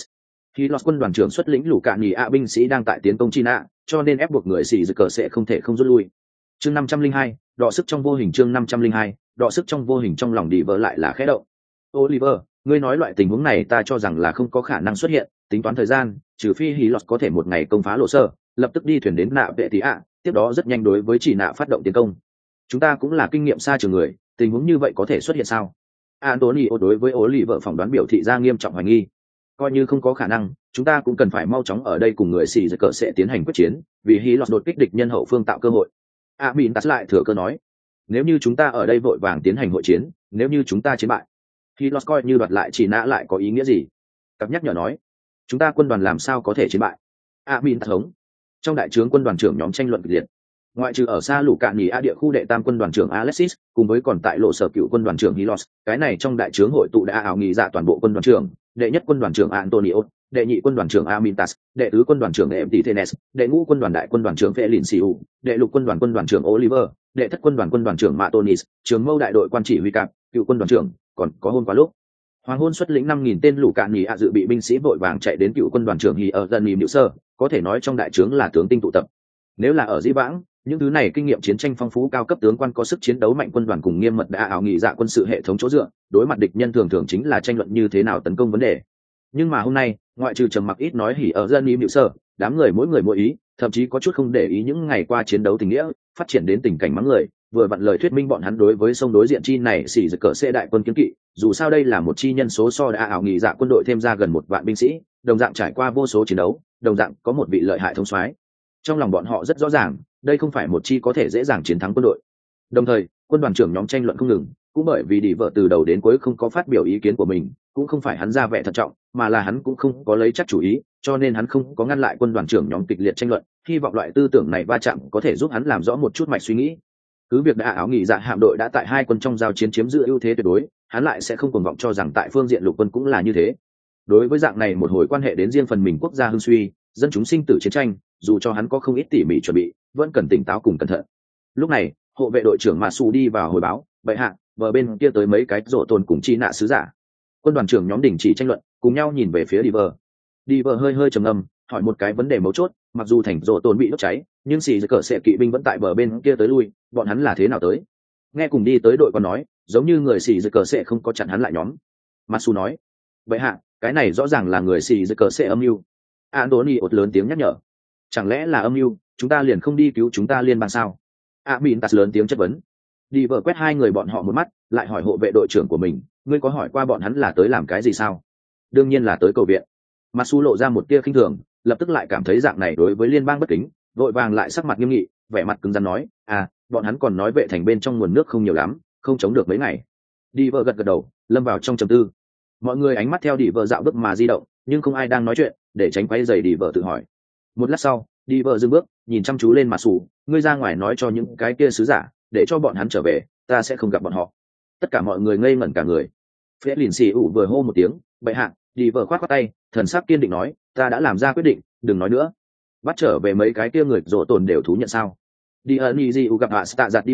Hilos quân đoàn trưởng xuất lĩnh lũ cạn nhì ạ binh sĩ đang tại tiến công China, cho nên ép buộc người xì dự cờ sẽ không thể không rút lui. Chương 502, đọ sức trong vô hình. Chương 502, đọ sức trong vô hình. Trong lòng đi vợ lại là khẽ động. Oliver, ngươi nói loại tình huống này ta cho rằng là không có khả năng xuất hiện, tính toán thời gian, trừ phi Hilos có thể một ngày công phá lộ sơ, lập tức đi thuyền đến nạ vệ tí ạ, tiếp đó rất nhanh đối với chỉ nạ phát động tiến công. Chúng ta cũng là kinh nghiệm xa trường người, tình huống như vậy có thể xuất hiện sao? Antonio đối với Oliver phỏng đoán biểu thị ra nghiêm trọng hoài nghi. Coi như không có khả năng, chúng ta cũng cần phải mau chóng ở đây cùng người xì giật cờ sẽ tiến hành quyết chiến, vì Hilos đột kích địch nhân hậu phương tạo cơ hội. Amintas lại thừa cơ nói, nếu như chúng ta ở đây vội vàng tiến hành hội chiến, nếu như chúng ta chiến bại, Hilos coi như đoạt lại chỉ nã lại có ý nghĩa gì? Cặp nhắc nhở nói, chúng ta quân đoàn làm sao có thể chiến bại? Amintas hống. Trong đại trướng quân đoàn trưởng nhóm tranh luận kịch liệt. Ngoại trừ ở xa lũ cạn nhì a địa khu đệ tam quân đoàn trưởng Alexis, cùng với còn tại lộ sở cựu quân đoàn trưởng Hilos, cái này trong đại trướng hội tụ đã ảo nghị dạ toàn bộ quân đoàn trưởng, đệ nhất quân đoàn trưởng Antonio, đệ nhị quân đoàn trưởng Amintas, đệ tứ quân đoàn trưởng Emtitenes, đệ ngũ quân đoàn đại quân đoàn trưởng Feliciu, đệ lục quân đoàn trưởng Oliver, đệ thất quân đoàn trưởng Matonis, trưởng mâu đại đội quan chỉ huy cạp, cựu quân đoàn trưởng, còn có hôn quá lúc. Hoàng hôn xuất lĩnh 5.000 tên lũ cạn nhì a dự bị binh sĩ vội vàng chạy đến cựu quân đoàn trưởng Hi ở gần Nìm Sơ, có thể nói trong đại trướng là tướng tinh tụ tập. Nếu là ở Dĩ Vãng, những thứ này kinh nghiệm chiến tranh phong phú cao cấp tướng quan có sức chiến đấu mạnh quân đoàn cùng nghiêm mật đã ảo nghị dạ quân sự hệ thống chỗ dựa, đối mặt địch nhân thường thường chính là tranh luận như thế nào tấn công vấn đề. Nhưng mà hôm nay, ngoại trừ trầm mặc ít nói hỉ ở dân im hiệu sơ, đám người mỗi ý, thậm chí có chút không để ý những ngày qua chiến đấu tình nghĩa, phát triển đến tình cảnh mắng người, vừa vặn lời thuyết minh bọn hắn đối với sông đối diện chi này xỉ giật cờ xe đại quân kiến kỵ, dù sao đây là một chi nhân số so đã ảo nghị dạ quân đội thêm ra gần 1 vạn binh sĩ, đồng dạng trải qua vô số chiến đấu, đồng dạng có một vị lợi hại thống soái. Trong lòng bọn họ rất rõ ràng, đây không phải một chi có thể dễ dàng chiến thắng quân đội. Đồng thời, quân đoàn trưởng nhóm tranh luận không ngừng, cũng bởi vì đi vợ từ đầu đến cuối không có phát biểu ý kiến của mình, cũng không phải hắn ra vẻ thận trọng, mà là hắn cũng không có lấy chắc chủ ý, cho nên hắn không có ngăn lại quân đoàn trưởng nhóm kịch liệt tranh luận, hy vọng loại tư tưởng này va chạm có thể giúp hắn làm rõ một chút mạch suy nghĩ. Cứ việc đã áo nghị dạ hạm đội đã tại hai quân trong giao chiến chiếm giữ ưu thế tuyệt đối, hắn lại sẽ không cuồng vọng cho rằng tại phương diện lục quân cũng là như thế. Đối với dạng này một hồi quan hệ đến riêng phần mình quốc gia hưng suy, dân chúng sinh tử chiến tranh, dù cho hắn có không ít tỉ mỉ chuẩn bị, vẫn cần tỉnh táo cùng cẩn thận. Lúc này, hộ vệ đội trưởng Masu đi vào hồi báo, bệ hạ, bờ bên kia tới mấy cái rộ tồn cùng chi nạ sứ giả. Quân đoàn trưởng nhóm đình chỉ tranh luận, cùng nhau nhìn về phía Diver hơi trầm ngâm, hỏi một cái vấn đề mấu chốt, mặc dù thành rộ tồn bị đốt cháy, nhưng xì cờ sẽ kỵ binh vẫn tại bờ bên kia tới lui, bọn hắn là thế nào tới? Nghe cùng đi tới đội còn nói, giống như người xì cờ sẽ không có chặn hắn lại nhóm. Masu nói, bệ hạ, cái này rõ ràng là người xì cờ sẽ âm mưu. Antony ột lớn tiếng nhắc nhở, chẳng lẽ là âm mưu, chúng ta liền không đi cứu chúng ta liên bang sao? Amintas lớn tiếng chất vấn. Diver quét hai người bọn họ một mắt, lại hỏi hộ vệ đội trưởng của mình, ngươi có hỏi qua bọn hắn là tới làm cái gì sao? Đương nhiên là tới cầu viện. Masu lộ ra một tia khinh thường, lập tức lại cảm thấy dạng này đối với liên bang bất kính, vội vàng lại sắc mặt nghiêm nghị, vẻ mặt cứng rắn nói, bọn hắn còn nói vệ thành bên trong nguồn nước không nhiều lắm, không chống được mấy ngày. Diver gật đầu, lâm vào trong trầm tư. Mọi người ánh mắt theo Diver dạo bước mà di động, nhưng không ai đang nói chuyện, để tránh quấy rầy Diver tự hỏi. Một lát sau, Diver dừng bước, nhìn chăm chú lên Masu, ngươi ra ngoài nói cho những cái kia sứ giả, để cho bọn hắn trở về, ta sẽ không gặp bọn họ. Tất cả mọi người ngây ngẩn cả người. Phễ lìn xì ủ vừa hô một tiếng, bệ hạ. Diver khoát tay, thần sắc kiên định nói, ta đã làm ra quyết định, đừng nói nữa. Bắt trở về mấy cái kia người rộ tồn đều thú nhận sao? Dionysius gặp hạ tạ giặt đi bảo,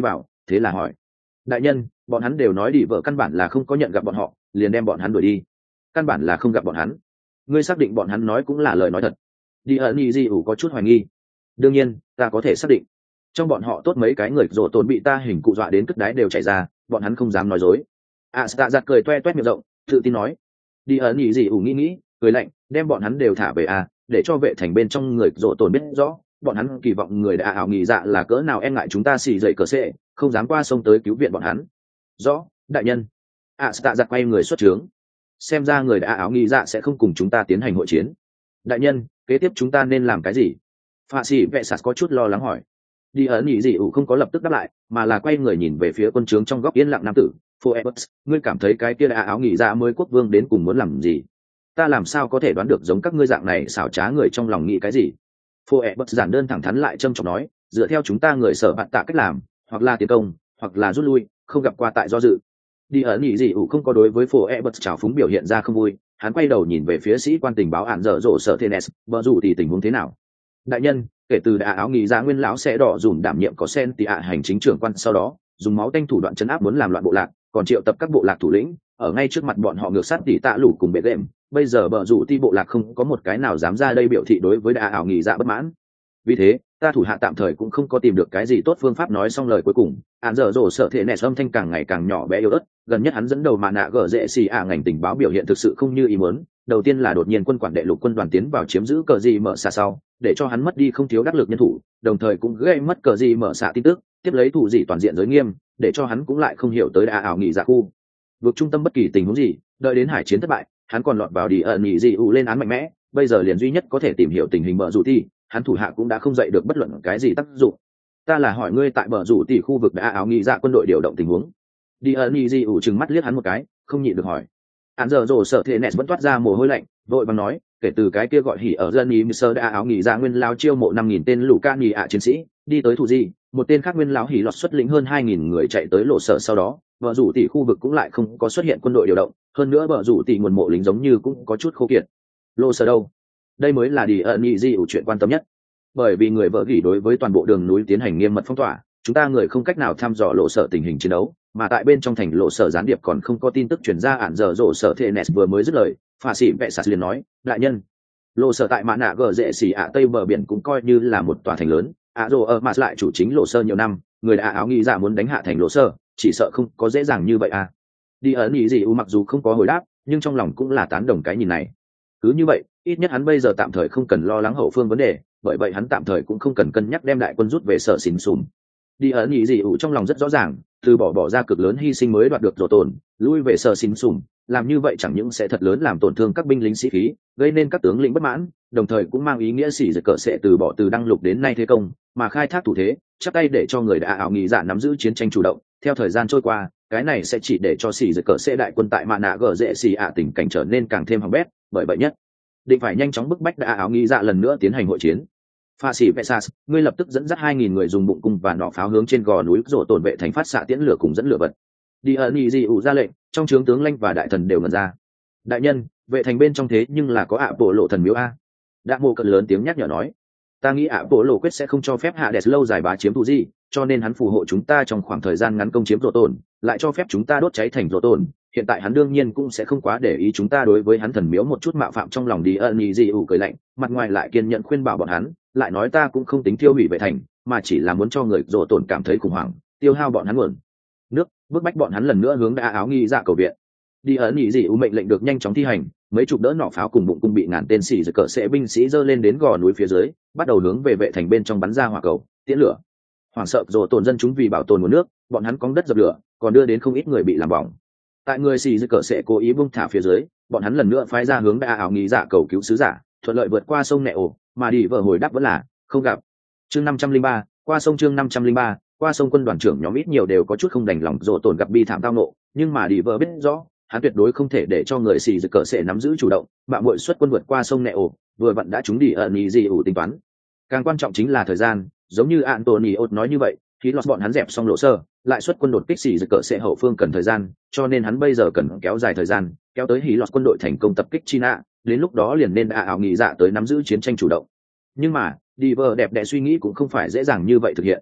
thế là hỏi: đại nhân, bọn hắn đều nói đi vợ căn bản là không có nhận gặp bọn họ, liền đem bọn hắn đuổi đi. Căn bản là không gặp bọn hắn? Ngươi xác định bọn hắn nói cũng là lời nói thật? Đi ẩn nhị dị ủ có chút hoài nghi. Đương nhiên ta có thể xác định, trong bọn họ tốt mấy cái người rộ tồn bị ta hình cụ dọa đến cất đáy đều chảy ra, bọn hắn không dám nói dối. Tạ giặt cười toe toét miệng rộng, tự tin nói. Đi ẩn nhị dị ủ nghĩ cười lạnh, đem bọn hắn đều thả về để cho vệ thành bên trong người rộ tồn biết rõ bọn hắn kỳ vọng người đã ảo nghỉ dạ là cỡ nào e ngại chúng ta xì dậy cờ xệ, không dám qua sông tới cứu viện bọn hắn. Rõ, đại nhân. Tạ giặt quay người xuất trướng. Xem ra người đã ảo nghỉ dạ sẽ không cùng chúng ta tiến hành hội chiến. Đại nhân, kế tiếp chúng ta nên làm cái gì? Phạ sĩ vệ sạt có chút lo lắng hỏi. Đi ẩn nhị dị ủ không có lập tức đáp lại, mà là quay người nhìn về phía quân trướng trong góc yên lặng nam tử. Phoebus, ngươi cảm thấy cái kia đã áo nghỉ dạ mới quốc vương đến cùng muốn làm gì? Ta làm sao có thể đoán được giống các ngươi dạng này xảo trá người trong lòng nghĩ cái gì? Phoebus giản đơn thẳng thắn lại trâm trọng nói, dựa theo chúng ta người sở bạn tạ cách làm, hoặc là tiến công, hoặc là rút lui, không gặp qua tại do dự. Đi ẩn nhị dị ủ không có đối với Phoebus trào phúng biểu hiện ra không vui, hắn quay đầu nhìn về phía sĩ quan tình báo ản dở dỗ sở Thenes, vợ dù thì tình huống thế nào? Đại nhân, kể từ đã áo nghỉ dạ nguyên lão sẽ đỏ dùm đảm nhiệm có sen tị hành chính trưởng quan, sau đó dùng máu tanh thủ đoạn chấn áp muốn làm loạn bộ lạc, còn triệu tập các bộ lạc thủ lĩnh ở ngay trước mặt bọn họ ngược sát tỉ tạ lũ cùng bệ đệm. Bây giờ bờ rủ ti bộ lạc không có một cái nào dám ra đây biểu thị đối với đã ảo nghỉ dạ bất mãn, vì thế ta thủ hạ tạm thời cũng không có tìm được cái gì tốt phương pháp. Nói xong lời cuối cùng, án dở dỗ sợ thể nẹt âm thanh càng ngày càng nhỏ bé yếu ớt. Gần nhất hắn dẫn đầu mà nạ gở dễ xì ngành tình báo biểu hiện thực sự không như ý muốn. Đầu tiên là đột nhiên quân quản đệ lục quân đoàn tiến vào chiếm giữ cờ gì mở xạ sau, để cho hắn mất đi không thiếu đắc lực nhân thủ, đồng thời cũng gây mất cờ gì mở xạ tin tức. Tiếp lấy thủ gì toàn diện giới nghiêm, để cho hắn cũng lại không hiểu tới đã ảo nghỉ dạ khu vực trung tâm bất kỳ tình huống gì. Đợi đến hải chiến thất bại, hắn còn lọt vào đi ẩn nhị dị ủ lên án mạnh mẽ. Bây giờ liền duy nhất có thể tìm hiểu tình hình bờ rủ ti, hắn thủ hạ cũng đã không dậy được bất luận cái gì tác dụng. Ta là hỏi ngươi tại bờ rủ ti khu vực đã áo nghỉ dạ quân đội điều động tình huống. Đi ẩn nhị dị ủ trừng mắt liếc hắn một cái, không nhịn được hỏi. Hắn giờ rồ sợ thế nẹt vẫn toát ra mồ hôi lạnh, vội vàng nói, kể từ cái kia gọi hỉ ở dân ý sơ đã áo nghỉ dạ nguyên lao chiêu mộ 5.000 tên lũ ca nghỉ chiến sĩ đi tới thủ gì, một tên khác nguyên lão hỉ lọt xuất lĩnh hơn 2.000 người chạy tới lộ sở, sau đó bờ rủ tỷ khu vực cũng lại không có xuất hiện quân đội điều động. Hơn nữa bờ rủ tỷ nguồn mộ lính giống như cũng có chút khô kiệt. Lộ sở đâu? Đây mới là đi ẩn nhị dị ủ chuyện quan tâm nhất, bởi vì người vợ gỉ đối với toàn bộ đường núi tiến hành nghiêm mật phong tỏa, chúng ta người không cách nào thăm dò lộ sở tình hình chiến đấu, mà tại bên trong thành lộ sở gián điệp còn không có tin tức truyền ra. Ản giờ rổ sở thệ nes vừa mới dứt lời, phà sĩ vệ sạt liền nói, đại nhân, lộ sở tại mã nạ gờ dễ xỉ tây bờ biển cũng coi như là một tòa thành lớn, rổ ở mà lại chủ chính lộ sơ nhiều năm, người đã áo nghĩ dạ muốn đánh hạ thành lộ sơ, chỉ sợ không có dễ dàng như vậy Đi ẩn ý gì mặc dù không có hồi đáp, nhưng trong lòng cũng là tán đồng cái nhìn này. Cứ như vậy, ít nhất hắn bây giờ tạm thời không cần lo lắng hậu phương vấn đề, bởi vậy hắn tạm thời cũng không cần cân nhắc đem đại quân rút về sở xín xùm. Đi ẩn ý gì trong lòng rất rõ ràng, từ bỏ ra cực lớn hy sinh mới đoạt được rổ tồn, lui về sở xín xùm, làm như vậy chẳng những sẽ thật lớn làm tổn thương các binh lính sĩ khí, gây nên các tướng lĩnh bất mãn, đồng thời cũng mang ý nghĩa xỉ giật cờ sẽ từ bỏ từ đăng lục đến nay thế công, mà khai thác thủ thế, chắp tay để cho người đã ảo nghĩ dạ nắm giữ chiến tranh chủ động. Theo thời gian trôi qua, cái này sẽ chỉ để cho xỉ giật cờ sẽ đại quân tại mạ nạ gờ dễ xỉ tình cảnh trở nên càng thêm hỏng bét, bởi vậy nhất định phải nhanh chóng bức bách đã ảo nghĩ dạ lần nữa tiến hành hội chiến. Pha sĩ Pesas, ngươi lập tức dẫn dắt 2.000 người dùng bụng cung và nỏ pháo hướng trên gò núi rổ tổn vệ thành phát xạ tiễn lửa cùng dẫn lửa vật. Đi ẩn ý gì ra lệnh, trong trướng tướng lãnh và đại thần đều ngẩn ra. Đại nhân, vệ thành bên trong thế nhưng là có bộ lộ thần miếu Đã mô cận lớn tiếng nhắc nhở nói, ta nghĩ bộ lộ quyết sẽ không cho phép Hades lâu dài bá chiếm thủ gì, cho nên hắn phù hộ chúng ta trong khoảng thời gian ngắn công chiếm rổ tổn, lại cho phép chúng ta đốt cháy thành rổ tổn. Hiện tại hắn đương nhiên cũng sẽ không quá để ý chúng ta đối với hắn thần miếu một chút mạo phạm trong lòng. Đi ẩn ý gì cười lạnh, mặt ngoài lại kiên nhẫn khuyên bảo bọn hắn, lại nói ta cũng không tính tiêu hủy vệ thành, mà chỉ là muốn cho người rổ tổn cảm thấy khủng hoảng, tiêu hao bọn hắn nguồn nước, bức bách bọn hắn lần nữa hướng đã áo nghi dạ cầu viện. Đi ẩn ý gì mệnh lệnh được nhanh chóng thi hành, mấy chục đỡ nỏ pháo cùng bụng cung bị ngàn tên xỉ giật cờ sẽ binh sĩ dơ lên đến gò núi phía dưới, bắt đầu hướng về vệ thành bên trong bắn ra hỏa cầu, tiễn lửa. Hoảng sợ rổ tổn dân chúng vì bảo tồn nguồn nước, bọn hắn cóng đất dập lửa, còn đưa đến không ít người bị làm bỏng. Tại người xỉ giật cờ sẽ cố ý buông thả phía dưới, bọn hắn lần nữa phái ra hướng đã áo nghi dạ cầu cứu sứ giả, thuận lợi vượt qua sông Nẹo, mà đi vợ hồi đáp vẫn là không gặp. Chương 503, qua sông. Chương 503, qua sông. Quân đoàn trưởng nhóm ít nhiều đều có chút không đành lòng rổ tổn gặp bi thảm tao nộ, nhưng mà đi vợ biết rõ, hắn tuyệt đối không thể để cho người xì giật cờ sẽ nắm giữ chủ động, mạo muội xuất quân vượt qua sông Nẹo, vừa vặn đã trúng đi ẩn ý gì tính toán. Càng quan trọng chính là thời gian, giống như Antonio nói như vậy, khi lọt bọn hắn dẹp xong lộ sơ, lại xuất quân đột kích xì giật cờ sẽ hậu phương cần thời gian, cho nên hắn bây giờ cần kéo dài thời gian, kéo tới hí lọt quân đội thành công tập kích China, đến lúc đó liền nên đã ảo nghĩ dạ tới nắm giữ chiến tranh chủ động. Nhưng mà đi vợ đẹp đẽ suy nghĩ cũng không phải dễ dàng như vậy thực hiện.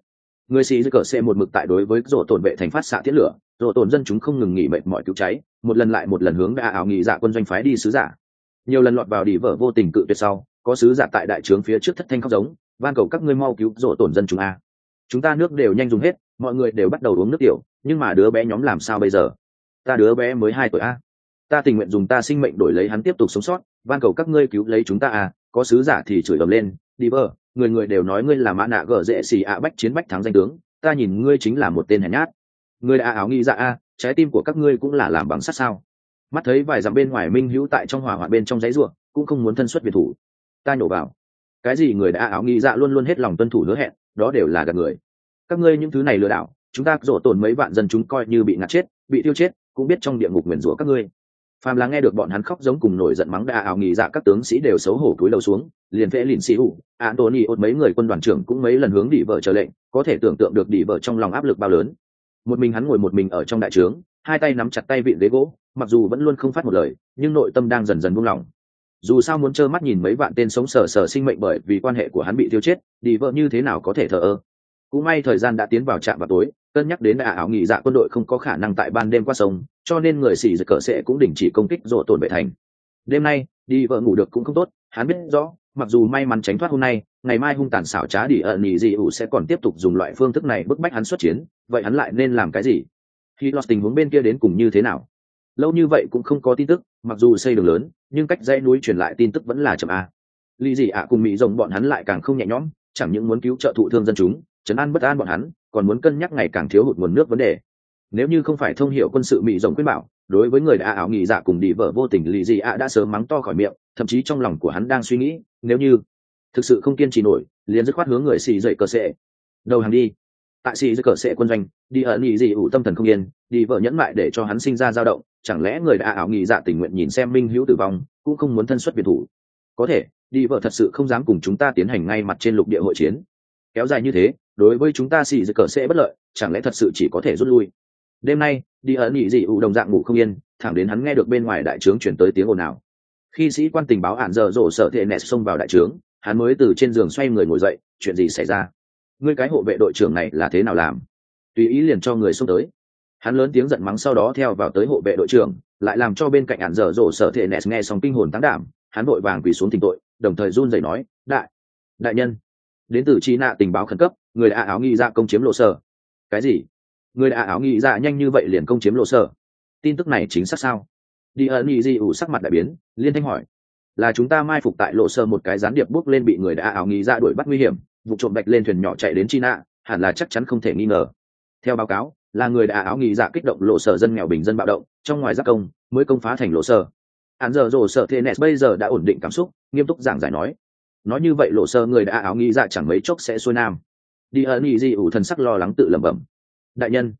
Người sĩ cờ xe một mực tại đối với rổ tổn vệ thành phát xạ tiễn lửa, rổ tổn dân chúng không ngừng nghỉ mệt mỏi cứu cháy, một lần lại một lần hướng đã ảo nghị dạ quân doanh phái đi sứ giả. Nhiều lần lọt vào đi vợ vô tình cự tuyệt sau, có sứ giả tại đại trướng phía trước thất thanh khóc giống, van cầu các ngươi mau cứu rổ tổn dân chúng a. Chúng ta nước đều nhanh dùng hết, mọi người đều bắt đầu uống nước tiểu, nhưng mà đứa bé nhóm làm sao bây giờ? Ta đứa bé mới 2 tuổi a. Ta tình nguyện dùng ta sinh mệnh đổi lấy hắn tiếp tục sống sót, van cầu các ngươi cứu lấy chúng ta a. Có sứ giả thì chửi ầm lên, đi vợ, người người đều nói ngươi là mã nạ gở dễ xì ạ bách chiến bách thắng danh tướng, ta nhìn ngươi chính là một tên hèn nhát. Ngươi đã áo nghĩ dạ a, trái tim của các ngươi cũng là làm bằng sắt sao? Mắt thấy vài dặm bên ngoài minh hữu tại trong hỏa hoạn bên trong giấy ruộng, cũng không muốn thân xuất biệt thủ. Ta nhổ vào, cái gì người đã áo nghĩ dạ luôn luôn hết lòng tuân thủ hứa hẹn, đó đều là gạt người. Các ngươi những thứ này lừa đảo, chúng ta rổ tổn mấy vạn dân chúng coi như bị ngạt chết, bị tiêu chết, cũng biết trong địa ngục nguyền rủa các ngươi. Phàm là nghe được bọn hắn khóc giống cùng nổi giận mắng đã ảo nghĩ dạ, các tướng sĩ đều xấu hổ cúi đầu xuống, liền vẽ lìn xì ủ Anthony ốt mấy người quân đoàn trưởng cũng mấy lần hướng đỉ vợ chờ lệnh, có thể tưởng tượng được đỉ vợ trong lòng áp lực bao lớn. Một mình hắn ngồi một mình ở trong đại trướng, hai tay nắm chặt tay vịn ghế gỗ, mặc dù vẫn luôn không phát một lời, nhưng nội tâm đang dần dần buông lỏng. Dù sao muốn trơ mắt nhìn mấy vạn tên sống sờ sờ sinh mệnh bởi vì quan hệ của hắn bị tiêu chết, đỉ vợ như thế nào có thể thờ ơ. Cũng may thời gian đã tiến vào trạm vào tối, cân nhắc đến đã ảo nghĩ dạ quân đội không có khả năng tại ban đêm qua sông, cho nên người xì giật cờ sẽ cũng đình chỉ công kích rộ tổn vệ thành. Đêm nay đi vợ ngủ được cũng không tốt, hắn biết rõ mặc dù may mắn tránh thoát hôm nay, ngày mai hung tàn xảo trá đi ẩn nhì dị ủ sẽ còn tiếp tục dùng loại phương thức này bức bách hắn xuất chiến, vậy hắn lại nên làm cái gì? Khi lọt tình huống bên kia đến cùng như thế nào? Lâu như vậy cũng không có tin tức, mặc dù xây đường lớn nhưng cách dãy núi truyền lại tin tức vẫn là chậm a. Lý dị ạ cùng mỹ rồng bọn hắn lại càng không nhẹ nhõm, chẳng những muốn cứu trợ thụ thương dân chúng, trấn an bất an bọn hắn, còn muốn cân nhắc ngày càng thiếu hụt nguồn nước vấn đề. Nếu như không phải thông hiểu quân sự mỹ rồng khuyên bảo, đối với người đã ảo nghĩ dạ cùng đi vợ vô tình lì gì ạ đã sớm mắng to khỏi miệng, thậm chí trong lòng của hắn đang suy nghĩ, nếu như thực sự không kiên trì nổi, liền dứt khoát hướng người xì dậy cờ sệ đầu hàng đi. Tại xì dậy cờ sệ quân doanh, đi ẩn nghĩ gì ủ tâm thần không yên, đi vợ nhẫn mại để cho hắn sinh ra dao động, chẳng lẽ người đã ảo nghĩ dạ tình nguyện nhìn xem minh hữu tử vong, cũng không muốn thân xuất biệt thủ? Có thể, đi vợ thật sự không dám cùng chúng ta tiến hành ngay mặt trên lục địa hội chiến. Kéo dài như thế, đối với chúng ta xì dậy cờ sệ bất lợi, chẳng lẽ thật sự chỉ có thể rút lui? Đêm nay đi ẩn nhị dị ủ đồng dạng ngủ không yên, thẳng đến hắn nghe được bên ngoài đại trướng chuyển tới tiếng ồn ào. Khi sĩ quan tình báo ản giờ rổ sở thệ nẹt xông vào đại trướng, hắn mới từ trên giường xoay người ngồi dậy. Chuyện gì xảy ra? Ngươi cái hộ vệ đội trưởng này là thế nào làm? Tùy ý liền cho người xông tới. Hắn lớn tiếng giận mắng, sau đó theo vào tới hộ vệ đội trưởng, lại làm cho bên cạnh ản giờ rổ sở thệ nẹt nghe xong kinh hồn táng đảm. Hắn vội vàng quỳ xuống thỉnh tội, đồng thời run rẩy nói: đại nhân, đến từ chi nạ tình báo khẩn cấp, người đã áo nghi ra công chiếm lộ sở. Cái gì? Người đã áo nghĩ dạ nhanh như vậy liền công chiếm lộ sở? Tin tức này chính xác sao? Đi ẩn nhị dị ủ sắc mặt đại biến, liên thanh hỏi: là chúng ta mai phục tại lộ sở một cái gián điệp bước lên bị người đã áo nghĩ dạ đuổi bắt nguy hiểm, vụ trộm bạch lên thuyền nhỏ chạy đến China, hẳn là chắc chắn không thể nghi ngờ. Theo báo cáo, là người đã áo nghĩ dạ kích động lộ sở dân nghèo bình dân bạo động, trong ngoài giác công mới công phá thành lộ sở. Hắn giờ rồ sở Thenes bây giờ đã ổn định cảm xúc, nghiêm túc giảng giải nói như vậy lộ sở người đã áo nghĩ dạ chẳng mấy chốc sẽ xuôi nam. Đi ẩn nhị dị ủ thần sắc lo lắng tự lẩm bẩm: đại nhân,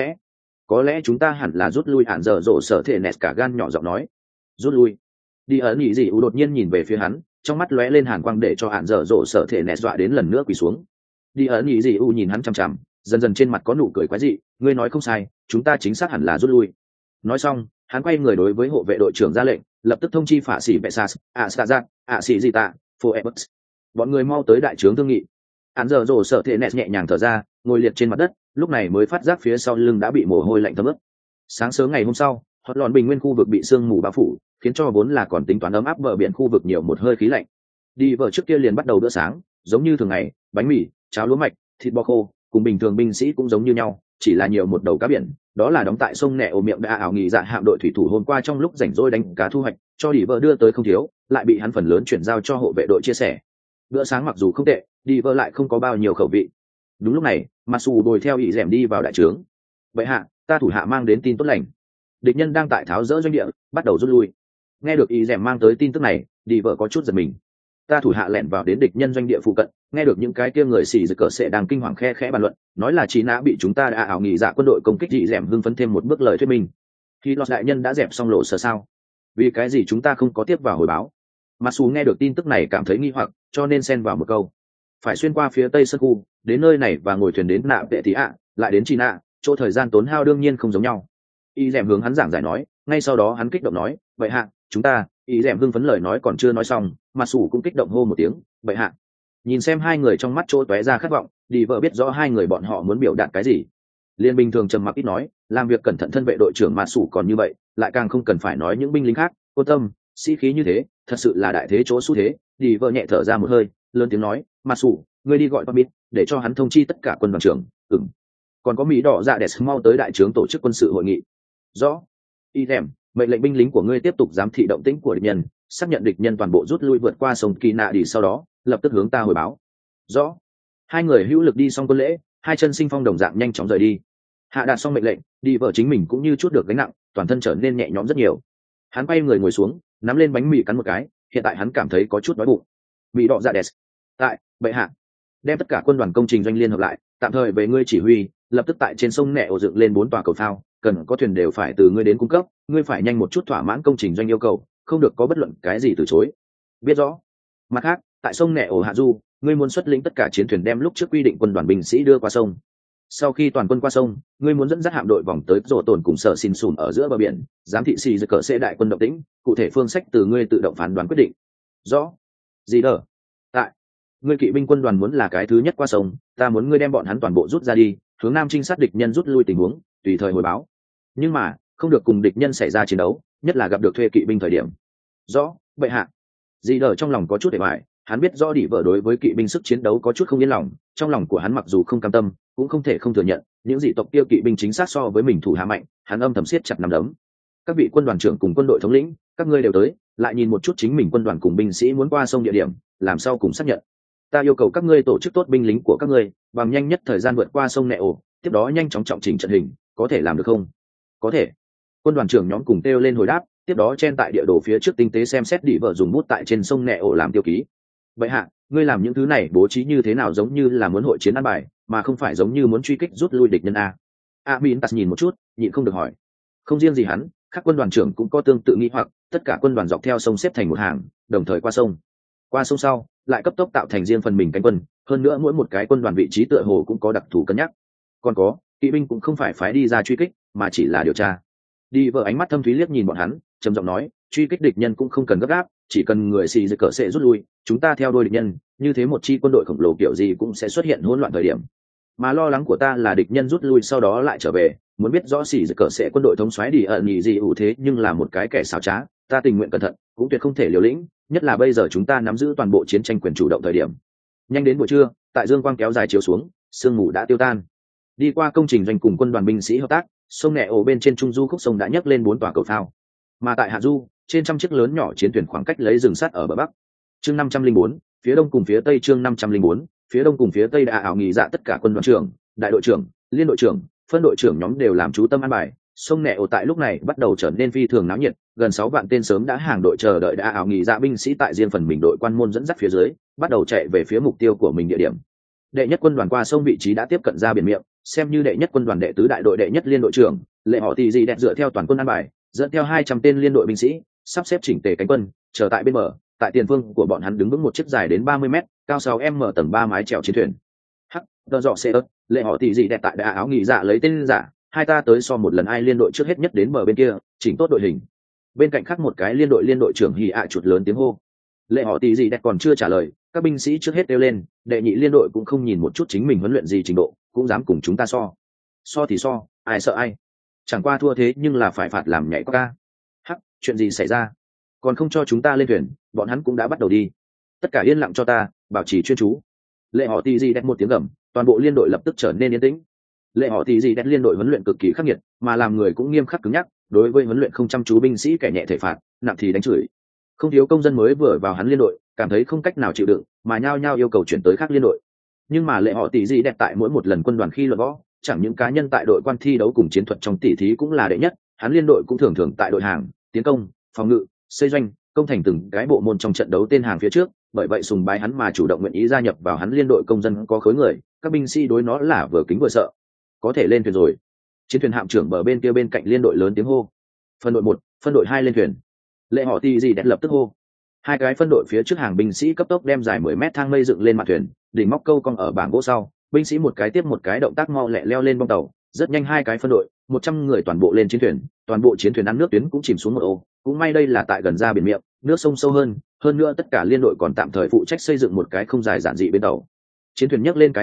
có lẽ chúng ta hẳn là rút lui. Hạn giờ rộ sở thể nẹt cả gan nhỏ giọng nói: rút lui? Đi ẩn nhị dị ủ đột nhiên nhìn về phía hắn, trong mắt lóe lên hàn quang để cho hạn giờ rộ sở thể nẹt dọa đến lần nữa quỳ xuống. Đi ẩn nhị dị ủ nhìn hắn chằm chằm, dần dần trên mặt có nụ cười quái dị: ngươi nói không sai, chúng ta chính xác hẳn là rút lui. Nói xong, hắn quay người đối với hộ vệ đội trưởng ra lệnh, lập tức thông chi phả sĩ vệ sas sĩ di tạ foebus, bọn người mau tới đại trướng thương nghị. Hạn giờ rộ sở thể nẹt nhẹ nhàng thở ra, ngồi liệt trên mặt đất, lúc này mới phát giác phía sau lưng đã bị mồ hôi lạnh thấm ướt. Sáng sớm ngày hôm sau, hot lọn bình nguyên khu vực bị sương mù bao phủ, khiến cho vốn là còn tính toán ấm áp bờ biển khu vực nhiều một hơi khí lạnh. Đi vợ trước kia liền bắt đầu bữa sáng, giống như thường ngày, bánh mì, cháo lúa mạch, thịt bò khô, cùng bình thường binh sĩ cũng giống như nhau, chỉ là nhiều một đầu cá biển, đó là đóng tại sông nẹ ổ miệng đã ảo nghỉ dạ hạm đội thủy thủ hôm qua trong lúc rảnh rỗi đánh cá thu hoạch, cho đi vợ đưa tới không thiếu, lại bị hắn phần lớn chuyển giao cho hộ vệ đội chia sẻ. Bữa sáng mặc dù không tệ, đi vợ lại không có bao nhiêu khẩu vị. Đúng lúc này, mặc dù đuổi theo ỷ dẻm đi vào đại trướng. Vậy hạ, ta thủ hạ mang đến tin tốt lành, địch nhân đang tại tháo rỡ doanh địa, bắt đầu rút lui. Nghe được ỷ dẻm mang tới tin tức này, đi vợ có chút giật mình. Ta thủ hạ lẻn vào đến địch nhân doanh địa phụ cận, nghe được những cái kia người xì giật cờ sệ đang kinh hoàng khe khẽ bàn luận, nói là trí nã bị chúng ta đã ảo nghỉ dạ quân đội công kích. Ỷ dẻm hưng phấn thêm một bước lời thuyết minh. Khi lọt đại nhân đã dẹp xong lộ sở sao? Vì cái gì chúng ta không có tiếp vào hồi báo? Mặc dù nghe được tin tức này cảm thấy nghi hoặc, cho nên xen vào một câu: phải xuyên qua phía tây sơn khu đến nơi này và ngồi thuyền đến nạ vệ tí ạ, lại đến chi nạ, chỗ thời gian tốn hao đương nhiên không giống nhau. Y dẻm hướng hắn giảng giải nói, ngay sau đó hắn kích động nói: vậy hạ, chúng ta. Y dẻm hưng phấn lời nói còn chưa nói xong, mà sủ cũng kích động hô một tiếng: vậy hạ. Nhìn xem hai người trong mắt chỗ tóe ra khát vọng, đi vợ biết rõ hai người bọn họ muốn biểu đạt cái gì. Liên bình thường trầm mặc ít nói, làm việc cẩn thận thân vệ đội trưởng mà sủ còn như vậy, lại càng không cần phải nói những binh lính khác, cô tâm sĩ khí như thế, thật sự là đại thế chỗ xu thế. Đi vợ nhẹ thở ra một hơi, lớn tiếng nói, mà sủ, ngươi đi gọi Babit, để cho hắn thông chi tất cả quân đoàn trưởng. Còn có Mỹ đỏ dạ đẹp mau tới đại trướng tổ chức quân sự hội nghị. Rõ. Y thèm, mệnh lệnh binh lính của ngươi tiếp tục giám thị động tĩnh của địch nhân, xác nhận địch nhân toàn bộ rút lui vượt qua sông Kỳ Nạ đi, sau đó lập tức hướng ta hồi báo. Rõ. Hai người hữu lực đi xong quân lễ, hai chân sinh phong đồng dạng nhanh chóng rời đi. Hạ đạt xong mệnh lệnh, đi vợ chính mình cũng như chút được gánh nặng, toàn thân trở nên nhẹ nhõm rất nhiều. Hắn quay người ngồi xuống, nắm lên bánh mì cắn một cái, hiện tại hắn cảm thấy có chút đói bụng. Mỹ đỏ dạ đẹp. Tại bệ hạ, đem tất cả quân đoàn công trình doanh liên hợp lại, tạm thời về ngươi chỉ huy, lập tức tại trên sông Nẹ ổ dựng lên 4 tòa cầu phao, cần có thuyền đều phải từ ngươi đến cung cấp, ngươi phải nhanh một chút thỏa mãn công trình doanh yêu cầu, không được có bất luận cái gì từ chối. Biết rõ. Mặt khác, tại sông Nẹ ổ hạ du, ngươi muốn xuất lĩnh tất cả chiến thuyền đem lúc trước quy định quân đoàn binh sĩ đưa qua sông. Sau khi toàn quân qua sông, ngươi muốn dẫn dắt hạm đội vòng tới rổ tồn cùng sở xin sùn ở giữa bờ biển, giám thị xì giật cờ sẽ đại quân động tĩnh, cụ thể phương sách từ ngươi tự động phán đoán quyết định. Rõ. Gì đờ. Tại ngươi kỵ binh quân đoàn muốn là cái thứ nhất qua sông, ta muốn ngươi đem bọn hắn toàn bộ rút ra đi, hướng nam trinh sát địch nhân rút lui tình huống, tùy thời hồi báo. Nhưng mà không được cùng địch nhân xảy ra chiến đấu, nhất là gặp được thuê kỵ binh thời điểm. Rõ. Bệ hạ. Dì đờ trong lòng có chút để bại, hắn biết rõ đỉ vợ đối với kỵ binh sức chiến đấu có chút không yên lòng, trong lòng của hắn mặc dù không cam tâm, cũng không thể không thừa nhận những dị tộc kia kỵ binh chính xác so với mình thủ hạ mạnh. Hắn âm thầm siết chặt nắm đấm. Các vị quân đoàn trưởng cùng quân đội thống lĩnh, các ngươi đều tới, lại nhìn một chút chính mình quân đoàn cùng binh sĩ muốn qua sông địa điểm, làm sao cùng xác nhận. Ta yêu cầu các ngươi tổ chức tốt binh lính của các ngươi, bằng nhanh nhất thời gian vượt qua sông Nẹ ổ, tiếp đó nhanh chóng trọng chỉnh trận hình, có thể làm được không? Có thể. Quân đoàn trưởng nhóm cùng kêu lên hồi đáp, tiếp đó chen tại địa đồ phía trước tinh tế xem xét đỉ vợ dùng bút tại trên sông Nẹ ổ làm tiêu ký. Vậy hạ, ngươi làm những thứ này bố trí như thế nào, giống như là muốn hội chiến ăn bài, mà không phải giống như muốn truy kích rút lui địch nhân a? Amintas nhìn một chút, nhịn không được hỏi. Không riêng gì hắn, các quân đoàn trưởng cũng có tương tự nghi hoặc, tất cả quân đoàn dọc theo sông xếp thành một hàng, đồng thời qua sông. Qua sông sau, lại cấp tốc tạo thành riêng phần mình cánh quân, hơn nữa mỗi một cái quân đoàn vị trí tựa hồ cũng có đặc thù cân nhắc. Còn có, kỵ binh cũng không phải phái đi ra truy kích, mà chỉ là điều tra. Đi vợ ánh mắt thâm thúy liếc nhìn bọn hắn, trầm giọng nói, truy kích địch nhân cũng không cần gấp gáp, chỉ cần người xì giật cờ sẽ rút lui, chúng ta theo đuôi địch nhân, như thế một chi quân đội khổng lồ kiểu gì cũng sẽ xuất hiện hỗn loạn thời điểm. Mà lo lắng của ta là địch nhân rút lui sau đó lại trở về, muốn biết rõ xì giật cờ sẽ quân đội thống soái đi ẩn nhị gì ủ thế nhưng là một cái kẻ xảo trá, ta tình nguyện cẩn thận, cũng tuyệt không thể liều lĩnh, nhất là bây giờ chúng ta nắm giữ toàn bộ chiến tranh quyền chủ động thời điểm. Nhanh đến buổi trưa, tại dương quang kéo dài chiếu xuống, sương mù đã tiêu tan. Đi qua công trình doanh cùng quân đoàn binh sĩ hợp tác, sông Nẹ ổ bên trên trung du khúc sông đã nhấc lên 4 tòa cầu phao, mà tại hạ du, trên trăm chiếc lớn nhỏ chiến thuyền khoảng cách lấy rừng sắt ở bờ bắc. Chương 504, phía đông cùng phía tây. Chương 504, phía đông cùng phía tây đã ảo nghỉ dạ tất cả quân đoàn trưởng, đại đội trưởng, liên đội trưởng, phân đội trưởng nhóm đều làm chú tâm an bài. Sông Nẹ ổ tại lúc này bắt đầu trở nên phi thường náo nhiệt, gần 6 vạn tên sớm đã hàng đội chờ đợi đã ảo nghỉ dạ binh sĩ tại riêng phần mình đội quan môn dẫn dắt phía dưới, bắt đầu chạy về phía mục tiêu của mình địa điểm. Đệ nhất quân đoàn qua sông vị trí đã tiếp cận ra biển miệng, xem như đệ nhất quân đoàn đệ tứ đại đội đệ nhất liên đội trưởng, lệ họ tỷ gì đẹp dựa theo toàn quân an bài, dẫn theo 200 tên liên đội binh sĩ, sắp xếp chỉnh tề cánh quân, chờ tại bên bờ. Tại tiền phương của bọn hắn đứng vững một chiếc dài đến 30 mét, cao 6m tầng 3 mái chèo chiến thuyền. Hắc, tờ dọ xe ớt, lệ họ tỷ gì đẹp tại đã áo nghỉ dạ lấy tên giả, hai ta tới so một lần ai liên đội trước hết nhất đến bờ bên kia, chỉnh tốt đội hình. Bên cạnh khác một cái liên đội trưởng hì ạ chuột lớn tiếng hô. Lệ họ tỷ gì đẹp còn chưa trả lời, các binh sĩ trước hết kêu lên, đệ nhị liên đội cũng không nhìn một chút chính mình huấn luyện gì trình độ, cũng dám cùng chúng ta so thì so, ai sợ ai, chẳng qua thua thế nhưng là phải phạt làm nhảy ca. Hắc, chuyện gì xảy ra, còn không cho chúng ta lên thuyền, bọn hắn cũng đã bắt đầu đi. Tất cả yên lặng cho ta, bảo trì chuyên chú. Lệ họ tỷ gì đẹp một tiếng gầm, toàn bộ liên đội lập tức trở nên yên tĩnh. Lệ họ tỷ gì đẹp liên đội huấn luyện cực kỳ khắc nghiệt, mà làm người cũng nghiêm khắc cứng nhắc, đối với huấn luyện không chăm chú binh sĩ kẻ nhẹ thể phạt, nặng thì đánh chửi. Không thiếu công dân mới vừa vào hắn liên đội, cảm thấy không cách nào chịu đựng, mà nhao nhao yêu cầu chuyển tới khác liên đội. Nhưng mà lệ họ tỷ gì đẹp tại mỗi một lần quân đoàn khi luận võ, chẳng những cá nhân tại đội quan thi đấu cùng chiến thuật trong tỷ thí cũng là đệ nhất, hắn liên đội cũng thường thường tại đội hàng, tiến công, phòng ngự, xây doanh, công thành từng cái bộ môn trong trận đấu tên hàng phía trước, bởi vậy sùng bái hắn mà chủ động nguyện ý gia nhập vào hắn liên đội công dân có khối người, các binh sĩ đối nó là vừa kính vừa sợ. Có thể lên thuyền rồi. Chiến thuyền hạm trưởng bờ bên kia bên cạnh liên đội lớn tiếng hô. Phân đội 1, phân đội 2 lên thuyền. Lệ họ tỷ gì đẹp lập tức hô. Hai cái phân đội phía trước hàng binh sĩ cấp tốc đem dài 10 mét thang mây dựng lên mặt thuyền, đỉnh móc câu cong ở bảng gỗ sau, binh sĩ một cái tiếp một cái động tác mau lẹ leo lên bong tàu, rất nhanh hai cái phân đội, 100 người toàn bộ lên chiến thuyền, toàn bộ chiến thuyền ăn nước tuyến cũng chìm xuống một ô, cũng may đây là tại gần ra biển miệng, nước sông sâu hơn nữa tất cả liên đội còn tạm thời phụ trách xây dựng một cái không dài giản dị bên tàu. Chiến thuyền nhấc lên cái neo sắt,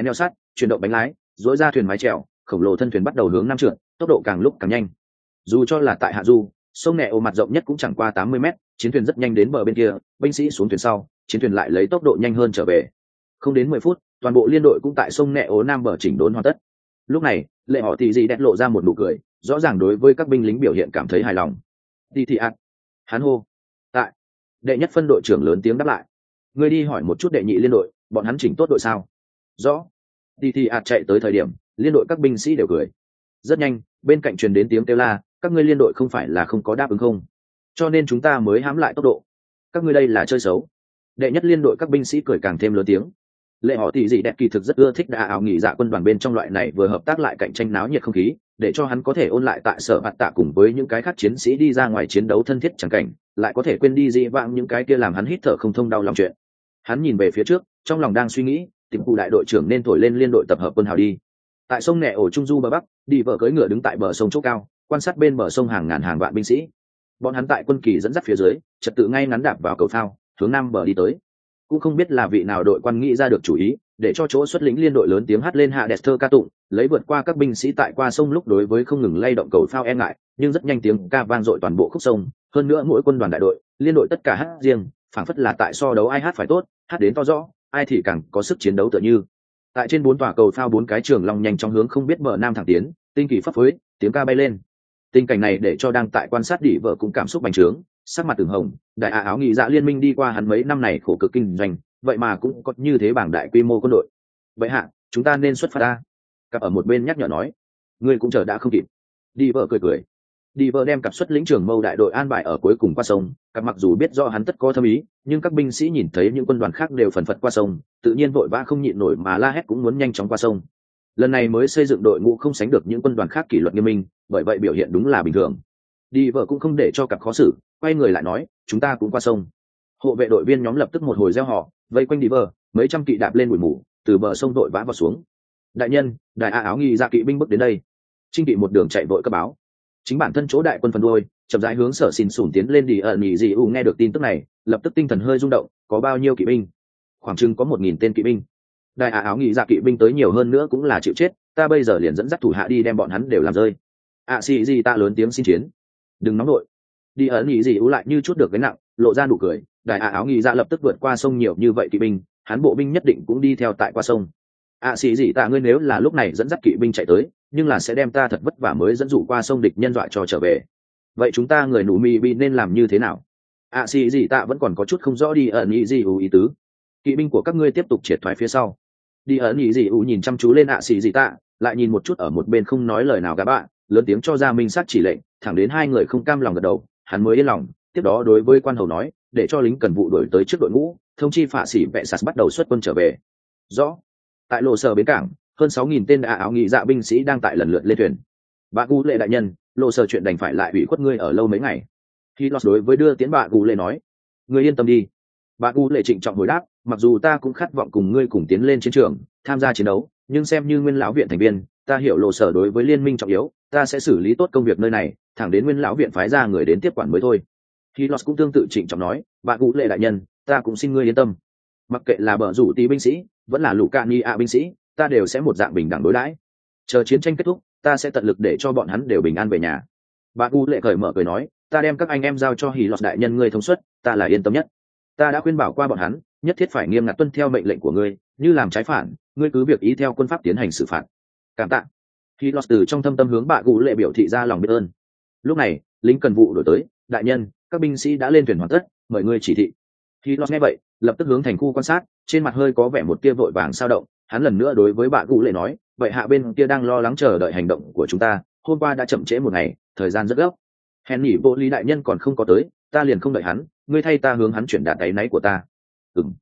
chuyển động bánh lái, dỗi ra thuyền mái chèo, khổng lồ thân thuyền bắt đầu hướng nam trượt, tốc độ càng lúc càng nhanh. Dù cho là tại hạ du, sông nẹ ô mặt rộng nhất cũng chẳng qua 80 mét, chiến thuyền rất nhanh đến bờ bên kia, binh sĩ xuống thuyền sau, chiến thuyền lại lấy tốc độ nhanh hơn trở về. Không đến 10 phút, toàn bộ liên đội cũng tại sông nẹ ô nam bờ chỉnh đốn hoàn tất. Lúc này, lệ họ thì gì đẹp lộ ra một nụ cười, rõ ràng đối với các binh lính biểu hiện cảm thấy hài lòng. Đi thị ạt, hắn hô, tại đệ nhất phân đội trưởng lớn tiếng đáp lại. Ngươi đi hỏi một chút đệ nhị liên đội, bọn hắn chỉnh tốt đội sao? Rõ. Đi thị ạt chạy tới thời điểm, liên đội các binh sĩ đều cười. Rất nhanh, bên cạnh truyền đến tiếng kêu la, các ngươi liên đội không phải là không có đáp ứng không, cho nên chúng ta mới hãm lại tốc độ. Các ngươi đây là chơi xấu. Đệ nhất liên đội các binh sĩ cười càng thêm lớn tiếng. Lệ họ tỷ dị đẹp kỳ thực rất ưa thích đa áo nghỉ dạ quân đoàn bên trong loại này vừa hợp tác lại cạnh tranh náo nhiệt không khí, để cho hắn có thể ôn lại tại sở bạt tạ cùng với những cái khác chiến sĩ đi ra ngoài chiến đấu thân thiết chẳng cảnh, lại có thể quên đi dị vãng những cái kia làm hắn hít thở không thông đau lòng chuyện. Hắn nhìn về phía trước, trong lòng đang suy nghĩ, tìm cụ đại đội trưởng nên thổi lên liên đội tập hợp quân hào đi. Tại sông nẹ ổ trung du bờ bắc, đi vợ cưỡi ngựa đứng tại bờ sông chỗ cao, quan sát bên bờ sông hàng ngàn hàng vạn binh sĩ. Bọn hắn tại quân kỳ dẫn dắt phía dưới, trật tự ngay ngắn đạp vào cầu phao, hướng nam bờ đi tới. Cũng không biết là vị nào đội quan nghĩ ra được chủ ý, để cho chỗ xuất lĩnh liên đội lớn tiếng hát lên hạ đẹp thơ ca tụng, lấy vượt qua các binh sĩ tại qua sông lúc đối với không ngừng lay động cầu phao e ngại, nhưng rất nhanh tiếng ca vang dội toàn bộ khúc sông. Hơn nữa mỗi quân đoàn đại đội, liên đội tất cả hát riêng, phảng phất là tại so đấu ai hát phải tốt, hát đến to rõ, ai thì càng có sức chiến đấu tựa như. Tại trên 4 tòa cầu phao 4 cái trường long nhanh trong hướng không biết bờ nam thẳng tiến, tinh kỳ phấp phới, tiếng ca bay lên. Tình cảnh này để cho đang tại quan sát đỉ vợ cũng cảm xúc bành trướng, sắc mặt từng hồng. Đại áo nghị dạ liên minh đi qua hắn mấy năm này khổ cực kinh doanh, vậy mà cũng có như thế bảng đại quy mô quân đội. Vậy hạ, chúng ta nên xuất phát ra. Cặp ở một bên nhắc nhở nói, ngươi cũng chờ đã không kịp. Đi vợ cười cười. Đi vợ đem cặp xuất lĩnh trưởng mâu đại đội an bài ở cuối cùng qua sông. Cặp mặc dù biết rõ hắn tất có thâm ý, nhưng các binh sĩ nhìn thấy những quân đoàn khác đều phần phật qua sông, tự nhiên vội vã không nhịn nổi mà la hét cũng muốn nhanh chóng qua sông. Lần này mới xây dựng đội ngũ không sánh được những quân đoàn khác kỷ luật nghiêm minh, bởi vậy biểu hiện đúng là bình thường. Đi vợ cũng không để cho cặp khó xử, quay người lại nói, chúng ta cũng qua sông. Hộ vệ đội viên nhóm lập tức một hồi reo hò, vây quanh đi vợ, mấy trăm kỵ đạp lên bụi mù, từ bờ sông đội vã vào xuống. Đại nhân, đại áo nghi dạ kỵ binh bước đến đây. Trinh kỵ một đường chạy vội cấp báo. Chính bản thân chỗ đại quân phần đuôi, chậm rãi hướng sở xin sủn tiến lên đi ở nhị dị u nghe được tin tức này, lập tức tinh thần hơi rung động. Có bao nhiêu kỵ binh? Khoảng chừng có 1000 tên kỵ binh. Đại áo nghĩ dạ kỵ binh tới nhiều hơn nữa cũng là chịu chết, ta bây giờ liền dẫn dắt thủ hạ đi đem bọn hắn đều làm rơi. Xì gì ta lớn tiếng xin chiến. Đừng nóng nội. Đi ở nhị dị u lại như chút được gánh nặng, lộ ra nụ cười. Đại áo nghĩ dạ lập tức vượt qua sông nhiều như vậy kỵ binh, hắn bộ binh nhất định cũng đi theo tại qua sông. Xì gì ta ngươi nếu là lúc này dẫn dắt kỵ binh chạy tới, nhưng là sẽ đem ta thật vất vả mới dẫn dụ qua sông địch nhân dọa cho trở về. Vậy chúng ta người nụ mì bị nên làm như thế nào? Xì gì ta vẫn còn có chút không rõ đi ở nhị dị u ý tứ. Kỵ binh của các ngươi tiếp tục triệt thoái phía sau. Đi ở nhị dị u nhìn chăm chú lên xì gì ta, lại nhìn một chút ở một bên không nói lời nào gã bạn, lớn tiếng cho ra minh sát chỉ lệnh, thẳng đến hai người không cam lòng gật đầu, hắn mới yên lòng. Tiếp đó đối với quan hầu nói, để cho lính cần vụ đuổi tới trước đội ngũ, thông chi phạ sĩ vệ sạt bắt đầu xuất quân trở về. Rõ. Tại lộ sở bến cảng, hơn 6000 tên áo nghị dạ binh sĩ đang tại lần lượt lên thuyền. Bà Gu Lệ đại nhân, lộ sở chuyện đành phải lại ủy khuất ngươi ở lâu mấy ngày. Khi lọt đối với đưa tiến bà Gu Lệ nói, ngươi yên tâm đi. Bà Gu Lệ trịnh trọng hồi đáp, mặc dù ta cũng khát vọng cùng ngươi cùng tiến lên chiến trường, tham gia chiến đấu, nhưng xem như nguyên lão viện thành viên, ta hiểu lộ sở đối với liên minh trọng yếu, ta sẽ xử lý tốt công việc nơi này, thẳng đến nguyên lão viện phái ra người đến tiếp quản mới thôi. Khi lọt cũng tương tự trịnh trọng nói, bà Gu Lệ đại nhân, ta cũng xin ngươi yên tâm. Mặc kệ là bờ rủ tí binh sĩ, vẫn là lũ cạn ni binh sĩ, ta đều sẽ một dạng bình đẳng đối đãi. Chờ chiến tranh kết thúc, ta sẽ tận lực để cho bọn hắn đều bình an về nhà. Bà Gu Lệ cởi mở cười nói, ta đem các anh em giao cho Hỉ Lọt đại nhân ngươi thông suất, ta là yên tâm nhất. Ta đã khuyên bảo qua bọn hắn, nhất thiết phải nghiêm ngặt tuân theo mệnh lệnh của ngươi, như làm trái phản, ngươi cứ việc ý theo quân pháp tiến hành xử phạt. Cảm tạ. Hỉ Lọt từ trong thâm tâm hướng bà Gu Lệ biểu thị ra lòng biết ơn. Lúc này, lính cần vụ đổi tới, đại nhân, các binh sĩ đã lên thuyền hoàn tất, mời ngươi chỉ thị. Hỉ Lọt nghe vậy, lập tức hướng thành khu quan sát, trên mặt hơi có vẻ một tia vội vàng sao động. Hắn lần nữa đối với bà Gu Lệ nói, vậy hạ bên kia đang lo lắng chờ đợi hành động của chúng ta, hôm qua đã chậm trễ một ngày, thời gian rất gấp. Hèn nhỉ bộ lý đại nhân còn không có tới, ta liền không đợi hắn, ngươi thay ta hướng hắn chuyển đạt áy náy của ta. Ừm,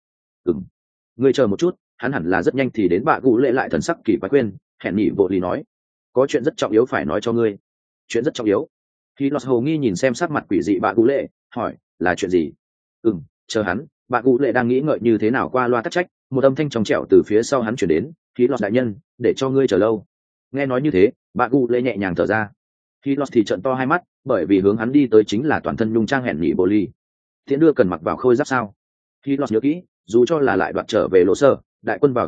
ngươi chờ một chút, hắn hẳn là rất nhanh thì đến. Bà Gu Lệ lại thần sắc kỳ quái khuyên, hèn nhỉ bộ lý nói, có chuyện rất trọng yếu phải nói cho ngươi. Chuyện rất trọng yếu. Khi Lọt hồ nghi nhìn xem sắc mặt quỷ dị bà Gu Lệ, hỏi, là chuyện gì? Chờ hắn. Bà Gu Lệ đang nghĩ ngợi như thế nào qua loa tắc trách, một âm thanh trong trẻo từ phía sau hắn chuyển đến, Khi Lọt đại nhân, để cho ngươi chờ lâu. Nghe nói như thế, bà Gu Lệ nhẹ nhàng thở ra. Khi Lọt thì trợn to hai mắt, bởi vì hướng hắn đi tới chính là toàn thân nhung trang hẹn nhỉ bồ ly. Thiện đưa cần mặc vào khôi giáp sao? Khi Lọt nhớ kỹ, dù cho là lại đoạt trở về lộ sơ, đại quân vào thành lúc,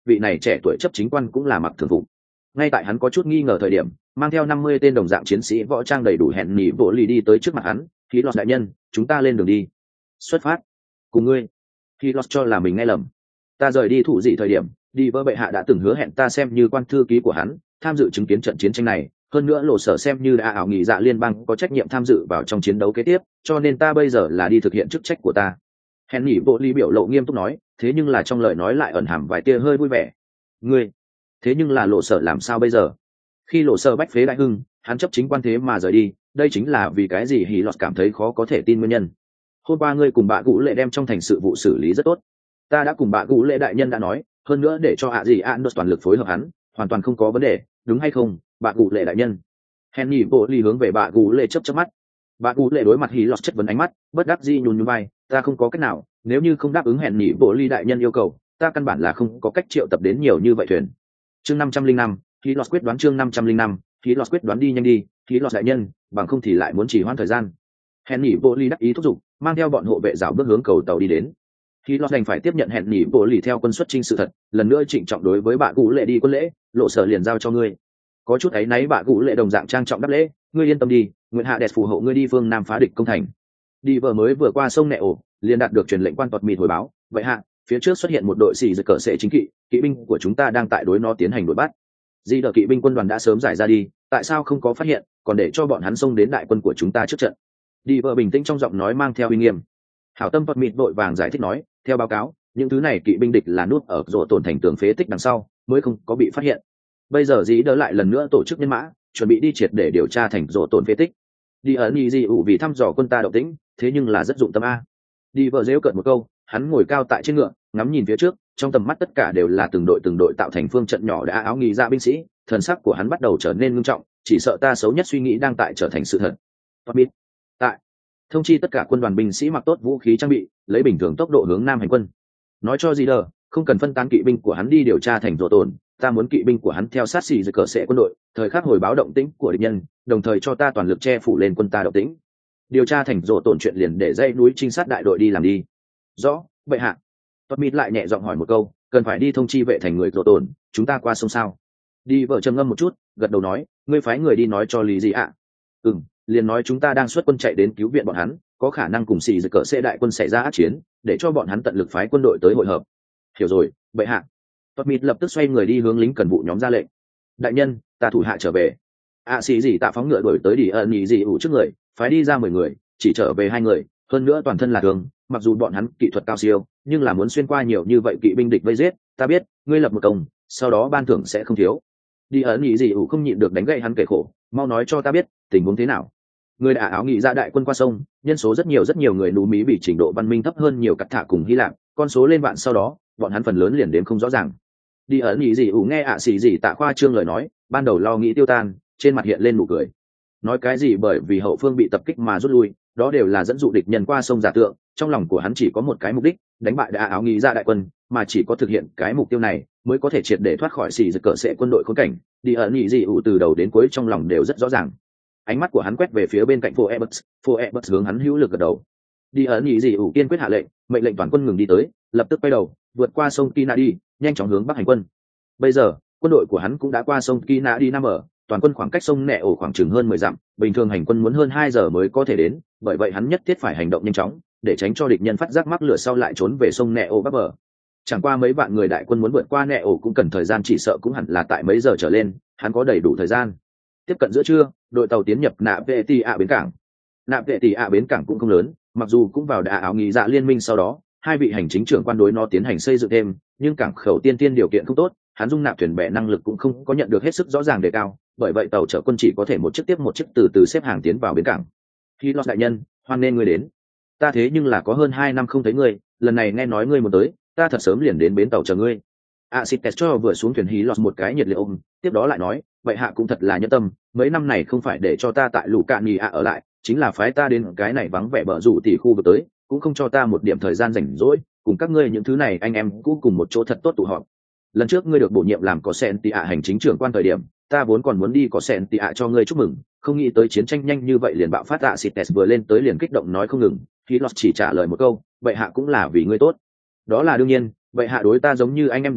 vị này trẻ tuổi chấp chính quan cũng là mặc thường phục. Ngay tại hắn có chút nghi ngờ thời điểm, mang theo 50 tên đồng dạng chiến sĩ võ trang đầy đủ hẹn nỉ bộ lì đi tới trước mặt hắn. Khí lọt đại nhân, chúng ta lên đường đi. Xuất phát. Cùng ngươi. Khí lọt cho là mình nghe lầm. Ta rời đi thủ dị thời điểm, đi vợ bệ hạ đã từng hứa hẹn ta xem như quan thư ký của hắn, tham dự chứng kiến trận chiến tranh này. Hơn nữa lộ sở xem như đã ảo nghị dạ liên bang có trách nhiệm tham dự vào trong chiến đấu kế tiếp, cho nên ta bây giờ là đi thực hiện chức trách của ta. Hẹn nỉ bộ lì biểu lộ nghiêm túc nói, thế nhưng là trong lời nói lại ẩn hàm vài tia hơi vui vẻ. Ngươi, thế nhưng là lộ sở làm sao bây giờ? Khi lộ sở bách phế đại hưng, hắn chấp chính quan thế mà rời đi, đây chính là vì cái gì Hỉ Lọt cảm thấy khó có thể tin nguyên nhân. Hôm qua ngươi cùng bà Gũ Lệ đem trong thành sự vụ xử lý rất tốt. Ta đã cùng bà Gũ Lệ đại nhân đã nói, hơn nữa để cho gì Andos toàn lực phối hợp hắn, hoàn toàn không có vấn đề, đúng hay không, bà Gũ Lệ đại nhân? Henry bộ ly hướng về bà Gũ Lệ chớp mắt. Bà Gũ Lệ đối mặt Hỉ Lọt chất vấn ánh mắt, bất đắc dĩ nhún nhún vai, ta không có cách nào, nếu như không đáp ứng Henry bộ ly đại nhân yêu cầu, ta căn bản là không có cách triệu tập đến nhiều như vậy thuyền. Chương 505, Hỉ Lọt quyết đoán chương 505, Hỉ Lọt quyết đoán đi nhanh đi, Hỉ Lọt đại nhân, bằng không thì lại muốn trì hoãn thời gian. Henry bộ ly đắc ý thúc giục, mang theo bọn hộ vệ rảo bước hướng cầu tàu đi đến. Hỉ Lọt đành phải tiếp nhận Henry bộ ly theo quân xuất chinh sự thật, lần nữa trịnh trọng đối với bà Gũ Lệ đi quân lễ, lộ sở liền giao cho ngươi. Có chút ấy nấy bà Gũ Lệ đồng dạng trang trọng đáp lễ, ngươi yên tâm đi, nguyện hạ đẹp phù hộ ngươi đi phương nam phá địch công thành. Đi vừa qua sông nẹ ổ, liền đạt được truyền lệnh quan tọt mịt hồi báo, vậy hạ, phía trước xuất hiện một đội xì giật cờ sệ chính kỵ, kỵ binh của chúng ta đang tại đối nó tiến hành đuổi bắt. Di đờ kỵ binh quân đoàn đã sớm giải ra đi, tại sao không có phát hiện, còn để cho bọn hắn xông đến đại quân của chúng ta trước trận. Đi bình tĩnh trong giọng nói mang theo uy nghiêm. Hảo tâm tọt mịt vội vàng giải thích nói, theo báo cáo, những thứ này kỵ binh địch là núp ở rổ tổn thành tường phế tích đằng sau, mới không có bị phát hiện. Bây giờ dĩ đỡ lại lần nữa tổ chức nhân mã, chuẩn bị đi triệt để điều tra thành rổ tổn phế tích. Đi ẩn ý gì ủ vì thăm dò quân ta động tĩnh, thế nhưng là rất dụng tâm a. Đi rêu cợt một câu, hắn ngồi cao tại trên ngựa, ngắm nhìn phía trước, trong tầm mắt tất cả đều là từng đội tạo thành phương trận nhỏ đã áo nghi ra binh sĩ, thần sắc của hắn bắt đầu trở nên nghiêm trọng, chỉ sợ ta xấu nhất suy nghĩ đang tại trở thành sự thật. Tommit, tại thông chi tất cả quân đoàn binh sĩ mặc tốt vũ khí trang bị, lấy bình thường tốc độ hướng nam hành quân. Nói cho gì đờ, không cần phân tán kỵ binh của hắn đi điều tra thành rổ tổn, ta muốn kỵ binh của hắn theo sát xì dưới cờ sệ quân đội, thời khắc hồi báo động tĩnh của địch nhân, đồng thời cho ta toàn lực che phủ lên quân ta động tĩnh. Điều tra thành rổ tổn chuyện liền để dãy núi trinh sát đại đội đi làm đi. Rõ, bệ hạ. Tommit lại nhẹ giọng hỏi một câu, cần phải đi thông chi vệ thành người rổ tổn, chúng ta qua sông sao? Đi vợ trầm ngâm một chút, gật đầu nói, ngươi phái người đi nói cho lý gì ạ? Liền nói chúng ta đang xuất quân chạy đến cứu viện bọn hắn, có khả năng cùng xì dưới cờ sệ đại quân xảy ra ác chiến, để cho bọn hắn tận lực phái quân đội tới hội hợp. Hiểu rồi, bệ hạ. Tommit lập tức xoay người đi hướng lính cần vụ nhóm ra lệnh. Đại nhân, ta thủ hạ trở về. Xì gì tạ phóng ngựa đuổi tới đi ẩn nhị gì ủ trước người, phái đi ra 10 người, chỉ trở về 2 người, hơn nữa toàn thân là thương, mặc dù bọn hắn kỹ thuật cao siêu, nhưng là muốn xuyên qua nhiều như vậy kỵ binh địch vây giết, ta biết, ngươi lập một công, sau đó ban thưởng sẽ không thiếu. Đi ẩn nhị gì ủ không nhịn được đánh gậy hắn kể khổ, mau nói cho ta biết, tình huống thế nào. Người đã áo nghị ra đại quân qua sông, nhân số rất nhiều người nú mí bị trình độ văn minh thấp hơn nhiều cắt thả cùng Hy Lạp, con số lên vạn sau đó, bọn hắn phần lớn liền đến không rõ ràng. Đi ẩn nhị gì ủ nghe xì gì tạ khoa trương lời nói, ban đầu lo nghĩ tiêu tan, trên mặt hiện lên nụ cười. Nói cái gì bởi vì hậu phương bị tập kích mà rút lui, đó đều là dẫn dụ địch nhân qua sông giả tượng, trong lòng của hắn chỉ có một cái mục đích, đánh bại đã áo nghị ra đại quân, mà chỉ có thực hiện cái mục tiêu này mới có thể triệt để thoát khỏi xì giật cờ sệ quân đội khốn cảnh. Đi ẩn nhị gì ủ từ đầu đến cuối trong lòng đều rất rõ ràng. Ánh mắt của hắn quét về phía bên cạnh Phoebus hướng hắn hữu lực gật đầu. Đi ẩn nhị gì ủ kiên quyết hạ lệnh, mệnh lệnh toàn quân ngừng đi tới, lập tức quay đầu, vượt qua sông Kina đi, nhanh chóng hướng bắc hành quân. Bây giờ, quân đội của hắn cũng đã qua sông Kina đi Nam ở, toàn quân khoảng cách sông Nẹ ổ khoảng chừng hơn 10 dặm, bình thường hành quân muốn hơn 2 giờ mới có thể đến, bởi vậy hắn nhất thiết phải hành động nhanh chóng, để tránh cho địch nhân phát giác mắc lửa sau lại trốn về sông Nẹ ổ bắc bờ. Chẳng qua mấy vạn người đại quân muốn vượt qua Nẹ ổ cũng cần thời gian, chỉ sợ cũng hẳn là tại mấy giờ trở lên, hắn có đầy đủ thời gian. Tiếp cận giữa trưa, đội tàu tiến nhập Nạ Vệ Tì ạ bến cảng. Nạ Vệ Tì ạ bến cảng cũng không lớn, mặc dù cũng vào đã áo nghị dạ liên minh sau đó, 2 vị hành chính trưởng quan đối nó tiến hành xây dựng thêm, nhưng cảng khẩu tiên điều kiện không tốt, hắn dung nạp thuyền bè năng lực cũng không có nhận được hết sức rõ ràng đề cao, bởi vậy tàu chở quân chỉ có thể một chiếc tiếp một chiếc từ từ xếp hàng tiến vào bến cảng. Khi Lọt đại nhân, hoan nên ngươi đến. Ta thế nhưng là có hơn 2 năm không thấy ngươi, lần này nghe nói ngươi muốn tới, ta thật sớm liền đến bến tàu chờ ngươi. Acites cho vừa xuống thuyền Hí Lọt một cái nhiệt liệt ôm, tiếp đó lại nói, vậy hạ cũng thật là nhẫn tâm, mấy năm này không phải để cho ta tại lũ cạn nhì ở lại, chính là phái ta đến cái này vắng vẻ bờ rủ tỷ khu vực tới, cũng không cho ta một điểm thời gian rảnh rỗi, cùng các ngươi những thứ này anh em cũ cùng một chỗ thật tốt tụ họp. Lần trước ngươi được bổ nhiệm làm có sen tị ạ hành chính trưởng quan thời điểm, ta vốn còn muốn đi có sen tị ạ cho ngươi chúc mừng, không nghĩ tới chiến tranh nhanh như vậy liền bạo phát. Acites vừa lên tới liền kích động nói không ngừng. Hí Lọt chỉ trả lời một câu, vậy hạ cũng là vì ngươi tốt. Đó là đương nhiên, vậy hạ đối ta giống như anh em ruột,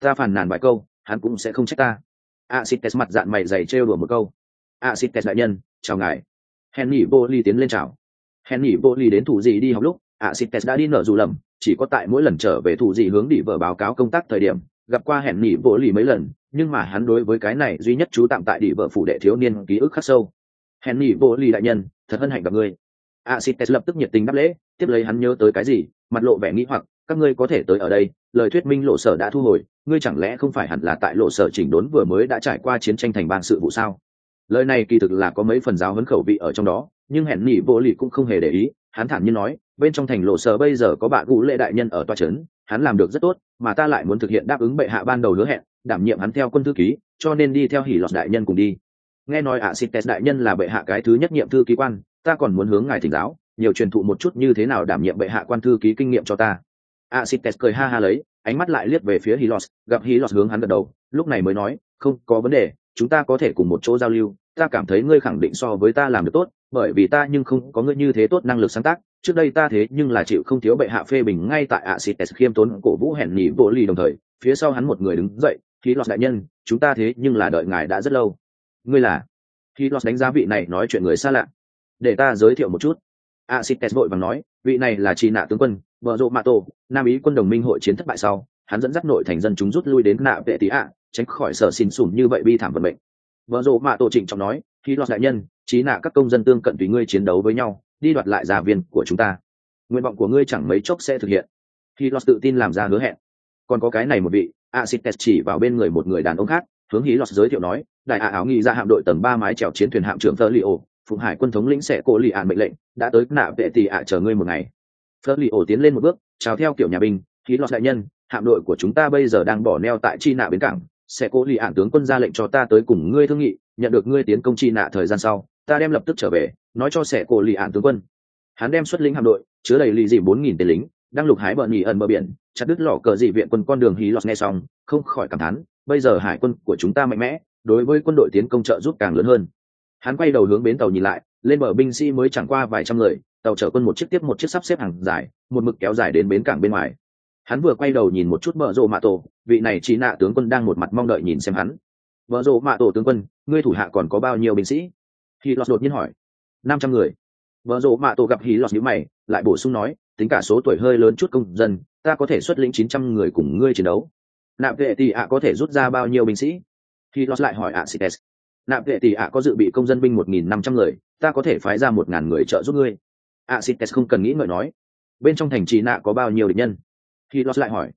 ta phàn nàn vài câu hắn cũng sẽ không trách ta. Acites mặt dạn mày dày trêu đùa một câu. Acites đại nhân, chào ngài. Henry Bolly tiến lên chào. Henry Bolly đến thủ gì đi học lúc, Acites đã đi nở dù lầm, chỉ có tại mỗi lần trở về thủ gì hướng đi vợ báo cáo công tác thời điểm, gặp qua Henry Bolly mấy lần, nhưng mà hắn đối với cái này duy nhất chú tạm tại đi vợ phủ đệ thiếu niên ký ức khắc sâu. Henry Bolly đại nhân, thật hân hạnh gặp ngươi. Acites lập tức nhiệt tình đáp lễ, tiếp lấy hắn nhớ tới cái gì, mặt lộ vẻ nghi hoặc, các ngươi có thể tới ở đây, lời thuyết minh lộ sở đã thu hồi, ngươi chẳng lẽ không phải hẳn là tại lộ sở chỉnh đốn vừa mới đã trải qua chiến tranh thành bang sự vụ sao? Lời này kỳ thực là có mấy phần giáo huấn khẩu vị ở trong đó, nhưng hẹn nhỉ vô lì cũng không hề để ý, hắn thản nhiên nói, bên trong thành lộ sở bây giờ có bạn Gũ Lệ đại nhân ở tòa trấn, hắn làm được rất tốt, mà ta lại muốn thực hiện đáp ứng bệ hạ ban đầu hứa hẹn, đảm nhiệm hắn theo quân thư ký, cho nên đi theo Hỉ Lọt đại nhân cùng đi. Nghe nói Acites đại nhân là bệ hạ cái thứ nhất nhiệm thư ký quan, ta còn muốn hướng ngài thỉnh giáo, nhiều truyền thụ một chút như thế nào đảm nhiệm bệ hạ quan thư ký kinh nghiệm cho ta. Acites cười ha ha lấy, ánh mắt lại liếc về phía Hilos, gặp Hilos hướng hắn gật đầu, lúc này mới nói, không có vấn đề, chúng ta có thể cùng một chỗ giao lưu, ta cảm thấy ngươi khẳng định so với ta làm được tốt, bởi vì ta nhưng không có ngươi như thế tốt năng lực sáng tác, trước đây ta thế nhưng là chịu không thiếu bệ hạ phê bình ngay tại Acites khiêm tốn cổ vũ hẹn nhỉ vô ly đồng thời, phía sau hắn một người đứng dậy, Hilos đại nhân, chúng ta thế nhưng là đợi ngài đã rất lâu. Ngươi là? Hilos đánh giá vị này nói chuyện người xa lạ. Để ta giới thiệu một chút. Acites vội vàng nói, vị này là Chi Nạ tướng quân, vợ rộ Mạ Tổ, Nam Ý quân đồng minh hội chiến thất bại sau, hắn dẫn dắt nội thành dân chúng rút lui đến Nạ Vệ Tí ạ, tránh khỏi sở xin sùn như vậy bi thảm vận mệnh. Vợ rộ Mạ Tổ trịnh trọng nói, khi lọt đại nhân, Chí Nạ các công dân tương cận tùy ngươi chiến đấu với nhau, đi đoạt lại gia viên của chúng ta. Nguyện vọng của ngươi chẳng mấy chốc sẽ thực hiện. Khi lọt tự tin làm ra hứa hẹn. Còn có cái này một vị, Acites chỉ vào bên người một người đàn ông khác, hướng Hí lọt giới thiệu nói, đại áo nghi ra hạm đội tầng 3 mái chèo chiến thuyền hạm trưởng Tơ Liổ, Phụng Hải quân thống lĩnh sẽ cố lì ạn mệnh lệnh, đã tới Nạ Vệ Tí ạ chờ ngươi một ngày. Phớt lì ổ tiến lên một bước, chào theo kiểu nhà binh, khí lọt đại nhân, hạm đội của chúng ta bây giờ đang bỏ neo tại Chi Nạ bến cảng, sẽ cố lì ạn tướng quân ra lệnh cho ta tới cùng ngươi thương nghị, nhận được ngươi tiến công Chi Nạ thời gian sau, ta đem lập tức trở về, nói cho sẽ cố lì ạn tướng quân. Hắn đem xuất lĩnh hạm đội, chứa đầy lì dìm 4000 tên lính, đang lục hái bờ nhì ẩn bờ biển, chặt đứt lọ cờ dị viện quân con đường hí lọt nghe xong, không khỏi cảm thán, bây giờ hải quân của chúng ta mạnh mẽ, đối với quân đội tiến công trợ giúp càng lớn hơn. Hắn quay đầu hướng bến tàu nhìn lại, lên bờ binh sĩ mới chẳng qua vài trăm người, tàu chở quân một chiếc tiếp một chiếc sắp xếp hàng dài, một mực kéo dài đến bến cảng bên ngoài. Hắn vừa quay đầu nhìn một chút Bờ Rộ Mạ Tổ, vị này Chí Nạ tướng quân đang một mặt mong đợi nhìn xem hắn. Bờ Rộ Mạ Tổ tướng quân, ngươi thủ hạ còn có bao nhiêu binh sĩ? Hilos đột nhiên hỏi. 500 người. Bờ Rộ Mạ Tổ gặp Hilos nhíu mày, lại bổ sung nói, tính cả số tuổi hơi lớn chút công dân, ta có thể xuất lĩnh 900 người cùng ngươi chiến đấu. Nạp Vệ Tí ạ có thể rút ra bao nhiêu binh sĩ? Hilos lại hỏi Acites. Nạp Vệ Tí ạ có dự bị công dân binh 1500 người, ta có thể phái ra 1000 người trợ giúp ngươi. Acites không cần nghĩ ngợi nói. Bên trong thành Chí Nạ có bao nhiêu địch nhân? Hilos lại hỏi.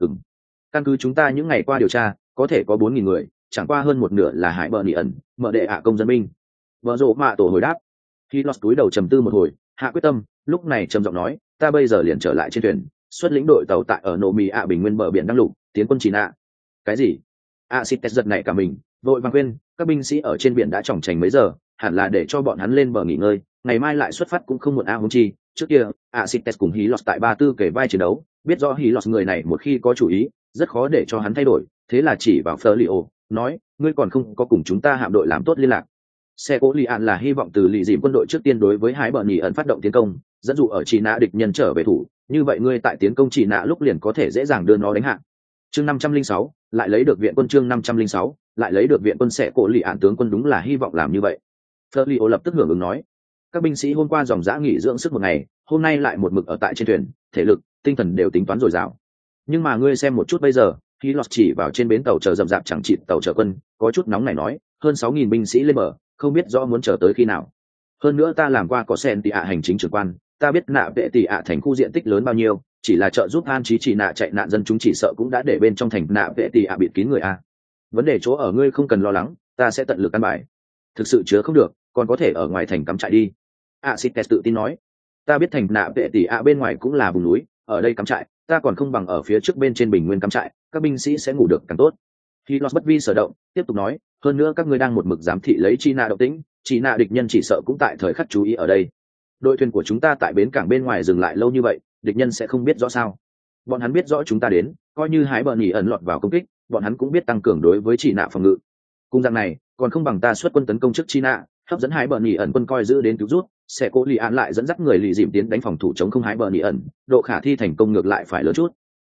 Căn cứ chúng ta những ngày qua điều tra, có thể có 4000 người, chẳng qua hơn một nửa là hải bờ nỉ ẩn, mở đệ ạ công dân binh. Vợ Rộ Mạ Tổ hồi đáp. Hilos túi đầu trầm tư một hồi, hạ quyết tâm, lúc này trầm giọng nói, ta bây giờ liền trở lại trên thuyền, xuất lĩnh đội tàu tại ở Nô Mì ạ bình nguyên bờ biển đăng lục, tiến quân Chí Nạ. Cái gì? Acites giật nảy cả mình, vội vàng khuyên, các binh sĩ ở trên biển đã chòng chành mấy giờ, hẳn là để cho bọn hắn lên bờ nghỉ ngơi, ngày mai lại xuất phát cũng không muộn a huống chi. Trước kia, Acites cùng Hilos tại Ba Tư kể vai chiến đấu, biết rõ Hilos người này một khi có chủ ý, rất khó để cho hắn thay đổi, thế là chỉ vào Fleur nói, ngươi còn không có cùng chúng ta hạm đội làm tốt liên lạc. Xe cố Li An là hy vọng từ lì dìm quân đội trước tiên đối với Hải bờ nhì ẩn phát động tiến công, dẫn dụ ở Chí Nạ địch nhân trở về thủ, như vậy ngươi tại tiến công Chí Nạ lúc liền có thể dễ dàng đưa nó đánh hạ. Chương 506, lại lấy được viện quân. Chương 506, lại lấy được viện quân. Sẽ cố Li An tướng quân đúng là hy vọng làm như vậy. Fleur lập tức hưởng ứng nói, các binh sĩ hôm qua dòng dã nghỉ dưỡng sức một ngày, hôm nay lại một mực ở tại trên thuyền, thể lực, tinh thần đều tính toán dồi dào. Nhưng mà ngươi xem một chút bây giờ, khi lọt chỉ vào trên bến tàu chờ rậm rạp chẳng chịt tàu chở quân, có chút nóng này nói, hơn 6000 binh sĩ lên bờ, không biết rõ muốn chờ tới khi nào. Hơn nữa ta làm qua có sen tị ạ hành chính trưởng quan, ta biết Nạ Vệ Tí ạ thành khu diện tích lớn bao nhiêu, chỉ là trợ giúp an trí Chí Nạ chạy nạn dân chúng chỉ sợ cũng đã để bên trong thành Nạ Vệ Tí ạ bịt kín người a. Vấn đề chỗ ở ngươi không cần lo lắng, ta sẽ tận lực căn bài. Thực sự chứa không được, còn có thể ở ngoài thành cắm trại đi. Acites tự tin nói, ta biết thành Nạ Vệ Tí ạ bên ngoài cũng là vùng núi, ở đây cắm trại, ta còn không bằng ở phía trước bên trên bình nguyên cắm trại, các binh sĩ sẽ ngủ được càng tốt. Hilos bất vi sở động, tiếp tục nói, hơn nữa các ngươi đang một mực giám thị lấy Chí Nạ động tĩnh, Chí Nạ địch nhân chỉ sợ cũng tại thời khắc chú ý ở đây. Đội thuyền của chúng ta tại bến cảng bên ngoài dừng lại lâu như vậy, địch nhân sẽ không biết rõ sao? Bọn hắn biết rõ chúng ta đến, coi như Hải bờ nhì ẩn lọt vào công kích, bọn hắn cũng biết tăng cường đối với Chí Nạ phòng ngự. Cùng dạng này, còn không bằng ta xuất quân tấn công trước Chí Nạ, hấp dẫn Hải bờ nhì ẩn quân coi giữ đến cứu rút, sẽ cố Li An lại dẫn dắt người lì dìm tiến đánh phòng thủ chống không Hải bờ nhì ẩn, độ khả thi thành công ngược lại phải lớn chút.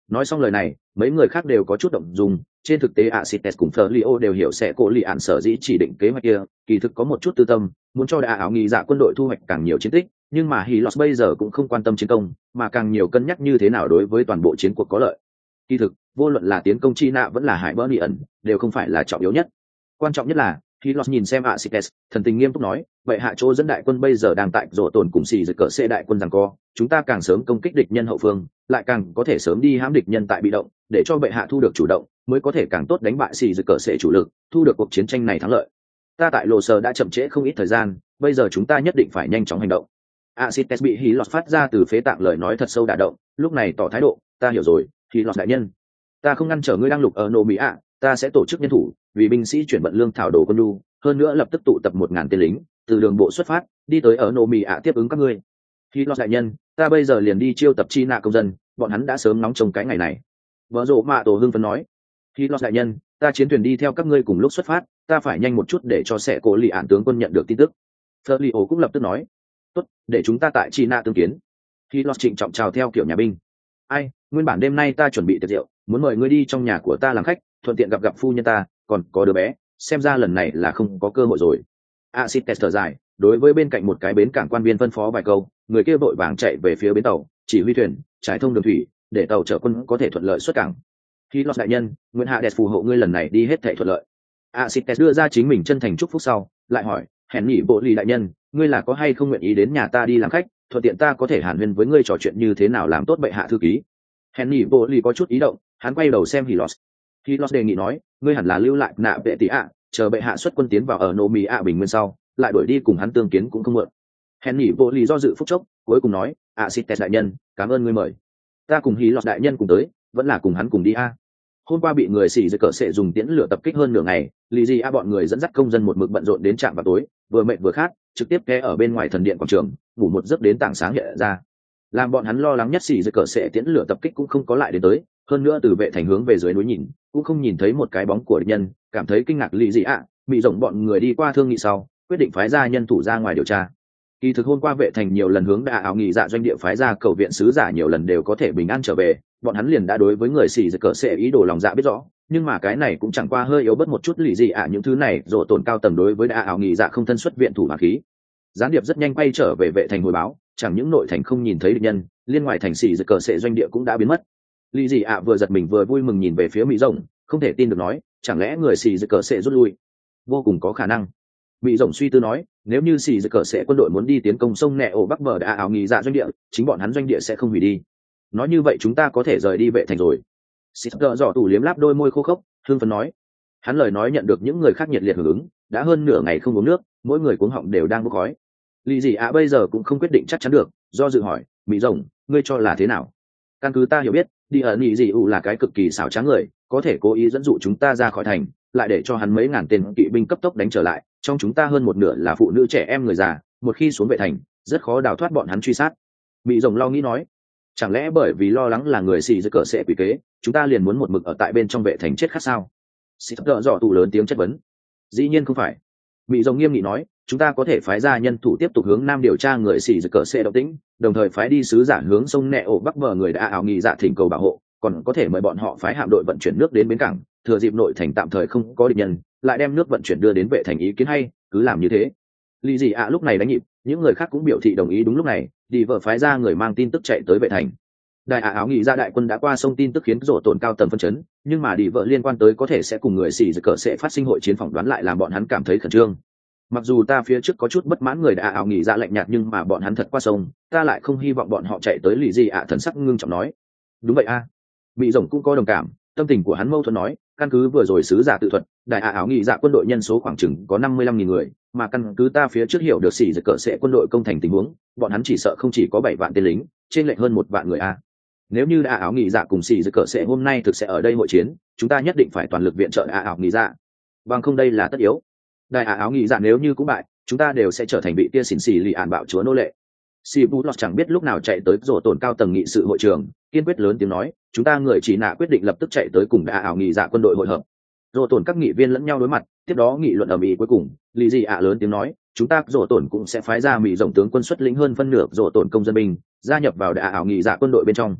Nói xong lời này, mấy người khác đều có chút động dung. Trên thực tế Acites cùng Fleur đều hiểu sẽ cổ lì ạn sở dĩ chỉ định kế hoạch kia, kỳ thực có một chút tư tâm, muốn cho đại áo nghi dạ quân đội thu hoạch càng nhiều chiến tích, nhưng mà Hylos bây giờ cũng không quan tâm chiến công, mà càng nhiều cân nhắc như thế nào đối với toàn bộ chiến cuộc có lợi. Kỳ thực, vô luận là tiến công chi nạ vẫn là hải bỡ nị ẩn, đều không phải là trọng yếu nhất. Quan trọng nhất là, Hylos nhìn xem Acites, thần tình nghiêm túc nói, vậy hạ chỗ dẫn đại quân bây giờ đang tại rổ tổn cùng xì giật cỡ xê đại quân giằng co, chúng ta càng sớm công kích địch nhân hậu phương, lại càng có thể sớm đi hãm địch nhân tại bị động, để cho bệ hạ thu được chủ động, mới có thể càng tốt đánh bại xì giật cỡ xê chủ lực, thu được cuộc chiến tranh này thắng lợi. Ta tại lộ sở đã chậm trễ không ít thời gian, bây giờ chúng ta nhất định phải nhanh chóng hành động. Acites bị Hylos phát ra từ phế tạng lời nói thật sâu đả động, lúc này tỏ thái độ, ta hiểu rồi, Hylos đại nhân, ta không ngăn trở ngươi đang lục ở nô mỹ ạ, ta sẽ tổ chức nhân thủ, vì binh sĩ chuyển vận lương thảo đồ quân lu, hơn nữa lập tức tụ tập 1000 tên lính, từ đường bộ xuất phát, đi tới ở nô mỹ ạ tiếp ứng các ngươi. Hylos đại nhân, ta bây giờ liền đi chiêu tập chi nạ công dân, bọn hắn đã sớm nóng trông cái ngày này. Vợ rộ mạ tổ hưng phấn nói, Hylos đại nhân, ta chiến thuyền đi theo các ngươi cùng lúc xuất phát, ta phải nhanh một chút để cho sẽ cổ lì ạn tướng quân nhận được tin tức. Fleur cũng lập tức nói, tốt, để chúng ta tại chi nạ tương kiến. Hylos trịnh trọng chào theo kiểu nhà binh. Ai, nguyên bản đêm nay ta chuẩn bị tiệc rượu, muốn mời ngươi đi trong nhà của ta làm khách, thuận tiện gặp phu nhân ta, còn có đứa bé, xem ra lần này là không có cơ hội rồi. Acites thở dài, đối với bên cạnh một cái bến cảng quan viên phân phó vài câu, người kia vội vàng chạy về phía bến tàu, chỉ huy thuyền, trải thông đường thủy, để tàu chở quân có thể thuận lợi xuất cảng. Hylos đại nhân, nguyện hạ đẹp phù hộ ngươi lần này đi hết thảy thuận lợi. Acites đưa ra chính mình chân thành chúc phúc sau, lại hỏi, hẹn nhỉ bộ lì đại nhân, ngươi là có hay không nguyện ý đến nhà ta đi làm khách, thuận tiện ta có thể hàn huyên với ngươi trò chuyện như thế nào làm tốt bệ hạ thư ký. Hẹn nhỉ bộ lì có chút ý động, hắn quay đầu xem Hylos. Hylos đề nghị nói, ngươi hẳn là lưu lại nạ vệ tỷ ạ, chờ bệ hạ xuất quân tiến vào ở nô mỹ ạ bình nguyên sau, lại đuổi đi cùng hắn tương kiến cũng không muộn. Henry vô lý do dự phút chốc, cuối cùng nói, Acites đại nhân, cảm ơn ngươi mời. Ta cùng Hylos đại nhân cùng tới, vẫn là cùng hắn cùng đi a. Hôm qua bị người xỉ giật cỡ sệ dùng tiễn lửa tập kích hơn nửa ngày, lì gì a bọn người dẫn dắt công dân một mực bận rộn đến trạm vào tối, vừa mệt vừa khát, trực tiếp ghé ở bên ngoài thần điện quảng trường, ngủ một giấc đến tảng sáng hiện ra. Làm bọn hắn lo lắng nhất xỉ giật cỡ sệ tiễn lửa tập kích cũng không có lại đến tới, hơn nữa từ vệ thành hướng về dưới núi nhìn, cũng không nhìn thấy một cái bóng của địch nhân, cảm thấy kinh ngạc lì gì a, bị rộng bọn người đi qua thương nghị sau, quyết định phái ra nhân thủ ra ngoài điều tra. Kỳ thực hôm qua vệ thành nhiều lần hướng đà áo nghỉ dạ doanh địa phái ra cầu viện sứ giả nhiều lần đều có thể bình an trở về, bọn hắn liền đã đối với người xì giật cỡ sẽ ý đồ lòng dạ biết rõ, nhưng mà cái này cũng chẳng qua hơi yếu bớt một chút lì gì những thứ này rồi tổn cao tầng đối với đà áo nghỉ dạ không thân xuất viện thủ hỏa khí. Gián điệp rất nhanh quay trở về vệ thành hồi báo, chẳng những nội thành không nhìn thấy địch nhân, liên ngoài thành xì giật cỡ sẽ doanh địa cũng đã biến mất. Lì gì vừa giật mình vừa vui mừng nhìn về phía mỹ rồng, không thể tin được nói, chẳng lẽ người xì giật cỡ sẽ rút lui? Vô cùng có khả năng. Mỹ rồng suy tư nói, nếu như xì giật cỡ sẽ quân đội muốn đi tiến công sông nẹ ổ bắc bờ đà áo nghỉ dạ doanh địa, chính bọn hắn doanh địa sẽ không hủy đi. Nói như vậy chúng ta có thể rời đi vệ thành rồi. Xịt cỡ dọ tủ liếm láp đôi môi khô khốc, hương phấn nói. Hắn lời nói nhận được những người khác nhiệt liệt hưởng ứng, đã hơn nửa ngày không uống nước, mỗi người cuống họng đều đang bốc khói. Lì gì bây giờ cũng không quyết định chắc chắn được, do dự hỏi, Mỹ rồng, ngươi cho là thế nào? Căn cứ ta hiểu biết, đi ở nhị dị là cái cực kỳ xảo trá người, có thể cố ý dẫn dụ chúng ta ra khỏi thành, lại để cho hắn mấy ngàn tên kỵ binh cấp tốc đánh trở lại, trong chúng ta hơn một nửa là phụ nữ trẻ em người già, một khi xuống vệ thành, rất khó đào thoát bọn hắn truy sát. Mỹ rồng lo nghĩ nói, chẳng lẽ bởi vì lo lắng là người xì giật cỡ sẽ quỷ kế, chúng ta liền muốn một mực ở tại bên trong vệ thành chết khát sao? Xịt cỡ dọ tù lớn tiếng chất vấn. Dĩ nhiên không phải. Mỹ rồng nghiêm nghị nói, chúng ta có thể phái ra nhân thủ tiếp tục hướng nam điều tra người xì giật cỡ sẽ động tĩnh, đồng thời phái đi sứ giả hướng sông nẹ ổ bắc bờ người đã ảo nghị dạ thỉnh cầu bảo hộ, còn có thể mời bọn họ phái hạm đội vận chuyển nước đến bến cảng, thừa dịp nội thành tạm thời không có địch nhân, lại đem nước vận chuyển đưa đến vệ thành. Ý kiến hay, cứ làm như thế. Lý gì lúc này đánh nhịp, những người khác cũng biểu thị đồng ý. Đúng lúc này, đi vợ phái ra người mang tin tức chạy tới vệ thành. Đại áo nghị ra đại quân đã qua sông, tin tức khiến rổ tổn cao tầng phân chấn, nhưng mà đi vợ liên quan tới có thể sẽ cùng người xì giật cỡ sẽ phát sinh hội chiến, phỏng đoán lại làm bọn hắn cảm thấy khẩn trương. Mặc dù ta phía trước có chút bất mãn người đã áo nghỉ ra lạnh nhạt, nhưng mà bọn hắn thật qua sông, ta lại không hy vọng bọn họ chạy tới. Lì gì thần sắc ngưng trọng nói. Đúng vậy a. Mỹ rồng cũng có đồng cảm, tâm tình của hắn mâu thuẫn nói, căn cứ vừa rồi sứ giả tự thuật, đại áo nghỉ dạ quân đội nhân số khoảng chừng có 55.000 người, mà căn cứ ta phía trước hiểu được xỉ giật cỡ sẽ quân đội công thành tình huống, bọn hắn chỉ sợ không chỉ có 7 vạn tên lính, trên lệch hơn 1 vạn người a. Nếu như đại áo nghỉ dạ cùng xỉ giật cỡ sẽ hôm nay thực sẽ ở đây hội chiến, chúng ta nhất định phải toàn lực viện trợ đại áo nghỉ dạ, bằng không đây là tất yếu. Đại áo nghỉ dạ nếu như cũng bại, chúng ta đều sẽ trở thành bị tia xỉn xỉ lì ản bạo chúa nô lệ. Sibulus chẳng biết lúc nào chạy tới rổ tổn cao tầng nghị sự hội trường, kiên quyết lớn tiếng nói, chúng ta người chỉ nạ quyết định lập tức chạy tới cùng đại ảo nghị dạ quân đội hội hợp. Rổ tổn các nghị viên lẫn nhau đối mặt, tiếp đó nghị luận ở mỹ cuối cùng, lì gì lớn tiếng nói, chúng ta rổ tổn cũng sẽ phái ra mỹ rộng tướng quân xuất lĩnh hơn phân nửa rổ tổn công dân binh, gia nhập vào đại ảo nghị dạ quân đội bên trong.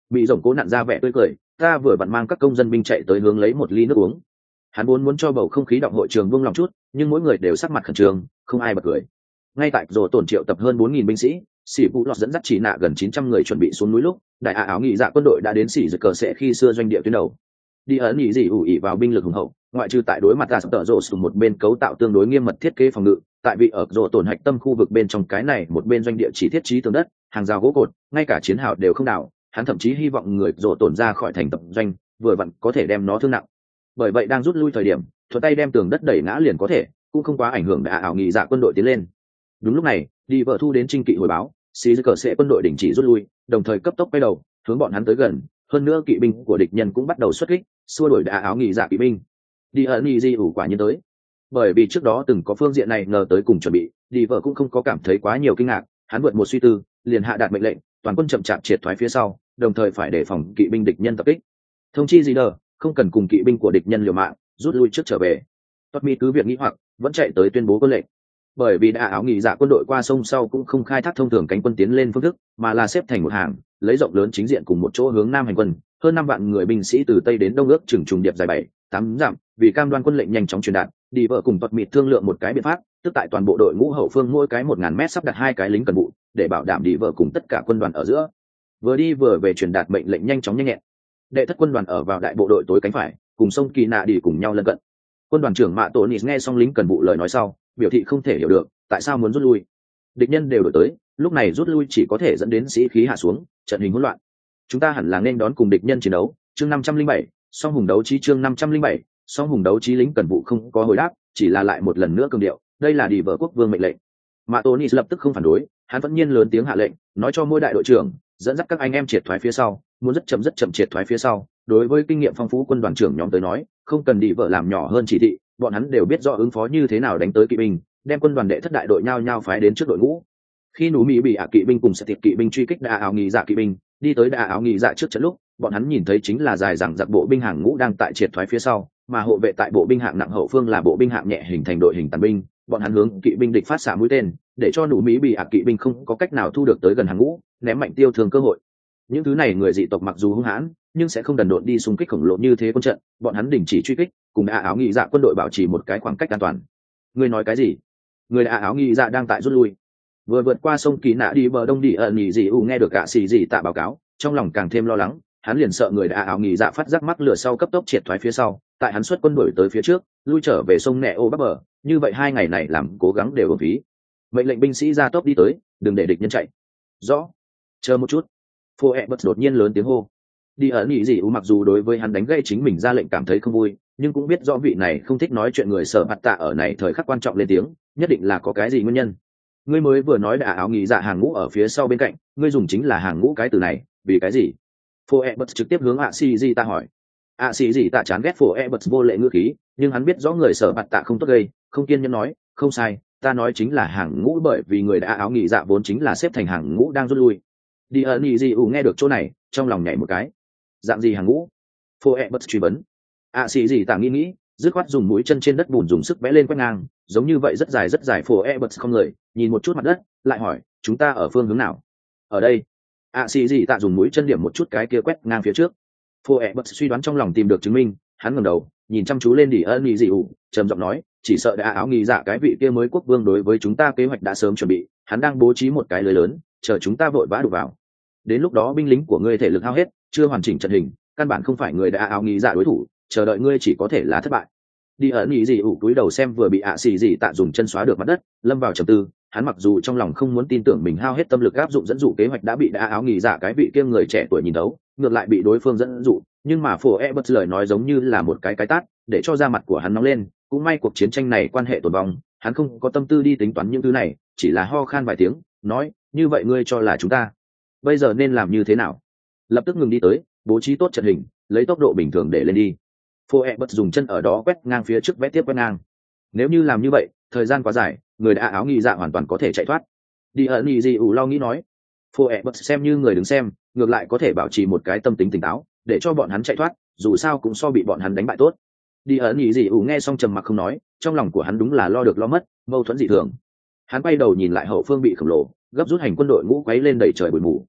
Bị rồng cố nặn ra vẻ tươi cười, ta vừa vặn mang các công dân binh chạy tới hướng lấy một ly nước uống. Hắn vốn muốn cho bầu không khí động hội trường buông lòng chút, nhưng mỗi người đều sắc mặt khẩn trương, không ai bật cười. Ngay tại rồ tổn triệu tập hơn 4.000 binh sĩ, sĩ vũ lọt dẫn dắt chỉ nạ gần 900 người chuẩn bị xuống núi lúc đại áo nghị dạ quân đội đã đến xỉ giật cờ sẽ khi xưa doanh địa tuyến đầu. Đi ấn nhị dị ủ ỉ vào binh lực hùng hậu, ngoại trừ tại đối mặt tà sập tợ rộ sùng một bên cấu tạo tương đối nghiêm mật thiết kế phòng ngự, tại vị ở rộ tổn hạch tâm khu vực bên trong cái này một bên doanh địa chỉ thiết trí tường đất, hàng rào gỗ cột, ngay cả chiến hào đều không đảo. Hắn thậm chí hy vọng người rộ tổn ra khỏi thành tập doanh, vừa vặn có thể đem nó thương nặng. Bởi vậy đang rút lui thời điểm, thuận tay đem tường đất đẩy ngã liền có thể, cũng không quá ảnh hưởng đại ảo nghị dạ quân đội tiến lên. Đúng lúc này, đi vợ thu đến trinh kỵ hồi báo, xí cờ sẽ quân đội đình chỉ rút lui, đồng thời cấp tốc quay đầu hướng bọn hắn tới gần. Hơn nữa kỵ binh của địch nhân cũng bắt đầu xuất kích, xua đuổi đại áo nghị dạ kỵ binh. Đi ẩn nhị di ủ quả nhiên tới, bởi vì trước đó từng có phương diện này ngờ tới cùng chuẩn bị, đi vợ cũng không có cảm thấy quá nhiều kinh ngạc. Hắn vượt một suy tư, liền hạ đạt mệnh lệnh toàn quân chậm chạp triệt thoái phía sau, đồng thời phải đề phòng kỵ binh địch nhân tập kích. Thông chi gì đờ, không cần cùng kỵ binh của địch nhân liều mạng, rút lui trước trở về. Tốt mi cứ việc nghĩ hoặc vẫn chạy tới tuyên bố quân lệnh, bởi vì đại áo nghị dạ quân đội qua sông sau cũng không khai thác thông thường cánh quân tiến lên phương thức, mà là xếp thành một hàng, lấy rộng lớn chính diện cùng một chỗ hướng nam hành quân. Hơn 5 vạn người binh sĩ từ tây đến đông ước chừng trùng điệp dài 7-8 dặm, vì cam đoan quân lệnh nhanh chóng truyền đạt, đi vợ cùng Tuật Mịt thương lượng một cái biện pháp, tức tại toàn bộ đội ngũ hậu phương mỗi cái 1000 mét sắp đặt 2 cái lính cần vụ, để bảo đảm đi vợ cùng tất cả quân đoàn ở giữa vừa đi vừa về truyền đạt mệnh lệnh nhanh chóng nhanh nhẹn. Đệ thất quân đoàn ở vào đại bộ đội tối cánh phải, cùng sông Kỳ Nạ đi cùng nhau lân cận. Quân đoàn trưởng Mạ Tổ Nịt nghe xong lính cần vụ lời nói sau, biểu thị không thể hiểu được tại sao muốn rút lui. Địch nhân đều đổi tới, lúc này rút lui chỉ có thể dẫn đến sĩ khí hạ xuống, trận hình hỗn loạn. Chúng ta hẳn là nên đón cùng địch nhân chiến đấu. Chương 507, song hùng đấu chí chương 507, song hùng đấu chí lính cần vụ không có hồi đáp, chỉ là lại một lần nữa cường điệu, đây là đi vợ quốc vương mệnh lệnh. Mạ Tổ Nịt lập tức không phản đối, hắn vẫn nhiên lớn tiếng hạ lệnh, nói cho mỗi đại đội trưởng dẫn dắt các anh em triệt thoái phía sau, muốn rất chậm triệt thoái phía sau. Đối với kinh nghiệm phong phú quân đoàn trưởng nhóm tới nói, không cần đi vợ làm nhỏ hơn chỉ thị, bọn hắn đều biết rõ ứng phó như thế nào đánh tới kỵ binh, đem quân đoàn đệ thất đại đội nhao nhao phái đến trước đội ngũ. Khi nú mỹ bị kỵ binh cùng sẽ tiệp kỵ binh truy kích đại áo nghị dạ kỵ binh, đi tới đại áo nghị dạ trước trận lúc, bọn hắn nhìn thấy chính là dài dằng dặc bộ binh hàng ngũ đang tại triệt thoái phía sau, mà hộ vệ tại bộ binh hạng nặng hậu phương là bộ binh hạng nhẹ hình thành đội hình tàn binh. Bọn hắn hướng kỵ binh địch phát xạ mũi tên, để cho nú mỹ bị kỵ binh không có cách nào thu được tới gần hàng ngũ, ném mạnh tiêu thương cơ hội. Những thứ này người dị tộc mặc dù hung hãn, nhưng sẽ không đần độn đi xung kích khổng lồ như thế quân trận. Bọn hắn đình chỉ truy kích, cùng đại áo nghị dạ quân đội bảo trì một cái khoảng cách an toàn. Ngươi nói cái gì? Người đại áo nghị dạ đang tại rút lui, vừa vượt qua sông Kỳ Nạ đi bờ đông đi ẩn nhị dị u nghe được cả xì dị tạ báo cáo, trong lòng càng thêm lo lắng. Hắn liền sợ người đại áo nghị dạ phát giác mắc lửa sau cấp tốc triệt thoái phía sau, tại hắn xuất quân đuổi tới phía trước, lui trở về sông Nẹ ô bắc bờ, như vậy 2 ngày này làm cố gắng đều uổng phí. Mệnh lệnh binh sĩ ra tốc đi tới, đừng để địch nhân chạy. Rõ. Chờ một chút. Phô ẹ bật đột nhiên lớn tiếng hô. Đi ẩn nhị dị u mặc dù đối với hắn đánh gây chính mình ra lệnh cảm thấy không vui, nhưng cũng biết rõ vị này không thích nói chuyện người sở bạt tạ ở này thời khắc quan trọng lên tiếng, nhất định là có cái gì nguyên nhân. Ngươi mới vừa nói đại áo nghị dạ hàng ngũ ở phía sau bên cạnh, ngươi dùng chính là hàng ngũ cái từ này, vì cái gì? Phô e bật trực tiếp hướng ạ xì gì ta hỏi. ạ xì gì ta chán ghét phô e bật vô lệ ngữ khí, nhưng hắn biết rõ người sở bạt tạ không tốt gây, không kiên nhẫn nói, không sai, ta nói chính là hàng ngũ, bởi vì người đại áo nghị dạ vốn chính là xếp thành hàng ngũ đang rút lui. Đi ẩn nhị dị nghe được chỗ này, trong lòng nhảy một cái. Dạng gì hàng ngũ? Phô e bật truy vấn. ạ xì gì ta nghĩ, dứt khoát dùng mũi chân trên đất bùn dùng sức vẽ lên quét ngang, giống như vậy rất dài phô e bật không người, nhìn một chút mặt đất, lại hỏi, chúng ta ở phương hướng nào? Ở đây. ạ xì gì tạ dùng mũi chân điểm một chút cái kia quét ngang phía trước. Phô ẹ bật suy đoán trong lòng tìm được chứng minh, hắn ngẩng đầu nhìn chăm chú lên đi ân nhị dị ủ, trầm giọng nói, chỉ sợ đã áo nghị dạ cái vị kia mới quốc vương đối với chúng ta kế hoạch đã sớm chuẩn bị, hắn đang bố trí một cái lưới lớn, chờ chúng ta vội vã đụng vào. Đến lúc đó binh lính của ngươi thể lực hao hết, chưa hoàn chỉnh trận hình, căn bản không phải người đã áo nghị dạ đối thủ, chờ đợi ngươi chỉ có thể là thất bại. Đi ẩn nhị dị ủ cúi đầu xem vừa bị ạ xì dị tạ dùng chân xóa được mặt đất, lâm vào trầm tư. Hắn mặc dù trong lòng không muốn tin tưởng mình hao hết tâm lực áp dụng dẫn dụ kế hoạch đã bị đã áo nghị dạ cái vị kia người trẻ tuổi nhìn đấu, ngược lại bị đối phương dẫn dụ, nhưng mà phổ e bất lời nói giống như là một cái tát, để cho da mặt của hắn nóng lên. Cũng may cuộc chiến tranh này quan hệ tồn vong, hắn không có tâm tư đi tính toán những thứ này, chỉ là ho khan vài tiếng, nói, như vậy ngươi cho là chúng ta bây giờ nên làm như thế nào? Lập tức ngừng đi tới, bố trí tốt trận hình, lấy tốc độ bình thường để lên đi. Phô e bật dùng chân ở đó quét ngang phía trước, vẽ tiếp quét ngang. Nếu như làm như vậy, thời gian quá dài, người đã áo nghị dạ hoàn toàn có thể chạy thoát. Đi ẩn nhị dị ủ lo nghĩ nói. Phô e bật xem như người đứng xem, ngược lại có thể bảo trì một cái tâm tính tỉnh táo, để cho bọn hắn chạy thoát, dù sao cũng so bị bọn hắn đánh bại tốt. Đi ẩn nhị dị ủ nghe xong trầm mặc không nói, trong lòng của hắn đúng là lo được lo mất, mâu thuẫn dị thường. Hắn quay đầu nhìn lại hậu phương bị khổng lồ gấp rút hành quân đội ngũ quấy lên đầy trời bụi mù.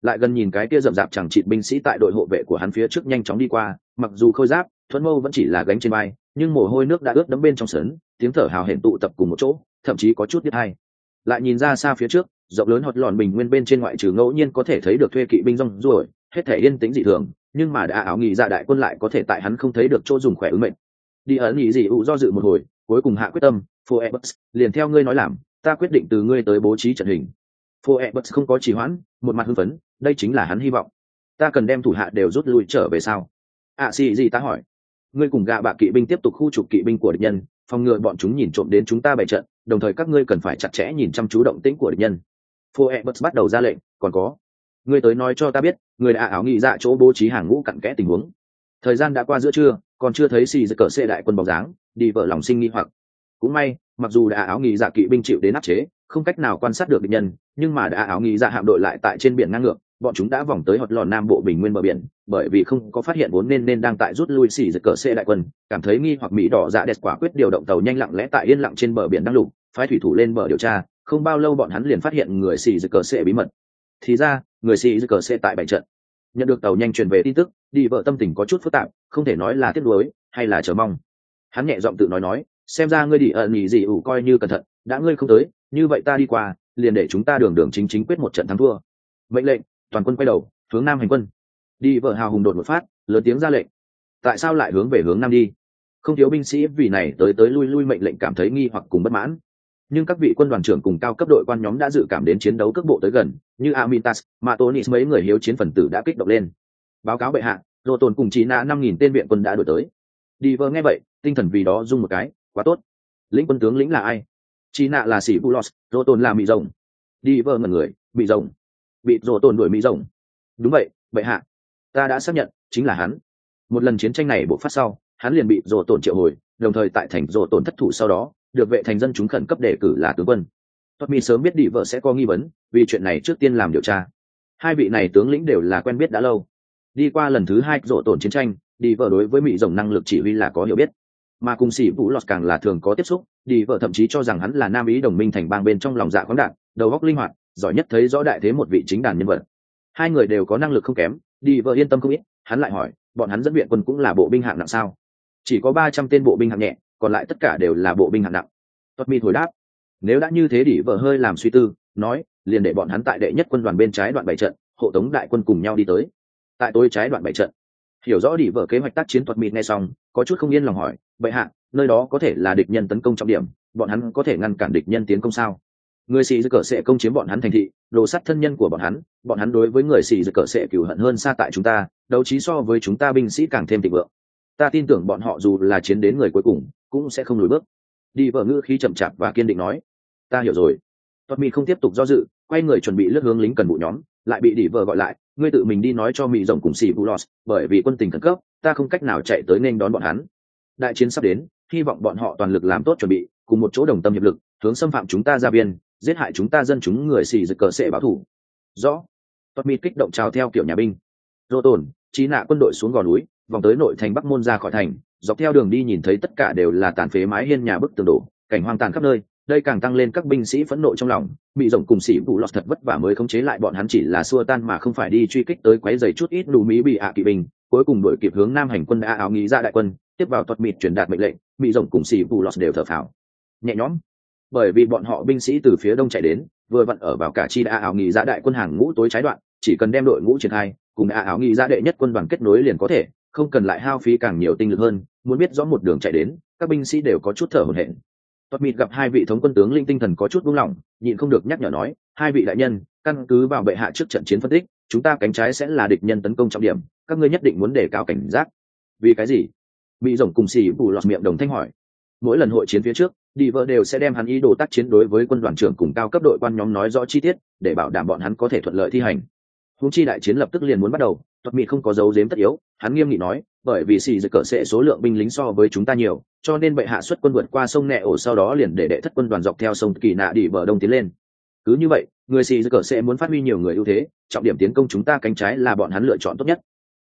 lại gần nhìn cái kia rậm rạp chẳng chịt binh sĩ tại đội hộ vệ của hắn phía trước nhanh chóng đi qua, mặc dù khôi giáp thuẫn mâu vẫn chỉ là gánh trên vai, nhưng mồ hôi nước đã ướt đẫm bên trong sớn, tiếng thở hào hển tụ tập cùng một chỗ, thậm chí có chút biết hay. Lại nhìn ra xa phía trước, rộng lớn hột lòn bình nguyên bên trên ngoại trừ ngẫu nhiên có thể thấy được thuê kỵ binh rong ruổi, hết thể yên tĩnh dị thường, nhưng mà đã áo nghị dạ đại quân lại có thể tại hắn không thấy được chỗ dùng khỏe ứng mệnh. Đi ẩn nghĩ gì ủ do dự một hồi, cuối cùng hạ quyết tâm, Phoebus, liền theo ngươi nói làm, ta quyết định từ ngươi tới bố trí trận hình. Phoebus không có trì hoãn, một mặt hưng phấn, đây chính là hắn hy vọng. Ta cần đem thủ hạ đều rút lui trở về sao? Xì gì ta hỏi. Ngươi cùng gạ bạ kỵ binh tiếp tục khu trục kỵ binh của địch nhân, phòng ngừa bọn chúng nhìn trộm đến chúng ta bày trận, đồng thời các ngươi cần phải chặt chẽ nhìn chăm chú động tĩnh của địch nhân. Phoebus bắt đầu ra lệnh, còn có, ngươi tới nói cho ta biết, người đã áo nghị dạ chỗ bố trí hàng ngũ cặn kẽ tình huống. Thời gian đã qua giữa trưa, còn chưa thấy xì giật cờ xê đại quân bóng dáng, đi vợ lòng sinh nghi hoặc. Cũng may, mặc dù đã áo nghị dạ kỵ binh chịu đến áp chế, không cách nào quan sát được địch nhân, nhưng mà đã áo nghị dạ hạm đội lại tại trên biển ngang ngược, bọn chúng đã vòng tới hột lò nam bộ bình nguyên bờ biển, bởi vì không có phát hiện vốn nên đang tại rút lui xì giật cờ xê đại quân, cảm thấy nghi hoặc mỹ đỏ dạ đẹp quả quyết điều động tàu nhanh lặng lẽ tại yên lặng trên bờ biển đang lục, phái thủy thủ lên bờ điều tra, không bao lâu bọn hắn liền phát hiện người xì giật cờ xê bí mật. Thì ra, người xì giật cờ xê tại bảy trận. Nhận được tàu nhanh truyền về tin tức, đi vợ tâm tình có chút phức tạp, không thể nói là tiếc nuối hay là chờ mong. Hắn nhẹ giọng tự nói, xem ra ngươi đi ẩn nhỉ gì ủ coi như cẩn thận, đã ngươi không tới, như vậy ta đi qua, liền để chúng ta đường đường chính chính quyết một trận thắng thua. Mệnh lệnh, toàn quân quay đầu, hướng nam hành quân. Đi vợ hào hùng đột một phát, lớn tiếng ra lệnh. Tại sao lại hướng về hướng nam đi? Không thiếu binh sĩ vì này tới lui mệnh lệnh cảm thấy nghi hoặc cùng bất mãn. Nhưng các vị quân đoàn trưởng cùng cao cấp đội quan nhóm đã dự cảm đến chiến đấu cước bộ tới gần, như Amintas, Matonis mấy người hiếu chiến phần tử đã kích động lên. Báo cáo bệ hạ, Rô Tồn cùng Chí Nạ 5.000 tên viện quân đã đuổi tới. Đi vợ nghe vậy, tinh thần vì đó rung một cái, quá tốt. Lĩnh quân tướng lĩnh là ai? Chí Nạ là Sĩ Bulos, Rô Tồn là Mị Rồng. Đi vợ ngẩn người, Mị Rồng. Bị Rô Tồn đuổi Mị Rồng. Đúng vậy, bệ hạ. Ta đã xác nhận, chính là hắn. Một lần chiến tranh này bộc phát sau, hắn liền bị Rô Tồn triệu hồi, đồng thời tại thành Rô Tồn thất thủ sau đó, được vệ thành dân chúng khẩn cấp đề cử là tướng quân. Tommy sớm biết đi vợ sẽ có nghi vấn, vì chuyện này trước tiên làm điều tra. Hai vị này tướng lĩnh đều là quen biết đã lâu. Đi qua lần thứ 2 Rô Tồn chiến tranh, đi vợ đối với Mị Rồng năng lực chỉ huy là có hiểu biết, mà cùng Sĩ Vũ Lọt càng là thường có tiếp xúc. Đi vợ thậm chí cho rằng hắn là Nam Ý đồng minh thành bang bên trong lòng dạ khoáng đạt, đầu óc linh hoạt, giỏi nhất thấy rõ đại thế một vị chính đàn nhân vật. Hai người đều có năng lực không kém, đi vợ yên tâm không ít. Hắn lại hỏi, bọn hắn dẫn viện quân cũng là bộ binh hạng nặng sao? Chỉ có 300 tên bộ binh hạng nhẹ, còn lại tất cả đều là bộ binh hạng nặng. Tommy hồi đáp, nếu đã như thế, đi vợ hơi làm suy tư, nói, liền để bọn hắn tại đệ nhất quân đoàn bên trái đoạn bảy trận, hộ tống đại quân cùng nhau đi tới. Tại tối trái đoạn bảy trận. Hiểu rõ đi vợ kế hoạch tác chiến, Tommy nghe xong, có chút không yên lòng hỏi, bệ hạ, nơi đó có thể là địch nhân tấn công trọng điểm, bọn hắn có thể ngăn cản địch nhân tiến công sao? Người xì cờ sẽ công chiếm bọn hắn thành thị, đồ sắt thân nhân của bọn hắn đối với người xì cờ sẽ cừu hận hơn xa tại chúng ta, đấu trí so với chúng ta binh sĩ càng thêm thịnh vượng. Ta tin tưởng bọn họ dù là chiến đến người cuối cùng, cũng sẽ không lùi bước. Đi vợ ngữ khí chậm chạp và kiên định nói, ta hiểu rồi. Tommy không tiếp tục do dự, quay người chuẩn bị lướt hướng lính cần vụ nhóm, lại bị đi vợ gọi lại, ngươi tự mình đi nói cho Mị Rồng cùng Sĩ Bulos, bởi vì quân tình khẩn cấp, ta không cách nào chạy tới nên đón bọn hắn. Đại chiến sắp đến, hy vọng bọn họ toàn lực làm tốt chuẩn bị, cùng một chỗ đồng tâm hiệp lực, hướng xâm phạm chúng ta ra biên, giết hại chúng ta dân chúng người xì giật cờ sẽ báo thủ. Rõ. Tommy kích động chào theo kiểu nhà binh. Rô Tồn, Chí Nạ quân đội xuống gò núi, vòng tới nội thành Bắc Môn ra khỏi thành, dọc theo đường đi nhìn thấy tất cả đều là tàn phế mái hiên nhà bức tường đổ, cảnh hoang tàn khắp nơi, đây càng tăng lên các binh sĩ phẫn nộ trong lòng. Mị Rồng cùng Sĩ Vũ Lọt thật vất vả mới khống chế lại bọn hắn, chỉ là xua tan mà không phải đi truy kích tới quấy rầy chút ít đủ mỹ bị kỵ binh, cuối cùng đuổi kịp hướng nam hành quân đã áo nghĩ ra đại quân, tiếp vào thuật mịt truyền đạt mệnh lệnh, Mị Rồng cùng Sĩ Vũ Lọt đều thở phào nhẹ nhõm, bởi vì bọn họ binh sĩ từ phía đông chạy đến, vừa vặn ở vào cả chi đã áo nghĩ ra đại quân hàng ngũ tối trái đoạn, chỉ cần đem đội ngũ triển khai, cùng đã áo nghĩ ra đệ nhất quân đoàn kết nối liền có thể, không cần lại hao phí càng nhiều tinh lực hơn. Muốn biết rõ một đường chạy đến, các binh sĩ đều có chút thở hổn hển. Tuật Mịt gặp hai vị thống quân tướng linh tinh thần có chút buông lỏng, nhịn không được nhắc nhở nói, hai vị đại nhân, căn cứ vào bệ hạ trước trận chiến phân tích, chúng ta cánh trái sẽ là địch nhân tấn công trọng điểm, các ngươi nhất định muốn đề cao cảnh giác. Vì cái gì? Mị Rồng cùng Sĩ Vũ Lọt miệng đồng thanh hỏi. Mỗi lần hội chiến phía trước, đi vợ đều sẽ đem hắn ý đồ tác chiến đối với quân đoàn trưởng cùng cao cấp đội quan nhóm nói rõ chi tiết, để bảo đảm bọn hắn có thể thuận lợi thi hành. Huống chi đại chiến lập tức liền muốn bắt đầu, Tuật Mịt không có dấu giếm tất yếu, hắn nghiêm nghị nói, bởi vì xì giật cờ sẽ số lượng binh lính so với chúng ta nhiều, cho nên bệ hạ xuất quân vượt qua sông Nẹ ổ, sau đó liền để đệ thất quân đoàn dọc theo sông Kỳ Nạ đi bờ đông tiến lên. Cứ như vậy, người xì giật cờ sẽ muốn phát huy nhiều người ưu thế, trọng điểm tiến công chúng ta cánh trái là bọn hắn lựa chọn tốt nhất.